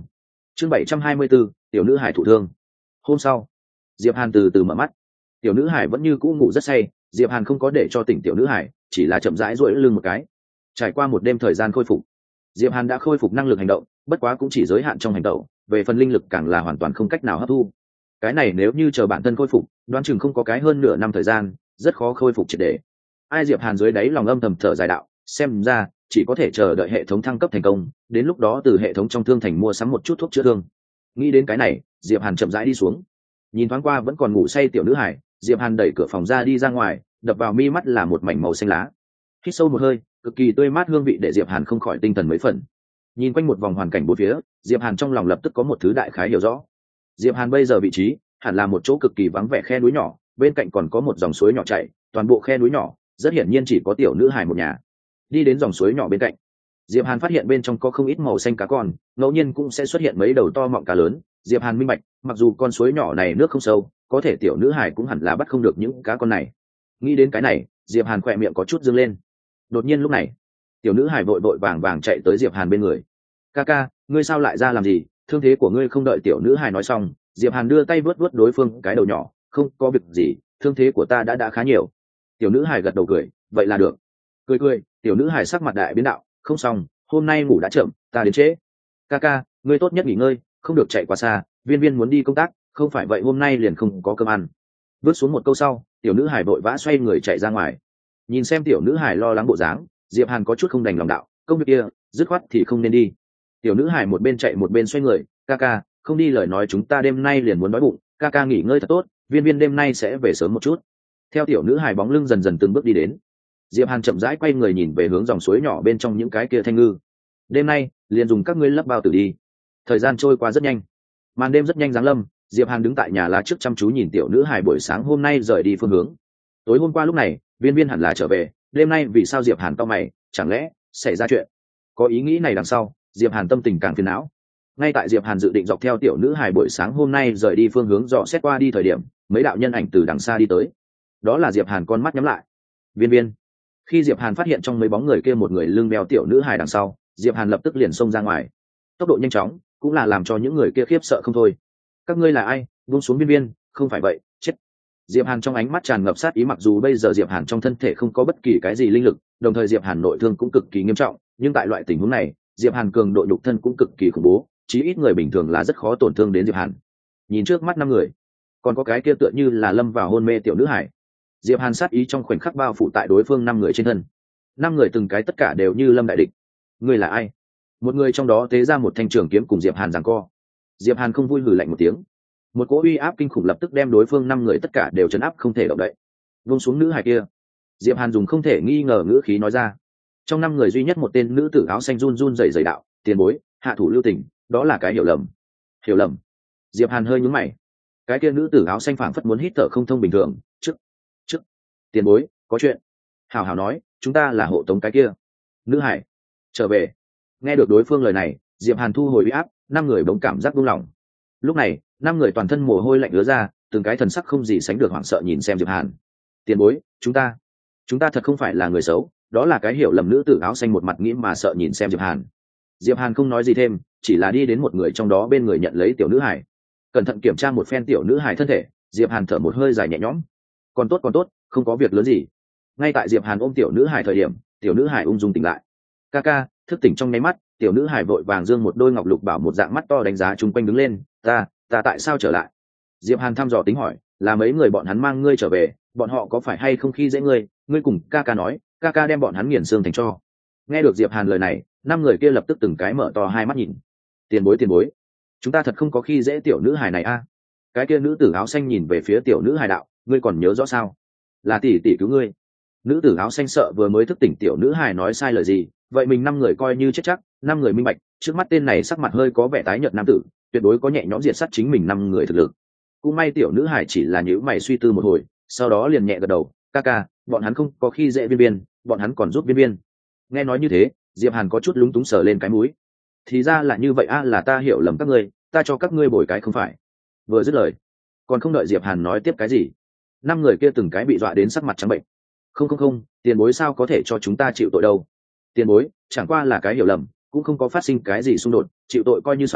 chương bảy trăm hai mươi 724, tiểu nữ hải thụ thương. Hôm sau, Diệp Hàn từ từ mở mắt. Tiểu nữ hải vẫn như cũ ngủ rất say, Diệp Hàn không có để cho tỉnh tiểu nữ hải, chỉ là chậm rãi duỗi lưng một cái. Trải qua một đêm thời gian khôi phục, Diệp Hàn đã khôi phục năng lực hành động, bất quá cũng chỉ giới hạn trong hành động, về phần linh lực càng là hoàn toàn không cách nào hấp thu. Cái này nếu như chờ bản thân khôi phục, đoán chừng không có cái hơn nửa năm thời gian, rất khó khôi phục triệt để. Ai Diệp Hàn dưới đáy lòng âm thầm thở dài đạo, xem ra chỉ có thể chờ đợi hệ thống thăng cấp thành công, đến lúc đó từ hệ thống trong thương thành mua sắm một chút thuốc chữa thương. Nghĩ đến cái này, Diệp Hàn chậm rãi đi xuống. Nhìn thoáng qua vẫn còn ngủ say tiểu nữ hải, Diệp Hàn đẩy cửa phòng ra đi ra ngoài, đập vào mi mắt là một mảnh màu xanh lá. Hít sâu một hơi, cực kỳ tươi mát hương vị để Diệp Hàn không khỏi tinh thần mấy phần. Nhìn quanh một vòng hoàn cảnh bốn phía, Diệp Hàn trong lòng lập tức có một thứ đại khái hiểu rõ. Diệp Hàn bây giờ vị trí hẳn là một chỗ cực kỳ vắng vẻ khe núi nhỏ, bên cạnh còn có một dòng suối nhỏ chảy, toàn bộ khe núi nhỏ rất hiển nhiên chỉ có tiểu nữ hài một nhà. Đi đến dòng suối nhỏ bên cạnh, Diệp Hàn phát hiện bên trong có không ít màu xanh cá con, ngẫu nhiên cũng sẽ xuất hiện mấy đầu to mọng cá lớn. Diệp Hàn minh bạch, mặc dù con suối nhỏ này nước không sâu, có thể tiểu nữ hài cũng hẳn là bắt không được những cá con này. Nghĩ đến cái này, Diệp Hàn khỏe miệng có chút dương lên. Đột nhiên lúc này, tiểu nữ hài vội vội vàng vàng chạy tới Diệp Hàn bên người. "Ca ca, ngươi sao lại ra làm gì? Thương thế của ngươi?" Không đợi tiểu nữ hài nói xong, Diệp Hàn đưa tay vớt vớt đối phương cái đầu nhỏ. "Không có việc gì, thương thế của ta đã đã khá nhiều." Tiểu nữ hài gật đầu cười, "Vậy là được." Cười cười, tiểu nữ hài sắc mặt đại biến đạo, "Không xong, hôm nay ngủ đã chậm, ta đến trễ." "Ca ca, ngươi tốt nhất nghỉ ngơi, không được chạy quá xa, Viên Viên muốn đi công tác, không phải vậy hôm nay liền không có cơm ăn." Vớt xuống một câu sau, tiểu nữ hài vội vã xoay người chạy ra ngoài. Nhìn xem tiểu nữ hài lo lắng bộ dáng, Diệp Hàn có chút không đành lòng đạo, "Công việc kia, dứt khoát thì không nên đi." Tiểu nữ hài một bên chạy một bên xoay người, "Ca ca, không đi lời nói chúng ta đêm nay liền muốn đói bụng, ca ca nghỉ ngơi thật tốt, Viên Viên đêm nay sẽ về sớm một chút." Theo tiểu nữ hài bóng lưng dần dần từng bước đi đến, Diệp Hàn chậm rãi quay người nhìn về hướng dòng suối nhỏ bên trong những cái kia thanh ngư. "Đêm nay liền dùng các ngươi lấp bao tử đi." Thời gian trôi qua rất nhanh, màn đêm rất nhanh giáng lâm. Diệp Hàn đứng tại nhà lá trước chăm chú nhìn tiểu nữ hài buổi sáng hôm nay rời đi phương hướng. Tối hôm qua lúc này, Viên Viên hẳn là trở về, đêm nay vì sao Diệp Hàn cau mày, chẳng lẽ xảy ra chuyện? Có ý nghĩ này đằng sau, Diệp Hàn tâm tình càng phiền não. Ngay tại Diệp Hàn dự định dọc theo tiểu nữ hài buổi sáng hôm nay rời đi phương hướng dò xét qua đi thời điểm, mấy đạo nhân ảnh từ đằng xa đi tới. Đó là Diệp Hàn con mắt nhắm lại. "Viên Viên." Khi Diệp Hàn phát hiện trong mấy bóng người kia một người lưng đeo tiểu nữ hài đằng sau, Diệp Hàn lập tức liền xông ra ngoài. Tốc độ nhanh chóng, cũng là làm cho những người kia khiếp sợ không thôi. "Các ngươi là ai? Buông xuống Viên Viên, không phải vậy, chết." Diệp Hàn trong ánh mắt tràn ngập sát ý, mặc dù bây giờ Diệp Hàn trong thân thể không có bất kỳ cái gì linh lực, đồng thời Diệp Hàn nội thương cũng cực kỳ nghiêm trọng, nhưng tại loại tình huống này, Diệp Hàn cường độ nhục thân cũng cực kỳ khủng bố, chí ít người bình thường là rất khó tổn thương đến Diệp Hàn. Nhìn trước mắt năm người, còn có cái kia tựa như là lâm vào hôn mê tiểu nữ hải. Diệp Hàn sát ý trong khoảnh khắc bao phủ tại đối phương năm người trên thân. Năm người từng cái tất cả đều như lâm đại địch. "Ngươi là ai?" Một người trong đó tế ra một thanh trường kiếm cùng Diệp Hàn giằng co. Diệp Hàn không vui hừ lạnh một tiếng. Một cỗ uy áp kinh khủng lập tức đem đối phương năm người tất cả đều trấn áp không thể động đậy. "Vung xuống nữ hài kia." Diệp Hàn dùng không thể nghi ngờ ngữ khí nói ra. Trong năm người duy nhất một tên nữ tử áo xanh run run rẩy rẩy đạo, "Tiền bối, hạ thủ lưu tình, đó là cái hiểu lầm." "Hiểu lầm?" Diệp Hàn hơi nhướng mày. Cái kia nữ tử áo xanh phảng phất muốn hít thở không thông bình thường, "Trước, trước, tiền bối, có chuyện." "Hảo hảo nói, chúng ta là hộ tống cái kia nữ hải trở về." Nghe được đối phương lời này, Diệp Hàn thu hồi uy áp, năm người bỗng cảm giác buông lỏng. Lúc này, năm người toàn thân mồ hôi lạnh ứa ra, từng cái thần sắc không gì sánh được hoảng sợ nhìn xem Diệp Hàn. "Tiền bối, chúng ta, chúng ta thật không phải là người xấu." Đó là cái hiểu lầm nữ tử áo xanh một mặt nghĩ mà sợ nhìn xem Diệp Hàn. Diệp Hàn không nói gì thêm, chỉ là đi đến một người trong đó bên người nhận lấy tiểu nữ hải. Cẩn thận kiểm tra một phen tiểu nữ hải thân thể, Diệp Hàn thở một hơi dài nhẹ nhõm. "Còn tốt còn tốt, không có việc lớn gì." Ngay tại Diệp Hàn ôm tiểu nữ hải thời điểm, tiểu nữ hải ung dung tỉnh lại. "Ca ca." Thức tỉnh trong nháy mắt, tiểu nữ hải vội vàng dương một đôi ngọc lục bảo một dạng mắt to đánh giá chung quanh đứng lên, "Ta, ta tại sao trở lại?" Diệp Hàn thăm dò tính hỏi, "Là mấy người bọn hắn mang ngươi trở về, bọn họ có phải hay không khi dễ ngươi, ngươi cùng ca ca nói, ca ca đem bọn hắn nghiền xương thành tro." Nghe được Diệp Hàn lời này, năm người kia lập tức từng cái mở to hai mắt nhìn. "Tiền bối tiền bối, chúng ta thật không có khi dễ tiểu nữ hài này a." Cái kia nữ tử áo xanh nhìn về phía tiểu nữ hài đạo, "Ngươi còn nhớ rõ sao? Là tỷ tỷ cứu ngươi." Nữ tử áo xanh sợ vừa mới thức tỉnh tiểu nữ hài nói sai lời gì, vậy mình năm người coi như chết chắc. Năm người minh bạch, trước mắt tên này sắc mặt hơi có vẻ tái nhợt nam tử, tuyệt đối có nhẹ nhõm diệt sát chính mình năm người thực lực. Cũng may tiểu nữ hài chỉ là nhíu mày suy tư một hồi, sau đó liền nhẹ gật đầu, "Ca ca, bọn hắn không có khi dễ Viên Viên, bọn hắn còn giúp Viên Viên." Nghe nói như thế, Diệp Hàn có chút lúng túng sờ lên cái mũi. "Thì ra là như vậy a, là ta hiểu lầm các ngươi, ta cho các ngươi bồi cái không phải." Vừa dứt lời, còn không đợi Diệp Hàn nói tiếp cái gì, năm người kia từng cái bị dọa đến sắc mặt trắng bệnh. "Không không không, tiền bối sao có thể cho chúng ta chịu tội đâu. Tiền bối, chẳng qua là cái hiểu lầm, cũng không có phát sinh cái gì xung đột, chịu tội coi như xong,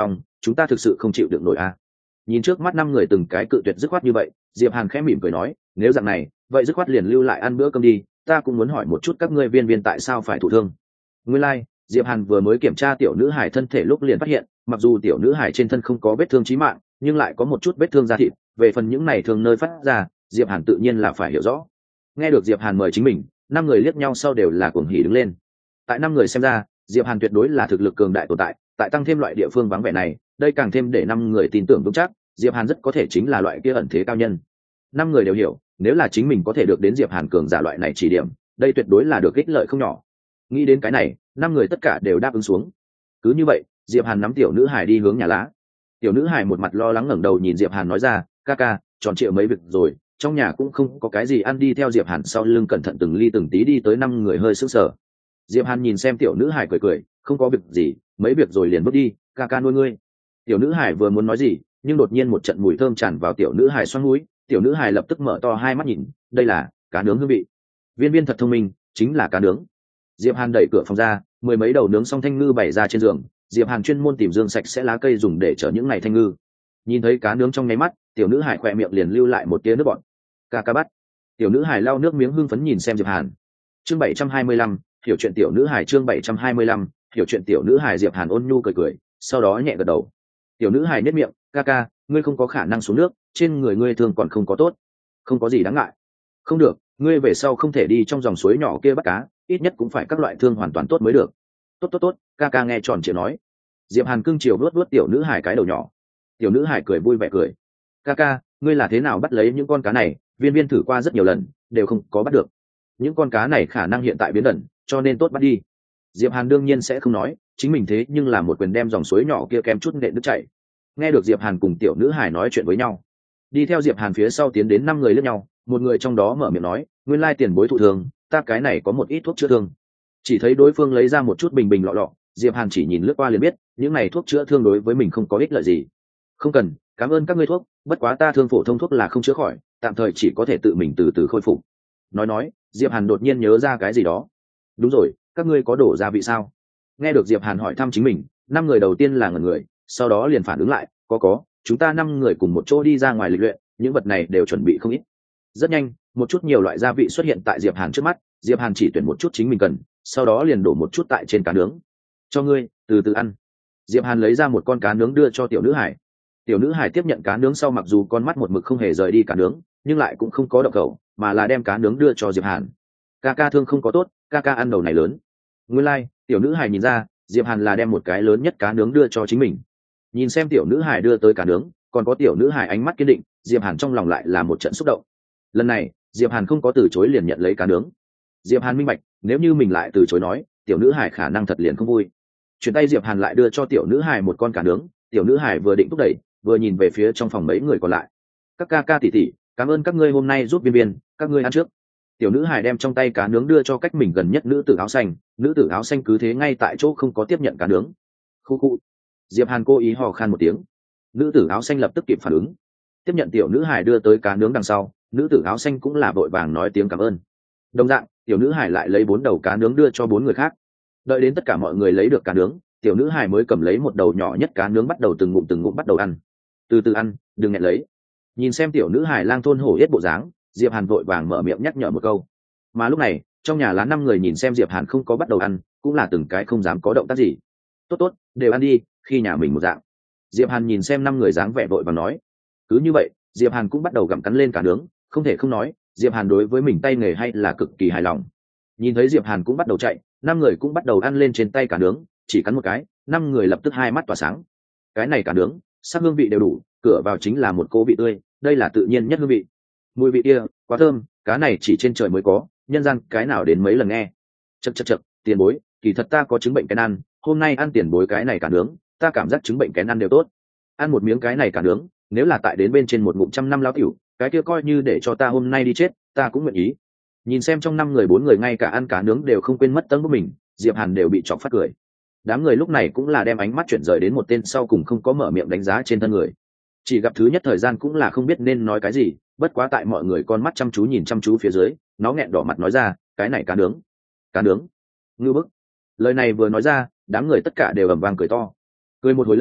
chúng ta thực sự không chịu được nổi à. Nhìn trước mắt năm người từng cái cự tuyệt dứt khoát như vậy, Diệp Hàn khẽ mỉm cười nói, nếu dạng này vậy dứt khoát liền lưu lại ăn bữa cơm đi, ta cũng muốn hỏi một chút các ngươi viên viên tại sao phải thụ thương. Nguyên lai like, Diệp Hàn vừa mới kiểm tra tiểu nữ hải thân thể lúc liền phát hiện, mặc dù tiểu nữ hải trên thân không có vết thương chí mạng, nhưng lại có một chút vết thương da thịt, về phần những này thương nơi phát ra, Diệp Hàn tự nhiên là phải hiểu rõ. Nghe được Diệp Hàn mời chính mình, năm người liếc nhau sau đều là cuồng hỉ đứng lên. Tại năm người xem ra, Diệp Hàn tuyệt đối là thực lực cường đại tồn tại, tại tăng thêm loại địa phương vắng vẻ này, đây càng thêm để năm người tin tưởng vững chắc, Diệp Hàn rất có thể chính là loại kia ẩn thế cao nhân. Năm người đều hiểu, nếu là chính mình có thể được đến Diệp Hàn cường giả loại này chỉ điểm, đây tuyệt đối là được ích lợi không nhỏ. Nghĩ đến cái này, năm người tất cả đều đáp ứng xuống. Cứ như vậy, Diệp Hàn nắm tiểu nữ hải đi hướng nhà lá. Tiểu nữ hải một mặt lo lắng ngẩng đầu nhìn Diệp Hàn nói ra, ca ca, tròn trịa mấy việc rồi, trong nhà cũng không có cái gì ăn, đi theo Diệp Hàn sau lưng cẩn thận từng ly từng tí đi tới năm người hơi sững sờ. Diệp Hàn nhìn xem tiểu nữ hải cười cười, không có việc gì, mấy việc rồi liền bước đi, ca ca nuôi ngươi. Tiểu nữ hải vừa muốn nói gì, nhưng đột nhiên một trận mùi thơm tràn vào tiểu nữ hải xoắn mũi, tiểu nữ hải lập tức mở to hai mắt nhìn, đây là cá nướng hương vị. Viên viên thật thông minh, chính là cá nướng. Diệp Hàn đẩy cửa phòng ra, mười mấy đầu nướng xong thanh ngư bày ra trên giường, Diệp Hàn chuyên môn tìm dương sạch sẽ lá cây dùng để chở những ngày thanh ngư. Nhìn thấy cá nướng trong nháy mắt, tiểu nữ hải khỏe miệng liền lưu lại một tia nước bọt. Ca ca bắt. Tiểu nữ hải lau nước miếng hưng phấn nhìn xem Diệp Hàn. Chương bảy trăm hai mươi lăm, hiểu chuyện tiểu nữ hải. Chương bảy trăm hai mươi lăm, hiểu chuyện tiểu nữ hải. Diệp Hàn ôn nhu cười cười, sau đó nhẹ gật đầu. Tiểu nữ hải nhếch miệng, ca ca, ngươi không có khả năng xuống nước, trên người ngươi thương còn không có tốt, không có gì đáng ngại. Không được, ngươi về sau không thể đi trong dòng suối nhỏ kia bắt cá, ít nhất cũng phải các loại thương hoàn toàn tốt mới được. Tốt tốt tốt, ca ca nghe tròn chịu nói. Diệp Hàn cưng chiều vuốt vuốt tiểu nữ hải cái đầu nhỏ. Tiểu nữ hải cười vui vẻ cười, ca ca, ngươi là thế nào bắt lấy những con cá này? Viên viên thử qua rất nhiều lần, đều không có bắt được. Những con cá này khả năng hiện tại biến ẩn, cho nên tốt bắt đi. Diệp Hàn đương nhiên sẽ không nói, chính mình thế nhưng là một quyền đem dòng suối nhỏ kia kém chút nện đứt chảy. Nghe được Diệp Hàn cùng tiểu nữ hải nói chuyện với nhau, đi theo Diệp Hàn phía sau tiến đến năm người lẫn nhau, một người trong đó mở miệng nói, nguyên lai tiền bối thụ thương, ta cái này có một ít thuốc chữa thương. Chỉ thấy đối phương lấy ra một chút bình bình lọ lọ, Diệp Hàn chỉ nhìn lướt qua liền biết, những này thuốc chữa thương đối với mình không có ích lợi gì. Không cần, cảm ơn các ngươi thuốc, bất quá ta thương phổ thông thuốc là không chữa khỏi, tạm thời chỉ có thể tự mình từ từ khôi phục. Nói nói, Diệp Hàn đột nhiên nhớ ra cái gì đó. Đúng rồi, các ngươi có đổ gia vị sao? Nghe được Diệp Hàn hỏi thăm chính mình, năm người đầu tiên là ngẩn người, sau đó liền phản ứng lại, có có, chúng ta năm người cùng một chỗ đi ra ngoài lịch luyện, những vật này đều chuẩn bị không ít. Rất nhanh, một chút nhiều loại gia vị xuất hiện tại Diệp Hàn trước mắt, Diệp Hàn chỉ tuyển một chút chính mình cần, sau đó liền đổ một chút tại trên cá nướng. Cho ngươi, từ từ ăn. Diệp Hàn lấy ra một con cá nướng đưa cho tiểu nữ hải. Tiểu nữ hải tiếp nhận cá nướng sau, mặc dù con mắt một mực không hề rời đi cá nướng, nhưng lại cũng không có động khẩu, mà là đem cá nướng đưa cho Diệp Hàn. Ca ca thương không có tốt, ca ca ăn đầu này lớn. Nguyên lai, like, tiểu nữ hải nhìn ra, Diệp Hàn là đem một cái lớn nhất cá nướng đưa cho chính mình. Nhìn xem tiểu nữ hải đưa tới cá nướng, còn có tiểu nữ hải ánh mắt kiên định, Diệp Hàn trong lòng lại là một trận xúc động. Lần này, Diệp Hàn không có từ chối liền nhận lấy cá nướng. Diệp Hàn minh bạch, nếu như mình lại từ chối nói, tiểu nữ hải khả năng thật liền không vui. Chuyển tay Diệp Hàn lại đưa cho tiểu nữ hải một con cá nướng, tiểu nữ hải vừa định thúc đẩy, vừa nhìn về phía trong phòng mấy người còn lại. Các ca ca tỷ tỷ, cảm ơn các ngươi hôm nay giúp Viên Viên, các ngươi ăn trước. Tiểu nữ hải đem trong tay cá nướng đưa cho cách mình gần nhất nữ tử áo xanh, nữ tử áo xanh cứ thế ngay tại chỗ không có tiếp nhận cá nướng. Khu khu. Diệp Hàn cố ý hò khan một tiếng. Nữ tử áo xanh lập tức kịp phản ứng, tiếp nhận tiểu nữ hải đưa tới cá nướng đằng sau, nữ tử áo xanh cũng là vội vàng nói tiếng cảm ơn. Đồng dạng, tiểu nữ hải lại lấy bốn đầu cá nướng đưa cho bốn người khác. Đợi đến tất cả mọi người lấy được cá nướng, tiểu nữ hải mới cầm lấy một đầu nhỏ nhất cá nướng bắt đầu từng ngụm từng ngụm bắt đầu ăn. Từ từ ăn, đừng nghẹn lấy. Nhìn xem tiểu nữ hải lang thôn hổ yết bộ dáng, Diệp Hàn vội vàng mở miệng nhắc nhở một câu. Mà lúc này, trong nhà lá năm người nhìn xem Diệp Hàn không có bắt đầu ăn, cũng là từng cái không dám có động tác gì. Tốt tốt, đều ăn đi, khi nhà mình một dạng. Diệp Hàn nhìn xem năm người dáng vẻ vội vàng nói. Cứ như vậy, Diệp Hàn cũng bắt đầu gặm cắn lên cá nướng, không thể không nói, Diệp Hàn đối với mình tay nghề hay là cực kỳ hài lòng. Nhìn thấy Diệp Hàn cũng bắt đầu chạy, năm người cũng bắt đầu ăn lên trên tay cá nướng, chỉ cắn một cái, năm người lập tức hai mắt tỏa sáng. Cái này cá nướng, sắc hương vị đều đủ, cửa vào chính là một cỗ vị tươi, đây là tự nhiên nhất hương vị. Mùi vị kia, quá thơm, cá này chỉ trên trời mới có, nhân gian cái nào đến mấy lần nghe. Chậc chậc chậc, tiền bối, kỳ thật ta có chứng bệnh kén ăn, hôm nay ăn tiền bối cái này cá nướng, ta cảm giác chứng bệnh kén ăn đều tốt. Ăn một miếng cái này cá nướng, nếu là tại đến bên trên một ngụm trăm năm lão tiểu, cái kia coi như để cho ta hôm nay đi chết, ta cũng nguyện ý. Nhìn xem trong năm người bốn người ngay cả ăn cá nướng đều không quên mất tấm của mình, Diệp Hàn đều bị chọc phát cười. Đám người lúc này cũng là đem ánh mắt chuyển rời đến một tên sau cùng không có mở miệng đánh giá trên thân người. Chỉ gặp thứ nhất thời gian cũng là không biết nên nói cái gì, bất quá tại mọi người con mắt chăm chú nhìn chăm chú phía dưới, nó nghẹn đỏ mặt nói ra, cái này cá nướng, cá nướng, ngư bức. Lời này vừa nói ra, đám người tất cả đều ầm vang cười to. Cười một hồi lâu,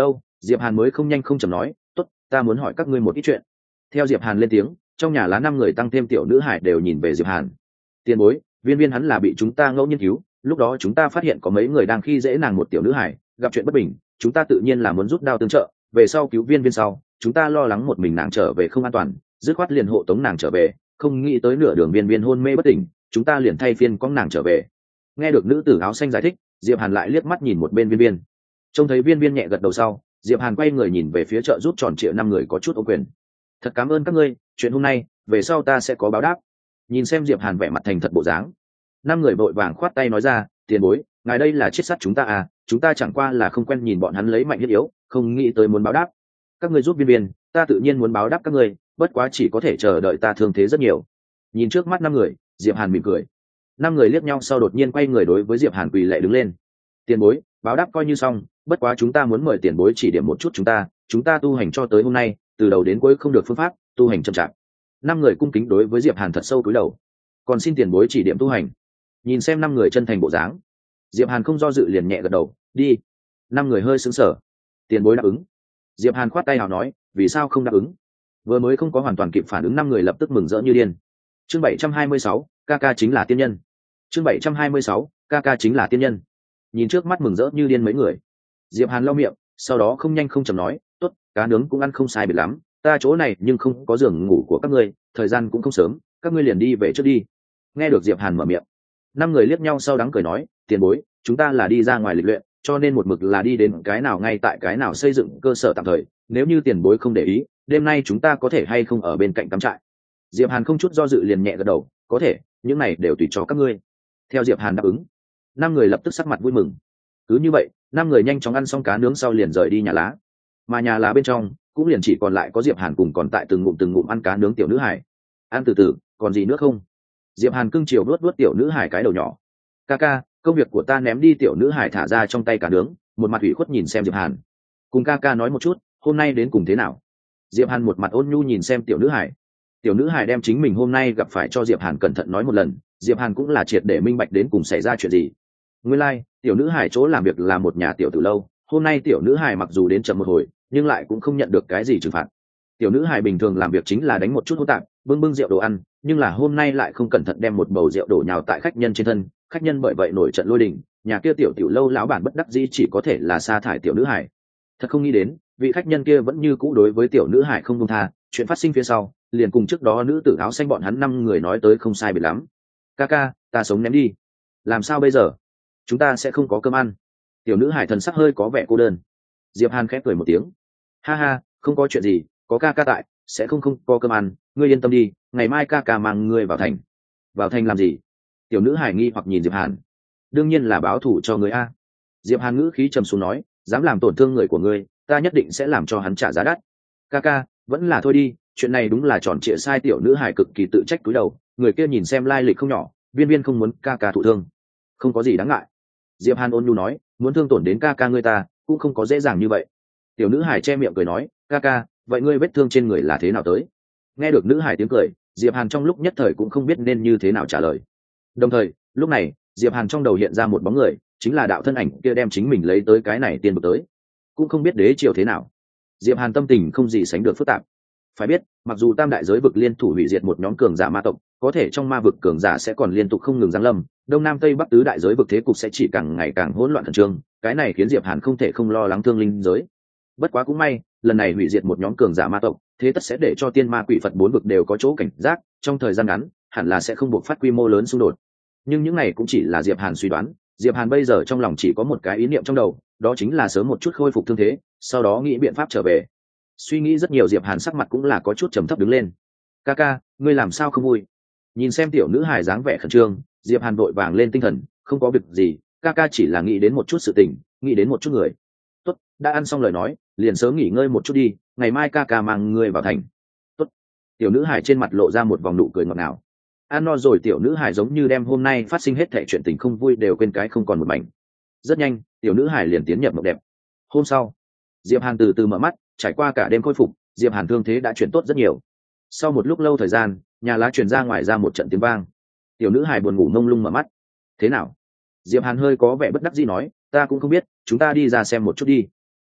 Diệp Hàn mới không nhanh không chậm nói, tốt, ta muốn hỏi các ngươi một ít chuyện. Theo Diệp Hàn lên tiếng, trong nhà lá năm người tăng thêm tiểu nữ hải đều nhìn về Diệp Hàn. Tiền bối, viên viên hắn là bị chúng ta ngẫu nhiên cứu, lúc đó chúng ta phát hiện có mấy người đang khi dễ nàng một tiểu nữ hải, gặp chuyện bất bình, chúng ta tự nhiên là muốn rút đao tương trợ, về sau cứu viên viên sau, chúng ta lo lắng một mình nàng trở về không an toàn, dứt khoát liền hộ tống nàng trở về, không nghĩ tới nửa đường viên viên hôn mê bất tỉnh, chúng ta liền thay phiên con nàng trở về. Nghe được nữ tử áo xanh giải thích, Diệp Hàn lại liếc mắt nhìn một bên viên viên, trông thấy viên viên nhẹ gật đầu sau, Diệp Hàn quay người nhìn về phía chợ giúp tròn triệu năm người có chút ô quyền. Thật cảm ơn các ngươi, chuyện hôm nay về sau ta sẽ có báo đáp. Nhìn xem Diệp Hàn vẻ mặt thành thật bộ dáng, năm người vội vàng khoát tay nói ra, tiền bối, ngài đây là chết sát chúng ta à, chúng ta chẳng qua là không quen nhìn bọn hắn lấy mạnh thiết yếu, không nghĩ tới muốn báo đáp. Các ngươi giúp viên viên, ta tự nhiên muốn báo đáp các ngươi, bất quá chỉ có thể chờ đợi ta thương thế rất nhiều. Nhìn trước mắt năm người, Diệp Hàn mỉm cười. Năm người liếc nhau sau đột nhiên quay người đối với Diệp Hàn quỳ lạy đứng lên. Tiền bối, báo đáp coi như xong, bất quá chúng ta muốn mời tiền bối chỉ điểm một chút chúng ta, chúng ta tu hành cho tới hôm nay, từ đầu đến cuối không được phương pháp, tu hành chậm chạp. Năm người cung kính đối với Diệp Hàn thật sâu cúi đầu. Còn xin tiền bối chỉ điểm tu hành. Nhìn xem năm người chân thành bộ dáng, Diệp Hàn không do dự liền nhẹ gật đầu, đi. Năm người hơi sững sờ. Tiền bối đáp ứng. Diệp Hàn khoát tay nào nói, vì sao không đáp ứng? Vừa mới không có hoàn toàn kịp phản ứng, năm người lập tức mừng rỡ như điên. Chương bảy trăm hai mươi sáu, ca ca chính là tiên nhân. Chương bảy trăm hai mươi sáu, ca ca chính là tiên nhân. Nhìn trước mắt mừng rỡ như điên mấy người, Diệp Hàn lau miệng, sau đó không nhanh không chậm nói, tốt, cá nướng cũng ăn không sai biệt lắm, ta chỗ này nhưng không có giường ngủ của các ngươi, thời gian cũng không sớm, các ngươi liền đi về trước đi. Nghe được Diệp Hàn mở miệng, năm người liếc nhau sau đắng cười nói, tiền bối, chúng ta là đi ra ngoài lịch luyện, cho nên một mực là đi đến cái nào ngay tại cái nào xây dựng cơ sở tạm thời, nếu như tiền bối không để ý, đêm nay chúng ta có thể hay không ở bên cạnh cắm trại. Diệp Hàn không chút do dự liền nhẹ gật đầu, có thể, những này đều tùy cho các ngươi. Theo Diệp Hàn đáp ứng, năm người lập tức sắc mặt vui mừng. Cứ như vậy, năm người nhanh chóng ăn xong cá nướng sau liền rời đi nhà lá, mà nhà lá bên trong cũng liền chỉ còn lại có Diệp Hàn cùng còn tại từng ngụm từng ngụm ăn cá nướng tiểu nữ hải. Ăn từ từ, còn gì nữa không? Diệp Hàn cưng chiều vuốt vuốt tiểu nữ hải cái đầu nhỏ. Ca ca, công việc của ta ném đi. Tiểu nữ hải thả ra trong tay cá nướng, một mặt ủy khuất nhìn xem Diệp Hàn. Cùng ca ca nói một chút, hôm nay đến cùng thế nào? Diệp Hàn một mặt ôn nhu nhìn xem tiểu nữ hải. Tiểu nữ hải đem chính mình hôm nay gặp phải cho Diệp Hàn cẩn thận nói một lần, Diệp Hàn cũng là triệt để minh bạch đến cùng xảy ra chuyện gì. Nguyên lai, like, tiểu nữ hải chỗ làm việc là một nhà tiểu tử lâu, hôm nay tiểu nữ hải mặc dù đến chậm một hồi, nhưng lại cũng không nhận được cái gì trừng phạt. Tiểu nữ hải bình thường làm việc chính là đánh một chút hỗn tạp, bưng bưng rượu đồ ăn, nhưng là hôm nay lại không cẩn thận đem một bầu rượu đổ nhào tại khách nhân trên thân, khách nhân bởi vậy nổi trận lôi đình, nhà kia tiểu tiểu lâu lão bản bất đắc dĩ chỉ có thể là sa thải tiểu nữ hải. Thật không nghĩ đến, vị khách nhân kia vẫn như cũ đối với tiểu nữ hải không buông tha, chuyện phát sinh phía sau, liền cùng trước đó nữ tử áo xanh bọn hắn năm người nói tới không sai biệt lắm. Ca ca, ta sống ném đi. Làm sao bây giờ? Chúng ta sẽ không có cơm ăn. Tiểu nữ hải thần sắc hơi có vẻ cô đơn. Diệp Hàn khép cười một tiếng, ha ha, không có chuyện gì, có ca ca tại, sẽ không không có cơm ăn, ngươi yên tâm đi, ngày mai ca ca mang ngươi vào thành. Vào thành làm gì? Tiểu nữ hải nghi hoặc nhìn Diệp Hàn. Đương nhiên là báo thù cho ngươi a. Diệp Hàn ngữ khí trầm xuống nói, dám làm tổn thương người của ngươi, ta nhất định sẽ làm cho hắn trả giá đắt. Ca ca, vẫn là thôi đi, chuyện này đúng là tròn trịa sai. Tiểu nữ hải cực kỳ tự trách cúi đầu, người kia nhìn xem lai lịch không nhỏ, viên viên không muốn ca ca thụ thương, không có gì đáng ngại. Diệp Hàn ôn nhu nói, muốn thương tổn đến ca ca ngươi ta cũng không có dễ dàng như vậy. Tiểu nữ hải che miệng cười nói, ca ca, vậy ngươi vết thương trên người là thế nào tới? Nghe được nữ hải tiếng cười, Diệp Hàn trong lúc nhất thời cũng không biết nên như thế nào trả lời. Đồng thời, lúc này, Diệp Hàn trong đầu hiện ra một bóng người, chính là đạo thân ảnh kia đem chính mình lấy tới cái này tiên vực tới. Cũng không biết đế triều thế nào. Diệp Hàn tâm tình không gì sánh được phức tạp. Phải biết, mặc dù tam đại giới vực liên thủ hủy diệt một nhóm cường giả ma tộc, có thể trong ma vực cường giả sẽ còn liên tục không ngừng giáng lâm, đông nam tây bắc tứ đại giới vực thế cục sẽ chỉ càng ngày càng hỗn loạn khẩn trương, cái này khiến Diệp Hàn không thể không lo lắng thương linh giới. Bất quá cũng may, lần này hủy diệt một nhóm cường giả ma tộc, thế tất sẽ để cho tiên ma quỷ Phật bốn vực đều có chỗ cảnh giác, trong thời gian ngắn, hẳn là sẽ không buộc phát quy mô lớn xung đột. Nhưng những này cũng chỉ là Diệp Hàn suy đoán, Diệp Hàn bây giờ trong lòng chỉ có một cái ý niệm trong đầu, đó chính là sớm một chút khôi phục thương thế, sau đó nghĩ biện pháp trở về. Suy nghĩ rất nhiều, Diệp Hàn sắc mặt cũng là có chút trầm thấp đứng lên. Ca ca, ngươi làm sao không vui? Nhìn xem tiểu nữ hài dáng vẻ khẩn trương, Diệp Hàn vội vàng lên tinh thần, không có việc gì, ca ca chỉ là nghĩ đến một chút sự tình, nghĩ đến một chút người. Tốt, đã ăn xong lời nói, liền sớm nghỉ ngơi một chút đi, ngày mai ca ca mang ngươi vào thành. Tốt. Tiểu nữ hài trên mặt lộ ra một vòng nụ cười ngọt ngào. Ăn no rồi, tiểu nữ hài giống như đem hôm nay phát sinh hết thảy chuyện tình không vui đều quên cái không còn một mảnh. Rất nhanh, tiểu nữ hài liền tiến nhập mộng đẹp. Hôm sau, Diệp Hàn từ từ mở mắt, trải qua cả đêm khôi phục, Diệp Hàn thương thế đã chuyển tốt rất nhiều. Sau một lúc lâu thời gian, nhà lá truyền ra ngoài ra một trận tiếng vang. Tiểu nữ hài buồn ngủ ngông lung mở mắt. Thế nào? Diệp Hàn hơi có vẻ bất đắc dĩ nói, ta cũng không biết, chúng ta đi ra xem một chút đi.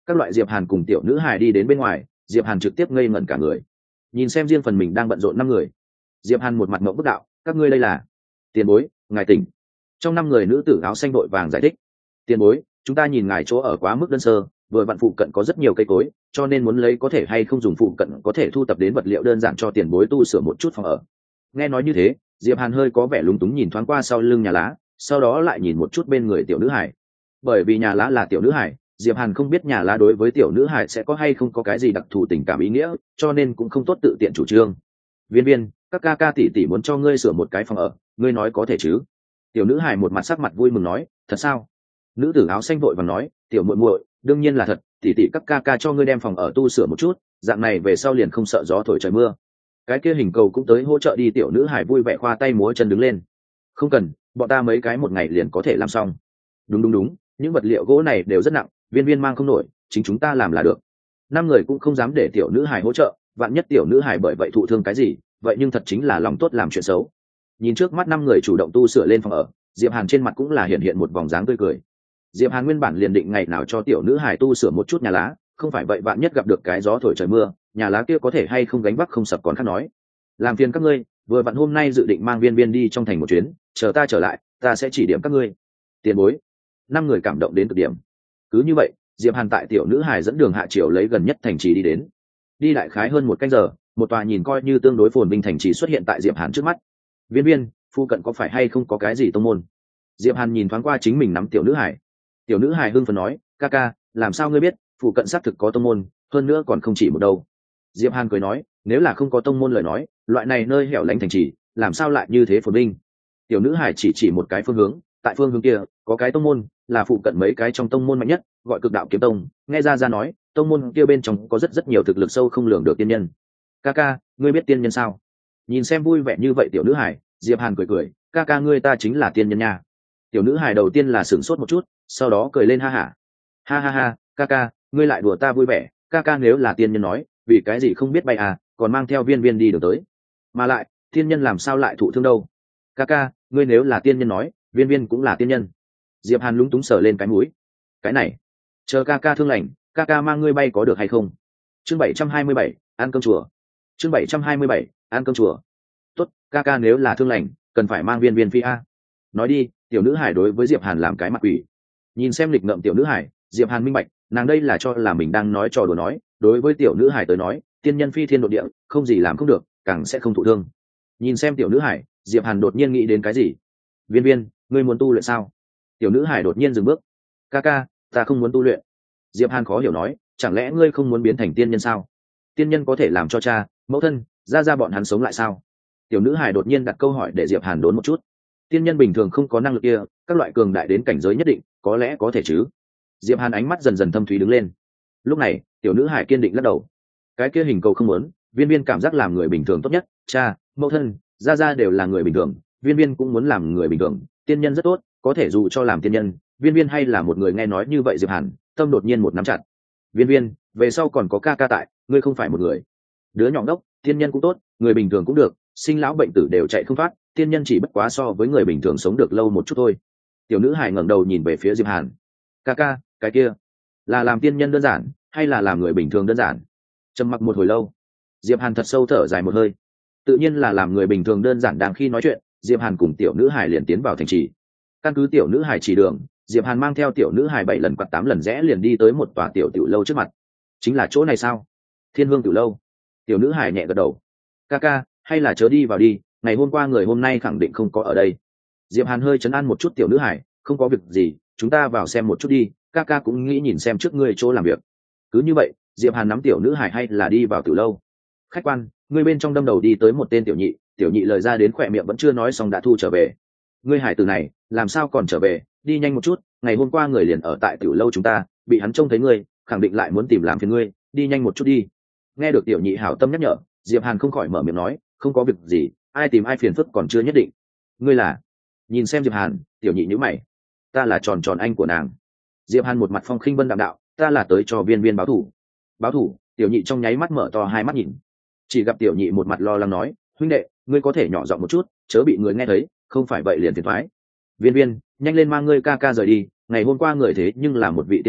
các loại Diệp Hàn cùng tiểu nữ hài đi đến bên ngoài, Diệp Hàn trực tiếp ngây ngẩn cả người, nhìn xem riêng phần mình đang bận rộn năm người. Diệp Hàn một mặt ngậm bức đạo, các ngươi đây là? Tiền bối, ngài tỉnh. Trong năm người nữ tử áo xanh đội vàng giải thích, tiền bối, chúng ta nhìn ngài chỗ ở quá mức đơn sơ, vừa vặn phụ cận có rất nhiều cây cối, cho nên muốn lấy có thể hay không dùng phụ cận có thể thu tập đến vật liệu đơn giản cho tiền bối tu sửa một chút phòng ở. Nghe nói như thế, Diệp Hàn hơi có vẻ lúng túng nhìn thoáng qua sau lưng nhà lá, sau đó lại nhìn một chút bên người tiểu nữ hải. Bởi vì nhà lá là tiểu nữ hải, Diệp Hàn không biết nhà lá đối với tiểu nữ hải sẽ có hay không có cái gì đặc thù tình cảm ý nghĩa, cho nên cũng không tốt tự tiện chủ trương. Viên Viên, các ca ca tỷ tỷ muốn cho ngươi sửa một cái phòng ở, ngươi nói có thể chứ? Tiểu nữ hải một mặt sắc mặt vui mừng nói, thật sao? Nữ tử áo xanh vội vàng nói, tiểu muội muội, đương nhiên là thật, tỷ tỷ các ca ca cho ngươi đem phòng ở tu sửa một chút, dạng này về sau liền không sợ gió thổi trời mưa. Cái kia hình cầu cũng tới hỗ trợ đi. Tiểu nữ hải vui vẻ khoa tay múa chân đứng lên, không cần, bọn ta mấy cái một ngày liền có thể làm xong. Đúng đúng đúng, những vật liệu gỗ này đều rất nặng, Viên Viên mang không nổi, chính chúng ta làm là được. Năm người cũng không dám để tiểu nữ hải hỗ trợ, vạn nhất tiểu nữ hải bởi vậy thụ thương cái gì, vậy nhưng thật chính là lòng tốt làm chuyện xấu. Nhìn trước mắt năm người chủ động tu sửa lên phòng ở, Diệp Hàn trên mặt cũng là hiện hiện một vòng dáng tươi cười. Diệp Hàn nguyên bản liền định ngày nào cho tiểu nữ hải tu sửa một chút nhà lá, không phải vậy vạn nhất gặp được cái gió thổi trời mưa, nhà lá kia có thể hay không gánh vác không sập còn khác nói. Làm phiền các ngươi, vừa vặn hôm nay dự định mang Viên Viên đi trong thành một chuyến, chờ ta trở lại, ta sẽ chỉ điểm các ngươi. Tiền bối. Năm người cảm động đến cực điểm. Cứ như vậy, Diệp Hàn tại tiểu nữ hải dẫn đường hạ triều lấy gần nhất thành trì đi đến. Đi đại khái hơn một canh giờ, một tòa nhìn coi như tương đối phồn vinh thành trì xuất hiện tại Diệp Hàn trước mắt. Viên Viên, phu cận có phải hay không có cái gì tông môn? Diệp Hàn nhìn thoáng qua chính mình nắm tiểu nữ hải. Tiểu nữ hải hưng phấn nói, ca ca, làm sao ngươi biết phụ cận xác thực có tông môn, hơn nữa còn không chỉ một đâu. Diệp Hàn cười nói, nếu là không có tông môn lời nói, loại này nơi hẻo lánh thành trì làm sao lại như thế phồn vinh. Tiểu nữ hải chỉ chỉ một cái phương hướng, tại phương hướng kia có cái tông môn, là phụ cận mấy cái trong tông môn mạnh nhất, gọi Cực Đạo Kiếm Tông. Nghe ra ra nói, tông môn kia bên trong có rất rất nhiều thực lực sâu không lường được tiên nhân. Ca ca, ngươi biết tiên nhân sao? Nhìn xem vui vẻ như vậy tiểu nữ hải, Diệp Hàn cười cười, ca ca ngươi ta chính là tiên nhân nha. Tiểu nữ hải đầu tiên là sửng sốt một chút, sau đó cười lên ha hả. Ha ha ha, ca ca, ngươi lại đùa ta vui vẻ, ca ca nếu là tiên nhân nói, vì cái gì không biết bay à, còn mang theo Viên Viên đi được tới. Mà lại, tiên nhân làm sao lại thụ thương đâu? Ca ca, ngươi nếu là tiên nhân nói, Viên Viên cũng là tiên nhân. Diệp Hàn lúng túng sờ lên cái mũi. Cái này, chờ ca ca thương lành, ca ca mang ngươi bay có được hay không? Chương bảy trăm hai mươi bảy, ăn cơm chùa. Chương bảy trăm hai mươi bảy, ăn cơm chùa. Tốt, ca ca nếu là thương lành, cần phải mang Viên Viên phi a. Nói đi, tiểu nữ hải đối với Diệp Hàn làm cái mặt quỷ. Nhìn xem lịch ngợm tiểu nữ hải, Diệp Hàn minh bạch, nàng đây là cho là mình đang nói trò đùa nói, đối với tiểu nữ hải tới nói, tiên nhân phi thiên độ địa, không gì làm không được, càng sẽ không thụ thương. Nhìn xem tiểu nữ hải, Diệp Hàn đột nhiên nghĩ đến cái gì. Viên Viên, ngươi muốn tu luyện sao? Tiểu nữ hải đột nhiên dừng bước. Ca ca, ta không muốn tu luyện. Diệp Hàn khó hiểu nói, chẳng lẽ ngươi không muốn biến thành tiên nhân sao? Tiên nhân có thể làm cho cha, mẫu thân, ra ra bọn hắn sống lại sao? Tiểu nữ hải đột nhiên đặt câu hỏi để Diệp Hàn đốn một chút. Tiên nhân bình thường không có năng lực kia, các loại cường đại đến cảnh giới nhất định, có lẽ có thể chứ. Diệp Hàn ánh mắt dần dần thâm thúy đứng lên. Lúc này, tiểu nữ hải kiên định lắc đầu. Cái kia hình cầu không muốn, Viên Viên cảm giác làm người bình thường tốt nhất, cha, mẫu thân, ra ra đều là người bình thường, Viên Viên cũng muốn làm người bình thường, tiên nhân rất tốt, có thể dù cho làm tiên nhân, Viên Viên hay là một người. Nghe nói như vậy Diệp Hàn tâm đột nhiên một nắm chặt. Viên Viên, về sau còn có ca ca tại, ngươi không phải một người. Đứa nhỏ đốc, tiên nhân cũng tốt, người bình thường cũng được, sinh lão bệnh tử đều chạy không thoát, tiên nhân chỉ bất quá so với người bình thường sống được lâu một chút thôi. Tiểu nữ hải ngẩng đầu nhìn về phía Diệp Hàn. Ca ca, cái kia là làm tiên nhân đơn giản hay là làm người bình thường đơn giản? Trầm mặc một hồi lâu, Diệp Hàn thật sâu thở dài một hơi. Tự nhiên là làm người bình thường đơn giản. Đang khi nói chuyện, Diệp Hàn cùng tiểu nữ hải liền tiến vào thành trì. Căn cứ tiểu nữ hải chỉ đường, Diệp Hàn mang theo tiểu nữ hải bảy lần quạt tám lần rẽ liền đi tới một tòa tiểu tiểu lâu trước mặt. Chính là chỗ này sao? Thiên Hương Tiểu Lâu. Tiểu nữ hải nhẹ gật đầu. Ca ca, hay là chớ đi vào đi, ngày hôm qua người hôm nay khẳng định không có ở đây. Diệp Hàn hơi chấn an một chút tiểu nữ hải, không có việc gì, chúng ta vào xem một chút đi, ca ca cũng nghĩ nhìn xem trước ngươi chỗ làm việc. Cứ như vậy, Diệp Hàn nắm tiểu nữ hải hay là đi vào tiểu lâu. Khách quan, ngươi bên trong đâm đầu đi tới một tên tiểu nhị, tiểu nhị lời ra đến khỏe miệng vẫn chưa nói xong đã thu trở về. Ngươi hải tử này, làm sao còn trở về, đi nhanh một chút, ngày hôm qua người liền ở tại tiểu lâu chúng ta, bị hắn trông thấy ngươi, khẳng định lại muốn tìm làm phiền ngươi, đi nhanh một chút đi. Nghe được tiểu nhị hảo tâm nhắc nhở, Diệp Hàn không khỏi mở miệng nói, không có việc gì, ai tìm ai phiền phức còn chưa nhất định. Ngươi là? Nhìn xem Diệp Hàn, tiểu nhị nhíu mày. Ta là Tròn Tròn anh của nàng. Diệp Hàn một mặt phong khinh vân đạm đạo, ta là tới cho Viên Viên báo thù. Báo thù? Tiểu nhị trong nháy mắt mở to hai mắt nhìn. Chỉ gặp tiểu nhị một mặt lo lắng nói, huynh đệ, ngươi có thể nhỏ giọng một chút, chớ bị người nghe thấy, không phải vậy liền phiền toái. Viên Viên, nhanh lên mang ngươi ca ca rời đi, ngày hôm qua người thế nhưng là một vị tiên nhân,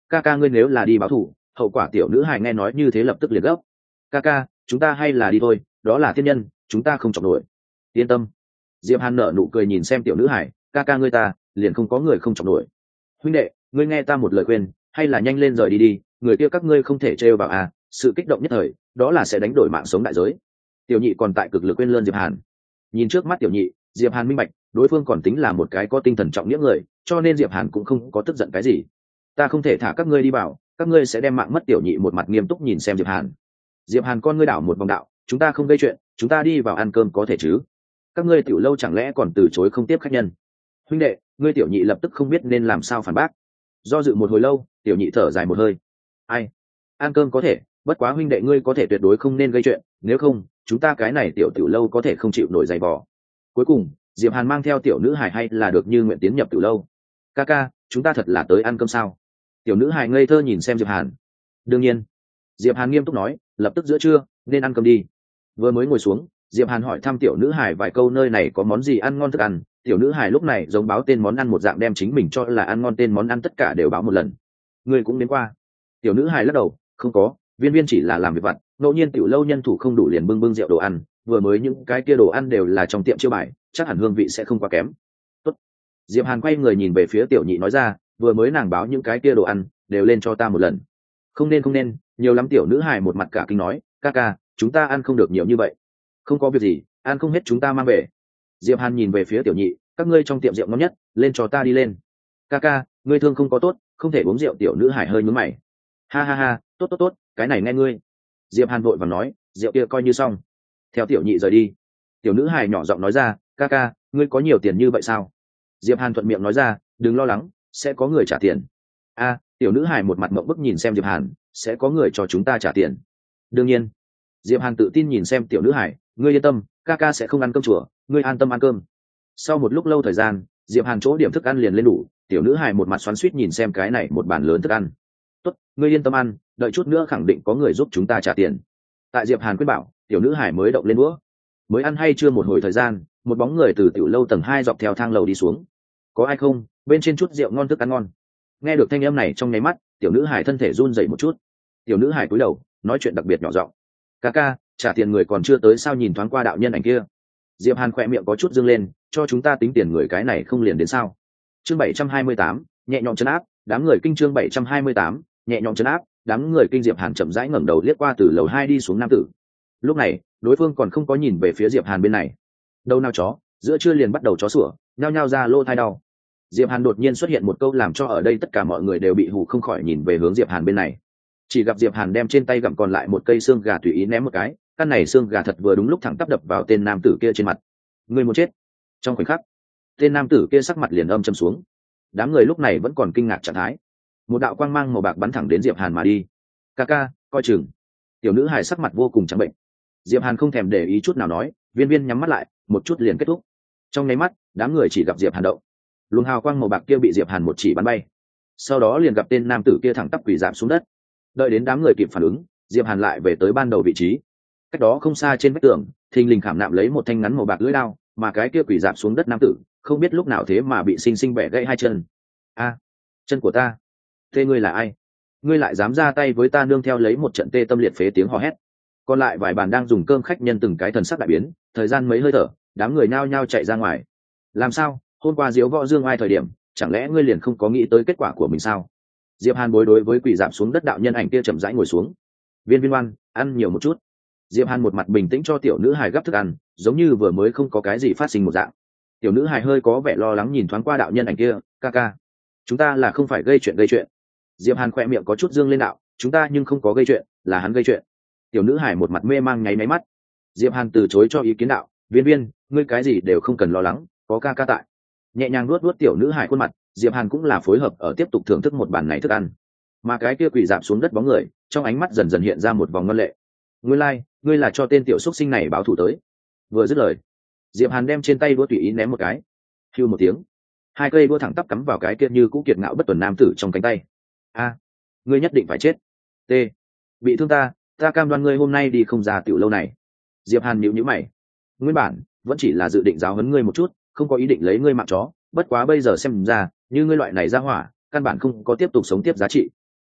ca ca ngươi nếu là đi báo thù, hậu quả tiểu nữ hài nghe nói như thế lập tức liền gấp. Ca ca, chúng ta hay là đi thôi, đó là thiên nhân, chúng ta không chọc nổi. Yên tâm. Diệp Hàn nở nụ cười nhìn xem tiểu nữ hài, ca ca ngươi ta liền không có người không chọc nổi. Huynh đệ, ngươi nghe ta một lời khuyên, hay là nhanh lên rời đi đi, người kia các ngươi không thể trêu vào à, sự kích động nhất thời đó là sẽ đánh đổi mạng sống đại giới. Tiểu nhị còn tại cực lực quên lơn Diệp Hàn. Nhìn trước mắt tiểu nhị, Diệp Hàn minh bạch đối phương còn tính là một cái có tinh thần trọng nghĩa người, cho nên Diệp Hàn cũng không có tức giận cái gì. Ta không thể thả các ngươi đi vào, các ngươi sẽ đem mạng mất. Tiểu nhị một mặt nghiêm túc nhìn xem Diệp Hàn. Diệp Hàn con ngươi đảo một vòng đạo, chúng ta không gây chuyện, chúng ta đi vào ăn cơm có thể chứ? Các ngươi tiểu lâu chẳng lẽ còn từ chối không tiếp khách nhân? Huynh đệ, ngươi tiểu nhị lập tức không biết nên làm sao phản bác. Do dự một hồi lâu, tiểu nhị thở dài một hơi. Ai? Ăn cơm có thể, bất quá huynh đệ ngươi có thể tuyệt đối không nên gây chuyện, nếu không chúng ta cái này tiểu tiểu lâu có thể không chịu nổi giày vò. Cuối cùng Diệp Hàn mang theo tiểu nữ hài hay là được như nguyện tiến nhập tiểu lâu. Ca ca, chúng ta thật là tới ăn cơm sao? Tiểu nữ hài ngây thơ nhìn xem Diệp Hàn. Đương nhiên. Diệp Hàn nghiêm túc nói, lập tức giữa trưa nên ăn cơm đi. Vừa mới ngồi xuống, Diệp Hàn hỏi thăm tiểu nữ hài vài câu nơi này có món gì ăn ngon thức ăn. Tiểu nữ hài lúc này giống báo tên món ăn một dạng đem chính mình cho là ăn ngon tên món ăn tất cả đều báo một lần. Ngươi cũng đến qua. Tiểu nữ hài lắc đầu, không có, viên viên chỉ là làm việc vặt, ngẫu nhiên tiểu lâu nhân thủ không đủ liền bưng bưng rượu đồ ăn, vừa mới những cái kia đồ ăn đều là trong tiệm chiêu bài, chắc hẳn hương vị sẽ không quá kém. Tốt. Diệp Hàn quay người nhìn về phía tiểu nhị nói ra, vừa mới nàng báo những cái kia đồ ăn đều lên cho ta một lần. Không nên không nên, nhiều lắm. Tiểu nữ hài một mặt cả kinh nói, ca ca, chúng ta ăn không được nhiều như vậy. Không có việc gì, ăn không hết chúng ta mang về. Diệp Hàn nhìn về phía tiểu nhị, các ngươi trong tiệm rượu ngon nhất, lên cho ta đi lên. Ca ca, ngươi thương không có tốt, không thể uống rượu. Tiểu nữ hài hơi nhướng mày. Ha ha ha, tốt tốt tốt, cái này nghe ngươi. Diệp Hàn vội vàng nói, rượu kia coi như xong. Theo tiểu nhị rời đi, tiểu nữ hài nhỏ giọng nói ra, ca ca, ngươi có nhiều tiền như vậy sao? Diệp Hàn thuận miệng nói ra, đừng lo lắng, sẽ có người trả tiền. A, tiểu nữ hài một mặt mộng bức nhìn xem Diệp Hàn, sẽ có người cho chúng ta trả tiền? Đương nhiên. Diệp Hàn tự tin nhìn xem tiểu nữ hài, ngươi yên tâm, ca ca sẽ không ăn cơm chùa, ngươi an tâm ăn cơm. Sau một lúc lâu thời gian, Diệp Hàn chỗ điểm thức ăn liền lên đủ, tiểu nữ hài một mặt xoắn xuýt nhìn xem cái này một bàn lớn thức ăn. Tốt, ngươi yên tâm ăn, đợi chút nữa khẳng định có người giúp chúng ta trả tiền. Tại Diệp Hàn quyết bảo, tiểu nữ hải mới động lên đũa. Mới ăn hay chưa một hồi thời gian, một bóng người từ tiểu lâu tầng hai dọc theo thang lầu đi xuống. Có ai không? Bên trên chút rượu ngon thức ăn ngon. Nghe được thanh âm này trong nháy mắt, tiểu nữ hải thân thể run rẩy một chút. Tiểu nữ hải cúi đầu, nói chuyện đặc biệt nhỏ giọng. Ca ca, trả tiền người còn chưa tới sao? Nhìn thoáng qua đạo nhân ảnh kia. Diệp Hàn khỏe miệng có chút dương lên, cho chúng ta tính tiền người cái này không liền đến sao? Chương bảy trăm hai mươi tám, nhẹ nhõm trấn áp, đám người kinh. Chương bảy trăm hai mươi tám, nhẹ nhõm trấn áp, đám người kinh. Diệp Hàn chậm rãi ngẩng đầu liếc qua từ lầu hai đi xuống nam tử. Lúc này đối phương còn không có nhìn về phía Diệp Hàn bên này. Đâu nào chó, giữa trưa liền bắt đầu chó sủa, nhao nhao ra lô thai đau. Diệp Hàn đột nhiên xuất hiện một câu làm cho ở đây tất cả mọi người đều bị hù không khỏi nhìn về hướng Diệp Hàn bên này. Chỉ gặp Diệp Hàn đem trên tay gặm còn lại một cây xương gà tùy ý ném một cái, căn này xương gà thật vừa đúng lúc thẳng tắp đập vào tên nam tử kia trên mặt. Người muốn chết. Trong khoảnh khắc, tên nam tử kia sắc mặt liền âm trầm xuống. Đám người lúc này vẫn còn kinh ngạc trạng thái. Một đạo quang mang màu bạc bắn thẳng đến Diệp Hàn mà đi. Ca ca, coi chừng. Tiểu nữ hài sắc mặt vô cùng trắng bệnh. Diệp Hàn không thèm để ý chút nào nói, viên viên nhắm mắt lại, một chút liền kết thúc. Trong nháy mắt, đám người chỉ gặp Diệp Hàn động. Luồng hào quang màu bạc kia bị Diệp Hàn một chỉ bắn bay. Sau đó liền gặp tên nam tử kia thẳng tắp quỳ rạp xuống đất. Đợi đến đám người kịp phản ứng, Diệp Hàn lại về tới ban đầu vị trí. Cách đó không xa trên vách tường, thình lình khảm nạm lấy một thanh ngắn màu bạc lưỡi đao, mà cái kia quỳ rạp xuống đất nam tử, không biết lúc nào thế mà bị sinh sinh bẻ gãy hai chân. A, chân của ta. Thế ngươi là ai? Ngươi lại dám ra tay với ta? Nương theo lấy một trận tê tâm liệt phế tiếng hò hét. Còn lại vài bàn đang dùng cơm khách nhân từng cái thần sắc đại biến, thời gian mấy hơi thở, đám người nao nhao chạy ra ngoài. Làm sao? Hôm qua diếu võ dương ai thời điểm, chẳng lẽ ngươi liền không có nghĩ tới kết quả của mình sao? Diệp Hàn bối đối với quỳ giảm xuống đất đạo nhân ảnh kia chậm rãi ngồi xuống. Viên viên ngoan, ăn nhiều một chút. Diệp Hàn một mặt bình tĩnh cho tiểu nữ hài gấp thức ăn, giống như vừa mới không có cái gì phát sinh một dạng. Tiểu nữ hài hơi có vẻ lo lắng nhìn thoáng qua đạo nhân ảnh kia, ca ca, chúng ta là không phải gây chuyện gây chuyện. Diệp Hàn khỏe miệng có chút dương lên đạo, chúng ta nhưng không có gây chuyện, là hắn gây chuyện. Tiểu nữ hài một mặt mê mang nháy máy mắt. Diệp Hàn từ chối cho ý kiến đạo, viên viên, ngươi cái gì đều không cần lo lắng, có ca ca tại. Nhẹ nhàng nuốt nuốt tiểu nữ hài khuôn mặt, Diệp Hàn cũng là phối hợp ở tiếp tục thưởng thức một bàn này thức ăn. Mà cái kia quỳ rạp xuống đất bóng người, trong ánh mắt dần dần hiện ra một vòng ngân lệ. Ngươi lai, like, ngươi là cho tên tiểu xuất sinh này báo thù tới. Vừa dứt lời, Diệp Hàn đem trên tay đũa tùy ý ném một cái. Hưu một tiếng, hai cây đũa thẳng tắp cắm vào cái kia như cũ kiệt ngạo bất tuần nam tử trong cánh tay. A, ngươi nhất định phải chết. T, bị thương ta, ta cam đoan ngươi hôm nay đi không ra tiểu lâu này. Diệp Hàn nhíu nhíu mày. Nguyên bản vẫn chỉ là dự định giáo huấn ngươi một chút, không có ý định lấy ngươi mạng chó, bất quá bây giờ xem ra, như ngươi loại này ra hỏa, căn bản không có tiếp tục sống tiếp giá trị.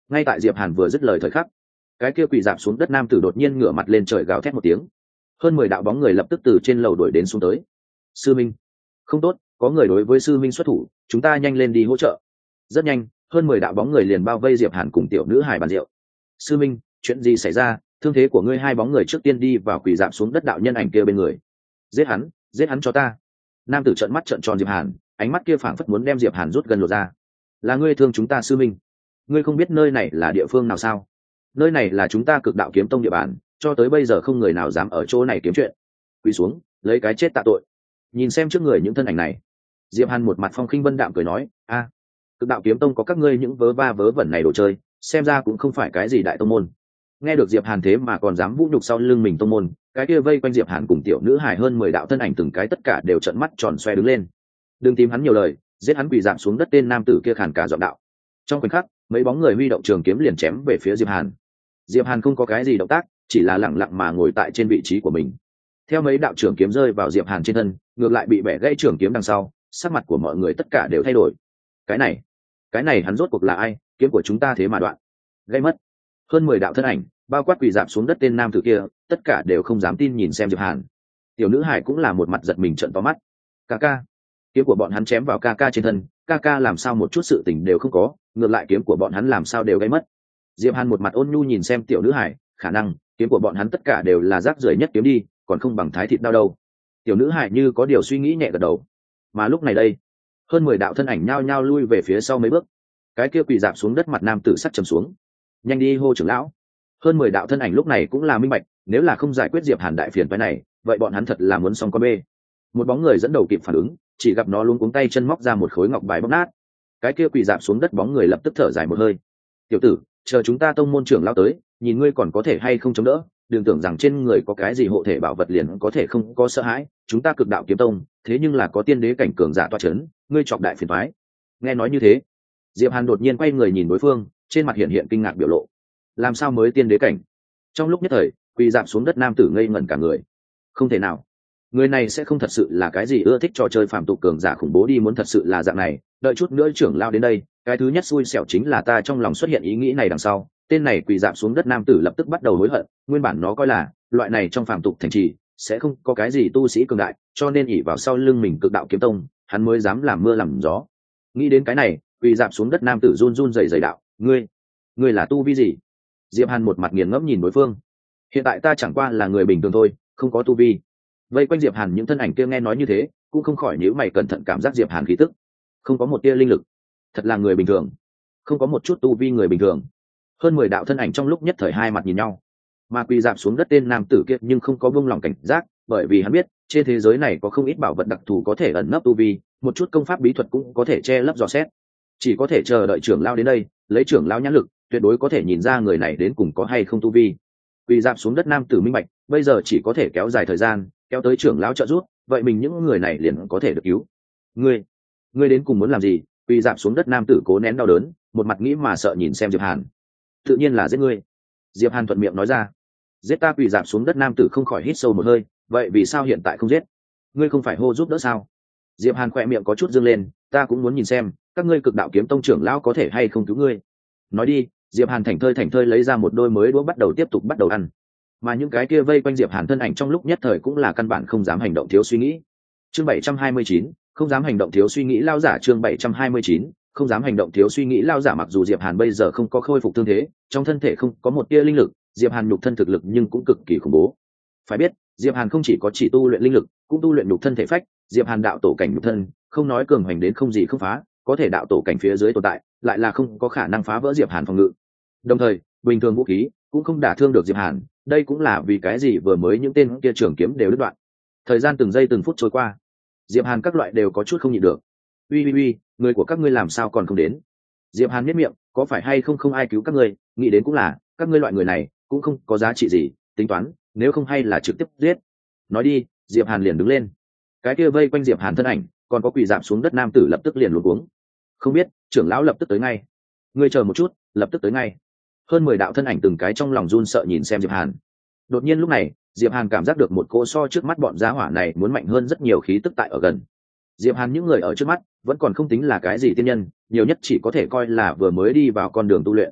ngay tại diệp hàn vừa dứt lời thời khắc, cái kia quỳ dạp xuống đất nam tử đột nhiên ngửa mặt lên trời gào thét một tiếng. Hơn mười đạo bóng người lập tức từ trên lầu đuổi đến xuống tới. Sư minh, không tốt, có người đối với sư minh xuất thủ, chúng ta nhanh lên đi hỗ trợ. Rất nhanh, hơn mười đạo bóng người liền bao vây diệp hàn cùng tiểu nữ hài bàn rượu. Sư minh, chuyện gì xảy ra? Thương thế của ngươi? Hai bóng người trước tiên đi vào quỳ dạp xuống đất đạo nhân ảnh kia bên người. Giết hắn, giết hắn cho ta. Nam tử trợn mắt trợn tròn diệp hàn, ánh mắt kia phảng phất muốn đem diệp hàn rút gần lột ra. Là ngươi thương chúng ta sư minh? Ngươi không biết nơi này là địa phương nào sao? Nơi này là chúng ta Cực Đạo Kiếm Tông địa bàn, cho tới bây giờ không người nào dám ở chỗ này kiếm chuyện. Quỳ xuống, lấy cái chết tạ tội. Nhìn xem trước người những thân ảnh này, diệp hàn một mặt phong khinh vân đạm cười nói: a, Cực Đạo Kiếm Tông có các ngươi những vớ va vớ vẩn này đồ chơi, xem ra cũng không phải cái gì đại tông môn. Nghe được diệp hàn thế mà còn dám vũ nhục sau lưng mình tông môn, cái kia vây quanh diệp hàn cùng tiểu nữ hài hơn mười đạo thân ảnh từng cái tất cả đều trợn mắt tròn xoe đứng lên. Đừng tìm hắn nhiều lời, giết hắn. Quỳ giảm xuống đất tên nam tử kia khàn cả giọng đạo. Trong khoảnh khắc, mấy bóng người huy động trường kiếm liền chém về phía diệp hàn. Diệp hàn không có cái gì động tác, chỉ là lặng lặng mà ngồi tại trên vị trí của mình. Theo mấy đạo trường kiếm rơi vào diệp hàn trên thân, ngược lại bị bẻ gãy trường kiếm đằng sau, sắc mặt của mọi người tất cả đều thay đổi. Cái này, cái này hắn rốt cuộc là ai? Kiếm của chúng ta thế mà đoạn, gây mất. Hơn mười đạo thân ảnh, bao quát quỳ dạp xuống đất tên nam tử kia, tất cả đều không dám tin nhìn xem diệp hàn. Tiểu nữ hải cũng là một mặt giật mình trợn to mắt. Ca ca, kiếm của bọn hắn chém vào ca ca trên thân, ca ca làm sao một chút sự tình đều không có, ngược lại kiếm của bọn hắn làm sao đều gây mất. Diệp hàn một mặt ôn nhu nhìn xem tiểu nữ hải, khả năng kiếm của bọn hắn tất cả đều là rác rưởi nhất kiếm đi, còn không bằng thái thịt đau đâu. Tiểu nữ hải như có điều suy nghĩ nhẹ gật đầu. Mà lúc này đây, hơn mười đạo thân ảnh nhao nhao lui về phía sau mấy bước. Cái kia quỳ dạp xuống đất mặt nam tử sắc trầm xuống. Nhanh đi hô trưởng lão. Hơn mười đạo thân ảnh lúc này cũng là minh bạch, nếu là không giải quyết diệp hàn đại phiền phái này, vậy bọn hắn thật là muốn xong con bê. Một bóng người dẫn đầu kịp phản ứng, chỉ gặp nó luống cuống tay chân móc ra một khối ngọc bài bóc nát. Cái kia quỳ dạp xuống đất bóng người lập tức thở dài một hơi. Tiểu tử, chờ chúng ta tông môn trưởng lão tới, nhìn ngươi còn có thể hay không chống đỡ. Đừng tưởng rằng trên người có cái gì hộ thể bảo vật liền có thể không có sợ hãi. Chúng ta Cực Đạo Kiếm Tông, thế nhưng là có tiên đế cảnh cường giả toa chấn, ngươi chọc đại phiền toái. Nghe nói như thế, diệp hàn đột nhiên quay người nhìn đối phương, trên mặt hiện hiện kinh ngạc biểu lộ. Làm sao mới tiên đế cảnh? Trong lúc nhất thời, quỳ dạp xuống đất nam tử ngây ngẩn cả người. Không thể nào, người này sẽ không thật sự là cái gì ưa thích trò chơi phàm tục cường giả khủng bố đi. Muốn thật sự là dạng này, đợi chút nữa trưởng lao đến đây, cái thứ nhất xui xẻo chính là ta. Trong lòng xuất hiện ý nghĩ này đằng sau, tên này quỳ dạp xuống đất nam tử lập tức bắt đầu hối hận. Nguyên bản nó coi là loại này trong phàm tục thành trì sẽ không có cái gì tu sĩ cường đại, cho nên ỉ vào sau lưng mình Cực Đạo Kiếm Tông, hắn mới dám làm mưa làm gió. Nghĩ đến cái này, quỳ dạp xuống đất nam tử run run rẩy rẩy đạo: ngươi ngươi là tu vi gì? Diệp hàn một mặt nghiền ngẫm nhìn đối phương. Hiện tại ta chẳng qua là người bình thường thôi, không có tu vi. Vây quanh diệp hàn những thân ảnh kia nghe nói như thế, cũng không khỏi nhíu mày cẩn thận cảm giác diệp hàn khí tức, không có một tia linh lực, thật là người bình thường, không có một chút tu vi người bình thường. Hơn mười đạo thân ảnh trong lúc nhất thời hai mặt nhìn nhau. Mà quỳ dạp xuống đất tên nam tử kia nhưng không có buông lòng cảnh giác, bởi vì hắn biết trên thế giới này có không ít bảo vật đặc thù có thể ẩn nấp tu vi, một chút công pháp bí thuật cũng có thể che lấp dò xét. Chỉ có thể chờ đợi trưởng lão đến đây, lấy trưởng lão nhãn lực, tuyệt đối có thể nhìn ra người này đến cùng có hay không tu vi. Quỳ dạp xuống đất nam tử minh bạch, bây giờ chỉ có thể kéo dài thời gian, kéo tới trưởng lão trợ giúp, vậy mình những người này liền có thể được cứu. Ngươi, ngươi đến cùng muốn làm gì? Quỳ dạp xuống đất nam tử cố nén đau đớn, một mặt nghĩ mà sợ nhìn xem Diệp Hàn. Tự nhiên là giết ngươi. Diệp Hàn thuận miệng nói ra. Giết ta? Quỳ dạp xuống đất nam tử không khỏi hít sâu một hơi, vậy vì sao hiện tại không giết? Ngươi không phải hô giúp đỡ sao? Diệp Hàn khỏe miệng có chút dương lên, ta cũng muốn nhìn xem các ngươi Cực Đạo Kiếm Tông trưởng lão có thể hay không cứu ngươi. Nói đi. Diệp Hàn thảnh thơi thảnh thơi lấy ra một đôi mới đũa bắt đầu tiếp tục bắt đầu ăn. Mà những cái kia vây quanh Diệp Hàn thân ảnh trong lúc nhất thời cũng là căn bản không dám hành động thiếu suy nghĩ. Chương bảy trăm hai mươi chín, không dám hành động thiếu suy nghĩ lao giả. Chương bảy trăm hai mươi chín, không dám hành động thiếu suy nghĩ lao giả. Mặc dù Diệp Hàn bây giờ không có khôi phục thương thế, trong thân thể không có một tia linh lực, Diệp Hàn nhục thân thực lực nhưng cũng cực kỳ khủng bố. Phải biết, Diệp Hàn không chỉ có chỉ tu luyện linh lực, cũng tu luyện nhục thân thể phách. Diệp Hàn đạo tổ cảnh nhục thân, không nói cường hành đến không gì không phá, có thể đạo tổ cảnh phía dưới tồn tại, lại là không có khả năng phá vỡ Diệp Hàn phòng ngự. Đồng thời, bình thường vũ khí cũng không đả thương được Diệp Hàn, đây cũng là vì cái gì vừa mới những tên kia trường kiếm đều đứt đoạn. Thời gian từng giây từng phút trôi qua, Diệp Hàn các loại đều có chút không nhịn được. Uy uy uy, người của các ngươi làm sao còn không đến? Diệp Hàn nhếch miệng, có phải hay không không ai cứu các ngươi, nghĩ đến cũng là, các ngươi loại người này cũng không có giá trị gì, tính toán, nếu không hay là trực tiếp giết. Nói đi, Diệp Hàn liền đứng lên. Cái kia vây quanh Diệp Hàn thân ảnh, còn có quỳ rạp xuống đất nam tử lập tức liền luống cuống. Không biết, trưởng lão lập tức tới ngay. Ngươi chờ một chút, lập tức tới ngay. Hơn mười đạo thân ảnh từng cái trong lòng run sợ nhìn xem Diệp Hàn. Đột nhiên lúc này, Diệp Hàn cảm giác được một cỗ so trước mắt bọn gia hỏa này muốn mạnh hơn rất nhiều khí tức tại ở gần. Diệp Hàn những người ở trước mắt vẫn còn không tính là cái gì tiên nhân, nhiều nhất chỉ có thể coi là vừa mới đi vào con đường tu luyện.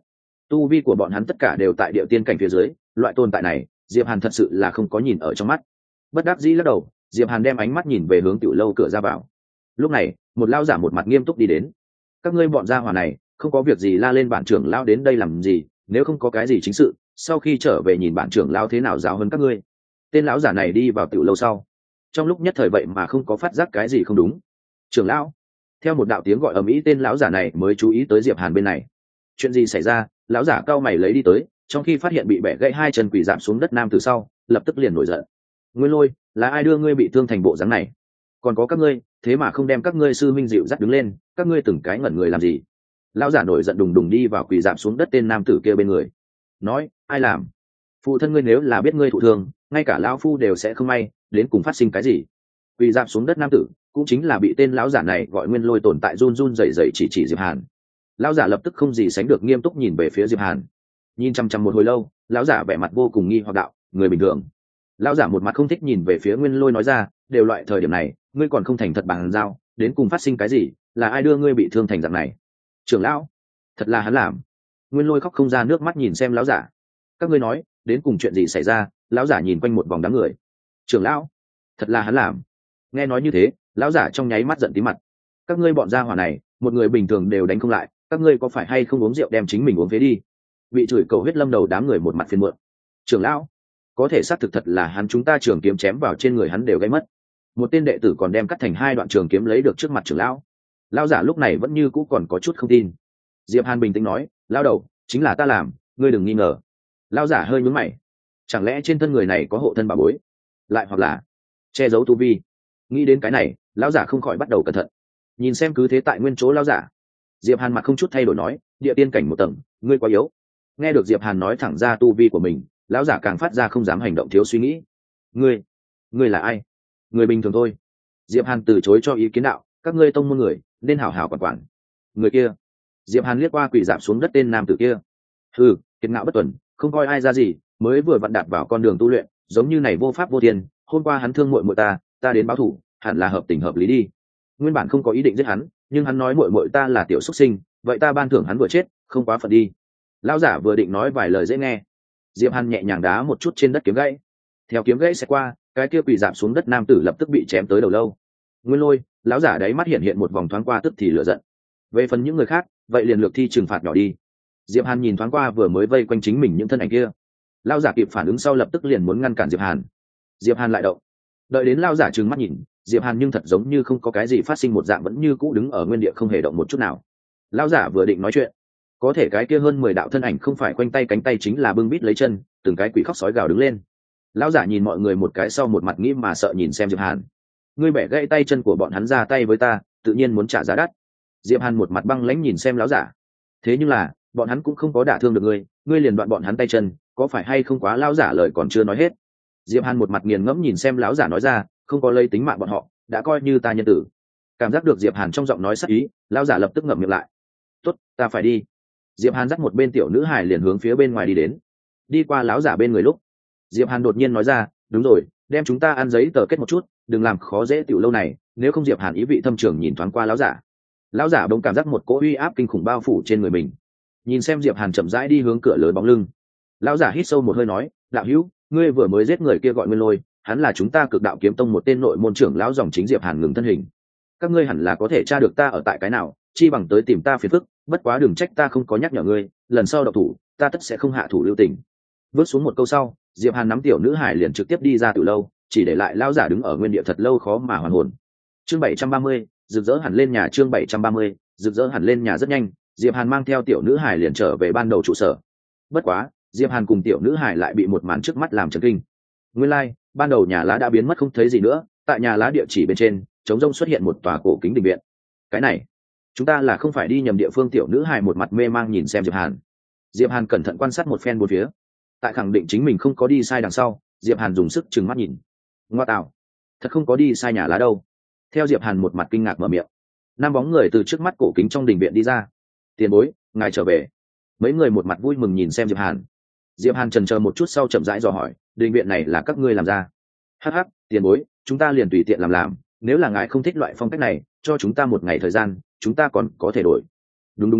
tu vi của bọn hắn tất cả đều tại địa tiên cảnh phía dưới, loại tồn tại này Diệp Hàn thật sự là không có nhìn ở trong mắt. Bất đắc dĩ lắc đầu, Diệp Hàn đem ánh mắt nhìn về hướng tiểu lâu cửa ra vào. Lúc này một lão giả một mặt nghiêm túc đi đến. Các ngươi bọn gia hỏa này không có việc gì la lên bản trưởng lão đến đây làm gì, nếu không có cái gì chính sự, sau khi trở về nhìn bản trưởng lão thế nào giáo hơn các ngươi. Tên lão giả này đi vào tiểu lâu sau, trong lúc nhất thời vậy mà không có phát giác cái gì không đúng. Trưởng lão, theo một đạo tiếng gọi ầm ĩ, tên lão giả này mới chú ý tới Diệp Hàn bên này. Chuyện gì xảy ra? Lão giả cao mày lấy đi tới, trong khi phát hiện bị bẻ gãy hai chân quỳ giảm xuống đất nam từ sau, lập tức liền nổi giận. Nguyên Lôi, là ai đưa ngươi bị thương thành bộ dáng này? Còn có các ngươi, thế mà không đem các ngươi sư minh dịu dắt đứng lên, các ngươi từng cái ngẩn người làm gì? Lão giả nổi giận đùng đùng đi vào quỳ giảm xuống đất tên nam tử kia bên người, nói: ai làm? Phụ thân ngươi nếu là biết ngươi thụ thương, ngay cả lão phu đều sẽ không may, đến cùng phát sinh cái gì? Quỳ giảm xuống đất nam tử cũng chính là bị tên lão giả này gọi Nguyên Lôi tồn tại run run rẩy rẩy chỉ chỉ Diệp Hàn. Lão giả lập tức không gì sánh được nghiêm túc nhìn về phía Diệp Hàn, nhìn chăm chăm một hồi lâu, lão giả vẻ mặt vô cùng nghi hoặc đạo: người bình thường? Lão giả một mặt không thích nhìn về phía Nguyên Lôi nói ra: đều loại thời điểm này, ngươi còn không thành thật bằng giao, đến cùng phát sinh cái gì? Là ai đưa ngươi bị thương thành dạng này? Trưởng lão, thật là hắn làm. Nguyên Lôi khóc không ra nước mắt nhìn xem lão giả. Các ngươi nói, đến cùng chuyện gì xảy ra? Lão giả nhìn quanh một vòng đám người. Trưởng lão, thật là hắn làm. Nghe nói như thế, lão giả trong nháy mắt giận tí mặt. Các ngươi bọn gia hỏa này, một người bình thường đều đánh không lại, các ngươi có phải hay không uống rượu đem chính mình uống phế đi? Bị chửi cầu huyết lâm đầu đám người một mặt phiền muộn. Trưởng lão, có thể xác thực thật là hắn, chúng ta trường kiếm chém vào trên người hắn đều gây mất. Một tên đệ tử còn đem cắt thành hai đoạn trường kiếm lấy được trước mặt trưởng lão. Lão giả lúc này vẫn như cũ còn có chút không tin. Diệp Hàn bình tĩnh nói: lão đầu, chính là ta làm, ngươi đừng nghi ngờ. Lão giả hơi nhướng mày, chẳng lẽ trên thân người này có hộ thân bảo bối, lại hoặc là che giấu tu vi? Nghĩ đến cái này, lão giả không khỏi bắt đầu cẩn thận. Nhìn xem cứ thế tại nguyên chỗ lão giả, Diệp Hàn mặt không chút thay đổi nói: địa tiên cảnh một tầng, ngươi quá yếu. Nghe được Diệp Hàn nói thẳng ra tu vi của mình, lão giả càng phát ra không dám hành động thiếu suy nghĩ. Ngươi, ngươi là ai? Người bình thường thôi. Diệp Hàn từ chối cho ý kiến đạo: các ngươi tông môn người nên hảo hảo quản quản. Người kia. Diệp Hàn liếc qua quỳ dạp xuống đất tên nam tử kia. Hừ, kiệt ngạo bất tuần, không coi ai ra gì, mới vừa vặn đạp vào con đường tu luyện, giống như này vô pháp vô thiên. Hôm qua hắn thương muội muội ta, ta đến báo thù, hẳn là hợp tình hợp lý đi. Nguyên bản không có ý định giết hắn, nhưng hắn nói muội muội ta là tiểu xuất sinh, vậy ta ban thưởng hắn vừa chết, không quá phận đi. Lão giả vừa định nói vài lời dễ nghe, Diệp Hàn nhẹ nhàng đá một chút trên đất kiếm gãy. Theo kiếm gãy sẽ qua, cái kia quỳ dạp xuống đất nam tử lập tức bị chém tới đầu lâu. Nguyên Lôi, lão giả đáy mắt hiện hiện một vòng thoáng qua tức thì lửa giận. Về phần những người khác, vậy liền lược thi trừng phạt nhỏ đi. Diệp Hàn nhìn thoáng qua vừa mới vây quanh chính mình những thân ảnh kia, lão giả kịp phản ứng sau lập tức liền muốn ngăn cản Diệp Hàn. Diệp Hàn lại động, đợi đến lão giả trừng mắt nhìn, Diệp Hàn nhưng thật giống như không có cái gì phát sinh một dạng vẫn như cũ đứng ở nguyên địa không hề động một chút nào. Lão giả vừa định nói chuyện, có thể cái kia hơn mười đạo thân ảnh không phải quanh tay cánh tay chính là bưng bít lấy chân, từng cái quỷ khóc sói gào đứng lên. Lão giả nhìn mọi người một cái sau một mặt nghĩ mà sợ nhìn xem Diệp Hàn. Ngươi bẻ gãy tay chân của bọn hắn ra tay với ta, tự nhiên muốn trả giá đắt. Diệp Hàn một mặt băng lãnh nhìn xem lão giả. Thế nhưng là, bọn hắn cũng không có đả thương được ngươi, ngươi liền đoạn bọn hắn tay chân, có phải hay không quá? Lão giả lời còn chưa nói hết, Diệp Hàn một mặt nghiền ngẫm nhìn xem lão giả nói ra: không có lấy tính mạng bọn họ, đã coi như ta nhân tử. Cảm giác được Diệp Hàn trong giọng nói sắc ý, lão giả lập tức ngậm miệng lại. Tốt, ta phải đi. Diệp Hàn dắt một bên tiểu nữ hài liền hướng phía bên ngoài đi đến. Đi qua lão giả bên người lúc, Diệp Hàn đột nhiên nói ra: đúng rồi, đem chúng ta ăn giấy tờ kết một chút, đừng làm khó dễ tiểu lâu này. Nếu không Diệp Hàn ý vị thâm trường nhìn thoáng qua lão giả. Lão giả bỗng cảm giác một cỗ uy áp kinh khủng bao phủ trên người mình. Nhìn xem Diệp Hàn chậm rãi đi hướng cửa lớn bóng lưng, lão giả hít sâu một hơi nói: đạo hữu, ngươi vừa mới giết người kia gọi Nguyên Lôi, hắn là chúng ta Cực Đạo Kiếm Tông một tên nội môn trưởng lão dòng chính. Diệp Hàn ngừng thân hình. Các ngươi hẳn là có thể tra được ta ở tại cái nào, chi bằng tới tìm ta phiền phức, bất quá đừng trách ta không có nhắc nhở ngươi, lần sau độc thủ, ta tất sẽ không hạ thủ lưu tình. Vớt xuống một câu sau, Diệp Hàn nắm tiểu nữ hải liền trực tiếp đi ra từ lâu, chỉ để lại lão giả đứng ở nguyên địa thật lâu khó mà hoàn hồn. Chương bảy trăm ba mươi, rực rỡ hẳn lên nhà. Chương bảy trăm ba mươi, rực rỡ hẳn lên nhà. Rất nhanh, Diệp Hàn mang theo tiểu nữ hải liền trở về ban đầu trụ sở. Bất quá, Diệp Hàn cùng tiểu nữ hải lại bị một màn trước mắt làm chấn kinh. Nguyên lai, like, ban đầu nhà lá đã biến mất không thấy gì nữa, tại nhà lá địa chỉ bên trên, trống rông xuất hiện một tòa cổ kính đình viện. Cái này, chúng ta là không phải đi nhầm địa phương? Tiểu nữ hải một mặt mê mang nhìn xem Diệp Hàn. Diệp Hàn cẩn thận quan sát một phen bốn phía, tại khẳng định chính mình không có đi sai đằng sau, Diệp Hàn dùng sức trừng mắt nhìn. Ngoa tạo, thật không có đi sai nhà lá đâu. Theo Diệp Hàn một mặt kinh ngạc mở miệng, năm bóng người từ trước mắt cổ kính trong đình viện đi ra. Tiền bối, ngài trở về. Mấy người một mặt vui mừng nhìn xem Diệp Hàn. Diệp Hàn chần chờ một chút sau chậm rãi dò hỏi: đình viện này là các ngươi làm ra? Hắc hắc, tiền bối, chúng ta liền tùy tiện làm làm, nếu là ngài không thích loại phong cách này, cho chúng ta một ngày thời gian, chúng ta còn có thể đổi. Đúng đúng đúng,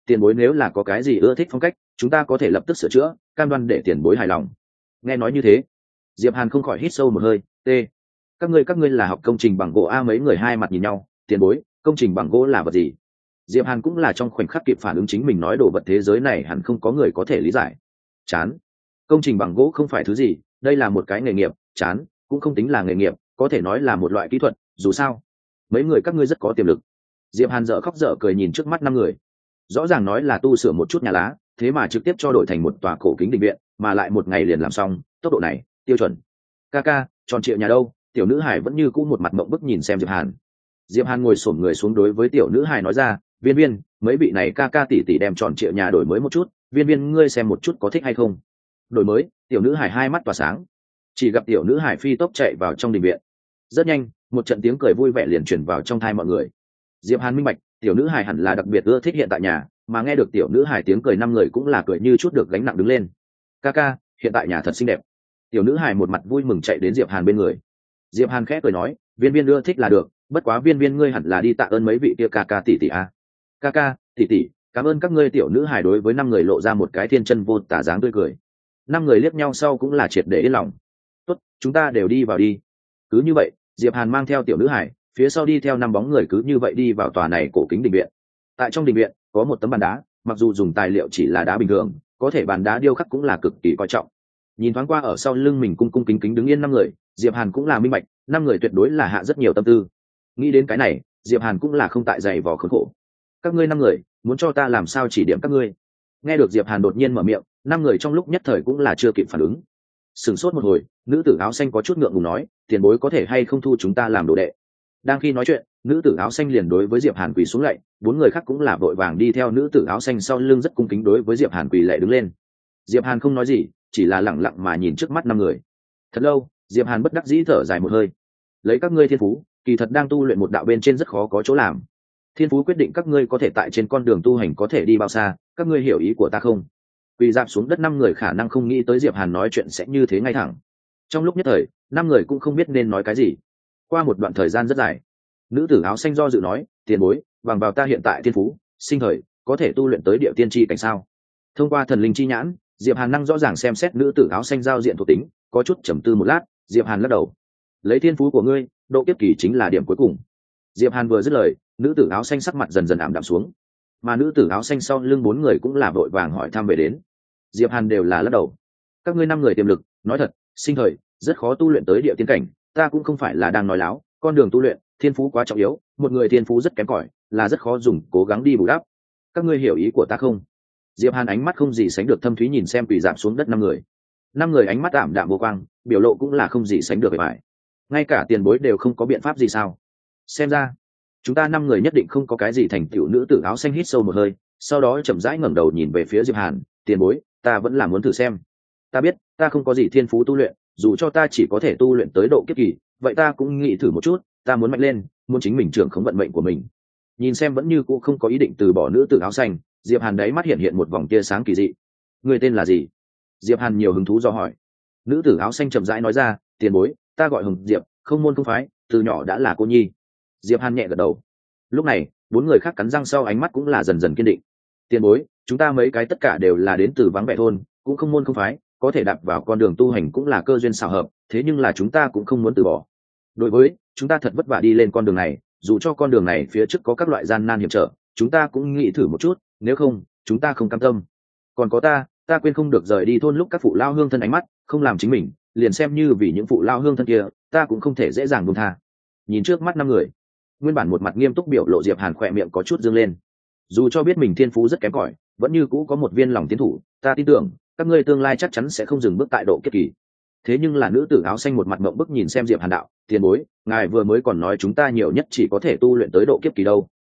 tiền bối nếu là có cái gì ưa thích phong cách chúng ta có thể lập tức sửa chữa, cam đoan để tiền bối hài lòng. Nghe nói như thế, Diệp Hàn không khỏi hít sâu một hơi. T các ngươi các ngươi là học công trình bằng gỗ a? Mấy người hai mặt nhìn nhau. Tiền bối, công trình bằng gỗ là vật gì? Diệp Hàn cũng là trong khoảnh khắc kịp phản ứng chính mình nói đồ vật thế giới này hẳn không có người có thể lý giải. Chán, công trình bằng gỗ không phải thứ gì, đây là một cái nghề nghiệp. Chán, cũng không tính là nghề nghiệp, có thể nói là một loại kỹ thuật. Dù sao, mấy người các ngươi rất có tiềm lực. Diệp Hàn dở khóc dở cười nhìn trước mắt năm người, rõ ràng nói là tu sửa một chút nhà lá, thế mà trực tiếp cho đổi thành một tòa cổ kính đình viện, mà lại một ngày liền làm xong, tốc độ này tiêu chuẩn. Ca ca, tròn triệu nhà đâu? Tiểu nữ hải vẫn như cũ một mặt mộng bức nhìn xem Diệp Hàn. Diệp Hàn ngồi xổm người xuống đối với tiểu nữ hải nói ra, viên viên, mấy vị này ca ca tỷ tỷ đem tròn triệu nhà đổi mới một chút, viên viên ngươi xem một chút có thích hay không? Đổi mới? Tiểu nữ hải hai mắt tỏa sáng, chỉ gặp tiểu nữ hải phi tốc chạy vào trong đình viện. Rất nhanh, một trận tiếng cười vui vẻ liền truyền vào trong tai mọi người. Diệp Hàn minh bạch, tiểu nữ hải hẳn là đặc biệt ưa thích hiện tại nhà, mà nghe được tiểu nữ hải tiếng cười năm người cũng là cười như chút được gánh nặng đứng lên. Ca ca, hiện tại nhà thật xinh đẹp. Tiểu nữ hải một mặt vui mừng chạy đến Diệp Hàn bên người. Diệp Hàn khẽ cười nói, viên viên ưa thích là được, bất quá viên viên ngươi hẳn là đi tạ ơn mấy vị kia ca ca tỷ tỷ a. Ca ca, tỷ tỷ, cảm ơn các ngươi. Tiểu nữ hải đối với năm người lộ ra một cái thiên chân vô tả dáng tươi cười. Năm người liếc nhau sau cũng là triệt để yên lòng. Tốt, chúng ta đều đi vào đi. Cứ như vậy, Diệp Hàn mang theo tiểu nữ hải, phía sau đi theo năm bóng người cứ như vậy đi vào tòa này cổ kính đình viện. Tại trong đình viện có một tấm bàn đá, mặc dù dùng tài liệu chỉ là đá bình thường, có thể bàn đá điêu khắc cũng là cực kỳ coi trọng. Nhìn thoáng qua ở sau lưng mình cung cung kính kính đứng yên năm người, Diệp Hàn cũng là minh bạch, năm người tuyệt đối là hạ rất nhiều tâm tư. Nghĩ đến cái này, Diệp Hàn cũng là không tại dày vò khốn khổ. Các ngươi năm người, muốn cho ta làm sao chỉ điểm các ngươi? Nghe được Diệp Hàn đột nhiên mở miệng, năm người trong lúc nhất thời cũng là chưa kịp phản ứng. Sửng sốt một hồi, nữ tử áo xanh có chút ngượng ngùng nói, tiền bối có thể hay không thu chúng ta làm đồ đệ? Đang khi nói chuyện, nữ tử áo xanh liền đối với Diệp Hàn quỳ xuống lạy, bốn người khác cũng là vội vàng đi theo nữ tử áo xanh sau lưng rất cung kính đối với Diệp Hàn quỳ lạy đứng lên. Diệp Hàn không nói gì, chỉ là lặng lặng mà nhìn trước mắt năm người. Thật lâu, Diệp Hàn bất đắc dĩ thở dài một hơi. Lấy các ngươi thiên phú, kỳ thật đang tu luyện một đạo bên trên rất khó có chỗ làm. Thiên phú quyết định các ngươi có thể tại trên con đường tu hành có thể đi bao xa, các ngươi hiểu ý của ta không? Quỳ dạp xuống đất năm người khả năng không nghĩ tới Diệp Hàn nói chuyện sẽ như thế ngay thẳng. Trong lúc nhất thời, năm người cũng không biết nên nói cái gì. Qua một đoạn thời gian rất dài, nữ tử áo xanh do dự nói, tiền bối, bằng vào ta hiện tại thiên phú sinh thời có thể tu luyện tới địa tiên tri cảnh sao? Thông qua thần linh chi nhãn, Diệp Hàn năng rõ ràng xem xét nữ tử áo xanh giao diện thuộc tính, có chút trầm tư một lát, Diệp Hàn lắc đầu. Lấy thiên phú của ngươi, độ kiếp kỳ chính là điểm cuối cùng. Diệp Hàn vừa dứt lời, nữ tử áo xanh sắc mặt dần dần ảm đạm xuống, mà nữ tử áo xanh sau lưng bốn người cũng là vội vàng hỏi thăm về đến. Diệp Hàn đều là lắc đầu. Các ngươi năm người tiềm lực, nói thật, sinh thời rất khó tu luyện tới địa tiên cảnh, ta cũng không phải là đang nói láo, con đường tu luyện, thiên phú quá trọng yếu, một người thiên phú rất kém cỏi, là rất khó dùng cố gắng đi bù đắp. Các ngươi hiểu ý của ta không? Diệp Hàn ánh mắt không gì sánh được thâm thúy nhìn xem quỳ rạp xuống đất năm người. Năm người ánh mắt ảm đạm vô quang, biểu lộ cũng là không gì sánh được bề bại. Ngay cả tiền bối đều không có biện pháp gì sao? Xem ra, chúng ta năm người nhất định không có cái gì thành tựu. Nữ tử áo xanh hít sâu một hơi, sau đó chậm rãi ngẩng đầu nhìn về phía Diệp Hàn, tiền bối, ta vẫn là muốn thử xem. Ta biết, ta không có gì thiên phú tu luyện, dù cho ta chỉ có thể tu luyện tới độ kiếp kỳ, vậy ta cũng nghĩ thử một chút, ta muốn mạnh lên, muốn chính mình trưởng khống vận mệnh của mình. Nhìn xem vẫn như cũ không có ý định từ bỏ nữ tử áo xanh, Diệp Hàn đáy mắt hiện hiện một vòng tia sáng kỳ dị. Người tên là gì? Diệp Hàn nhiều hứng thú do hỏi. Nữ tử áo xanh chậm rãi nói ra, tiền bối, ta gọi Hồng Diệp, không môn không phái, từ nhỏ đã là cô nhi. Diệp Hàn nhẹ gật đầu. Lúc này, bốn người khác cắn răng sau ánh mắt cũng là dần dần kiên định. Tiền bối, chúng ta mấy cái tất cả đều là đến từ vắng vẻ thôn, cũng không môn không phái, có thể đạp vào con đường tu hành cũng là cơ duyên xảo hợp, thế nhưng là chúng ta cũng không muốn từ bỏ. Đối với, chúng ta thật vất vả đi lên con đường này, dù cho con đường này phía trước có các loại gian nan hiểm trở, chúng ta cũng nghĩ thử một chút, nếu không, chúng ta không cam tâm. Còn có ta, ta quên không được rời đi thôn lúc các phụ lao hương thân ánh mắt, không làm chính mình, liền xem như vì những phụ lao hương thân kia, ta cũng không thể dễ dàng buông tha. Nhìn trước mắt năm người, nguyên bản một mặt nghiêm túc biểu lộ Diệp Hàn khỏe miệng có chút dương lên. Dù cho biết mình thiên phú rất kém cỏi, vẫn như cũ có một viên lòng tiến thủ, ta tin tưởng các ngươi tương lai chắc chắn sẽ không dừng bước tại độ kiếp kỳ. Thế nhưng là nữ tử áo xanh một mặt mộng bức nhìn xem Diệp Hàn đạo, tiền bối, ngài vừa mới còn nói chúng ta nhiều nhất chỉ có thể tu luyện tới độ kiếp kỳ đâu,